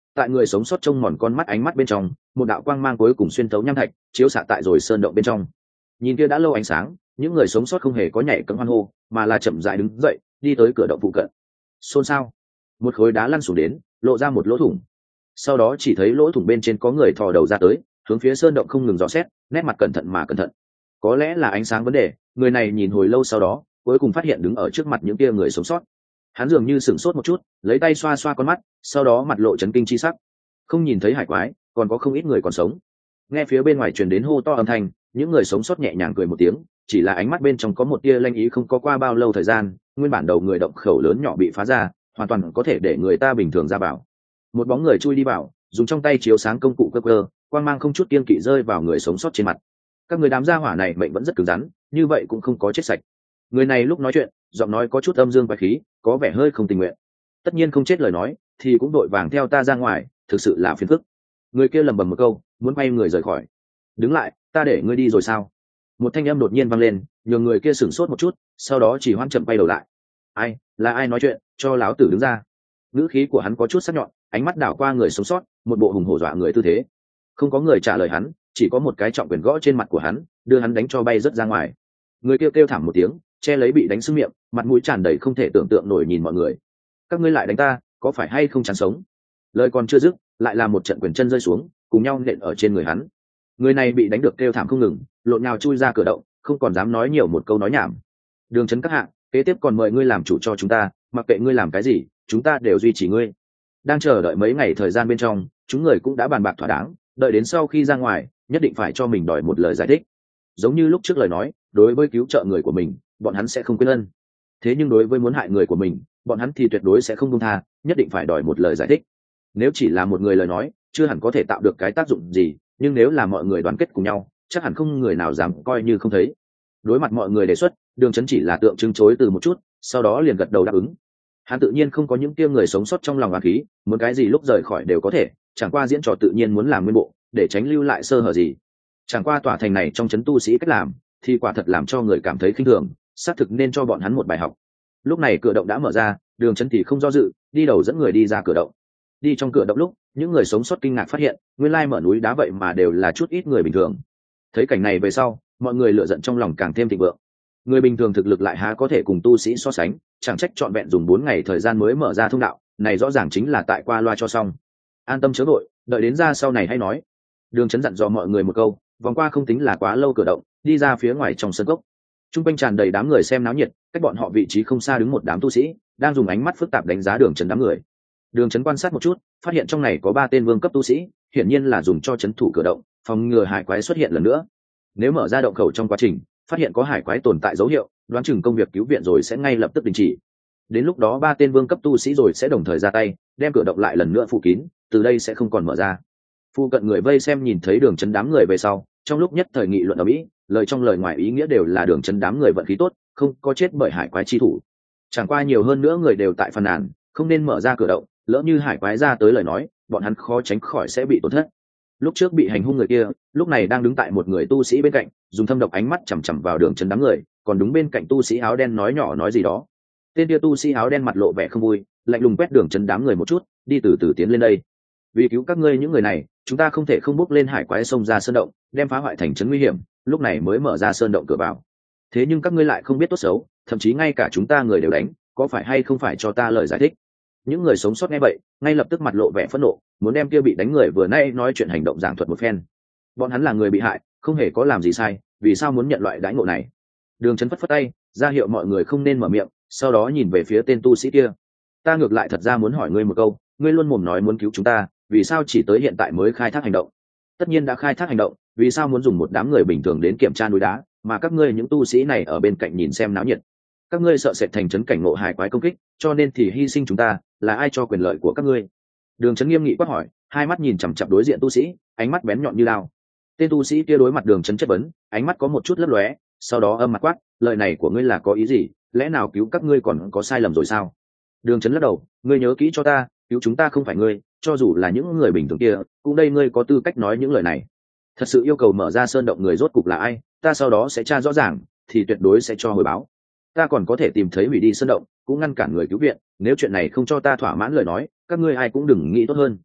tại người sống sót trông mòn con mắt ánh mắt bên trong, một đạo quang mang cuối cùng xuyên thấu nham thạch, chiếu xạ tại rồi sơn động bên trong. Nhìn kia đã lâu ánh sáng, những người sống sót không hề có nhảy cẫng hoan hô, mà là chậm rãi đứng dậy, đi tới cửa động phụ cận. Xôn xao, một khối đá lăn xuống đến, lộ ra một lỗ thủng. Sau đó chỉ thấy lỗ thủng bên trên có người thò đầu ra tới, hướng phía sơn động không ngừng dò xét, nét mặt cẩn thận mà cẩn thận. Có lẽ là ánh sáng vấn đề, người này nhìn hồi lâu sau đó, cuối cùng phát hiện đứng ở trước mặt những kia người sống sót. Hắn dường như sửng sốt một chút, lấy tay xoa xoa con mắt, sau đó mặt lộ chấn kinh chi sắc. Không nhìn thấy hải quái, còn có không ít người còn sống. Nghe phía bên ngoài truyền đến hô to âm thanh, những người sống sót nhẹ nhàng cười một tiếng, chỉ là ánh mắt bên trong có một tia lanh ý. Không có qua bao lâu thời gian, nguyên bản đầu người động khẩu lớn nhỏ bị phá ra, hoàn toàn có thể để người ta bình thường ra vào. Một bóng người chui đi vào, dùng trong tay chiếu sáng công cụ cơ cơ, quang mang không chút kiên kỵ rơi vào người sống sót trên mặt. Các người đám gia hỏa này mệnh vẫn rất cứng rắn, như vậy cũng không có chết sạch. Người này lúc nói chuyện, giọng nói có chút âm dương quái khí, có vẻ hơi không tình nguyện. Tất nhiên không chết lời nói, thì cũng đội vàng theo ta ra ngoài, thực sự là phiền phức. Người kia lầm bầm một câu, muốn quay người rời khỏi. Đứng lại, ta để ngươi đi rồi sao? Một thanh âm đột nhiên vang lên, nhường người kia sửng sốt một chút, sau đó chỉ hoan chậm quay đầu lại. Ai, là ai nói chuyện, cho láo tử đứng ra. Ngữ khí của hắn có chút sắc nhọn, ánh mắt đảo qua người sống sót, một bộ hùng hổ dọa người tư thế. Không có người trả lời hắn, chỉ có một cái trọng quyền gõ trên mặt của hắn, đưa hắn đánh cho bay rớt ra ngoài. Người kia kêu, kêu thảm một tiếng, che lấy bị đánh sưng miệng, mặt mũi tràn đầy không thể tưởng tượng nổi nhìn mọi người. Các ngươi lại đánh ta, có phải hay không chán sống? Lời còn chưa dứt, lại là một trận quyền chân rơi xuống, cùng nhau nện ở trên người hắn. Người này bị đánh được kêu thảm không ngừng, lộn nhào chui ra cửa động, không còn dám nói nhiều một câu nói nhảm. Đường Chấn các hạng, kế tiếp còn mời ngươi làm chủ cho chúng ta, mặc kệ ngươi làm cái gì, chúng ta đều duy trì ngươi. Đang chờ đợi mấy ngày thời gian bên trong, chúng người cũng đã bàn bạc thỏa đáng, đợi đến sau khi ra ngoài, nhất định phải cho mình đòi một lời giải thích. Giống như lúc trước lời nói, đối với cứu trợ người của mình, bọn hắn sẽ không quên ân. Thế nhưng đối với muốn hại người của mình, bọn hắn thì tuyệt đối sẽ không buông tha, nhất định phải đòi một lời giải thích. Nếu chỉ là một người lời nói, chưa hẳn có thể tạo được cái tác dụng gì, nhưng nếu là mọi người đoàn kết cùng nhau, chắc hẳn không người nào dám coi như không thấy. Đối mặt mọi người đề xuất, Đường Chấn chỉ là tượng trưng chối từ một chút, sau đó liền gật đầu đáp ứng. Hắn tự nhiên không có những kia người sống sót trong lòng oán khí, muốn cái gì lúc rời khỏi đều có thể, chẳng qua diễn trò tự nhiên muốn làm nguyên bộ, để tránh lưu lại sơ hở gì. Chẳng qua tòa thành này trong trấn tu sĩ cách làm, thì quả thật làm cho người cảm thấy khinh thường, xác thực nên cho bọn hắn một bài học. Lúc này cửa động đã mở ra, Đường Chấn thì không do dự, đi đầu dẫn người đi ra cửa động. Đi trong cửa động lúc, những người sống sót kinh ngạc phát hiện, nguyên lai mở núi đá vậy mà đều là chút ít người bình thường. Thấy cảnh này về sau, mọi người lựa giận trong lòng càng thêm thịnh vượng. Người bình thường thực lực lại há có thể cùng tu sĩ so sánh, chẳng trách trọn vẹn dùng bốn ngày thời gian mới mở ra thông đạo, này rõ ràng chính là tại qua loa cho xong. An tâm chớ vội, đợi đến ra sau này hay nói. Đường Chấn dặn dò mọi người một câu, vòng qua không tính là quá lâu cửa động, đi ra phía ngoài trong sân cốc. Trung quanh tràn đầy đám người xem náo nhiệt, cách bọn họ vị trí không xa đứng một đám tu sĩ, đang dùng ánh mắt phức tạp đánh giá Đường Chấn đám người. Đường Chấn quan sát một chút, phát hiện trong này có ba tên vương cấp tu sĩ, hiển nhiên là dùng cho chấn thủ cửa động, phòng ngừa hải quái xuất hiện lần nữa. Nếu mở ra động khẩu trong quá trình, phát hiện có hải quái tồn tại dấu hiệu, đoán chừng công việc cứu viện rồi sẽ ngay lập tức đình chỉ. Đến lúc đó ba tên vương cấp tu sĩ rồi sẽ đồng thời ra tay, đem cửa động lại lần nữa phủ kín, từ đây sẽ không còn mở ra. Phu cận người vây xem nhìn thấy Đường Chấn đám người về sau, trong lúc nhất thời nghị luận ở mỹ, lời trong lời ngoài ý nghĩa đều là Đường Chấn đám người vận khí tốt, không có chết bởi hải quái chi thủ. Chẳng qua nhiều hơn nữa người đều tại phàn nàn, không nên mở ra cửa động, lỡ như hải quái ra tới lời nói, bọn hắn khó tránh khỏi sẽ bị tổn thất. Lúc trước bị hành hung người kia, lúc này đang đứng tại một người tu sĩ bên cạnh, dùng thâm độc ánh mắt chằm chằm vào Đường Chấn đám người, còn đúng bên cạnh tu sĩ áo đen nói nhỏ nói gì đó. Tên kia tu sĩ áo đen mặt lộ vẻ không vui, lạnh lùng quét Đường Chấn đám người một chút, đi từ từ tiến lên đây. Vì cứu các ngươi những người này, chúng ta không thể không bước lên hải quái sông ra sơn động, đem phá hoại thành trấn nguy hiểm, lúc này mới mở ra sơn động cửa vào. Thế nhưng các ngươi lại không biết tốt xấu, thậm chí ngay cả chúng ta người đều đánh, có phải hay không phải cho ta lời giải thích? Những người sống sót nghe vậy, ngay lập tức mặt lộ vẻ phẫn nộ, muốn đem kia bị đánh người vừa nay nói chuyện hành động giảng thuật một phen. Bọn hắn là người bị hại, không hề có làm gì sai, vì sao muốn nhận loại đãi ngộ này? Đường Chấn phất phất tay, ra hiệu mọi người không nên mở miệng, sau đó nhìn về phía tên tu sĩ kia. Ta ngược lại thật ra muốn hỏi ngươi một câu, ngươi luôn mồm nói muốn cứu chúng ta, vì sao chỉ tới hiện tại mới khai thác hành động? Tất nhiên đã khai thác hành động, vì sao muốn dùng một đám người bình thường đến kiểm tra núi đá, mà các ngươi những tu sĩ này ở bên cạnh nhìn xem náo nhiệt? Các ngươi sợ sệt thành trấn cảnh ngộ hải quái công kích, cho nên thì hy sinh chúng ta, là ai cho quyền lợi của các ngươi? Đường Chấn nghiêm nghị quát hỏi, hai mắt nhìn chằm chằm đối diện tu sĩ, ánh mắt bén nhọn như lao. Tên tu sĩ kia đối mặt Đường Chấn chất vấn, ánh mắt có một chút lấp lóe, sau đó âm mặt quát, lời này của ngươi là có ý gì? Lẽ nào cứu các ngươi còn có sai lầm rồi sao? Đường Chấn lắc đầu, ngươi nhớ kỹ cho ta, cứu chúng ta không phải ngươi, cho dù là những người bình thường kia, cũng đây ngươi có tư cách nói những lời này. Thật sự yêu cầu mở ra sơn động người rốt cục là ai, ta sau đó sẽ tra rõ ràng, thì tuyệt đối sẽ cho hồi báo. Ta còn có thể tìm thấy hủy đi sơn động, cũng ngăn cản người cứu viện, nếu chuyện này không cho ta thỏa mãn lời nói, các ngươi ai cũng đừng nghĩ tốt hơn.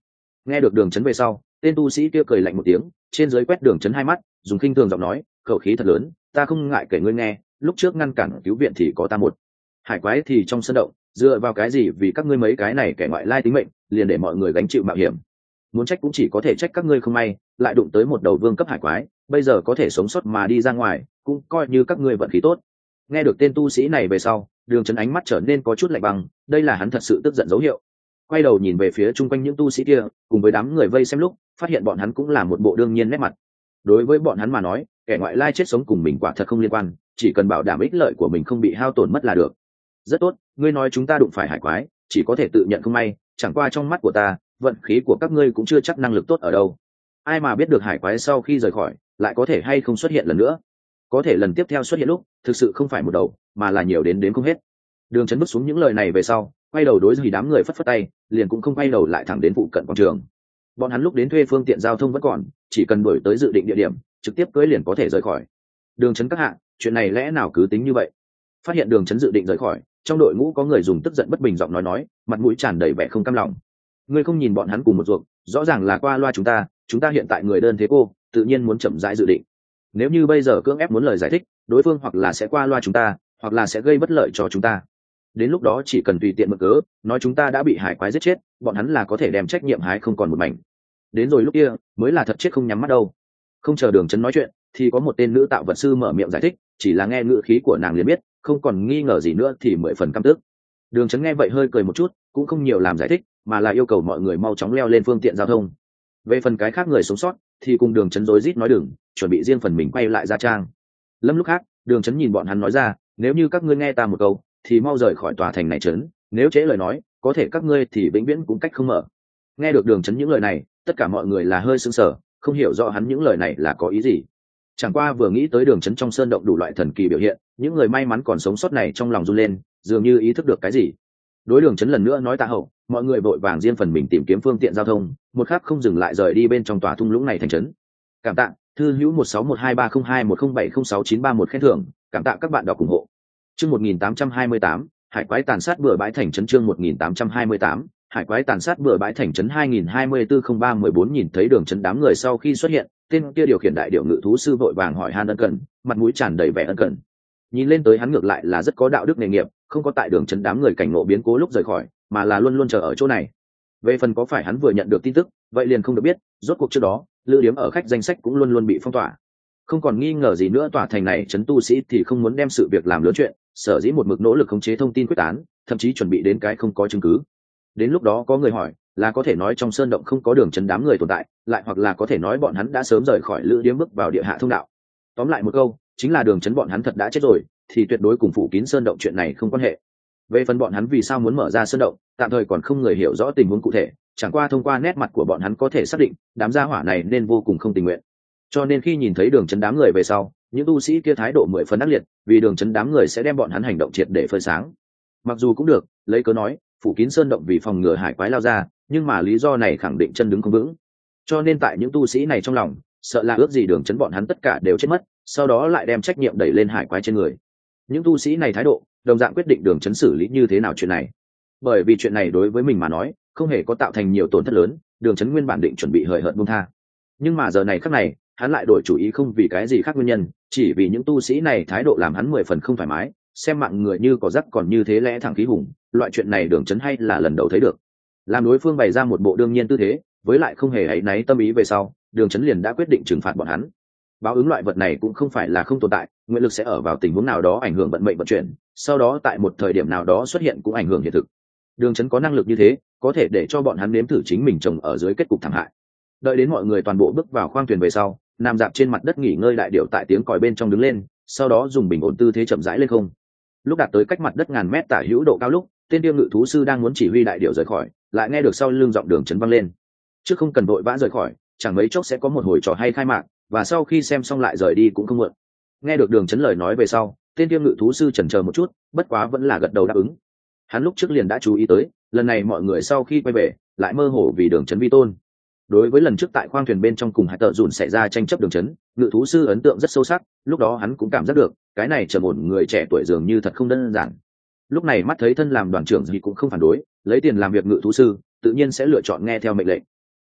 Nghe được Đường Chấn về sau, tên tu sĩ kia cười lạnh một tiếng, trên dưới quét Đường Chấn hai mắt, dùng khinh thường giọng nói, khẩu khí thật lớn, ta không ngại kể ngươi nghe, lúc trước ngăn cản cứu viện thì có ta một hải quái thì trong sân động, dựa vào cái gì vì các ngươi mấy cái này kẻ ngoại lai tính mệnh liền để mọi người gánh chịu mạo hiểm. Muốn trách cũng chỉ có thể trách các ngươi không may lại đụng tới một đầu vương cấp hải quái, bây giờ có thể sống sót mà đi ra ngoài cũng coi như các ngươi vận khí tốt. Nghe được tên tu sĩ này về sau, Đường Chấn ánh mắt trở nên có chút lạnh băng, đây là hắn thật sự tức giận dấu hiệu. Quay đầu nhìn về phía chung quanh những tu sĩ kia cùng với đám người vây xem lúc phát hiện bọn hắn cũng là một bộ đương nhiên nét mặt. Đối với bọn hắn mà nói, kẻ ngoại lai chết sống cùng mình quả thật không liên quan, chỉ cần bảo đảm ích lợi của mình không bị hao tổn mất là được. Rất tốt, ngươi nói chúng ta đụng phải hải quái chỉ có thể tự nhận không may, chẳng qua trong mắt của ta vận khí của các ngươi cũng chưa chắc năng lực tốt ở đâu. Ai mà biết được hải quái sau khi rời khỏi lại có thể hay không xuất hiện lần nữa, có thể lần tiếp theo xuất hiện lúc thực sự không phải một đầu mà là nhiều đến đến không hết. Đường Chấn bước xuống những lời này về sau, quay đầu đối với đám người phất phất tay, liền cũng không quay đầu lại thẳng đến phụ cận quảng trường. Bọn hắn lúc đến thuê phương tiện giao thông vẫn còn, chỉ cần đuổi tới dự định địa điểm trực tiếp cưỡi liền có thể rời khỏi. Đường Chấn các hạ, chuyện này lẽ nào cứ tính như vậy? Phát hiện Đường Chấn dự định rời khỏi, trong đội ngũ có người dùng tức giận bất bình giọng nói nói, mặt mũi tràn đầy vẻ không cam lòng. Ngươi không nhìn bọn hắn cùng một ruộng, rõ ràng là qua loa chúng ta, chúng ta hiện tại người đơn thế cô, tự nhiên muốn chậm rãi dự định. Nếu như bây giờ cưỡng ép muốn lời giải thích, đối phương hoặc là sẽ qua loa chúng ta, hoặc là sẽ gây bất lợi cho chúng ta. Đến lúc đó chỉ cần tùy tiện mượn cớ nói chúng ta đã bị hải quái giết chết, bọn hắn là có thể đem trách nhiệm hái không còn một mảnh. Đến rồi lúc kia mới là thật chết không nhắm mắt đâu. Không chờ Đường Chấn nói chuyện thì có một tên nữ tạo vật sư mở miệng giải thích, chỉ là nghe ngữ khí của nàng liền biết không còn nghi ngờ gì nữa thì mười phần căm tức. Đường Chấn nghe vậy hơi cười một chút, cũng không nhiều làm giải thích mà là yêu cầu mọi người mau chóng leo lên phương tiện giao thông. Về phần cái khác người sống sót thì cùng Đường Chấn rối rít nói đừng, chuẩn bị riêng phần mình quay lại Gia Trang. Lâm lúc khác, Đường Chấn nhìn bọn hắn nói ra, nếu như các ngươi nghe ta một câu thì mau rời khỏi tòa thành này trấn, nếu trễ lời nói có thể các ngươi thì vĩnh viễn cũng cách không mở. Nghe được Đường Chấn những lời này, tất cả mọi người là hơi sững sờ, không hiểu rõ hắn những lời này là có ý gì. Chẳng qua vừa nghĩ tới Đường Chấn trong sơn động đủ loại thần kỳ biểu hiện, những người may mắn còn sống sót này trong lòng run lên, dường như ý thức được cái gì. Đối Đường Chấn lần nữa nói tạ hậu, mọi người vội vàng riêng phần mình tìm kiếm phương tiện giao thông, một khắc không dừng lại rời đi bên trong tòa thung lũng này thành trấn. Cảm tạ thư hữu một sáu một hai ba không hai một không bảy không sáu chín ba một khen thưởng, cảm tạ các bạn đọc ủng hộ. Chương một nghìn tám trăm hai mươi tám, hải quái tàn sát bừa bãi thành trấn. Chương một nghìn tám trăm hai mươi tám, hải quái tàn sát bừa bãi thành trấn. Hai nghìn hai mươi tư không ba mười bốn nhìn thấy Đường Chấn đám người sau khi xuất hiện, tên kia điều khiển đại điệu ngự thú sư vội vàng hỏi han ân cần, mặt mũi tràn đầy vẻ ân cần. Nhìn lên tới hắn ngược lại là rất có đạo đức nghề nghiệp, không có tại Đường Chấn đám người cảnh ngộ biến cố lúc rời khỏi, mà là luôn luôn chờ ở chỗ này. Về phần có phải hắn vừa nhận được tin tức, vậy liền không được biết, rốt cuộc trước đó, lữ điếm ở khách danh sách cũng luôn luôn bị phong tỏa. Không còn nghi ngờ gì nữa, tòa thành này trấn tu sĩ thì không muốn đem sự việc làm lớn chuyện, sở dĩ một mực nỗ lực khống chế thông tin quyết tán, thậm chí chuẩn bị đến cái không có chứng cứ. Đến lúc đó có người hỏi, là có thể nói trong sơn động không có Đường Chấn đám người tồn tại, lại hoặc là có thể nói bọn hắn đã sớm rời khỏi lữ điếm bước vào địa hạ thông đạo. Tóm lại một câu, chính là Đường Chấn bọn hắn thật đã chết rồi, thì tuyệt đối cùng phủ kín sơn động chuyện này không quan hệ. Về phần bọn hắn vì sao muốn mở ra sơn động, tạm thời còn không người hiểu rõ tình huống cụ thể, chẳng qua thông qua nét mặt của bọn hắn có thể xác định, đám gia hỏa này nên vô cùng không tình nguyện. Cho nên khi nhìn thấy Đường Chấn đám người về sau, những tu sĩ kia thái độ mười phần ác liệt, vì Đường Chấn đám người sẽ đem bọn hắn hành động triệt để phơi sáng. Mặc dù cũng được, lấy cớ nói, phủ kín sơn động vì phòng ngừa hải quái lao ra, nhưng mà lý do này khẳng định chân đứng không vững. Cho nên tại những tu sĩ này trong lòng, sợ là ước gì Đường Chấn bọn hắn tất cả đều chết mất, sau đó lại đem trách nhiệm đẩy lên hải quái trên người. Những tu sĩ này thái độ, đồng dạng quyết định Đường Chấn xử lý như thế nào chuyện này. Bởi vì chuyện này đối với mình mà nói, không hề có tạo thành nhiều tổn thất lớn, Đường Chấn nguyên bản định chuẩn bị hời hợt buông tha. Nhưng mà giờ này khắc này, hắn lại đổi chủ ý, không vì cái gì khác nguyên nhân, chỉ vì những tu sĩ này thái độ làm hắn mười phần không thoải mái, xem mạng người như cỏ rác còn như thế lẽ thẳng khí hùng, loại chuyện này Đường Chấn hay là lần đầu thấy được. Làm đối phương bày ra một bộ đương nhiên tư thế, với lại không hề áy náy tâm ý về sau, Đường Chấn liền đã quyết định trừng phạt bọn hắn. Báo ứng loại vật này cũng không phải là không tồn tại, nguyện lực sẽ ở vào tình huống nào đó ảnh hưởng vận mệnh vận chuyển, sau đó tại một thời điểm nào đó xuất hiện cũng ảnh hưởng hiện thực. Đường Chấn có năng lực như thế, có thể để cho bọn hắn nếm thử chính mình trồng ở dưới kết cục thảm hại. Đợi đến mọi người toàn bộ bước vào khoang thuyền về sau, nằm dạp trên mặt đất nghỉ ngơi đại điệu tại tiếng còi bên trong đứng lên, sau đó dùng bình ổn tư thế chậm rãi lên không. Lúc đạt tới cách mặt đất ngàn mét tả hữu độ cao lúc, tên tiêu ngự thú sư đang muốn chỉ huy đại điệu rời khỏi, lại nghe được sau lưng giọng Đường Chấn vang lên. Trước không cần vội vã rời khỏi, chẳng mấy chốc sẽ có một hồi trò hay khai mạc, và sau khi xem xong lại rời đi cũng không muộn. Nghe được Đường Chấn lời nói về sau, tên tiêu ngự thú sư chần chờ một chút, bất quá vẫn là gật đầu đáp ứng. Hắn lúc trước liền đã chú ý tới, lần này mọi người sau khi quay về, lại mơ hồ vì Đường Chấn vi tôn. Đối với lần trước tại khoang thuyền bên trong cùng Hải Tợ Dùn xảy ra tranh chấp Đường Chấn, ngự thú sư ấn tượng rất sâu sắc, lúc đó hắn cũng cảm giác được, cái này trầm ổn người trẻ tuổi dường như thật không đơn giản. Lúc này mắt thấy thân làm đoàn trưởng gì cũng không phản đối, lấy tiền làm việc ngự thú sư, tự nhiên sẽ lựa chọn nghe theo mệnh lệnh.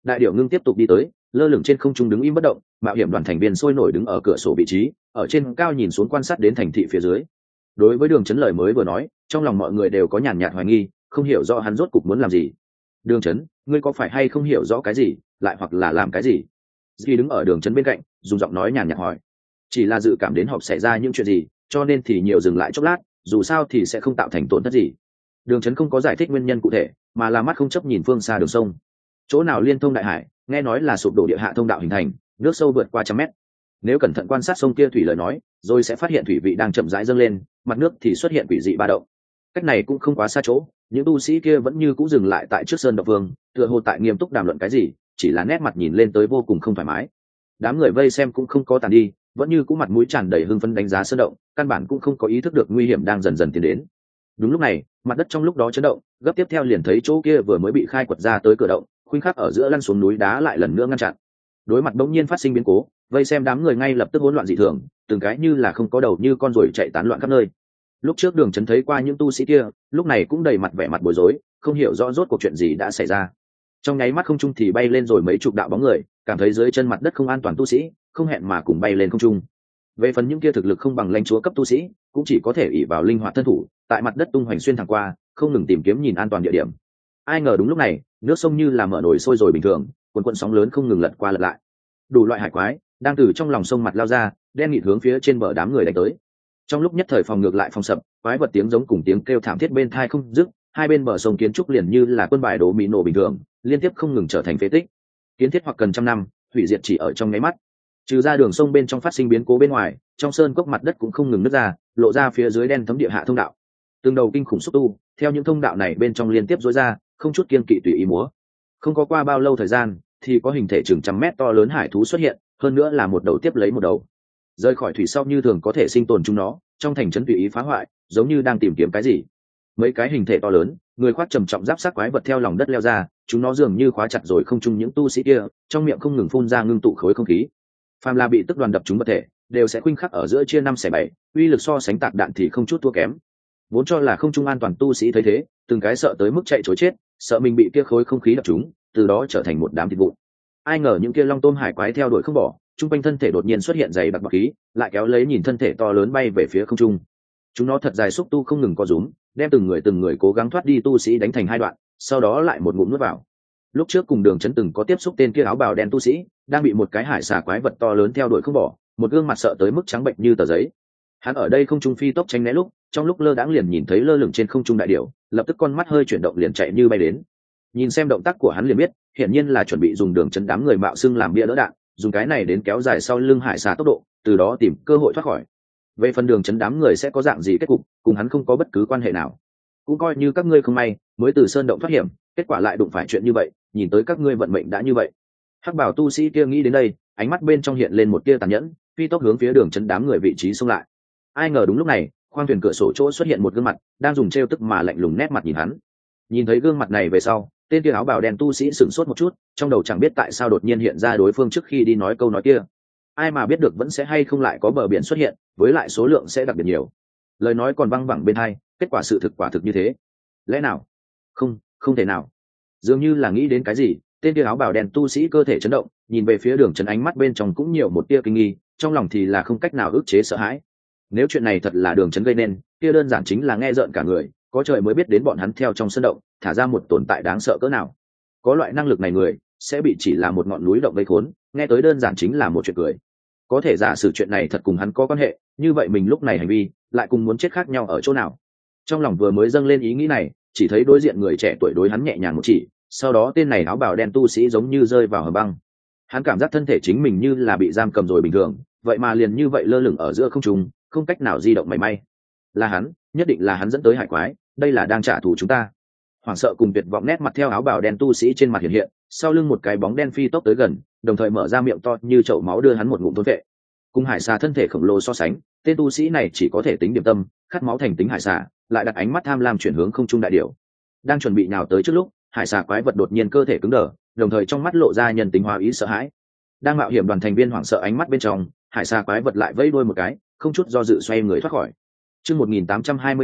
Đại điểu ngưng tiếp tục đi tới, lơ lửng trên không trung đứng im bất động, mạo hiểm đoàn thành viên sôi nổi đứng ở cửa sổ vị trí, ở trên cao nhìn xuống quan sát đến thành thị phía dưới. Đối với Đường Chấn lời mới vừa nói, trong lòng mọi người đều có nhàn nhạt hoài nghi, không hiểu rõ hắn rốt cục muốn làm gì. Đường Chấn, ngươi có phải hay không hiểu rõ cái gì, lại hoặc là làm cái gì? Duy đứng ở Đường Chấn bên cạnh, dùng giọng nói nhàn nhạt hỏi. Chỉ là dự cảm đến họp xảy ra những chuyện gì, cho nên thì nhiều dừng lại chốc lát, dù sao thì sẽ không tạo thành tổn thất gì. Đường Chấn không có giải thích nguyên nhân cụ thể, mà là mắt không chấp nhìn phương xa đường sông. Chỗ nào liên thông đại hải, nghe nói là sụp đổ địa hạ thông đạo hình thành, nước sâu vượt qua trăm mét. Nếu cẩn thận quan sát sông kia thủy lời nói, rồi sẽ phát hiện thủy vị đang chậm rãi dâng lên, mặt nước thì xuất hiện quỷ dị ba động. Cách này cũng không quá xa chỗ, những tu sĩ kia vẫn như cũ dừng lại tại trước sơn động vương, tựa hồ tại nghiêm túc đàm luận cái gì, chỉ là nét mặt nhìn lên tới vô cùng không thoải mái. Đám người vây xem cũng không có tàn đi, vẫn như cũ mặt mũi tràn đầy hưng phấn đánh giá sơn động, căn bản cũng không có ý thức được nguy hiểm đang dần dần tiến đến. Đúng lúc này, mặt đất trong lúc đó chấn động, gấp tiếp theo liền thấy chỗ kia vừa mới bị khai quật ra tới cửa động, khuynh khắc ở giữa lăn xuống núi đá lại lần nữa ngăn chặn. Đối mặt bỗng nhiên phát sinh biến cố, vây xem đám người ngay lập tức hỗn loạn dị thường, từng cái như là không có đầu như con ruồi chạy tán loạn khắp nơi. Lúc trước Đường Chấn thấy qua những tu sĩ kia, lúc này cũng đầy mặt vẻ mặt bối rối, không hiểu rõ rốt cuộc chuyện gì đã xảy ra. Trong nháy mắt không trung thì bay lên rồi mấy chục đạo bóng người, cảm thấy dưới chân mặt đất không an toàn tu sĩ, không hẹn mà cùng bay lên không trung. Về phần những kia thực lực không bằng lãnh chúa cấp tu sĩ, cũng chỉ có thể ỷ vào linh hoạt thân thủ, tại mặt đất tung hoành xuyên thẳng qua, không ngừng tìm kiếm nhìn an toàn địa điểm. Ai ngờ đúng lúc này, nước sông như là mở nồi sôi rồi bình thường, cuồn cuộn sóng lớn không ngừng lật qua lật lại. Đủ loại hải quái đang từ trong lòng sông mặt lao ra, đen nghịt hướng phía trên bờ đám người đánh tới. Trong lúc nhất thời phòng ngược lại phòng sập, quái vật tiếng giống cùng tiếng kêu thảm thiết bên tai không dứt, hai bên bờ sông kiến trúc liền như là quân bài đổ mì nổ bình thường, liên tiếp không ngừng trở thành phế tích. Kiến thiết hoặc cần trăm năm, hủy diệt chỉ ở trong nháy mắt. Trừ ra đường sông bên trong phát sinh biến cố bên ngoài, trong sơn cốc mặt đất cũng không ngừng nứt ra, lộ ra phía dưới đen thấm địa hạ thông đạo. Từng đầu kinh khủng xúc tu theo những thông đạo này bên trong liên tiếp rối ra, không chút kiên kỵ tùy ý múa. Không có qua bao lâu thời gian, thì có hình thể chừng trăm mét to lớn hải thú xuất hiện, hơn nữa là một đầu tiếp lấy một đầu. Rơi khỏi thủy sau như thường có thể sinh tồn chúng nó, trong thành trấn tùy ý phá hoại, giống như đang tìm kiếm cái gì. Mấy cái hình thể to lớn, người khoác trầm trọng giáp sát quái vật theo lòng đất leo ra, chúng nó dường như khóa chặt rồi không chung những tu sĩ kia, trong miệng không ngừng phun ra ngưng tụ khối không khí. Phàm là bị tức đoàn đập chúng vật thể, đều sẽ khuynh khắc ở giữa chia năm xẻ bảy, uy lực so sánh tạc đạn thì không chút thua kém. Vốn cho là không trung an toàn tu sĩ thấy thế, từng cái sợ tới mức chạy trối chết, sợ mình bị kia khối không khí đập chúng, từ đó trở thành một đám thịt vụn. Ai ngờ những kia long tôm hải quái theo đuổi không bỏ, trung quanh thân thể đột nhiên xuất hiện dày đặc bạc khí, lại kéo lấy nhìn thân thể to lớn bay về phía không trung. Chúng nó thật dài xúc tu không ngừng co rúm, đem từng người từng người cố gắng thoát đi tu sĩ đánh thành hai đoạn, sau đó lại một ngụm nuốt vào. Lúc trước cùng Đường Chấn từng có tiếp xúc tên kia áo bào đen tu sĩ, đang bị một cái hải xà quái vật to lớn theo đuổi không bỏ, một gương mặt sợ tới mức trắng bệnh như tờ giấy. Hắn ở đây không trung phi tốc tránh né lúc, trong lúc lơ đãng liền nhìn thấy lơ lửng trên không trung đại điểu, lập tức con mắt hơi chuyển động liền chạy như bay đến. Nhìn xem động tác của hắn liền biết, hiển nhiên là chuẩn bị dùng Đường Chấn đám người mạo xưng làm bia đỡ đạn, dùng cái này đến kéo dài sau lưng hải xà tốc độ, từ đó tìm cơ hội thoát khỏi. Về phần Đường Chấn đám người sẽ có dạng gì kết cục, cùng hắn không có bất cứ quan hệ nào. Cũng coi như các ngươi không may, mới từ sơn động thoát hiểm, kết quả lại đụng phải chuyện như vậy, nhìn tới các ngươi vận mệnh đã như vậy. Hắc bảo tu sĩ kia nghĩ đến đây, ánh mắt bên trong hiện lên một tia tàn nhẫn, phi tốc hướng phía Đường Chấn đám người vị trí xông lại. Ai ngờ đúng lúc này, khoang thuyền cửa sổ chỗ xuất hiện một gương mặt, đang dùng trêu tức mà lạnh lùng nét mặt nhìn hắn. Nhìn thấy gương mặt này về sau, tên kia áo bào đen tu sĩ sửng sốt một chút, trong đầu chẳng biết tại sao đột nhiên hiện ra đối phương trước khi đi nói câu nói kia. Ai mà biết được vẫn sẽ hay không lại có bờ biển xuất hiện, với lại số lượng sẽ đặc biệt nhiều. Lời nói còn văng vẳng bên hai, kết quả sự thực quả thực như thế. Lẽ nào? Không, không thể nào. Dường như là nghĩ đến cái gì, tên kia áo bào đen tu sĩ cơ thể chấn động, nhìn về phía Đường Chấn ánh mắt bên trong cũng nhiều một tia kinh nghi, trong lòng thì là không cách nào ức chế sợ hãi. Nếu chuyện này thật là Đường Chấn gây nên, kia đơn giản chính là nghe rợn cả người, có trời mới biết đến bọn hắn theo trong sân động, thả ra một tồn tại đáng sợ cỡ nào. Có loại năng lực này người, sẽ bị chỉ là một ngọn núi động gây khốn, nghe tới đơn giản chính là một chuyện cười. Có thể giả sử chuyện này thật cùng hắn có quan hệ, như vậy mình lúc này hành vi lại cùng muốn chết khác nhau ở chỗ nào? Trong lòng vừa mới dâng lên ý nghĩ này, chỉ thấy đối diện người trẻ tuổi đối hắn nhẹ nhàng một chỉ, sau đó tên này áo bào đen tu sĩ giống như rơi vào hầm băng. Hắn cảm giác thân thể chính mình như là bị giam cầm rồi bình thường, vậy mà liền như vậy lơ lửng ở giữa không trung, không cách nào di động mảy may. Là hắn, nhất định là hắn dẫn tới hải quái, đây là đang trả thù chúng ta. Hoảng sợ cùng tuyệt vọng nét mặt theo áo bào đen tu sĩ trên mặt hiện hiện, sau lưng một cái bóng đen phi tốc tới gần, đồng thời mở ra miệng to như chậu máu đưa hắn một ngụm thôn vệ. Cùng hải xà thân thể khổng lồ so sánh, tên tu sĩ này chỉ có thể tính điểm tâm, khát máu thành tính hải xà, lại đặt ánh mắt tham lam chuyển hướng không trung đại điểu. Đang chuẩn bị nhào tới trước lúc, hải xà quái vật đột nhiên cơ thể cứng đờ, đồng thời trong mắt lộ ra nhân tính hóa ý sợ hãi. Đang mạo hiểm đoàn thành viên hoảng sợ ánh mắt bên trong, hải xà quái vật lại vẫy đuôi một cái, không chút do dự xoay người thoát khỏi. Chương một nghìn tám trăm hai mươi chín,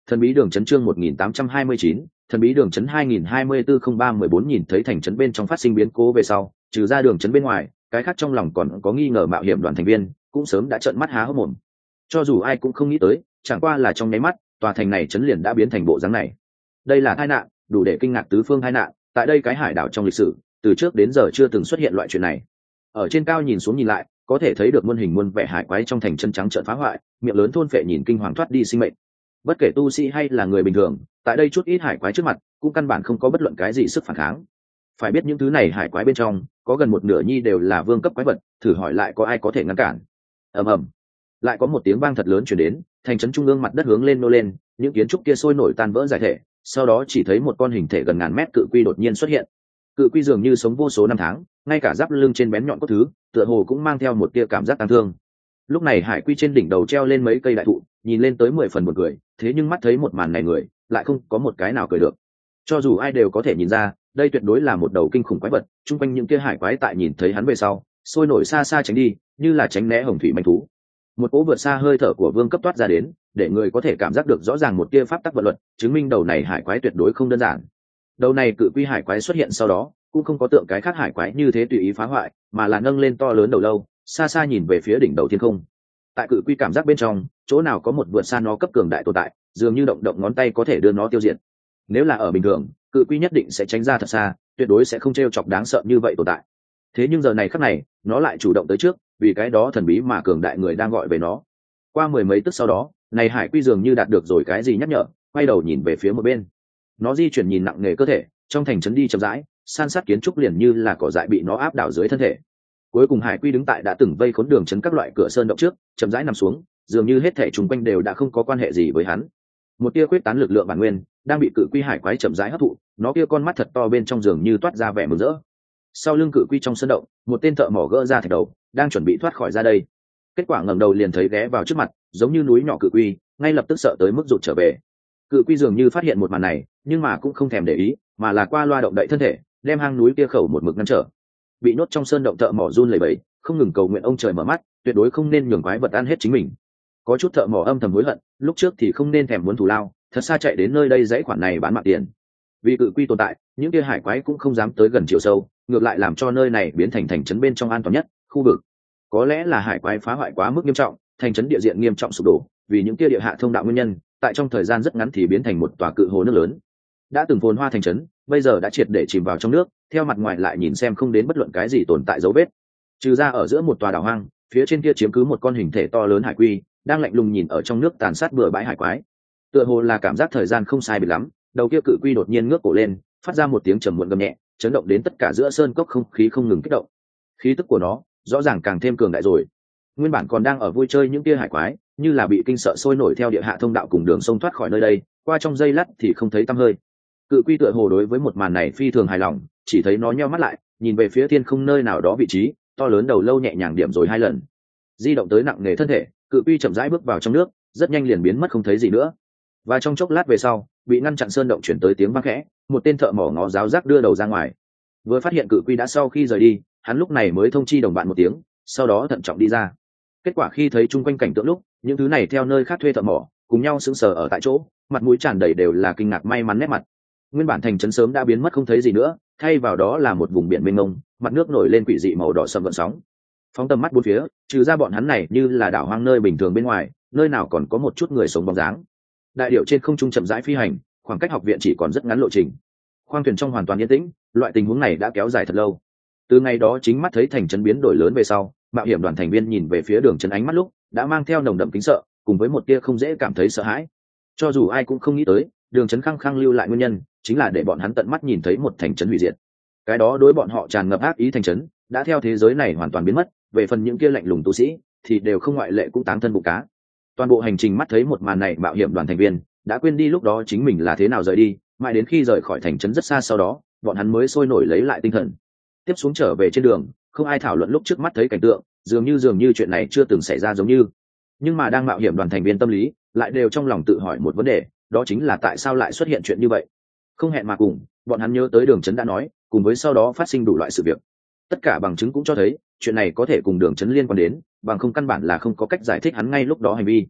Thần bí đường trấn chương một nghìn tám trăm hai mươi chín, thần bí đường trấn hai nghìn hai mươi bốn không ba mười bốn nhìn thấy thành trấn bên trong phát sinh biến cố về sau, trừ ra đường trấn bên ngoài, cái khác trong lòng còn có nghi ngờ mạo hiểm đoàn thành viên, cũng sớm đã trợn mắt há hốc mồm. Cho dù ai cũng không nghĩ tới, chẳng qua là trong nháy mắt, tòa thành này trấn liền đã biến thành bộ dáng này. Đây là tai nạn, đủ để kinh ngạc tứ phương tai nạn, tại đây cái hải đảo trong lịch sử, từ trước đến giờ chưa từng xuất hiện loại chuyện này. Ở trên cao nhìn xuống nhìn lại, có thể thấy được muôn hình muôn vẻ hải quái trong thành chân trắng trợn phá hoại, miệng lớn thôn phệ nhìn kinh hoàng thoát đi sinh mệnh. Bất kể tu sĩ hay là người bình thường, tại đây chút ít hải quái trước mặt, cũng căn bản không có bất luận cái gì sức phản kháng. Phải biết những thứ này hải quái bên trong, có gần một nửa nhi đều là vương cấp quái vật, thử hỏi lại có ai có thể ngăn cản. Ầm ầm, lại có một tiếng vang thật lớn truyền đến, thành trấn trung ương mặt đất hướng lên nô lên, những kiến trúc kia sôi nổi tan vỡ giải thể, sau đó chỉ thấy một con hình thể gần ngàn mét cự quy đột nhiên xuất hiện. Cự quy dường như sống vô số năm tháng, ngay cả giáp lưng trên bén nhọn cốt thứ, tựa hồ cũng mang theo một tia cảm giác tang thương. Lúc này hải quy trên đỉnh đầu treo lên mấy cây đại thụ, nhìn lên tới mười phần một người, thế nhưng mắt thấy một màn này người, lại không có một cái nào cười được. Cho dù ai đều có thể nhìn ra, đây tuyệt đối là một đầu kinh khủng quái vật. Trung quanh những kia hải quái tại nhìn thấy hắn về sau, sôi nổi xa xa tránh đi, như là tránh né hồng thủy manh thú. Một cỗ vượt xa hơi thở của vương cấp toát ra đến, để người có thể cảm giác được rõ ràng một tia pháp tắc vận luật, chứng minh đầu này hải quái tuyệt đối không đơn giản. Đầu này cự quy hải quái xuất hiện sau đó, cũng không có tượng cái khác hải quái như thế tùy ý phá hoại, mà là nâng lên to lớn đầu lâu, xa xa nhìn về phía đỉnh đầu thiên không. Tại cự quy cảm giác bên trong, chỗ nào có một vượt xa nó cấp cường đại tồn tại, dường như động động ngón tay có thể đưa nó tiêu diệt. Nếu là ở bình thường, cự quy nhất định sẽ tránh ra thật xa, tuyệt đối sẽ không trêu chọc đáng sợ như vậy tồn tại. Thế nhưng giờ này khắc này, nó lại chủ động tới trước, vì cái đó thần bí mà cường đại người đang gọi về nó. Qua mười mấy tức sau đó, này hải quy dường như đạt được rồi cái gì nhắc nhở, quay đầu nhìn về phía một bên. Nó di chuyển nhìn nặng nề cơ thể, trong thành trấn đi chậm rãi, san sát kiến trúc liền như là cỏ dại bị nó áp đảo dưới thân thể. Cuối cùng hải quy đứng tại đã từng vây khốn đường trấn các loại cửa sơn động trước, chậm rãi nằm xuống, dường như hết thảy xung quanh đều đã không có quan hệ gì với hắn. Một tia quyết tán lực lượng bản nguyên đang bị cự quy hải quái chậm rãi hấp thụ, nó kia con mắt thật to bên trong dường như toát ra vẻ mừng rỡ. Sau lưng cự quy trong sơn động, một tên thợ mỏ gỡ ra thạch đầu, đang chuẩn bị thoát khỏi ra đây. Kết quả ngẩng đầu liền thấy ghé vào trước mặt, giống như núi nhỏ cự quy, ngay lập tức sợ tới mức rụt trở về. Cự quy dường như phát hiện một màn này, nhưng mà cũng không thèm để ý, mà là qua loa động đậy thân thể, đem hang núi kia khẩu một mực ngăn trở. Bị nhốt trong sơn động thợ mỏ run lẩy bẩy, không ngừng cầu nguyện ông trời mở mắt, tuyệt đối không nên nhường quái vật ăn hết chính mình. Có chút thợ mỏ âm thầm hối hận, lúc trước thì không nên thèm muốn thù lao, thật xa chạy đến nơi đây dãy khoản này bán mạng tiền. Vì cự quy tồn tại, những kia hải quái cũng không dám tới gần chiều sâu, ngược lại làm cho nơi này biến thành thành trấn bên trong an toàn nhất khu vực. Có lẽ là hải quái phá hoại quá mức nghiêm trọng, thành trấn địa diện nghiêm trọng sụp đổ, vì những kia địa hạ thông đạo nguyên nhân, tại trong thời gian rất ngắn thì biến thành một tòa cự hồ nước lớn. Đã từng phồn hoa thành trấn, bây giờ đã triệt để chìm vào trong nước, theo mặt ngoài lại nhìn xem không đến bất luận cái gì tồn tại dấu vết. Trừ ra ở giữa một tòa đảo hoang, phía trên kia chiếm cứ một con hình thể to lớn hải quy, đang lạnh lùng nhìn ở trong nước tàn sát bừa bãi hải quái. Tựa hồ là cảm giác thời gian không sai biệt lắm, đầu kia cự quy đột nhiên ngước cổ lên, phát ra một tiếng trầm muộn gầm nhẹ, chấn động đến tất cả giữa sơn cốc không khí không ngừng kích động. Khí tức của nó rõ ràng càng thêm cường đại rồi. Nguyên bản còn đang ở vui chơi những kia hải quái, như là bị kinh sợ sôi nổi theo địa hạ thông đạo cùng đường sông thoát khỏi nơi đây, qua trong giây lát thì không thấy tăm hơi. Cự quy tựa hồ đối với một màn này phi thường hài lòng, chỉ thấy nó nheo mắt lại, nhìn về phía thiên không nơi nào đó vị trí, to lớn đầu lâu nhẹ nhàng điểm rồi hai lần. Di động tới nặng nề thân thể, cự quy chậm rãi bước vào trong nước, rất nhanh liền biến mất không thấy gì nữa. Và trong chốc lát về sau, bị ngăn chặn sơn động chuyển tới tiếng vang khẽ, một tên thợ mỏ ngó giáo giác đưa đầu ra ngoài. Vừa phát hiện cự quy đã sau khi rời đi, hắn lúc này mới thông chi đồng bạn một tiếng, sau đó thận trọng đi ra. Kết quả khi thấy chung quanh cảnh tượng lúc, những thứ này theo nơi khác thuê thợ mỏ, cùng nhau sững sờ ở tại chỗ, mặt mũi tràn đầy đều là kinh ngạc may mắn nét mặt. Nguyên bản thành trấn sớm đã biến mất không thấy gì nữa, thay vào đó là một vùng biển mênh mông, mặt nước nổi lên quỷ dị màu đỏ sầm gợn sóng. Phóng tầm mắt bốn phía, trừ ra bọn hắn này như là đảo hoang nơi bình thường bên ngoài, nơi nào còn có một chút người sống bóng dáng. Đại điệu trên không trung chậm rãi phi hành, khoảng cách học viện chỉ còn rất ngắn lộ trình. Khoang thuyền trong hoàn toàn yên tĩnh, loại tình huống này đã kéo dài thật lâu. Từ ngày đó chính mắt thấy thành trấn biến đổi lớn về sau, mạo hiểm đoàn thành viên nhìn về phía đường trấn ánh mắt lúc đã mang theo nồng đậm kính sợ, cùng với một tia không dễ cảm thấy sợ hãi. Cho dù ai cũng không nghĩ tới, đường trấn khăng khăng lưu lại nguyên nhân chính là để bọn hắn tận mắt nhìn thấy một thành trấn hủy diệt. Cái đó đối bọn họ tràn ngập ác ý thành trấn đã theo thế giới này hoàn toàn biến mất, về phần những kia lạnh lùng tu sĩ thì đều không ngoại lệ cũng táng thân bụng cá. Toàn bộ hành trình mắt thấy một màn này, mạo hiểm đoàn thành viên đã quên đi lúc đó chính mình là thế nào rời đi, mãi đến khi rời khỏi thành trấn rất xa sau đó, bọn hắn mới sôi nổi lấy lại tinh thần. Tiếp xuống trở về trên đường, không ai thảo luận lúc trước mắt thấy cảnh tượng, dường như dường như chuyện này chưa từng xảy ra giống như. Nhưng mà đang mạo hiểm đoàn thành viên tâm lý lại đều trong lòng tự hỏi một vấn đề, đó chính là tại sao lại xuất hiện chuyện như vậy. Không hẹn mà cùng, bọn hắn nhớ tới đường trấn đã nói, cùng với sau đó phát sinh đủ loại sự việc. Tất cả bằng chứng cũng cho thấy chuyện này có thể cùng đường trấn liên quan đến, bằng không căn bản là không có cách giải thích hắn ngay lúc đó hành vi.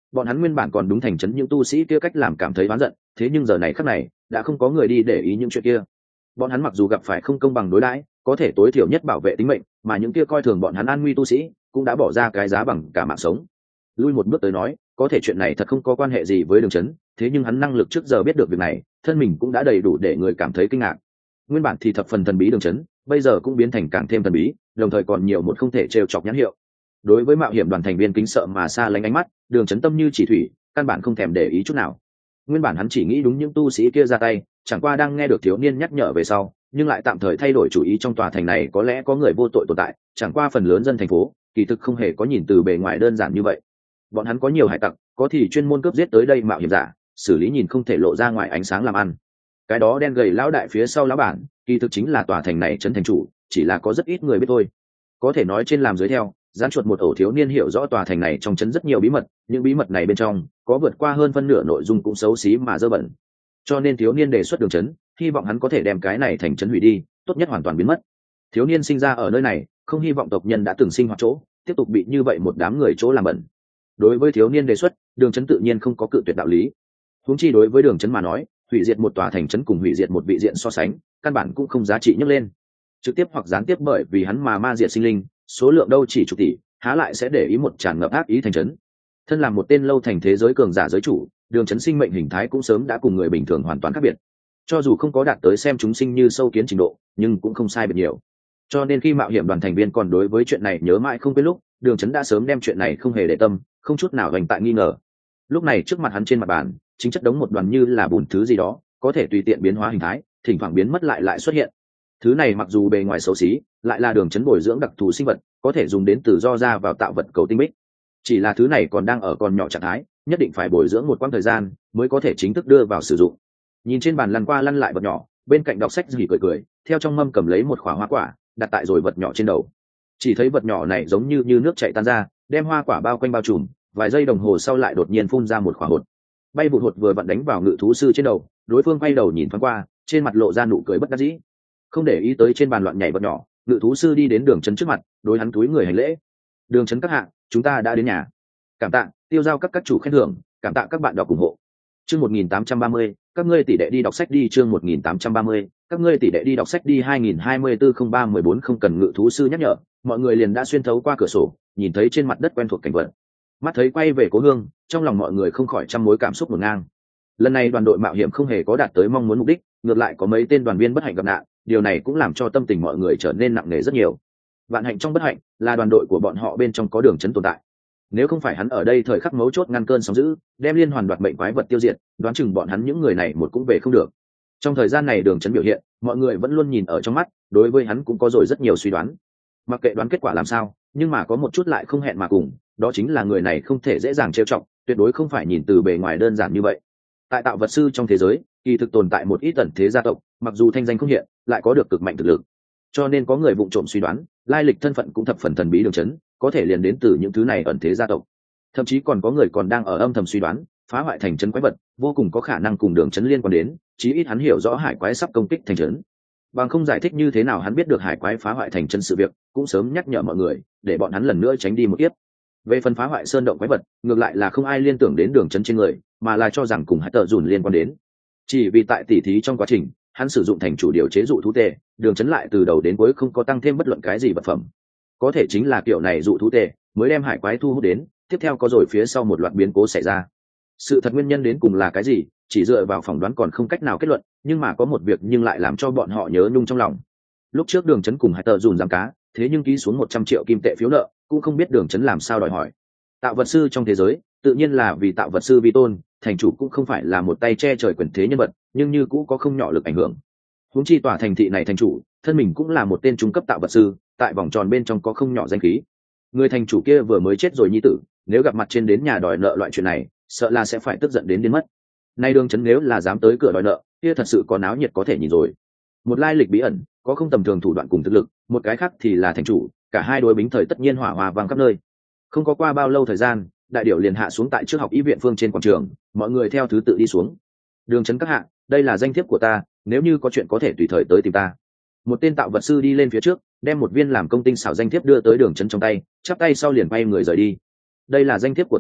bọn hắn nguyên bản còn đúng thành trấn những tu sĩ kia cách làm cảm thấy oán giận, thế nhưng giờ này khắc này đã không có người đi để ý những chuyện kia. Bọn hắn mặc dù gặp phải không công bằng đối đãi, có thể tối thiểu nhất bảo vệ tính mệnh, mà những kia coi thường bọn hắn an nguy tu sĩ cũng đã bỏ ra cái giá bằng cả mạng sống. Lui một bước tới nói, có thể chuyện này thật không có quan hệ gì với Đường Chấn, thế nhưng hắn năng lực trước giờ biết được việc này, thân mình cũng đã đầy đủ để người cảm thấy kinh ngạc. Nguyên bản thì thập phần thần bí Đường Chấn, bây giờ cũng biến thành càng thêm thần bí, đồng thời còn nhiều một không thể trêu chọc nhãn hiệu. Đối với mạo hiểm đoàn thành viên kính sợ mà xa lánh ánh mắt, Đường Chấn tâm như chỉ thủy, căn bản không thèm để ý chút nào. Nguyên bản hắn chỉ nghĩ đúng những tu sĩ kia ra tay, chẳng qua đang nghe được thiếu niên nhắc nhở về sau, nhưng lại tạm thời thay đổi chủ ý. Trong tòa thành này có lẽ có người vô tội tồn tại, chẳng qua phần lớn dân thành phố kỳ thực không hề có nhìn từ bề ngoài đơn giản như vậy. Bọn hắn có nhiều hải tặc, có thì chuyên môn cướp giết tới đây mạo hiểm giả, xử lý nhìn không thể lộ ra ngoài ánh sáng làm ăn. Cái đó đen gầy lão đại phía sau lão bản, kỳ thực chính là tòa thành này trấn thành chủ, chỉ là có rất ít người biết thôi. Có thể nói trên làm dưới theo, gián chuột một ổ thiếu niên hiểu rõ tòa thành này trong trấn rất nhiều bí mật, những bí mật này bên trong có vượt qua hơn phân nửa nội dung cũng xấu xí mà dơ bẩn. Cho nên thiếu niên đề xuất Đường Chấn, hy vọng hắn có thể đem cái này thành trấn hủy đi, tốt nhất hoàn toàn biến mất. Thiếu niên sinh ra ở nơi này, không hy vọng tộc nhân đã từng sinh hoạt chỗ tiếp tục bị như vậy một đám người chỗ làm bẩn. Đối với thiếu niên đề xuất, Đường Chấn tự nhiên không có cự tuyệt đạo lý. Huống chi đối với Đường Chấn mà nói, hủy diệt một tòa thành trấn cùng hủy diệt một vị diện so sánh, căn bản cũng không giá trị nhấc lên. Trực tiếp hoặc gián tiếp bởi vì hắn mà ma diệt sinh linh, số lượng đâu chỉ chục tỷ, há lại sẽ để ý một tràn ngập ác ý thành trấn. Thân làm một tên lâu thành thế giới cường giả giới chủ, Đường Chấn sinh mệnh hình thái cũng sớm đã cùng người bình thường hoàn toàn khác biệt. Cho dù không có đạt tới xem chúng sinh như sâu kiến trình độ, nhưng cũng không sai biệt nhiều. Cho nên khi mạo hiểm đoàn thành viên còn đối với chuyện này nhớ mãi không quên lúc, Đường Chấn đã sớm đem chuyện này không hề để tâm, không chút nào hoành tại nghi ngờ. Lúc này trước mặt hắn trên mặt bàn, chính chất đống một đoàn như là bùn thứ gì đó, có thể tùy tiện biến hóa hình thái, thỉnh thoảng biến mất lại lại xuất hiện. Thứ này mặc dù bề ngoài xấu xí, lại là Đường Chấn bồi dưỡng đặc thù sinh vật, có thể dùng đến tự do ra vào tạo vật cầu tinh bích. Chỉ là thứ này còn đang ở còn nhỏ trạng thái, nhất định phải bồi dưỡng một quãng thời gian mới có thể chính thức đưa vào sử dụng. Nhìn trên bàn lăn qua lăn lại vật nhỏ, bên cạnh đọc sách gì cười cười, theo trong mâm cầm lấy một quả hoa quả, đặt tại rồi vật nhỏ trên đầu. Chỉ thấy vật nhỏ này giống như như nước chảy tan ra, đem hoa quả bao quanh bao trùm, vài giây đồng hồ sau lại đột nhiên phun ra một quả hột. Bay vụt hột vừa vặn đánh vào ngự thú sư trên đầu, đối phương quay đầu nhìn thoáng qua, trên mặt lộ ra nụ cười bất đắc dĩ. Không để ý tới trên bàn loạn nhảy vật nhỏ, ngự thú sư đi đến Đường Chấn trước mặt, đối hắn túi người hành lễ. Đường Chấn các hạ, chúng ta đã đến nhà. Cảm tạ, tiêu giao các các chủ khen thưởng, cảm tạ các bạn đọc ủng hộ. Chương một nghìn tám trăm ba mươi, các ngươi tỷ đệ đi đọc sách đi. Chương một nghìn tám trăm ba mươi, các ngươi tỷ đệ đi đọc sách đi. hai nghìn hai mươi tư không ba mười bốn không cần ngự thú sư nhắc nhở, mọi người liền đã xuyên thấu qua cửa sổ, nhìn thấy trên mặt đất quen thuộc cảnh vật. Mắt thấy quay về cố hương, trong lòng mọi người không khỏi trăm mối cảm xúc ngổn ngang. Lần này đoàn đội mạo hiểm không hề có đạt tới mong muốn mục đích, ngược lại có mấy tên đoàn viên bất hạnh gặp nạn, điều này cũng làm cho tâm tình mọi người trở nên nặng nề rất nhiều. Vạn hạnh trong bất hạnh là đoàn đội của bọn họ bên trong có Đường Chấn tồn tại. Nếu không phải hắn ở đây thời khắc mấu chốt ngăn cơn sóng dữ, đem liên hoàn đoạt mệnh quái vật tiêu diệt, đoán chừng bọn hắn những người này một cũng về không được. Trong thời gian này Đường Chấn biểu hiện, mọi người vẫn luôn nhìn ở trong mắt, đối với hắn cũng có rồi rất nhiều suy đoán. Mặc kệ đoán kết quả làm sao, nhưng mà có một chút lại không hẹn mà cùng, đó chính là người này không thể dễ dàng trêu chọc, tuyệt đối không phải nhìn từ bề ngoài đơn giản như vậy. Tại tạo vật sư trong thế giới, kỳ thực tồn tại một ít tần thế gia tộc, mặc dù thanh danh không hiện, lại có được cực mạnh thực lực. Cho nên có người vụng trộm suy đoán, lai lịch thân phận cũng thập phần thần bí. Đường Chấn có thể liền đến từ những thứ này ẩn thế gia tộc. Thậm chí còn có người còn đang ở âm thầm suy đoán, phá hoại thành trấn quái vật vô cùng có khả năng cùng Đường Chấn liên quan đến, chí ít hắn hiểu rõ hải quái sắp công kích thành trấn. Bằng không giải thích như thế nào hắn biết được hải quái phá hoại thành trấn sự việc, cũng sớm nhắc nhở mọi người, để bọn hắn lần nữa tránh đi một kiếp. Về phần phá hoại sơn động quái vật, ngược lại là không ai liên tưởng đến Đường Chấn trên người, mà là cho rằng cùng Hải Tở Dùn liên quan đến. Chỉ vì tại tỉ thí trong quá trình, hắn sử dụng thành chủ điều chế dụ thú tệ, Đường Chấn lại từ đầu đến cuối không có tăng thêm bất luận cái gì vật phẩm. Có thể chính là kiểu này dụ thú tệ mới đem hải quái thu hút đến, tiếp theo có rồi phía sau một loạt biến cố xảy ra. Sự thật nguyên nhân đến cùng là cái gì, chỉ dựa vào phỏng đoán còn không cách nào kết luận, nhưng mà có một việc nhưng lại làm cho bọn họ nhớ nhung trong lòng. Lúc trước Đường Chấn cùng Hải Tở Dùn giam cá, thế nhưng ký xuống một trăm triệu kim tệ phiếu nợ, cũng không biết Đường Chấn làm sao đòi hỏi. Tạo vật sư trong thế giới, tự nhiên là vì tạo vật sư vi tôn, thành chủ cũng không phải là một tay che trời quyền thế nhân vật, nhưng như cũng có không nhỏ lực ảnh hưởng. Huống chi tòa thành thị này thành chủ, thân mình cũng là một tên trung cấp tạo vật sư, tại vòng tròn bên trong có không nhỏ danh khí. Người thành chủ kia vừa mới chết rồi nhi tử, nếu gặp mặt trên đến nhà đòi nợ loại chuyện này, sợ là sẽ phải tức giận đến đến mất. Nay Đường Chấn nếu là dám tới cửa đòi nợ, kia thật sự có náo nhiệt có thể nhìn rồi. Một lai lịch bí ẩn, có không tầm thường thủ đoạn cùng thực lực, một cái khác thì là thành chủ, cả hai đối bính thời tất nhiên hỏa hòa vang khắp nơi. Không có qua bao lâu thời gian, đại điểu liền hạ xuống tại trước học y viện phương trên quảng trường, mọi người theo thứ tự đi xuống. Đường Chấn các hạ, đây là danh thiếp của ta, nếu như có chuyện có thể tùy thời tới tìm ta. Một tên tạo vật sư đi lên phía trước, đem một viên làm công tinh xảo danh thiếp đưa tới Đường Chấn trong tay, chắp tay sau liền bay người rời đi. Đây là danh thiếp của ta,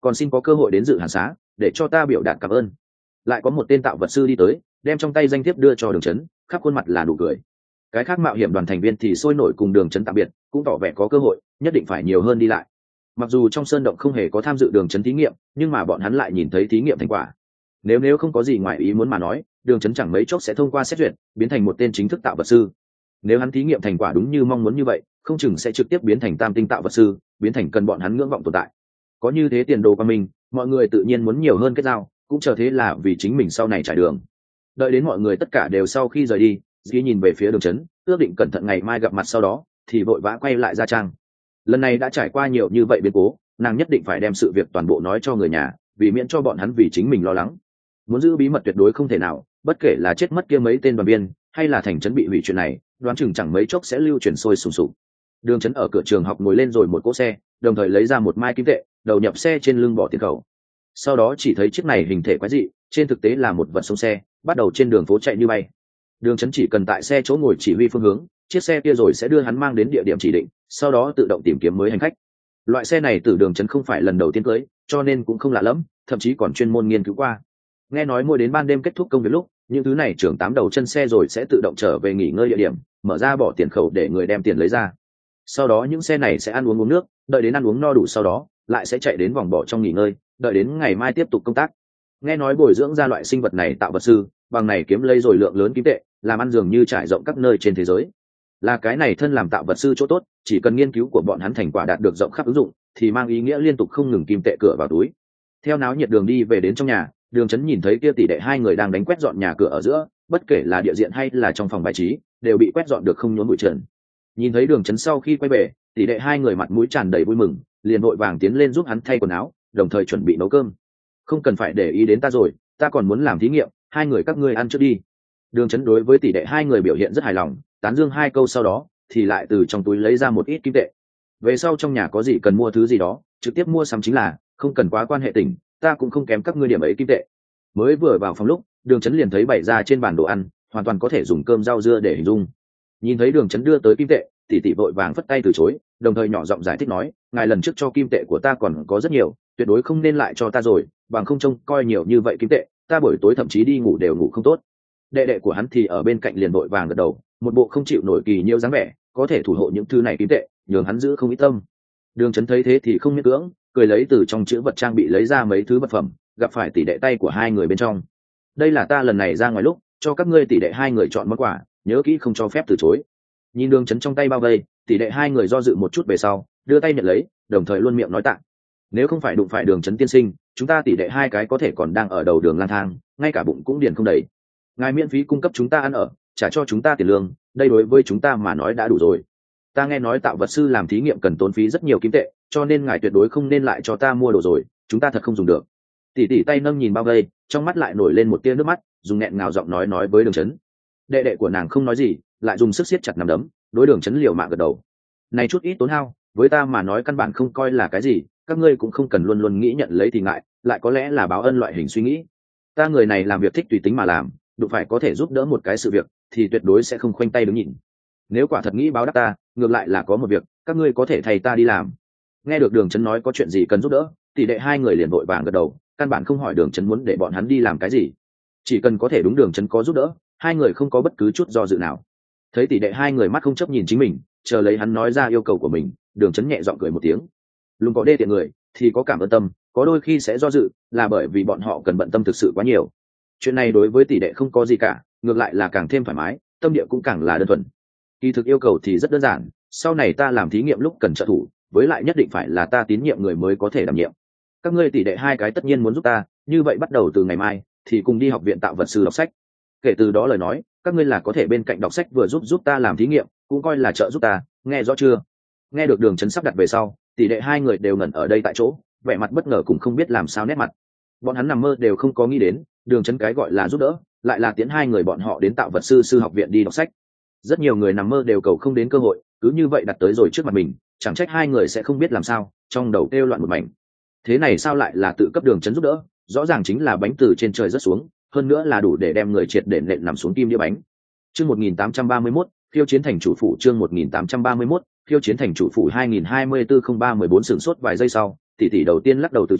còn xin có cơ hội đến dự hàn xá để cho ta biểu đạt cảm ơn. Lại có một tên tạo vật sư đi tới, đem trong tay danh thiếp đưa cho Đường Chấn, khắp khuôn mặt là nụ cười. Cái khác mạo hiểm đoàn thành viên thì sôi nổi cùng Đường Chấn tạm biệt, cũng tỏ vẻ có cơ hội nhất định phải nhiều hơn đi lại. Mặc dù trong sơn động không hề có tham dự Đường Chấn thí nghiệm, nhưng mà bọn hắn lại nhìn thấy thí nghiệm thành quả. Nếu nếu không có gì ngoài ý muốn mà nói, Đường Chấn chẳng mấy chốc sẽ thông qua xét duyệt, biến thành một tên chính thức tạo vật sư. Nếu hắn thí nghiệm thành quả đúng như mong muốn như vậy, không chừng sẽ trực tiếp biến thành tam tinh tạo vật sư, biến thành cần bọn hắn ngưỡng vọng tồn tại. Có như thế tiền đồ qua mình, mọi người tự nhiên muốn nhiều hơn kết giao, cũng chờ thế là vì chính mình sau này trải đường. Đợi đến mọi người tất cả đều sau khi rời đi, Dĩ nhìn về phía Đường Chấn, ước định cẩn thận ngày mai gặp mặt sau đó, thì vội vã quay lại gia trang. Lần này đã trải qua nhiều như vậy biến cố, nàng nhất định phải đem sự việc toàn bộ nói cho người nhà, vì miễn cho bọn hắn vì chính mình lo lắng. Muốn giữ bí mật tuyệt đối không thể nào, bất kể là chết mất kia mấy tên đoàn viên, hay là thành trấn bị hủy chuyện này, đoán chừng chẳng mấy chốc sẽ lưu truyền sôi sùng sục. Đường Chấn ở cửa trường học ngồi lên rồi một cỗ xe, đồng thời lấy ra một mai kim tệ, đầu nhập xe trên lưng bỏ tiền khẩu. Sau đó chỉ thấy chiếc này hình thể quái dị, trên thực tế là một vật sống xe, bắt đầu trên đường phố chạy như bay. Đường Chấn chỉ cần tại xe chỗ ngồi chỉ huy phương hướng, chiếc xe kia rồi sẽ đưa hắn mang đến địa điểm chỉ định, sau đó tự động tìm kiếm mới hành khách. Loại xe này từ Đường Chấn không phải lần đầu tiên cưới, cho nên cũng không lạ lẫm, thậm chí còn chuyên môn nghiên cứu qua. Nghe nói mỗi đến ban đêm kết thúc công việc lúc, những thứ này trưởng tám đầu chân xe rồi sẽ tự động trở về nghỉ ngơi địa điểm, mở ra bỏ tiền khẩu để người đem tiền lấy ra. Sau đó những xe này sẽ ăn uống uống nước, đợi đến ăn uống no đủ sau đó, lại sẽ chạy đến vòng bỏ trong nghỉ ngơi, đợi đến ngày mai tiếp tục công tác. Nghe nói bồi dưỡng ra loại sinh vật này tạo vật sư, bằng này kiếm lấy rồi lượng lớn kim tệ, làm ăn dường như trải rộng các nơi trên thế giới. Là cái này thân làm tạo vật sư chỗ tốt, chỉ cần nghiên cứu của bọn hắn thành quả đạt được rộng khắp ứng dụng, thì mang ý nghĩa liên tục không ngừng kim tệ cửa vào túi. Theo náo nhiệt đường đi về đến trong nhà, Đường Chấn nhìn thấy kia tỷ đệ hai người đang đánh quét dọn nhà cửa ở giữa, bất kể là địa diện hay là trong phòng bài trí, đều bị quét dọn được không nhốn bụi trần. Nhìn thấy Đường Chấn sau khi quay về, tỷ đệ hai người mặt mũi tràn đầy vui mừng, liền vội vàng tiến lên giúp hắn thay quần áo, đồng thời chuẩn bị nấu cơm. Không cần phải để ý đến ta rồi, ta còn muốn làm thí nghiệm, hai người các ngươi ăn trước đi. Đường Chấn đối với tỷ đệ hai người biểu hiện rất hài lòng, tán dương hai câu sau đó, thì lại từ trong túi lấy ra một ít kim tệ. Về sau trong nhà có gì cần mua thứ gì đó, trực tiếp mua sắm chính là, không cần quá quan hệ tình, ta cũng không kém các ngươi điểm ấy kim tệ. Mới vừa vào phòng lúc, Đường Chấn liền thấy bày ra trên bàn đồ ăn, hoàn toàn có thể dùng cơm rau dưa để hình dung. Nhìn thấy Đường Chấn đưa tới kim tệ, tỷ tỷ vội vàng phất tay từ chối, đồng thời nhỏ giọng giải thích nói, ngài lần trước cho kim tệ của ta còn có rất nhiều, tuyệt đối không nên lại cho ta rồi, bằng không trông coi nhiều như vậy kim tệ, ta buổi tối thậm chí đi ngủ đều ngủ không tốt. Đệ đệ của hắn thì ở bên cạnh liền vội vàng gật đầu, một bộ không chịu nổi kỳ nhiêu dáng vẻ, có thể thủ hộ những thứ này kim tệ, nhường hắn giữ không ít tâm. Đường Chấn thấy thế thì không miễn cưỡng, cười lấy từ trong chữ vật trang bị lấy ra mấy thứ vật phẩm, gặp phải tỷ đệ tay của hai người bên trong. Đây là ta lần này ra ngoài lúc cho các ngươi tỷ đệ hai người chọn món quà, nhớ kỹ không cho phép từ chối. Nhìn Đường Chấn trong tay bao vây, tỷ đệ hai người do dự một chút về sau, đưa tay nhận lấy, đồng thời luôn miệng nói tạ. Nếu không phải đụng phải Đường Chấn tiên sinh, chúng ta tỷ đệ hai cái có thể còn đang ở đầu đường lang thang, ngay cả bụng cũng điền không đầy. Ngài miễn phí cung cấp chúng ta ăn ở, trả cho chúng ta tiền lương, đây đối với chúng ta mà nói đã đủ rồi. Ta nghe nói tạo vật sư làm thí nghiệm cần tốn phí rất nhiều kim tệ, cho nên ngài tuyệt đối không nên lại cho ta mua đồ rồi, chúng ta thật không dùng được. Tỷ tỷ tay nâng nhìn bao vây, trong mắt lại nổi lên một tia nước mắt, dùng nghẹn ngào giọng nói nói với Đường Chấn. Đệ đệ của nàng không nói gì, lại dùng sức siết chặt nắm đấm, đối Đường Chấn liều mạng gật đầu. Này chút ít tốn hao, với ta mà nói căn bản không coi là cái gì, các ngươi cũng không cần luôn luôn nghĩ nhận lấy thì ngại, lại có lẽ là báo ân loại hình suy nghĩ. Ta người này làm việc thích tùy tính mà làm, đụng phải có thể giúp đỡ một cái sự việc, thì tuyệt đối sẽ không khoanh tay đứng nhìn. Nếu quả thật nghĩ báo đáp ta, ngược lại là có một việc, các ngươi có thể thay ta đi làm. Nghe được Đường Chấn nói có chuyện gì cần giúp đỡ, tỷ đệ hai người liền vội vàng gật đầu, căn bản không hỏi Đường Chấn muốn để bọn hắn đi làm cái gì, chỉ cần có thể đúng Đường Chấn có giúp đỡ, hai người không có bất cứ chút do dự nào. Thấy tỷ đệ hai người mắt không chấp nhìn chính mình, chờ lấy hắn nói ra yêu cầu của mình, Đường Chấn nhẹ giọng cười một tiếng. Luôn có đê tiện người thì có cảm ơn tâm, có đôi khi sẽ do dự, là bởi vì bọn họ cần bận tâm thực sự quá nhiều. Chuyện này đối với tỷ đệ không có gì cả, ngược lại là càng thêm thoải mái, tâm địa cũng càng là đơn thuần. Kỳ thực yêu cầu thì rất đơn giản, sau này ta làm thí nghiệm lúc cần trợ thủ, với lại nhất định phải là ta tín nhiệm người mới có thể đảm nhiệm. Các ngươi tỷ đệ hai cái tất nhiên muốn giúp ta, như vậy bắt đầu từ ngày mai thì cùng đi học viện tạo vật sư đọc sách. Kể từ đó lời nói, các ngươi là có thể bên cạnh đọc sách vừa giúp giúp ta làm thí nghiệm, cũng coi là trợ giúp ta, nghe rõ chưa? Nghe được Đường Chấn sắp đặt về sau, tỷ đệ hai người đều ngẩn ở đây tại chỗ, vẻ mặt bất ngờ cũng không biết làm sao nét mặt. Bọn hắn nằm mơ đều không có nghĩ đến, Đường Chấn cái gọi là giúp đỡ, lại là tiến hai người bọn họ đến tạo vật sư sư học viện đi đọc sách. Rất nhiều người nằm mơ đều cầu không đến cơ hội, cứ như vậy đặt tới rồi trước mặt mình, chẳng trách hai người sẽ không biết làm sao, trong đầu kêu loạn một mảnh. Thế này sao lại là tự cấp Đường Chấn giúp đỡ, rõ ràng chính là bánh từ trên trời rớt xuống, hơn nữa là đủ để đem người triệt để nện nằm xuống kim đĩa bánh. Chương một nghìn tám trăm ba mươi mốt, khiêu chiến thành chủ phủ. Chương một nghìn tám trăm ba mươi mốt, khiêu chiến thành chủ phủ hai nghìn hai mươi tư không ba mười bốn sửng sốt vài giây sau, tỷ tỷ đầu tiên lắc đầu từ chối,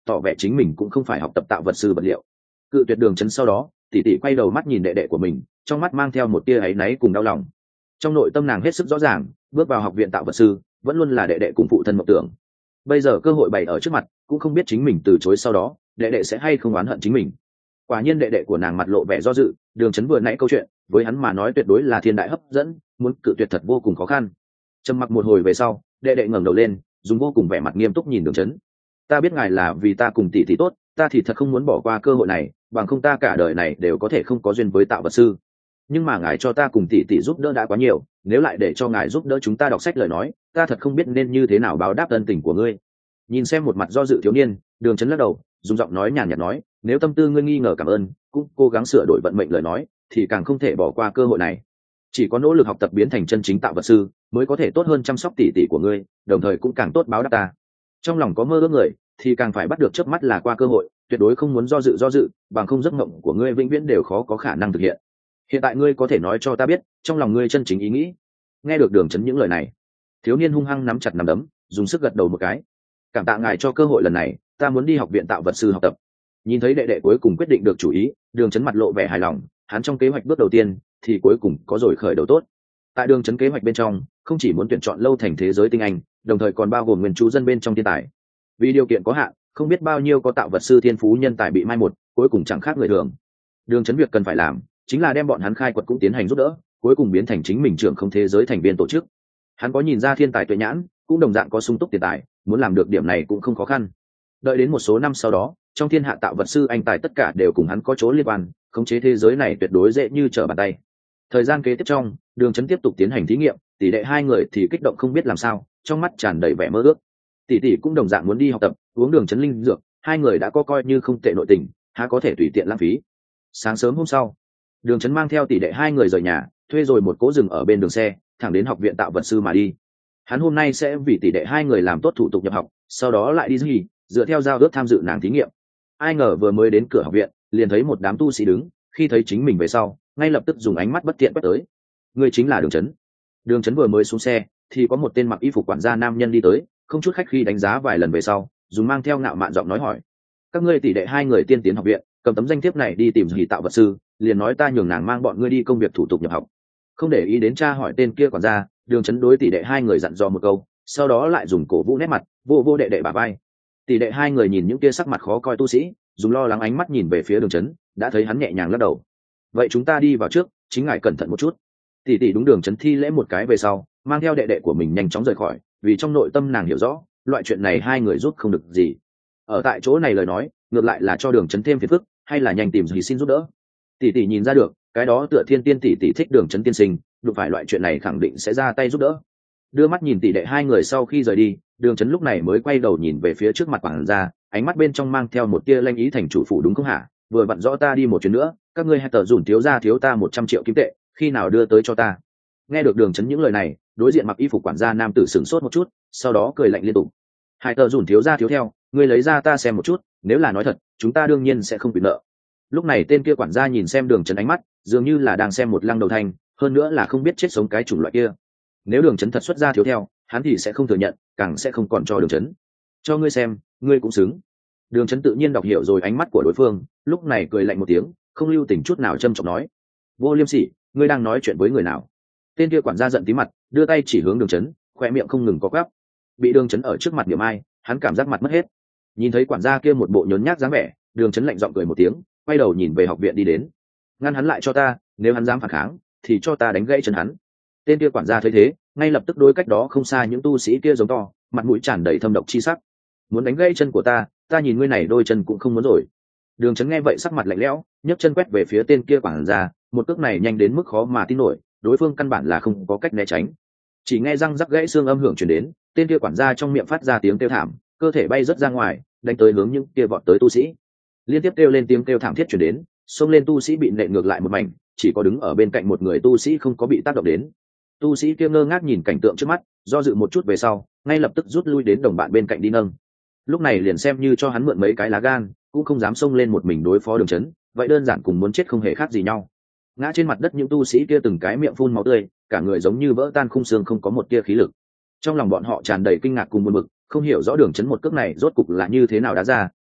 tỏ vẻ chính mình cũng không phải học tập tạo vật sư vật liệu. Cự tuyệt đường chấn sau đó, tỷ tỷ quay đầu mắt nhìn đệ đệ của mình, trong mắt mang theo một tia áy náy cùng đau lòng. Trong nội tâm nàng hết sức rõ ràng, bước vào học viện tạo vật sư vẫn luôn là đệ đệ cùng phụ thân mộng tưởng. Bây giờ cơ hội bày ở trước mặt, cũng không biết chính mình từ chối sau đó đệ đệ sẽ hay không oán hận chính mình. Quả nhiên đệ đệ của nàng mặt lộ vẻ do dự, đường chấn vừa nãy câu chuyện với hắn mà nói tuyệt đối là thiên đại hấp dẫn, muốn cự tuyệt thật vô cùng khó khăn. Trầm mặc một hồi về sau, đệ đệ ngẩng đầu lên, dùng vô cùng vẻ mặt nghiêm túc nhìn đường chấn. Ta biết ngài là vì ta cùng tỷ tỷ tốt, ta thì thật không muốn bỏ qua cơ hội này, bằng không ta cả đời này đều có thể không có duyên với tạo vật sư. Nhưng mà ngài cho ta cùng tỷ tỷ giúp đỡ đã quá nhiều, nếu lại để cho ngài giúp đỡ chúng ta đọc sách lời nói, ta thật không biết nên như thế nào báo đáp ân tình của ngươi. Nhìn xem một mặt do dự thiếu niên, đường chấn lắc đầu, dùng giọng nói nhàn nhạt nói, nếu tâm tư ngươi nghi ngờ cảm ơn, cũng cố gắng sửa đổi vận mệnh lời nói, thì càng không thể bỏ qua cơ hội này. Chỉ có nỗ lực học tập biến thành chân chính tạo vật sư, mới có thể tốt hơn chăm sóc tỷ tỷ của ngươi, đồng thời cũng càng tốt báo đáp ta. Trong lòng có mơ ước người, thì càng phải bắt được chớp mắt là qua cơ hội, tuyệt đối không muốn do dự do dự, bằng không giấc mộng của ngươi vĩnh viễn đều khó có khả năng thực hiện. Hiện tại ngươi có thể nói cho ta biết, trong lòng ngươi chân chính ý nghĩ. Nghe được đường chấn những lời này, thiếu niên hung hăng nắm chặt nắm đấm, dùng sức gật đầu một cái. Cảm tạ ngài cho cơ hội lần này, ta muốn đi học viện tạo vật sư học tập. Nhìn thấy đệ đệ cuối cùng quyết định được chủ ý, đường chấn mặt lộ vẻ hài lòng, hắn trong kế hoạch bước đầu tiên thì cuối cùng có rồi khởi đầu tốt. Tại đường chấn kế hoạch bên trong, không chỉ muốn tuyển chọn lâu thành thế giới tinh anh, đồng thời còn bao gồm nguyên chú dân bên trong thiên tài. Vì điều kiện có hạn, không biết bao nhiêu có tạo vật sư thiên phú nhân tài bị mai một, cuối cùng chẳng khác người thường. Đường chấn việc cần phải làm chính là đem bọn hắn khai quật cũng tiến hành giúp đỡ, cuối cùng biến thành chính mình trưởng không thế giới thành viên tổ chức. Hắn có nhìn ra thiên tài tuệ nhãn, cũng đồng dạng có sung túc tiền tài, muốn làm được điểm này cũng không khó khăn. Đợi đến một số năm sau đó, trong thiên hạ tạo vật sư anh tài tất cả đều cùng hắn có chỗ liên quan, khống chế thế giới này tuyệt đối dễ như trở bàn tay. Thời gian kế tiếp trong, đường chấn tiếp tục tiến hành thí nghiệm, tỷ đệ hai người thì kích động không biết làm sao, trong mắt tràn đầy vẻ mơ ước. Tỷ tỷ cũng đồng dạng muốn đi học tập, uống đường chấn linh dược, hai người đã có coi như không tệ nội tình, há có thể tùy tiện lãng phí. Sáng sớm hôm sau, đường chấn mang theo tỷ đệ hai người rời nhà, thuê rồi một cỗ rừng ở bên đường xe, thẳng đến học viện tạo vật sư mà đi. Hắn hôm nay sẽ vì tỷ đệ hai người làm tốt thủ tục nhập học, sau đó lại đi gì, dựa theo giao ước tham dự nàng thí nghiệm. Ai ngờ vừa mới đến cửa học viện, liền thấy một đám tu sĩ đứng, khi thấy chính mình về sau, ngay lập tức dùng ánh mắt bất thiện quét tới. Người chính là đường chấn. Đường chấn vừa mới xuống xe, thì có một tên mặc y phục quản gia nam nhân đi tới, không chút khách khi đánh giá vài lần về sau, dùng mang theo ngạo mạn giọng nói hỏi: các ngươi tỷ đệ hai người tiên tiến học viện, cầm tấm danh thiếp này đi tìm gì tạo vật sư, liền nói ta nhường nàng mang bọn ngươi đi công việc thủ tục nhập học. Không để ý đến tra hỏi tên kia quản gia, đường chấn đối tỷ đệ hai người dặn dò một câu, sau đó lại dùng cổ vũ nét mặt, vô vô đệ đệ bả vai. Tỷ đệ hai người nhìn những kia sắc mặt khó coi tu sĩ, dùng lo lắng ánh mắt nhìn về phía đường chấn, đã thấy hắn nhẹ nhàng lắc đầu. Vậy chúng ta đi vào trước, chính ngài cẩn thận một chút. Tỷ tỷ đúng đường chấn thi lễ một cái về sau, mang theo đệ đệ của mình nhanh chóng rời khỏi, vì trong nội tâm nàng hiểu rõ, loại chuyện này hai người giúp không được gì. Ở tại chỗ này lời nói, ngược lại là cho đường chấn thêm phiền phức, hay là nhanh tìm gì xin giúp đỡ. Tỷ tỷ nhìn ra được, cái đó tựa thiên tiên tỷ tỷ thích đường chấn tiên sinh, đụng phải loại chuyện này khẳng định sẽ ra tay giúp đỡ. Đưa mắt nhìn tỷ đệ hai người sau khi rời đi, đường chấn lúc này mới quay đầu nhìn về phía trước mặt quản gia, ánh mắt bên trong mang theo một tia lanh ý, thành chủ phủ đúng không hả? Vừa vặn rõ ta đi một chuyến nữa, các ngươi hãy tờ dùn thiếu gia thiếu ta một trăm triệu kim tệ, khi nào đưa tới cho ta? Nghe được đường chấn những lời này, đối diện mặc y phục quản gia nam tử sửng sốt một chút, sau đó cười lạnh liên tục. Hai tờ dùn thiếu gia thiếu theo, ngươi lấy ra ta xem một chút, nếu là nói thật, chúng ta đương nhiên sẽ không bị nợ. Lúc này tên kia quản gia nhìn xem đường chấn ánh mắt, dường như là đang xem một lăng đầu thanh, hơn nữa là không biết chết sống cái chủng loại kia. Nếu đường chấn thật xuất ra thiếu theo, hắn thì sẽ không thừa nhận, càng sẽ không còn cho đường chấn. Cho ngươi xem, ngươi cũng xứng. Đường chấn tự nhiên đọc hiểu rồi ánh mắt của đối phương, lúc này cười lạnh một tiếng, không lưu tình chút nào châm chọc nói: vô liêm sỉ, ngươi đang nói chuyện với người nào? Tên kia quản gia giận tí mặt, đưa tay chỉ hướng đường chấn, khoe miệng không ngừng có quắp. Bị đường chấn ở trước mặt niệm ai, hắn cảm giác mặt mất hết. Nhìn thấy quản gia kia một bộ nhốn nhác dáng vẻ, đường chấn lạnh giọng cười một tiếng, quay đầu nhìn về học viện đi đến. Ngăn hắn lại cho ta, nếu hắn dám phản kháng, thì cho ta đánh gãy chân hắn. Tên kia quản gia thấy thế, ngay lập tức đối cách đó không xa những tu sĩ kia giống to, mặt mũi tràn đầy thâm độc chi sắc. Muốn đánh gãy chân của ta, ta nhìn ngươi này đôi chân cũng không muốn rồi. Đường chấn nghe vậy sắc mặt lạnh lẽo, nhấc chân quét về phía tên kia quản gia, một cước này nhanh đến mức khó mà tin nổi, đối phương căn bản là không có cách né tránh. Chỉ nghe răng rắc gãy xương âm hưởng truyền đến, tên kia quản gia trong miệng phát ra tiếng kêu thảm, cơ thể bay rất ra ngoài, đánh tới hướng những kia vọt tới tu sĩ. Liên tiếp kêu lên tiếng kêu thảm thiết truyền đến, xông lên tu sĩ bị nện ngược lại một mảnh, chỉ có đứng ở bên cạnh một người tu sĩ không có bị tác động đến. Tu sĩ kia ngơ ngác nhìn cảnh tượng trước mắt, do dự một chút về sau, ngay lập tức rút lui đến đồng bạn bên cạnh đi nâng. Lúc này liền xem như cho hắn mượn mấy cái lá gan, cũng không dám xông lên một mình đối phó đường chấn, vậy đơn giản cùng muốn chết không hề khác gì nhau. Ngã trên mặt đất những tu sĩ kia từng cái miệng phun máu tươi, cả người giống như vỡ tan khung xương, không có một tia khí lực. Trong lòng bọn họ tràn đầy kinh ngạc cùng buồn bực, không hiểu rõ đường chấn một cước này rốt cục là như thế nào đã ra,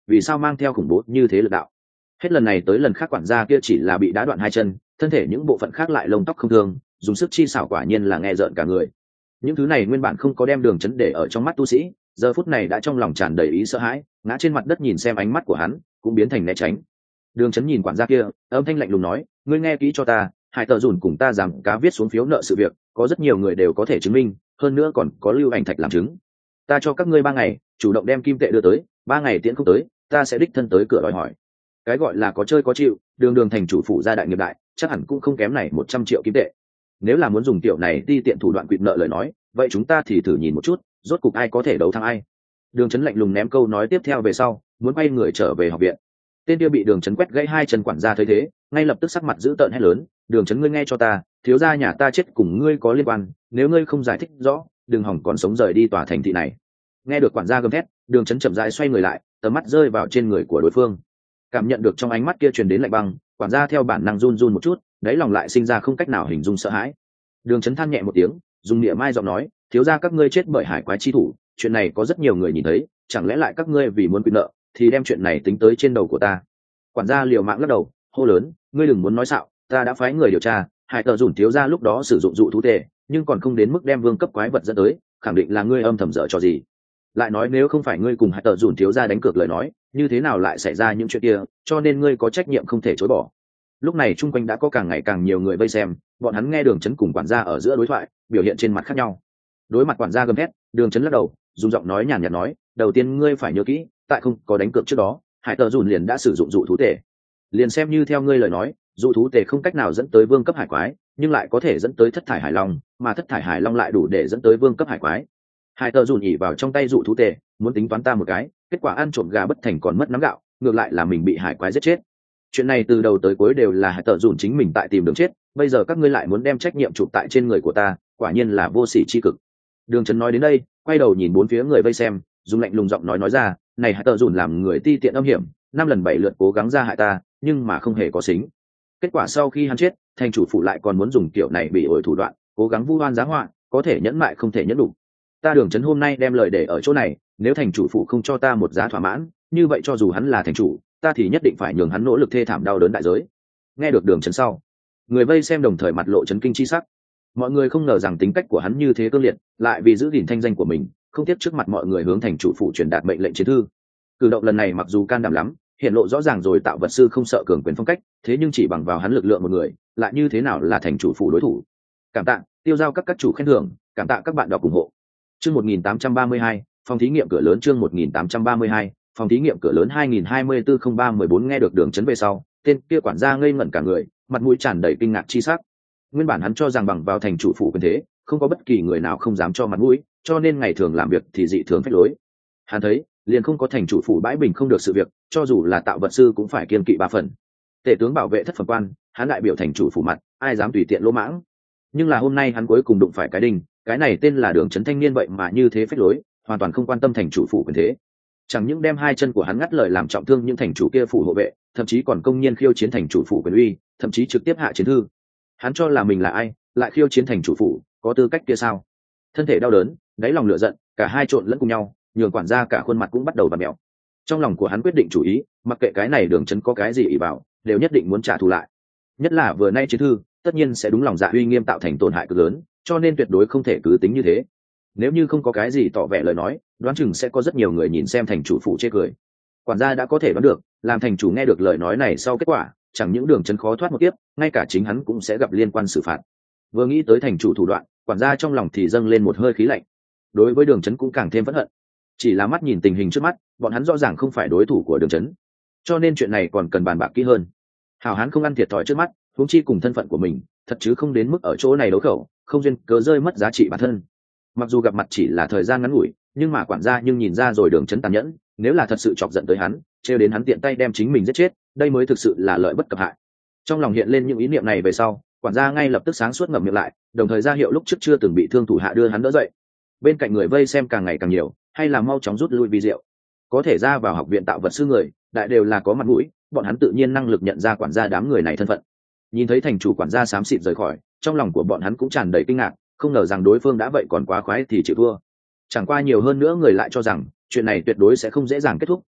vì sao mang theo khủng bố như thế lực đạo. Hết lần này tới lần khác quản gia kia chỉ là bị đá đoạn hai chân, thân thể những bộ phận khác lại lông tóc không thương, dùng sức chi xảo quả nhiên là nghe rợn cả người. Những thứ này nguyên bản không có đem Đường Chấn để ở trong mắt tu sĩ, giờ phút này đã trong lòng tràn đầy ý sợ hãi, ngã trên mặt đất nhìn xem ánh mắt của hắn cũng biến thành né tránh. Đường Chấn nhìn quản gia kia, âm thanh lạnh lùng nói, ngươi nghe kỹ cho ta, Hải Tở Dùn cùng ta rằng cá viết xuống phiếu nợ sự việc, có rất nhiều người đều có thể chứng minh, hơn nữa còn có lưu ảnh thạch làm chứng. Ta cho các ngươi ba ngày, chủ động đem kim tệ đưa tới, ba ngày tiễn không tới, ta sẽ đích thân tới cửa đòi hỏi. Cái gọi là có chơi có chịu, Đường Đường thành chủ phụ gia đại nghiệp đại, chắc hẳn cũng không kém này một trăm triệu kim tệ. Nếu là muốn dùng tiểu này đi tiện thủ đoạn quỵt nợ lời nói, vậy chúng ta thì thử nhìn một chút, rốt cục ai có thể đấu thắng ai. Đường Chấn lạnh lùng ném câu nói tiếp theo về sau, muốn quay người trở về học viện. Tên kia bị Đường Chấn quét gãy hai chân quản gia thấy thế, ngay lập tức sắc mặt dữ tợn hét lớn, Đường Chấn ngươi nghe cho ta, thiếu gia nhà ta chết cùng ngươi có liên quan, nếu ngươi không giải thích rõ, đừng hỏng còn sống rời đi tòa thành thị này. Nghe được quản gia gầm thét, Đường Chấn chậm rãi xoay người lại, tầm mắt rơi vào trên người của đối phương. Cảm nhận được trong ánh mắt kia truyền đến lạnh băng, quản gia theo bản năng run run một chút, đáy lòng lại sinh ra không cách nào hình dung sợ hãi. Đường Chấn than nhẹ một tiếng, dùng niệm mai giọng nói, thiếu gia các ngươi chết bởi hải quái chi thủ, chuyện này có rất nhiều người nhìn thấy, chẳng lẽ lại các ngươi vì muốn quy nợ thì đem chuyện này tính tới trên đầu của ta. Quản gia liều mạng lắc đầu, hô lớn, ngươi đừng muốn nói xạo, ta đã phái người điều tra, Hải Tở Dùn thiếu gia lúc đó sử dụng dụ thú tề, nhưng còn không đến mức đem vương cấp quái vật dẫn tới, khẳng định là ngươi âm thầm dở trò gì. Lại nói nếu không phải ngươi cùng Hải Tở Dùn thiếu gia đánh cược lời nói, như thế nào lại xảy ra những chuyện kia, cho nên ngươi có trách nhiệm không thể chối bỏ. Lúc này chung quanh đã có càng ngày càng nhiều người vây xem, bọn hắn nghe Đường Chấn cùng quản gia ở giữa đối thoại, biểu hiện trên mặt khác nhau. Đối mặt quản gia gầm thét, Đường Chấn lắc đầu, dùng giọng nói nhàn nhạt nói, đầu tiên ngươi phải nhớ kỹ, tại không có đánh cược trước đó, Hải Tở Dùn liền đã sử dụng dụ thú tề. Liền xem như theo ngươi lời nói, dụ thú tề không cách nào dẫn tới vương cấp hải quái, nhưng lại có thể dẫn tới thất thải hải long, mà thất thải hải long lại đủ để dẫn tới vương cấp hải quái. Hải Tở Dùn nhỉ vào trong tay dụ thú tề, muốn tính toán ta một cái, kết quả ăn trộm gà bất thành còn mất nắm gạo, ngược lại là mình bị hải quái giết chết. Chuyện này từ đầu tới cuối đều là Hải Tở Dùn chính mình tại tìm đường chết, bây giờ các ngươi lại muốn đem trách nhiệm chụp tại trên người của ta, quả nhiên là vô sỉ chi cực. Đường Chấn nói đến đây, quay đầu nhìn bốn phía người vây xem, dùng lạnh lùng giọng nói nói ra, này Hải Tở Dùn làm người ti tiện âm hiểm, năm lần bảy lượt cố gắng ra hại ta, nhưng mà không hề có xính. Kết quả sau khi hắn chết, thành chủ phụ lại còn muốn dùng kiểu này bị ổi thủ đoạn, cố gắng vu oan giá họa, có thể nhẫn mại không thể nhẫn đủ. Ta Đường Chấn hôm nay đem lời để ở chỗ này, nếu thành chủ phụ không cho ta một giá thỏa mãn, như vậy cho dù hắn là thành chủ, ta thì nhất định phải nhường hắn nỗ lực thê thảm đau đớn đại giới. Nghe được Đường Chấn sau, người vây xem đồng thời mặt lộ chấn kinh chi sắc. Mọi người không ngờ rằng tính cách của hắn như thế cương liệt, lại vì giữ gìn thanh danh của mình, không tiếc trước mặt mọi người hướng thành chủ phụ truyền đạt mệnh lệnh chiến thư. Cử động lần này mặc dù can đảm lắm, hiện lộ rõ ràng rồi tạo vật sư không sợ cường quyền phong cách, thế nhưng chỉ bằng vào hắn lực lượng một người, lại như thế nào là thành chủ phụ đối thủ. Cảm tạ tiêu giao các các chủ khen thưởng, cảm tạ các bạn đọc ủng hộ. Chương một nghìn tám trăm ba mươi hai, phòng thí nghiệm cửa lớn. Chương một nghìn tám trăm ba mươi hai, phòng thí nghiệm cửa lớn hai nghìn hai mươi tư không ba mười bốn. Nghe được Đường Chấn về sau, tên kia quản gia ngây ngẩn cả người, mặt mũi tràn đầy kinh ngạc chi sắc. Nguyên bản hắn cho rằng bằng vào thành chủ phụ quyền thế, không có bất kỳ người nào không dám cho mặt mũi, cho nên ngày thường làm việc thì dị thường phách lối. Hắn thấy, liền không có thành chủ phụ bãi bình không được sự việc, cho dù là tạo vật sư cũng phải kiên kỵ ba phần. Tể tướng bảo vệ thất phẩm quan, hắn đại biểu thành chủ phụ mặt, ai dám tùy tiện lỗ mãng. Nhưng là hôm nay hắn cuối cùng đụng phải cái đinh, cái này tên là Đường Chấn thanh niên vậy mà như thế phách lối, hoàn toàn không quan tâm thành chủ phụ quyền thế. Chẳng những đem hai chân của hắn ngắt lời làm trọng thương những thành chủ kia phủ hộ vệ, thậm chí còn công nhiên khiêu chiến thành chủ phụ quyền uy, thậm chí trực tiếp hạ chiến thư. Hắn cho là mình là ai, lại khiêu chiến thành chủ phụ, có tư cách kia sao? Thân thể đau đớn, đáy lòng lửa giận, cả hai trộn lẫn cùng nhau, nhường quản gia cả khuôn mặt cũng bắt đầu vặn mèo. Trong lòng của hắn quyết định chủ ý, mặc kệ cái này Đường Chấn có cái gì ỷ vào, đều nhất định muốn trả thù lại. Nhất là vừa nay chiến thư, tất nhiên sẽ đúng lòng dạ uy nghiêm tạo thành tổn hại cực lớn, cho nên tuyệt đối không thể cứ tính như thế. Nếu như không có cái gì tỏ vẻ lời nói, đoán chừng sẽ có rất nhiều người nhìn xem thành chủ phụ chê cười. Quản gia đã có thể đoán được, làm thành chủ nghe được lời nói này sau kết quả, chẳng những Đường Chấn khó thoát một kiếp, ngay cả chính hắn cũng sẽ gặp liên quan xử phạt. Vừa nghĩ tới thành chủ thủ đoạn, quản gia trong lòng thì dâng lên một hơi khí lạnh. Đối với Đường Chấn cũng càng thêm phẫn hận. Chỉ là mắt nhìn tình hình trước mắt, bọn hắn rõ ràng không phải đối thủ của Đường Chấn, cho nên chuyện này còn cần bàn bạc kỹ hơn. Hảo hán không ăn thiệt thòi trước mắt, huống chi cùng thân phận của mình, thật chứ không đến mức ở chỗ này đấu khẩu, không duyên cớ rơi mất giá trị bản thân. Mặc dù gặp mặt chỉ là thời gian ngắn ngủi, nhưng mà quản gia nhưng nhìn ra rồi Đường Chấn tàn nhẫn, nếu là thật sự chọc giận tới hắn, trêu đến hắn tiện tay đem chính mình giết chết, đây mới thực sự là lợi bất cập hại. Trong lòng hiện lên những ý niệm này về sau, quản gia ngay lập tức sáng suốt ngậm miệng lại, đồng thời ra hiệu lúc trước chưa từng bị thương thủ hạ đưa hắn đỡ dậy. Bên cạnh người vây xem càng ngày càng nhiều, hay là mau chóng rút lui vi diệu. Có thể ra vào học viện tạo vật sư người, đại đều là có mặt mũi, bọn hắn tự nhiên năng lực nhận ra quản gia đám người này thân phận. Nhìn thấy thành chủ quản gia xám xịt rời khỏi, trong lòng của bọn hắn cũng tràn đầy kinh ngạc, không ngờ rằng đối phương đã vậy còn quá khoái thì chịu thua. Chẳng qua nhiều hơn nữa người lại cho rằng chuyện này tuyệt đối sẽ không dễ dàng kết thúc,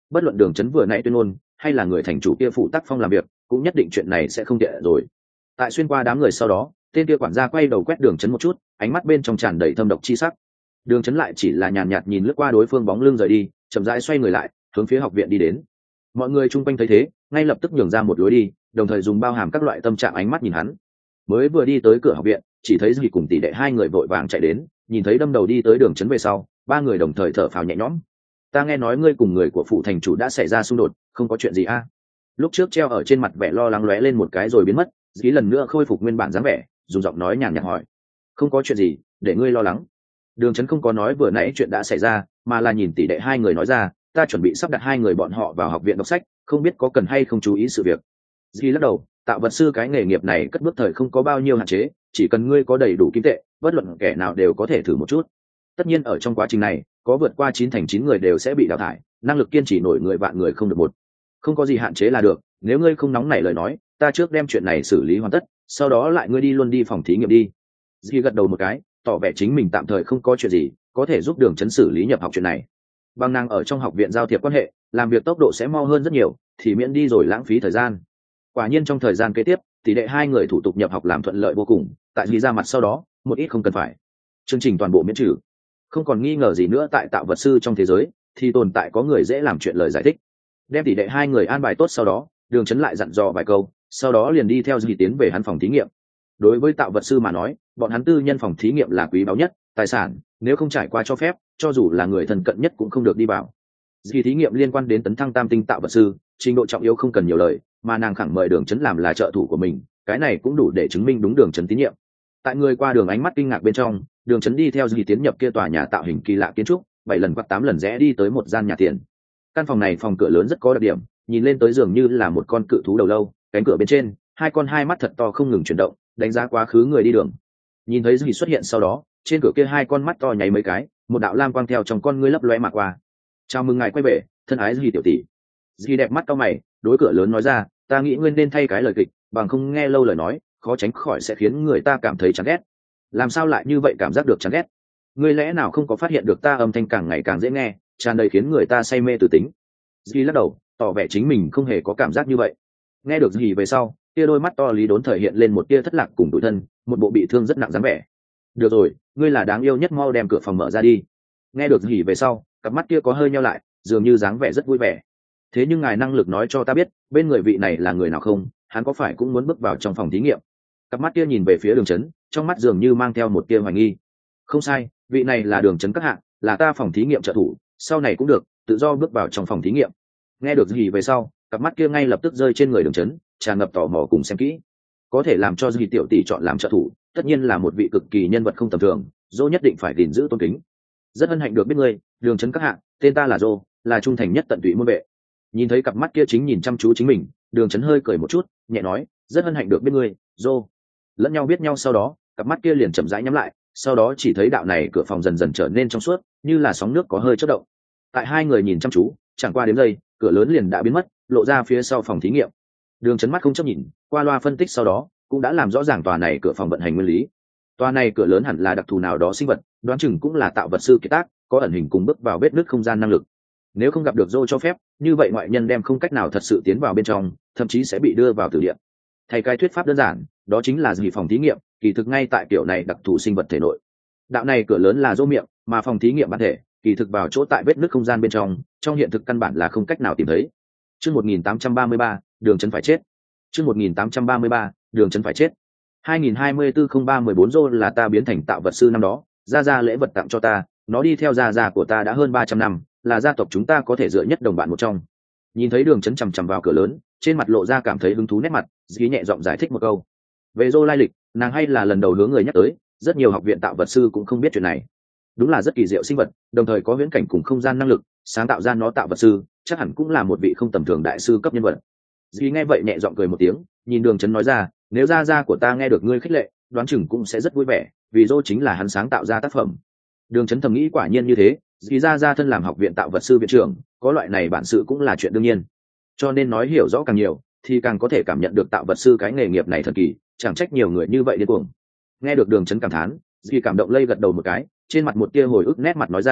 bất luận đường trấn vừa nãy tuyên ngôn hay là người thành chủ kia phụ tác phong làm việc cũng nhất định chuyện này sẽ không tệ rồi. Tại xuyên qua đám người sau đó, tên kia quản gia quay đầu quét đường trấn một chút, ánh mắt bên trong tràn đầy thâm độc chi sắc. Đường trấn lại chỉ là nhàn nhạt nhìn lướt qua đối phương bóng lưng rời đi, chậm rãi xoay người lại hướng phía học viện đi đến. Mọi người chung quanh thấy thế ngay lập tức nhường ra một lối đi, đồng thời dùng bao hàm các loại tâm trạng ánh mắt nhìn hắn. Mới vừa đi tới cửa học viện, chỉ thấy Dì cùng tỷ đệ hai người vội vàng chạy đến, nhìn thấy đâm đầu đi tới đường trấn về sau, ba người đồng thời thở phào nhẹ nhõm. Ta nghe nói ngươi cùng người của phủ thành chủ đã xảy ra xung đột, không có chuyện gì a? À? Lúc trước treo ở trên mặt vẻ lo lắng lóe lên một cái rồi biến mất, Dì lần nữa khôi phục nguyên bản dáng vẻ, dùng giọng nói nhàn nhạt hỏi. Không có chuyện gì, để ngươi lo lắng. Đường trấn không có nói vừa nãy chuyện đã xảy ra, mà là nhìn tỷ đệ hai người nói ra, ta chuẩn bị sắp đặt hai người bọn họ vào học viện đọc sách, không biết có cần hay không chú ý sự việc. Dì lắc đầu, tạo vật sư cái nghề nghiệp này cất bước thời không có bao nhiêu hạn chế, chỉ cần ngươi có đầy đủ kim tệ, bất luận kẻ nào đều có thể thử một chút. Tất nhiên ở trong quá trình này, có vượt qua chín thành chín người đều sẽ bị đào thải, năng lực kiên trì nổi người vạn người không được một. Không có gì hạn chế là được, nếu ngươi không nóng nảy lời nói, ta trước đem chuyện này xử lý hoàn tất, sau đó lại ngươi đi luôn đi phòng thí nghiệm đi. Dì gật đầu một cái, tỏ vẻ chính mình tạm thời không có chuyện gì, có thể giúp đường trấn xử lý nhập học chuyện này. Bằng năng ở trong học viện giao thiệp quan hệ, làm việc tốc độ sẽ mau hơn rất nhiều, thì miễn đi rồi lãng phí thời gian. Quả nhiên trong thời gian kế tiếp, tỷ lệ hai người thủ tục nhập học làm thuận lợi vô cùng, tại Dì ra mặt sau đó, một ít không cần phải. Chương trình toàn bộ miễn trừ. Không còn nghi ngờ gì nữa, tại tạo vật sư trong thế giới thì tồn tại có người dễ làm chuyện lời giải thích. Đem tỷ lệ hai người an bài tốt sau đó, đường trấn lại dặn dò vài câu, sau đó liền đi theo Dì tiến về hắn phòng thí nghiệm. Đối với tạo vật sư mà nói, bọn hắn tư nhân phòng thí nghiệm là quý báu nhất tài sản, nếu không trải qua cho phép, cho dù là người thân cận nhất cũng không được đi vào. Dì thí nghiệm liên quan đến tấn thăng tam tinh tạo vật sư, trình độ trọng yếu không cần nhiều lời, mà nàng khẳng mời đường trấn làm là trợ thủ của mình, cái này cũng đủ để chứng minh đúng đường trấn tín nhiệm. Tại người qua đường ánh mắt kinh ngạc bên trong, đường trấn đi theo Dì tiến nhập kia tòa nhà tạo hình kỳ lạ kiến trúc, bảy lần hoặc tám lần rẽ đi tới một gian nhà tiền. Căn phòng này phòng cửa lớn rất có đặc điểm, nhìn lên tới dường như là một con cự thú đầu lâu, cánh cửa bên trên hai con hai mắt thật to không ngừng chuyển động, đánh giá quá khứ người đi đường. Nhìn thấy Dì xuất hiện sau đó, trên cửa kia hai con mắt to nháy mấy cái, một đạo lam quang theo trong con ngươi lấp lóe mà qua. Chào mừng ngài quay về, thân ái Dì tiểu tỷ. Dì đẹp mắt cao mày, đối cửa lớn nói ra, ta nghĩ ngươi nên thay cái lời kịch, bằng không nghe lâu lời nói, khó tránh khỏi sẽ khiến người ta cảm thấy chán ghét. Làm sao lại như vậy cảm giác được chán ghét? Ngươi lẽ nào không có phát hiện được ta âm thanh càng ngày càng dễ nghe, tràn đầy khiến người ta say mê từ tính? Dì lắc đầu, tỏ vẻ chính mình không hề có cảm giác như vậy. Nghe được Dì về sau, tia đôi mắt to lý đốn thời hiện lên một tia thất lạc cùng tủi thân, một bộ bị thương rất nặng dáng vẻ. Được rồi, ngươi là đáng yêu nhất, mau đem cửa phòng mở ra đi. Nghe được Dì về sau, cặp mắt kia có hơi nheo lại, dường như dáng vẻ rất vui vẻ. Thế nhưng ngài năng lực nói cho ta biết, bên người vị này là người nào không? Hắn có phải cũng muốn bước vào trong phòng thí nghiệm? Cặp mắt kia nhìn về phía đường trấn, trong mắt dường như mang theo một tia hoài nghi. Không sai, vị này là đường trấn các hạng, là ta phòng thí nghiệm trợ thủ, sau này cũng được tự do bước vào trong phòng thí nghiệm. Nghe được Dì về sau, cặp mắt kia ngay lập tức rơi trên người đường trấn, tràn ngập tò mò cùng xem kỹ. Có thể làm cho Dì tiểu tỷ chọn làm trợ thủ, tất nhiên là một vị cực kỳ nhân vật không tầm thường, dô nhất định phải gìn giữ tôn kính. Rất hân hạnh được biết ngươi, đường trấn các hạng, tên ta là dô, là trung thành nhất tận tụy môn vệ. Nhìn thấy cặp mắt kia chính nhìn chăm chú chính mình, đường trấn hơi cười một chút, nhẹ nói, rất hân hạnh được biết ngươi, dô. Lẫn nhau biết nhau sau đó, cặp mắt kia liền chậm rãi nhắm lại, sau đó chỉ thấy đạo này cửa phòng dần dần trở nên trong suốt, như là sóng nước có hơi chớp động. Tại hai người nhìn chăm chú, chẳng qua đến giây, cửa lớn liền đã biến mất, lộ ra phía sau phòng thí nghiệm. Đường trấn mắt không chấp nhìn, qua loa phân tích sau đó, cũng đã làm rõ ràng tòa này cửa phòng vận hành nguyên lý. Tòa này cửa lớn hẳn là đặc thù nào đó sinh vật, đoán chừng cũng là tạo vật sư kiệt tác, có ẩn hình cùng bước vào vết nứt không gian năng lực. Nếu không gặp được Dô cho phép, như vậy ngoại nhân đem không cách nào thật sự tiến vào bên trong, thậm chí sẽ bị đưa vào tử địa. Thay cái thuyết pháp đơn giản, đó chính là Dì phòng thí nghiệm, kỳ thực ngay tại kiểu này đặc thù sinh vật thể nội. Đạo này cửa lớn là Dô miệng, mà phòng thí nghiệm bản thể, kỳ thực vào chỗ tại vết nứt không gian bên trong, trong hiện thực căn bản là không cách nào tìm thấy. Chương một nghìn tám trăm ba mươi ba, đường trấn phải chết. Chương một nghìn tám trăm ba mươi ba, đường trấn phải chết. hai nghìn hai mươi tư không ba mười bốn Dô là ta biến thành tạo vật sư năm đó, gia gia lễ vật tặng cho ta, nó đi theo gia gia của ta đã hơn ba trăm năm, là gia tộc chúng ta có thể dựa nhất đồng bạn một trong. Nhìn thấy đường trấn chằm chằm vào cửa lớn, trên mặt lộ ra cảm thấy hứng thú nét mặt, Dì nhẹ giọng giải thích một câu. Về Dô lai lịch, nàng hay là lần đầu hướng người nhắc tới, rất nhiều học viện tạo vật sư cũng không biết chuyện này. Đúng là rất kỳ diệu sinh vật, đồng thời có viễn cảnh cùng không gian năng lực, sáng tạo ra nó tạo vật sư, chắc hẳn cũng là một vị không tầm thường đại sư cấp nhân vật. Dì nghe vậy nhẹ giọng cười một tiếng, nhìn đường trấn nói ra, nếu gia gia của ta nghe được ngươi khích lệ, đoán chừng cũng sẽ rất vui vẻ, vì Dô chính là hắn sáng tạo ra tác phẩm. Đường trấn thầm nghĩ quả nhiên như thế, Dì gia gia thân làm học viện tạo vật sư viện trưởng, có loại này bản sự cũng là chuyện đương nhiên. Cho nên nói hiểu rõ càng nhiều, thì càng có thể cảm nhận được tạo vật sư cái nghề nghiệp này thần kỳ, chẳng trách nhiều người như vậy điên cuồng. Nghe được đường trấn cảm thán, Dì cảm động lây gật đầu một cái, trên mặt một tia hồi ức nét mặt nói ra,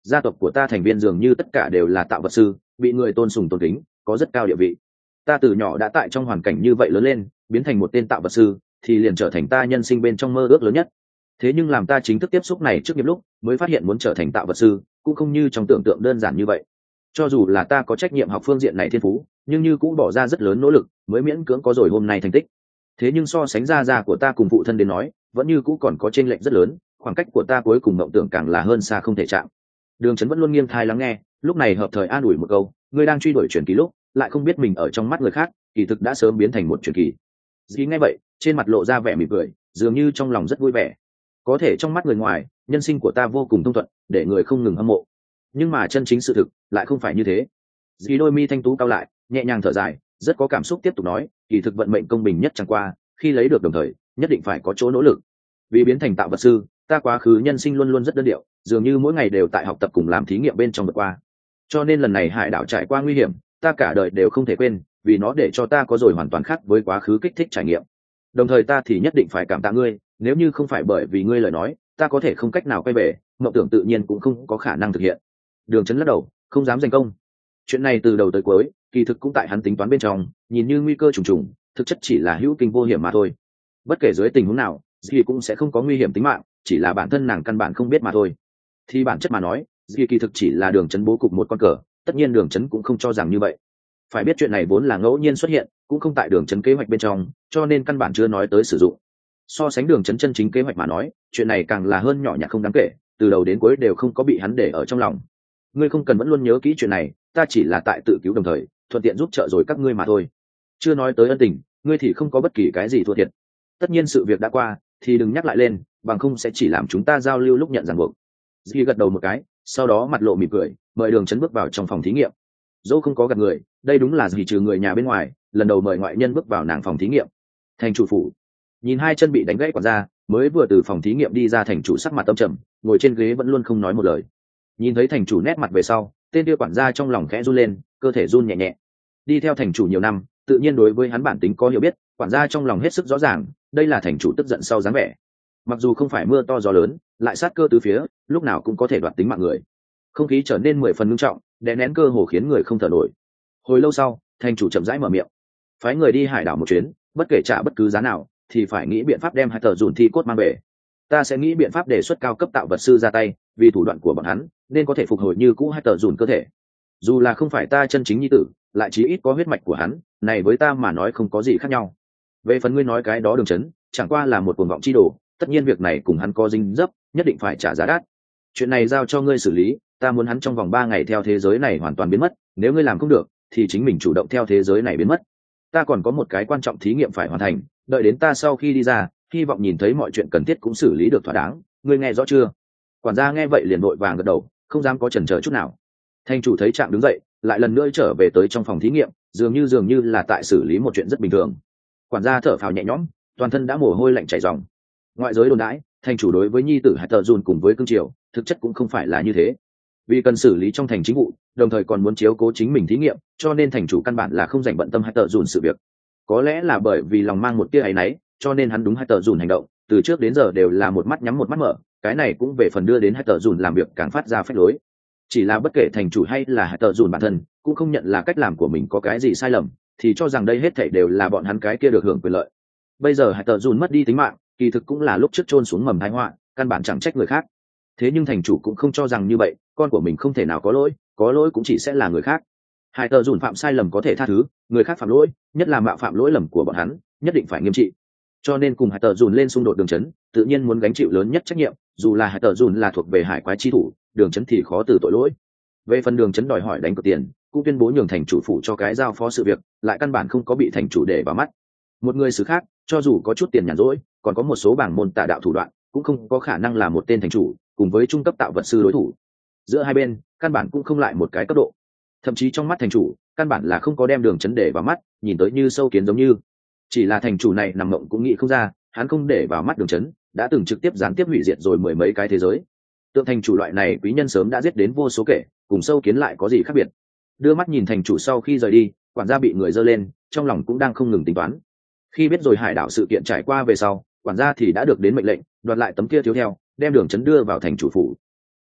gia tộc của ta thành viên dường như tất cả đều là tạo vật sư, bị người tôn sùng tôn kính, có rất cao địa vị. Ta từ nhỏ đã tại trong hoàn cảnh như vậy lớn lên, biến thành một tên tạo vật sư thì liền trở thành ta nhân sinh bên trong mơ ước lớn nhất. Thế nhưng làm ta chính thức tiếp xúc này trước nghiệp lúc, mới phát hiện muốn trở thành tạo vật sư cũng không như trong tưởng tượng đơn giản như vậy. Cho dù là ta có trách nhiệm học phương diện này thiên phú, nhưng như cũng bỏ ra rất lớn nỗ lực mới miễn cưỡng có rồi hôm nay thành tích. Thế nhưng so sánh ra ra của ta cùng phụ thân đến nói, vẫn như cũ còn có chênh lệch rất lớn, khoảng cách của ta cuối cùng mộng tưởng càng là hơn xa không thể chạm. Đường Chấn vẫn luôn nghiêng thai lắng nghe, lúc này hợp thời an ủi một câu, ngươi đang truy đuổi truyền kỳ lúc, lại không biết mình ở trong mắt người khác, kỳ thực đã sớm biến thành một truyền kỳ. Dĩ nghe vậy, trên mặt lộ ra vẻ mỉm cười, dường như trong lòng rất vui vẻ. Có thể trong mắt người ngoài, nhân sinh của ta vô cùng thông thuận, để người không ngừng hâm mộ. Nhưng mà chân chính sự thực lại không phải như thế. Dĩ đôi mi thanh tú cao lại, nhẹ nhàng thở dài, rất có cảm xúc tiếp tục nói, kỳ thực vận mệnh công bình nhất chẳng qua, khi lấy được đồng thời, nhất định phải có chỗ nỗ lực. Vì biến thành tạo vật sư, ta quá khứ nhân sinh luôn luôn rất đơn điệu, dường như mỗi ngày đều tại học tập cùng làm thí nghiệm bên trong vượt qua. Cho nên lần này hải đảo trải qua nguy hiểm, ta cả đời đều không thể quên, vì nó để cho ta có rồi hoàn toàn khác với quá khứ kích thích trải nghiệm. Đồng thời ta thì nhất định phải cảm tạ ngươi, nếu như không phải bởi vì ngươi lời nói, ta có thể không cách nào quay về, mộng tưởng tự nhiên cũng không có khả năng thực hiện. Đường Chấn lắc đầu, không dám giành công. Chuyện này từ đầu tới cuối, kỳ thực cũng tại hắn tính toán bên trong, nhìn như nguy cơ trùng trùng, thực chất chỉ là hữu kinh vô hiểm mà thôi. Bất kể dưới tình huống nào, Dì cũng sẽ không có nguy hiểm tính mạng, chỉ là bản thân nàng căn bản không biết mà thôi. Thì bản chất mà nói, Dì kỳ thực chỉ là Đường Chấn bố cục một con cờ, tất nhiên Đường Chấn cũng không cho rằng như vậy. Phải biết chuyện này vốn là ngẫu nhiên xuất hiện, cũng không tại Đường Chấn kế hoạch bên trong, cho nên căn bản chưa nói tới sử dụng. So sánh Đường Chấn chân chính kế hoạch mà nói, chuyện này càng là hơn nhỏ nhặt không đáng kể, từ đầu đến cuối đều không có bị hắn để ở trong lòng. Ngươi không cần vẫn luôn nhớ kỹ chuyện này, ta chỉ là tại tự cứu đồng thời, thuận tiện giúp trợ rồi các ngươi mà thôi. Chưa nói tới ân tình, ngươi thì không có bất kỳ cái gì thua thiệt. Tất nhiên sự việc đã qua, thì đừng nhắc lại lên, bằng không sẽ chỉ làm chúng ta giao lưu lúc nhận ràng buộc. Dì gật đầu một cái, sau đó mặt lộ mỉm cười, mời Đường Chấn bước vào trong phòng thí nghiệm. Dẫu không có gặp người, đây đúng là Dì trừ người nhà bên ngoài, lần đầu mời ngoại nhân bước vào nàng phòng thí nghiệm. Thành chủ phủ, nhìn hai chân bị đánh gãy quản gia, mới vừa từ phòng thí nghiệm đi ra thành chủ sắc mặt tâm trầm, ngồi trên ghế vẫn luôn không nói một lời. Nhìn thấy thành chủ nét mặt về sau, tên kia quản gia trong lòng khẽ run lên, cơ thể run nhẹ nhẹ. Đi theo thành chủ nhiều năm, tự nhiên đối với hắn bản tính có hiểu biết, quản gia trong lòng hết sức rõ ràng, đây là thành chủ tức giận sau dáng vẻ. Mặc dù không phải mưa to gió lớn, lại sát cơ tứ phía, lúc nào cũng có thể đoạt tính mạng người. Không khí trở nên mười phần nghiêm trọng, đè nén cơ hồ khiến người không thở nổi. Hồi lâu sau, thành chủ chậm rãi mở miệng, phái người đi hải đảo một chuyến, bất kể trả bất cứ giá nào, thì phải nghĩ biện pháp đem hai tờ dùn thi cốt mang về. Ta sẽ nghĩ biện pháp đề xuất cao cấp tạo vật sư ra tay, vì thủ đoạn của bọn hắn nên có thể phục hồi như cũ hai tờ dùn cơ thể. Dù là không phải ta chân chính nhi tử, lại chí ít có huyết mạch của hắn, này với ta mà nói không có gì khác nhau. Về phần ngươi nói cái đó Đường Chấn, chẳng qua là một cuồng vọng chi đồ, tất nhiên việc này cùng hắn có dính dấp, nhất định phải trả giá đắt. Chuyện này giao cho ngươi xử lý, ta muốn hắn trong vòng ba ngày theo thế giới này hoàn toàn biến mất, nếu ngươi làm không được, thì chính mình chủ động theo thế giới này biến mất. Ta còn có một cái quan trọng thí nghiệm phải hoàn thành, đợi đến ta sau khi đi ra, hy vọng nhìn thấy mọi chuyện cần thiết cũng xử lý được thỏa đáng, ngươi nghe rõ chưa? Quản gia nghe vậy liền vội vàng gật đầu, không dám có chần chờ chút nào. Thành chủ thấy trạng đứng dậy, lại lần nữa trở về tới trong phòng thí nghiệm, dường như dường như là tại xử lý một chuyện rất bình thường. Quản gia thở phào nhẹ nhõm, toàn thân đã mồ hôi lạnh chảy ròng. Ngoại giới đồn đãi, thành chủ đối với nhi tử Hải Tờ Dùn cùng với cương triều, thực chất cũng không phải là như thế. Vì cần xử lý trong thành chính vụ, đồng thời còn muốn chiếu cố chính mình thí nghiệm, cho nên thành chủ căn bản là không dành bận tâm Hải Tờ Dùn sự việc. Có lẽ là bởi vì lòng mang một tia áy náy, cho nên hắn đúng Hải Tờ Dùn hành động, từ trước đến giờ đều là một mắt nhắm một mắt mở, cái này cũng về phần đưa đến Hải Tờ Dùn làm việc càng phát ra phách lối. Chỉ là bất kể thành chủ hay là Hải Tờ Dùn bản thân, cũng không nhận là cách làm của mình có cái gì sai lầm, thì cho rằng đây hết thảy đều là bọn hắn cái kia được hưởng quyền lợi. Bây giờ Hải Tờ Dùn mất đi tính mạng, kỳ thực cũng là lúc trước chôn xuống mầm tai họa, căn bản chẳng trách người khác. Thế nhưng thành chủ cũng không cho rằng như vậy, con của mình không thể nào có lỗi, có lỗi cũng chỉ sẽ là người khác. Hải Tờ Dùn phạm sai lầm có thể tha thứ, người khác phạm lỗi, nhất là mạo phạm lỗi lầm của bọn hắn, nhất định phải nghiêm trị. Cho nên cùng Hải Tờ Dùn lên xung đột Đường Chấn, tự nhiên muốn gánh chịu lớn nhất trách nhiệm, dù là Hải Tờ Dùn là thuộc về hải quái chi thủ, Đường Chấn thì khó từ tội lỗi. Về phần Đường Chấn đòi hỏi đánh cược tiền, cũng tuyên bố nhường thành chủ phủ cho cái giao phó sự việc, lại căn bản không có bị thành chủ để vào mắt. Một người xứ khác, cho dù có chút tiền nhàn rỗi, còn có một số bảng môn tà đạo thủ đoạn, cũng không có khả năng là một tên thành chủ cùng với trung cấp tạo vật sư đối thủ. Giữa hai bên, căn bản cũng không lại một cái cấp độ. Thậm chí trong mắt thành chủ, căn bản là không có đem Đường Chấn để vào mắt, nhìn tới như sâu kiến giống như. Chỉ là thành chủ này nằm mộng cũng nghĩ không ra, hắn không để vào mắt Đường Chấn, đã từng trực tiếp gián tiếp hủy diệt rồi mười mấy cái thế giới. Tượng thành chủ loại này quý nhân sớm đã giết đến vô số kể, cùng sâu kiến lại có gì khác biệt. Đưa mắt nhìn thành chủ sau khi rời đi, quản gia bị người dơ lên, trong lòng cũng đang không ngừng tính toán. Khi biết rồi hải đảo sự kiện trải qua về sau, quản gia thì đã được đến mệnh lệnh, đoạt lại tấm kia thiếu theo, đem Đường Chấn đưa vào thành chủ phủ.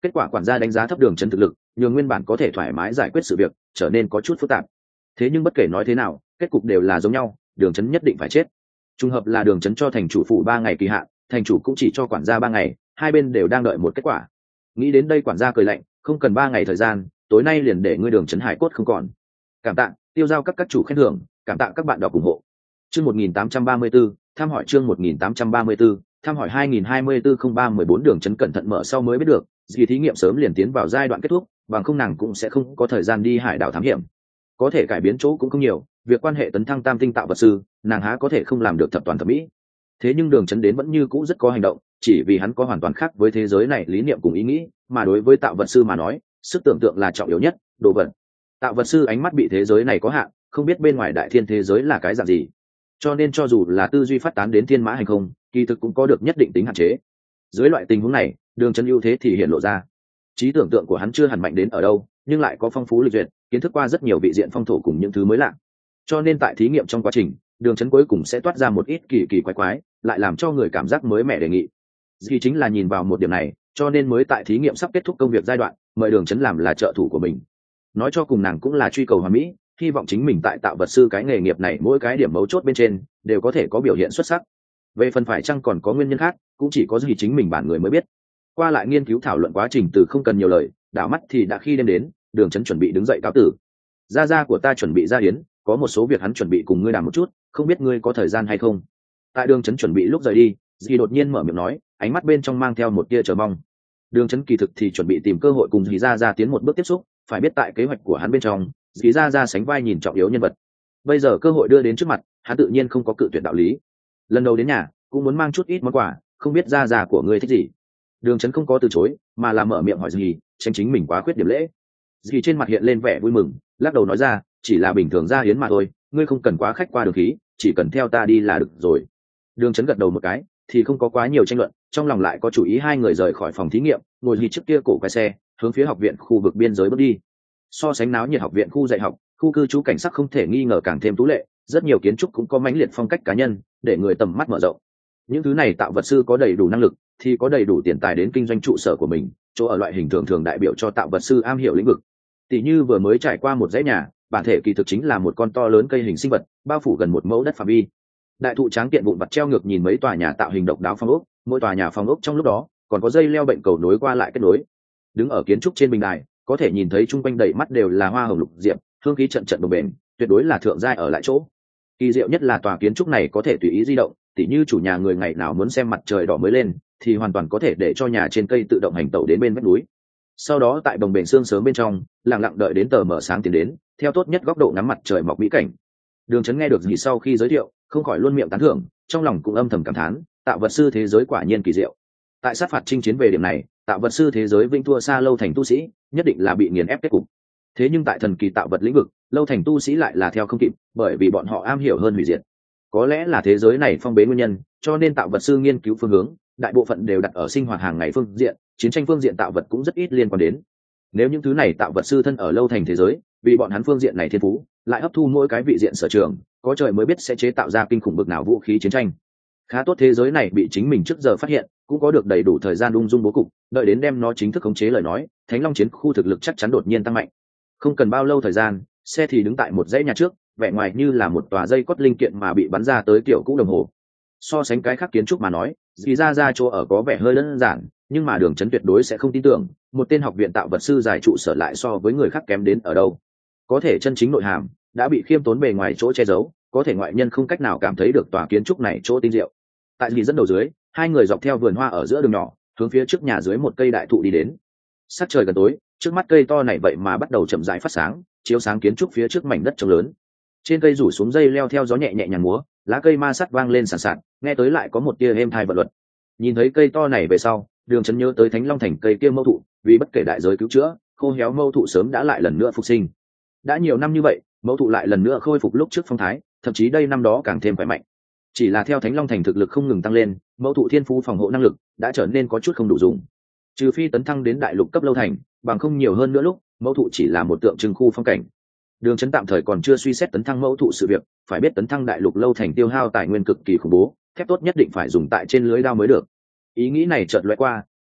Kết quả quản gia đánh giá thấp Đường Chấn thực lực, nhường nguyên bản có thể thoải mái giải quyết sự việc trở nên có chút phức tạp. Thế nhưng bất kể nói thế nào, kết cục đều là giống nhau, Đường Chấn nhất định phải chết. Trùng hợp là Đường Chấn cho thành chủ phủ ba ngày kỳ hạn, thành chủ cũng chỉ cho quản gia ba ngày, hai bên đều đang đợi một kết quả. Nghĩ đến đây quản gia cười lạnh, không cần ba ngày thời gian, tối nay liền để ngươi Đường Chấn hải cốt không còn. Cảm tạ, tiêu giao các các chủ khen thưởng, cảm tạ các bạn đọc ủng hộ. Chương một nghìn tám trăm ba mươi tư, tham hỏi chương một nghìn tám trăm ba mươi tư, tham hỏi hai nghìn hai mươi tư không ba mười bốn Đường Chấn cẩn thận mở sau mới biết được, vì thí nghiệm sớm liền tiến vào giai đoạn kết thúc, bằng không nàng cũng sẽ không có thời gian đi hải đảo thám hiểm. Có thể cải biến chỗ cũng không nhiều, việc quan hệ tấn thăng tam tinh tạo vật sư, nàng há có thể không làm được thập toàn thập mỹ. Thế nhưng Đường Chấn đến vẫn như cũ rất có hành động, chỉ vì hắn có hoàn toàn khác với thế giới này lý niệm cùng ý nghĩ, mà đối với tạo vật sư mà nói, sức tưởng tượng là trọng yếu nhất, đồ vật. Tạo vật sư ánh mắt bị thế giới này có hạn, không biết bên ngoài đại thiên thế giới là cái dạng gì, cho nên cho dù là tư duy phát tán đến thiên mã hành không, kỳ thực cũng có được nhất định tính hạn chế. Dưới loại tình huống này, Đường Chấn ưu thế thì hiện lộ ra. Trí tưởng tượng của hắn chưa hẳn mạnh đến ở đâu, nhưng lại có phong phú lịch duyệt, kiến thức qua rất nhiều vị diện phong thổ cùng những thứ mới lạ. Cho nên tại thí nghiệm trong quá trình, Đường Chấn cuối cùng sẽ toát ra một ít kỳ kỳ quái quái, lại làm cho người cảm giác mới mẻ đề nghị. Vì chính là nhìn vào một điểm này, cho nên mới tại thí nghiệm sắp kết thúc công việc giai đoạn, mời Đường Chấn làm là trợ thủ của mình. Nói cho cùng nàng cũng là truy cầu hoàn mỹ, hy vọng chính mình tại tạo vật sư cái nghề nghiệp này mỗi cái điểm mấu chốt bên trên đều có thể có biểu hiện xuất sắc. Về phần phải chăng còn có nguyên nhân khác, cũng chỉ có gì chính mình bản người mới biết. Qua lại nghiên cứu thảo luận quá trình từ không cần nhiều lời, đảo mắt thì đã khi đêm đến, Đường Chấn chuẩn bị đứng dậy cáo tử. Gia gia của ta chuẩn bị ra yến, có một số việc hắn chuẩn bị cùng ngươi đàm một chút, không biết ngươi có thời gian hay không. Tại Đường Chấn chuẩn bị lúc rời đi, dì đột nhiên mở miệng nói, ánh mắt bên trong mang theo một tia chờ mong. Đường Chấn kỳ thực thì chuẩn bị tìm cơ hội cùng dì gia gia tiến một bước tiếp xúc, phải biết tại kế hoạch của hắn bên trong, dì gia gia sánh vai nhìn trọng yếu nhân vật. Bây giờ cơ hội đưa đến trước mặt, hắn tự nhiên không có cự tuyệt đạo lý. Lần đầu đến nhà, cũng muốn mang chút ít món quà, không biết gia gia của ngươi thích gì. Đường Chấn không có từ chối, mà là mở miệng hỏi dì, tránh chính mình quá khuyết điểm lễ. Dì trên mặt hiện lên vẻ vui mừng, lắc đầu nói ra, chỉ là bình thường gia hiến mà thôi, ngươi không cần quá khách qua đường khí, chỉ cần theo ta đi là được rồi. Đường Chấn gật đầu một cái, thì không có quá nhiều tranh luận, trong lòng lại có chủ ý hai người rời khỏi phòng thí nghiệm, ngồi hì trước kia cổ quay xe, hướng phía học viện khu vực biên giới bước đi. So sánh náo nhiệt học viện khu dạy học, khu cư trú cảnh sắc không thể nghi ngờ càng thêm tú lệ, rất nhiều kiến trúc cũng có mãnh liệt phong cách cá nhân, để người tầm mắt mở rộng. Những thứ này tạo vật sư có đầy đủ năng lực, thì có đầy đủ tiền tài đến kinh doanh trụ sở của mình, chỗ ở loại hình thường thường đại biểu cho tạo vật sư am hiểu lĩnh vực. Tỷ như vừa mới trải qua một dãy nhà, bản thể kỳ thực chính là một con to lớn cây hình sinh vật, bao phủ gần một mẫu đất phạm vi. Đại thụ tráng kiện vụn vặt treo ngược nhìn mấy tòa nhà tạo hình độc đáo phong ốc, mỗi tòa nhà phong ốc trong lúc đó còn có dây leo bệnh cầu nối qua lại kết nối. Đứng ở kiến trúc trên bình đài, có thể nhìn thấy chung quanh đầy mắt đều là hoa hồng lục diệp, hương khí trận trận đồng bền, tuyệt đối là thượng giai ở lại chỗ. Kỳ diệu nhất là tòa kiến trúc này có thể tùy ý di động, tỉ như chủ nhà người ngày nào muốn xem mặt trời đỏ mới lên, thì hoàn toàn có thể để cho nhà trên cây tự động hành tẩu đến bên vách núi. Sau đó tại đồng bền sương sớm bên trong, lặng lặng đợi đến tờ mở sáng tiến đến, theo tốt nhất góc độ ngắm mặt trời mọc mỹ cảnh. Đường Chấn nghe được gì sau khi giới thiệu, không khỏi luôn miệng tán thưởng, trong lòng cũng âm thầm cảm thán, tạo vật sư thế giới quả nhiên kỳ diệu. Tại sát phạt chinh chiến về điểm này, tạo vật sư thế giới vinh thua xa lâu thành tu sĩ, nhất định là bị nghiền ép kết cục. Thế nhưng tại thần kỳ tạo vật lĩnh vực, lâu thành tu sĩ lại là theo không kịp, bởi vì bọn họ am hiểu hơn hủy diệt. Có lẽ là thế giới này phong bế nguyên nhân, cho nên tạo vật sư nghiên cứu phương hướng, đại bộ phận đều đặt ở sinh hoạt hàng ngày phương diện, chiến tranh phương diện tạo vật cũng rất ít liên quan đến. Nếu những thứ này tạo vật sư thân ở lâu thành thế giới, vì bọn hắn phương diện này thiên phú, lại hấp thu mỗi cái vị diện sở trường, có trời mới biết sẽ chế tạo ra kinh khủng bực nào vũ khí chiến tranh. Khá tốt thế giới này bị chính mình trước giờ phát hiện, cũng có được đầy đủ thời gian ung dung bố cục, đợi đến đem nó chính thức khống chế lời nói, Thánh Long chiến khu thực lực chắc chắn đột nhiên tăng mạnh. Không cần bao lâu thời gian, xe thì đứng tại một dãy nhà trước, vẻ ngoài như là một tòa dây cót linh kiện mà bị bắn ra tới kiểu cũ đồng hồ. So sánh cái khác kiến trúc mà nói, dì ra ra chỗ ở có vẻ hơi đơn giản, nhưng mà Đường Chấn tuyệt đối sẽ không tin tưởng một tên học viện tạo vật sư giải trụ sở lại so với người khác kém đến ở đâu. Có thể chân chính nội hàm đã bị khiêm tốn bề ngoài chỗ che giấu, có thể ngoại nhân không cách nào cảm thấy được tòa kiến trúc này chỗ tinh diệu. Tại dì dẫn đầu dưới, hai người dọc theo vườn hoa ở giữa đường nhỏ, hướng phía trước nhà dưới một cây đại thụ đi đến. Sắc trời gần tối, trước mắt cây to này vậy mà bắt đầu chậm rãi phát sáng, chiếu sáng kiến trúc phía trước mảnh đất trống lớn. Trên cây rủ xuống dây leo theo gió nhẹ nhẹ nhàng múa, lá cây ma sắt vang lên sàn sạt, nghe tới lại có một tia êm thai vận luật. Nhìn thấy cây to này về sau, Đường Chấn nhớ tới Thánh Long thành cây kia mâu thụ, vì bất kể đại giới cứu chữa, khô héo mâu thụ sớm đã lại lần nữa phục sinh. Đã nhiều năm như vậy, mâu thụ lại lần nữa khôi phục lúc trước phong thái, thậm chí đây năm đó càng thêm khỏe mạnh. Chỉ là theo Thánh Long thành thực lực không ngừng tăng lên, mâu thụ thiên phú phòng hộ năng lực đã trở nên có chút không đủ dùng. Trừ phi tấn thăng đến đại lục cấp lâu thành, bằng không nhiều hơn nữa lúc, mâu thụ chỉ là một tượng trưng khu phong cảnh. Đường Chấn tạm thời còn chưa suy xét tấn thăng mẫu thụ sự việc, phải biết tấn thăng đại lục lâu thành tiêu hao tài nguyên cực kỳ khủng bố, thép tốt nhất định phải dùng tại trên lưới đao mới được. Ý nghĩ này chợt lóe qua,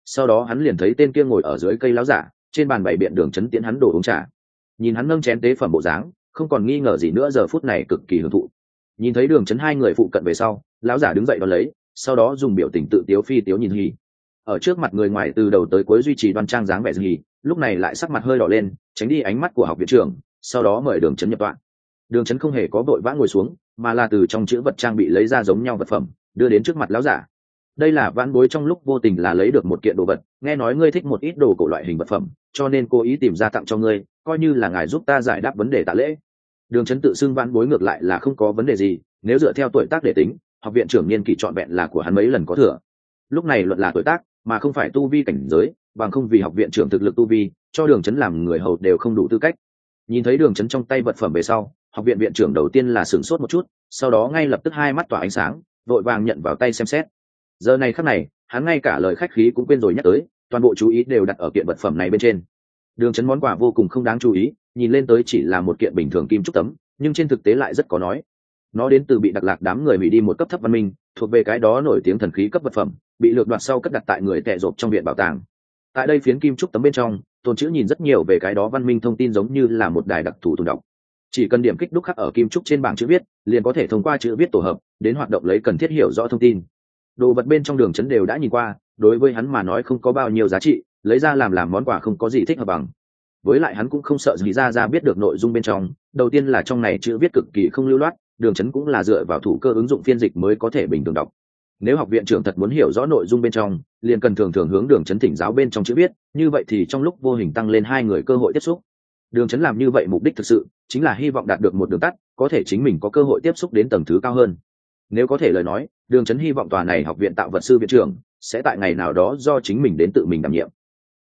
sau đó hắn liền thấy tên kia ngồi ở dưới cây láo giả, trên bàn bày biện Đường Chấn tiễn hắn đổ uống trà. Nhìn hắn nâng chén tế phẩm bộ dáng, không còn nghi ngờ gì nữa, giờ phút này cực kỳ hưởng thụ. Nhìn thấy Đường Chấn hai người phụ cận về sau, lão giả đứng dậy đón lấy, sau đó dùng biểu tình tự tiếu phi tiếu nhìn Hỉ. Ở trước mặt người ngoài từ đầu tới cuối duy trì đoan trang dáng vẻ Hỉ, lúc này lại sắc mặt hơi đỏ lên, tránh đi ánh mắt của học viện trưởng, sau đó mời Đường Chấn nhập tọa. Đường Chấn không hề có vội vã ngồi xuống, mà là từ trong chữ vật trang bị lấy ra giống nhau vật phẩm, đưa đến trước mặt lão giả. Đây là vãn bối trong lúc vô tình là lấy được một kiện đồ vật, nghe nói ngươi thích một ít đồ cổ loại hình vật phẩm, cho nên cố ý tìm ra tặng cho ngươi, coi như là ngài giúp ta giải đáp vấn đề tạ lễ. Đường Chấn tự xưng vãn bối ngược lại là không có vấn đề gì, nếu dựa theo tuổi tác để tính, học viện trưởng niên kỷ trọn vẹn là của hắn mấy lần có thừa. Lúc này luận là tuổi tác, mà không phải tu vi cảnh giới, bằng không vì học viện trưởng thực lực tu vi, cho Đường Chấn làm người hầu đều không đủ tư cách. Nhìn thấy Đường Chấn trong tay vật phẩm về sau, học viện viện trưởng đầu tiên là sửng sốt một chút, sau đó ngay lập tức hai mắt tỏa ánh sáng, vội vàng nhận vào tay xem xét. Giờ này khắc này, hắn ngay cả lời khách khí cũng quên rồi nhắc tới, toàn bộ chú ý đều đặt ở kiện vật phẩm này bên trên. Đường Chấn món quà vô cùng không đáng chú ý, nhìn lên tới chỉ là một kiện bình thường kim trúc tấm, nhưng trên thực tế lại rất có nói. Nó đến từ bị Đặc Lạc đám người hủy đi một cấp thấp văn minh, thuộc về cái đó nổi tiếng thần khí cấp vật phẩm, bị lược đoạt sau cất đặt tại người tệ rộp trong viện bảo tàng. Tại đây phiến kim trúc tấm bên trong, tồn chữ nhìn rất nhiều về cái đó văn minh thông tin, giống như là một đài đặc thù tồn đọc. Chỉ cần điểm kích đúc khắc ở kim trúc trên bảng chữ viết, liền có thể thông qua chữ viết tổ hợp đến hoạt động lấy cần thiết hiểu rõ thông tin. Đồ vật bên trong Đường Chấn đều đã nhìn qua, đối với hắn mà nói không có bao nhiêu giá trị, lấy ra làm làm món quà không có gì thích hợp bằng. Với lại hắn cũng không sợ gì ra ra biết được nội dung bên trong, đầu tiên là trong này chữ viết cực kỳ không lưu loát, Đường Chấn cũng là dựa vào thủ cơ ứng dụng phiên dịch mới có thể bình thường đọc. Nếu học viện trưởng thật muốn hiểu rõ nội dung bên trong, liền cần thường thường hướng Đường Chấn thỉnh giáo bên trong chữ viết, như vậy thì trong lúc vô hình tăng lên hai người cơ hội tiếp xúc. Đường Chấn làm như vậy mục đích thực sự chính là hy vọng đạt được một đường tắt, có thể chính mình có cơ hội tiếp xúc đến tầng thứ cao hơn. Nếu có thể lời nói, Đường Chấn hy vọng tòa này học viện tạo vật sư viện trưởng sẽ tại ngày nào đó do chính mình đến tự mình đảm nhiệm.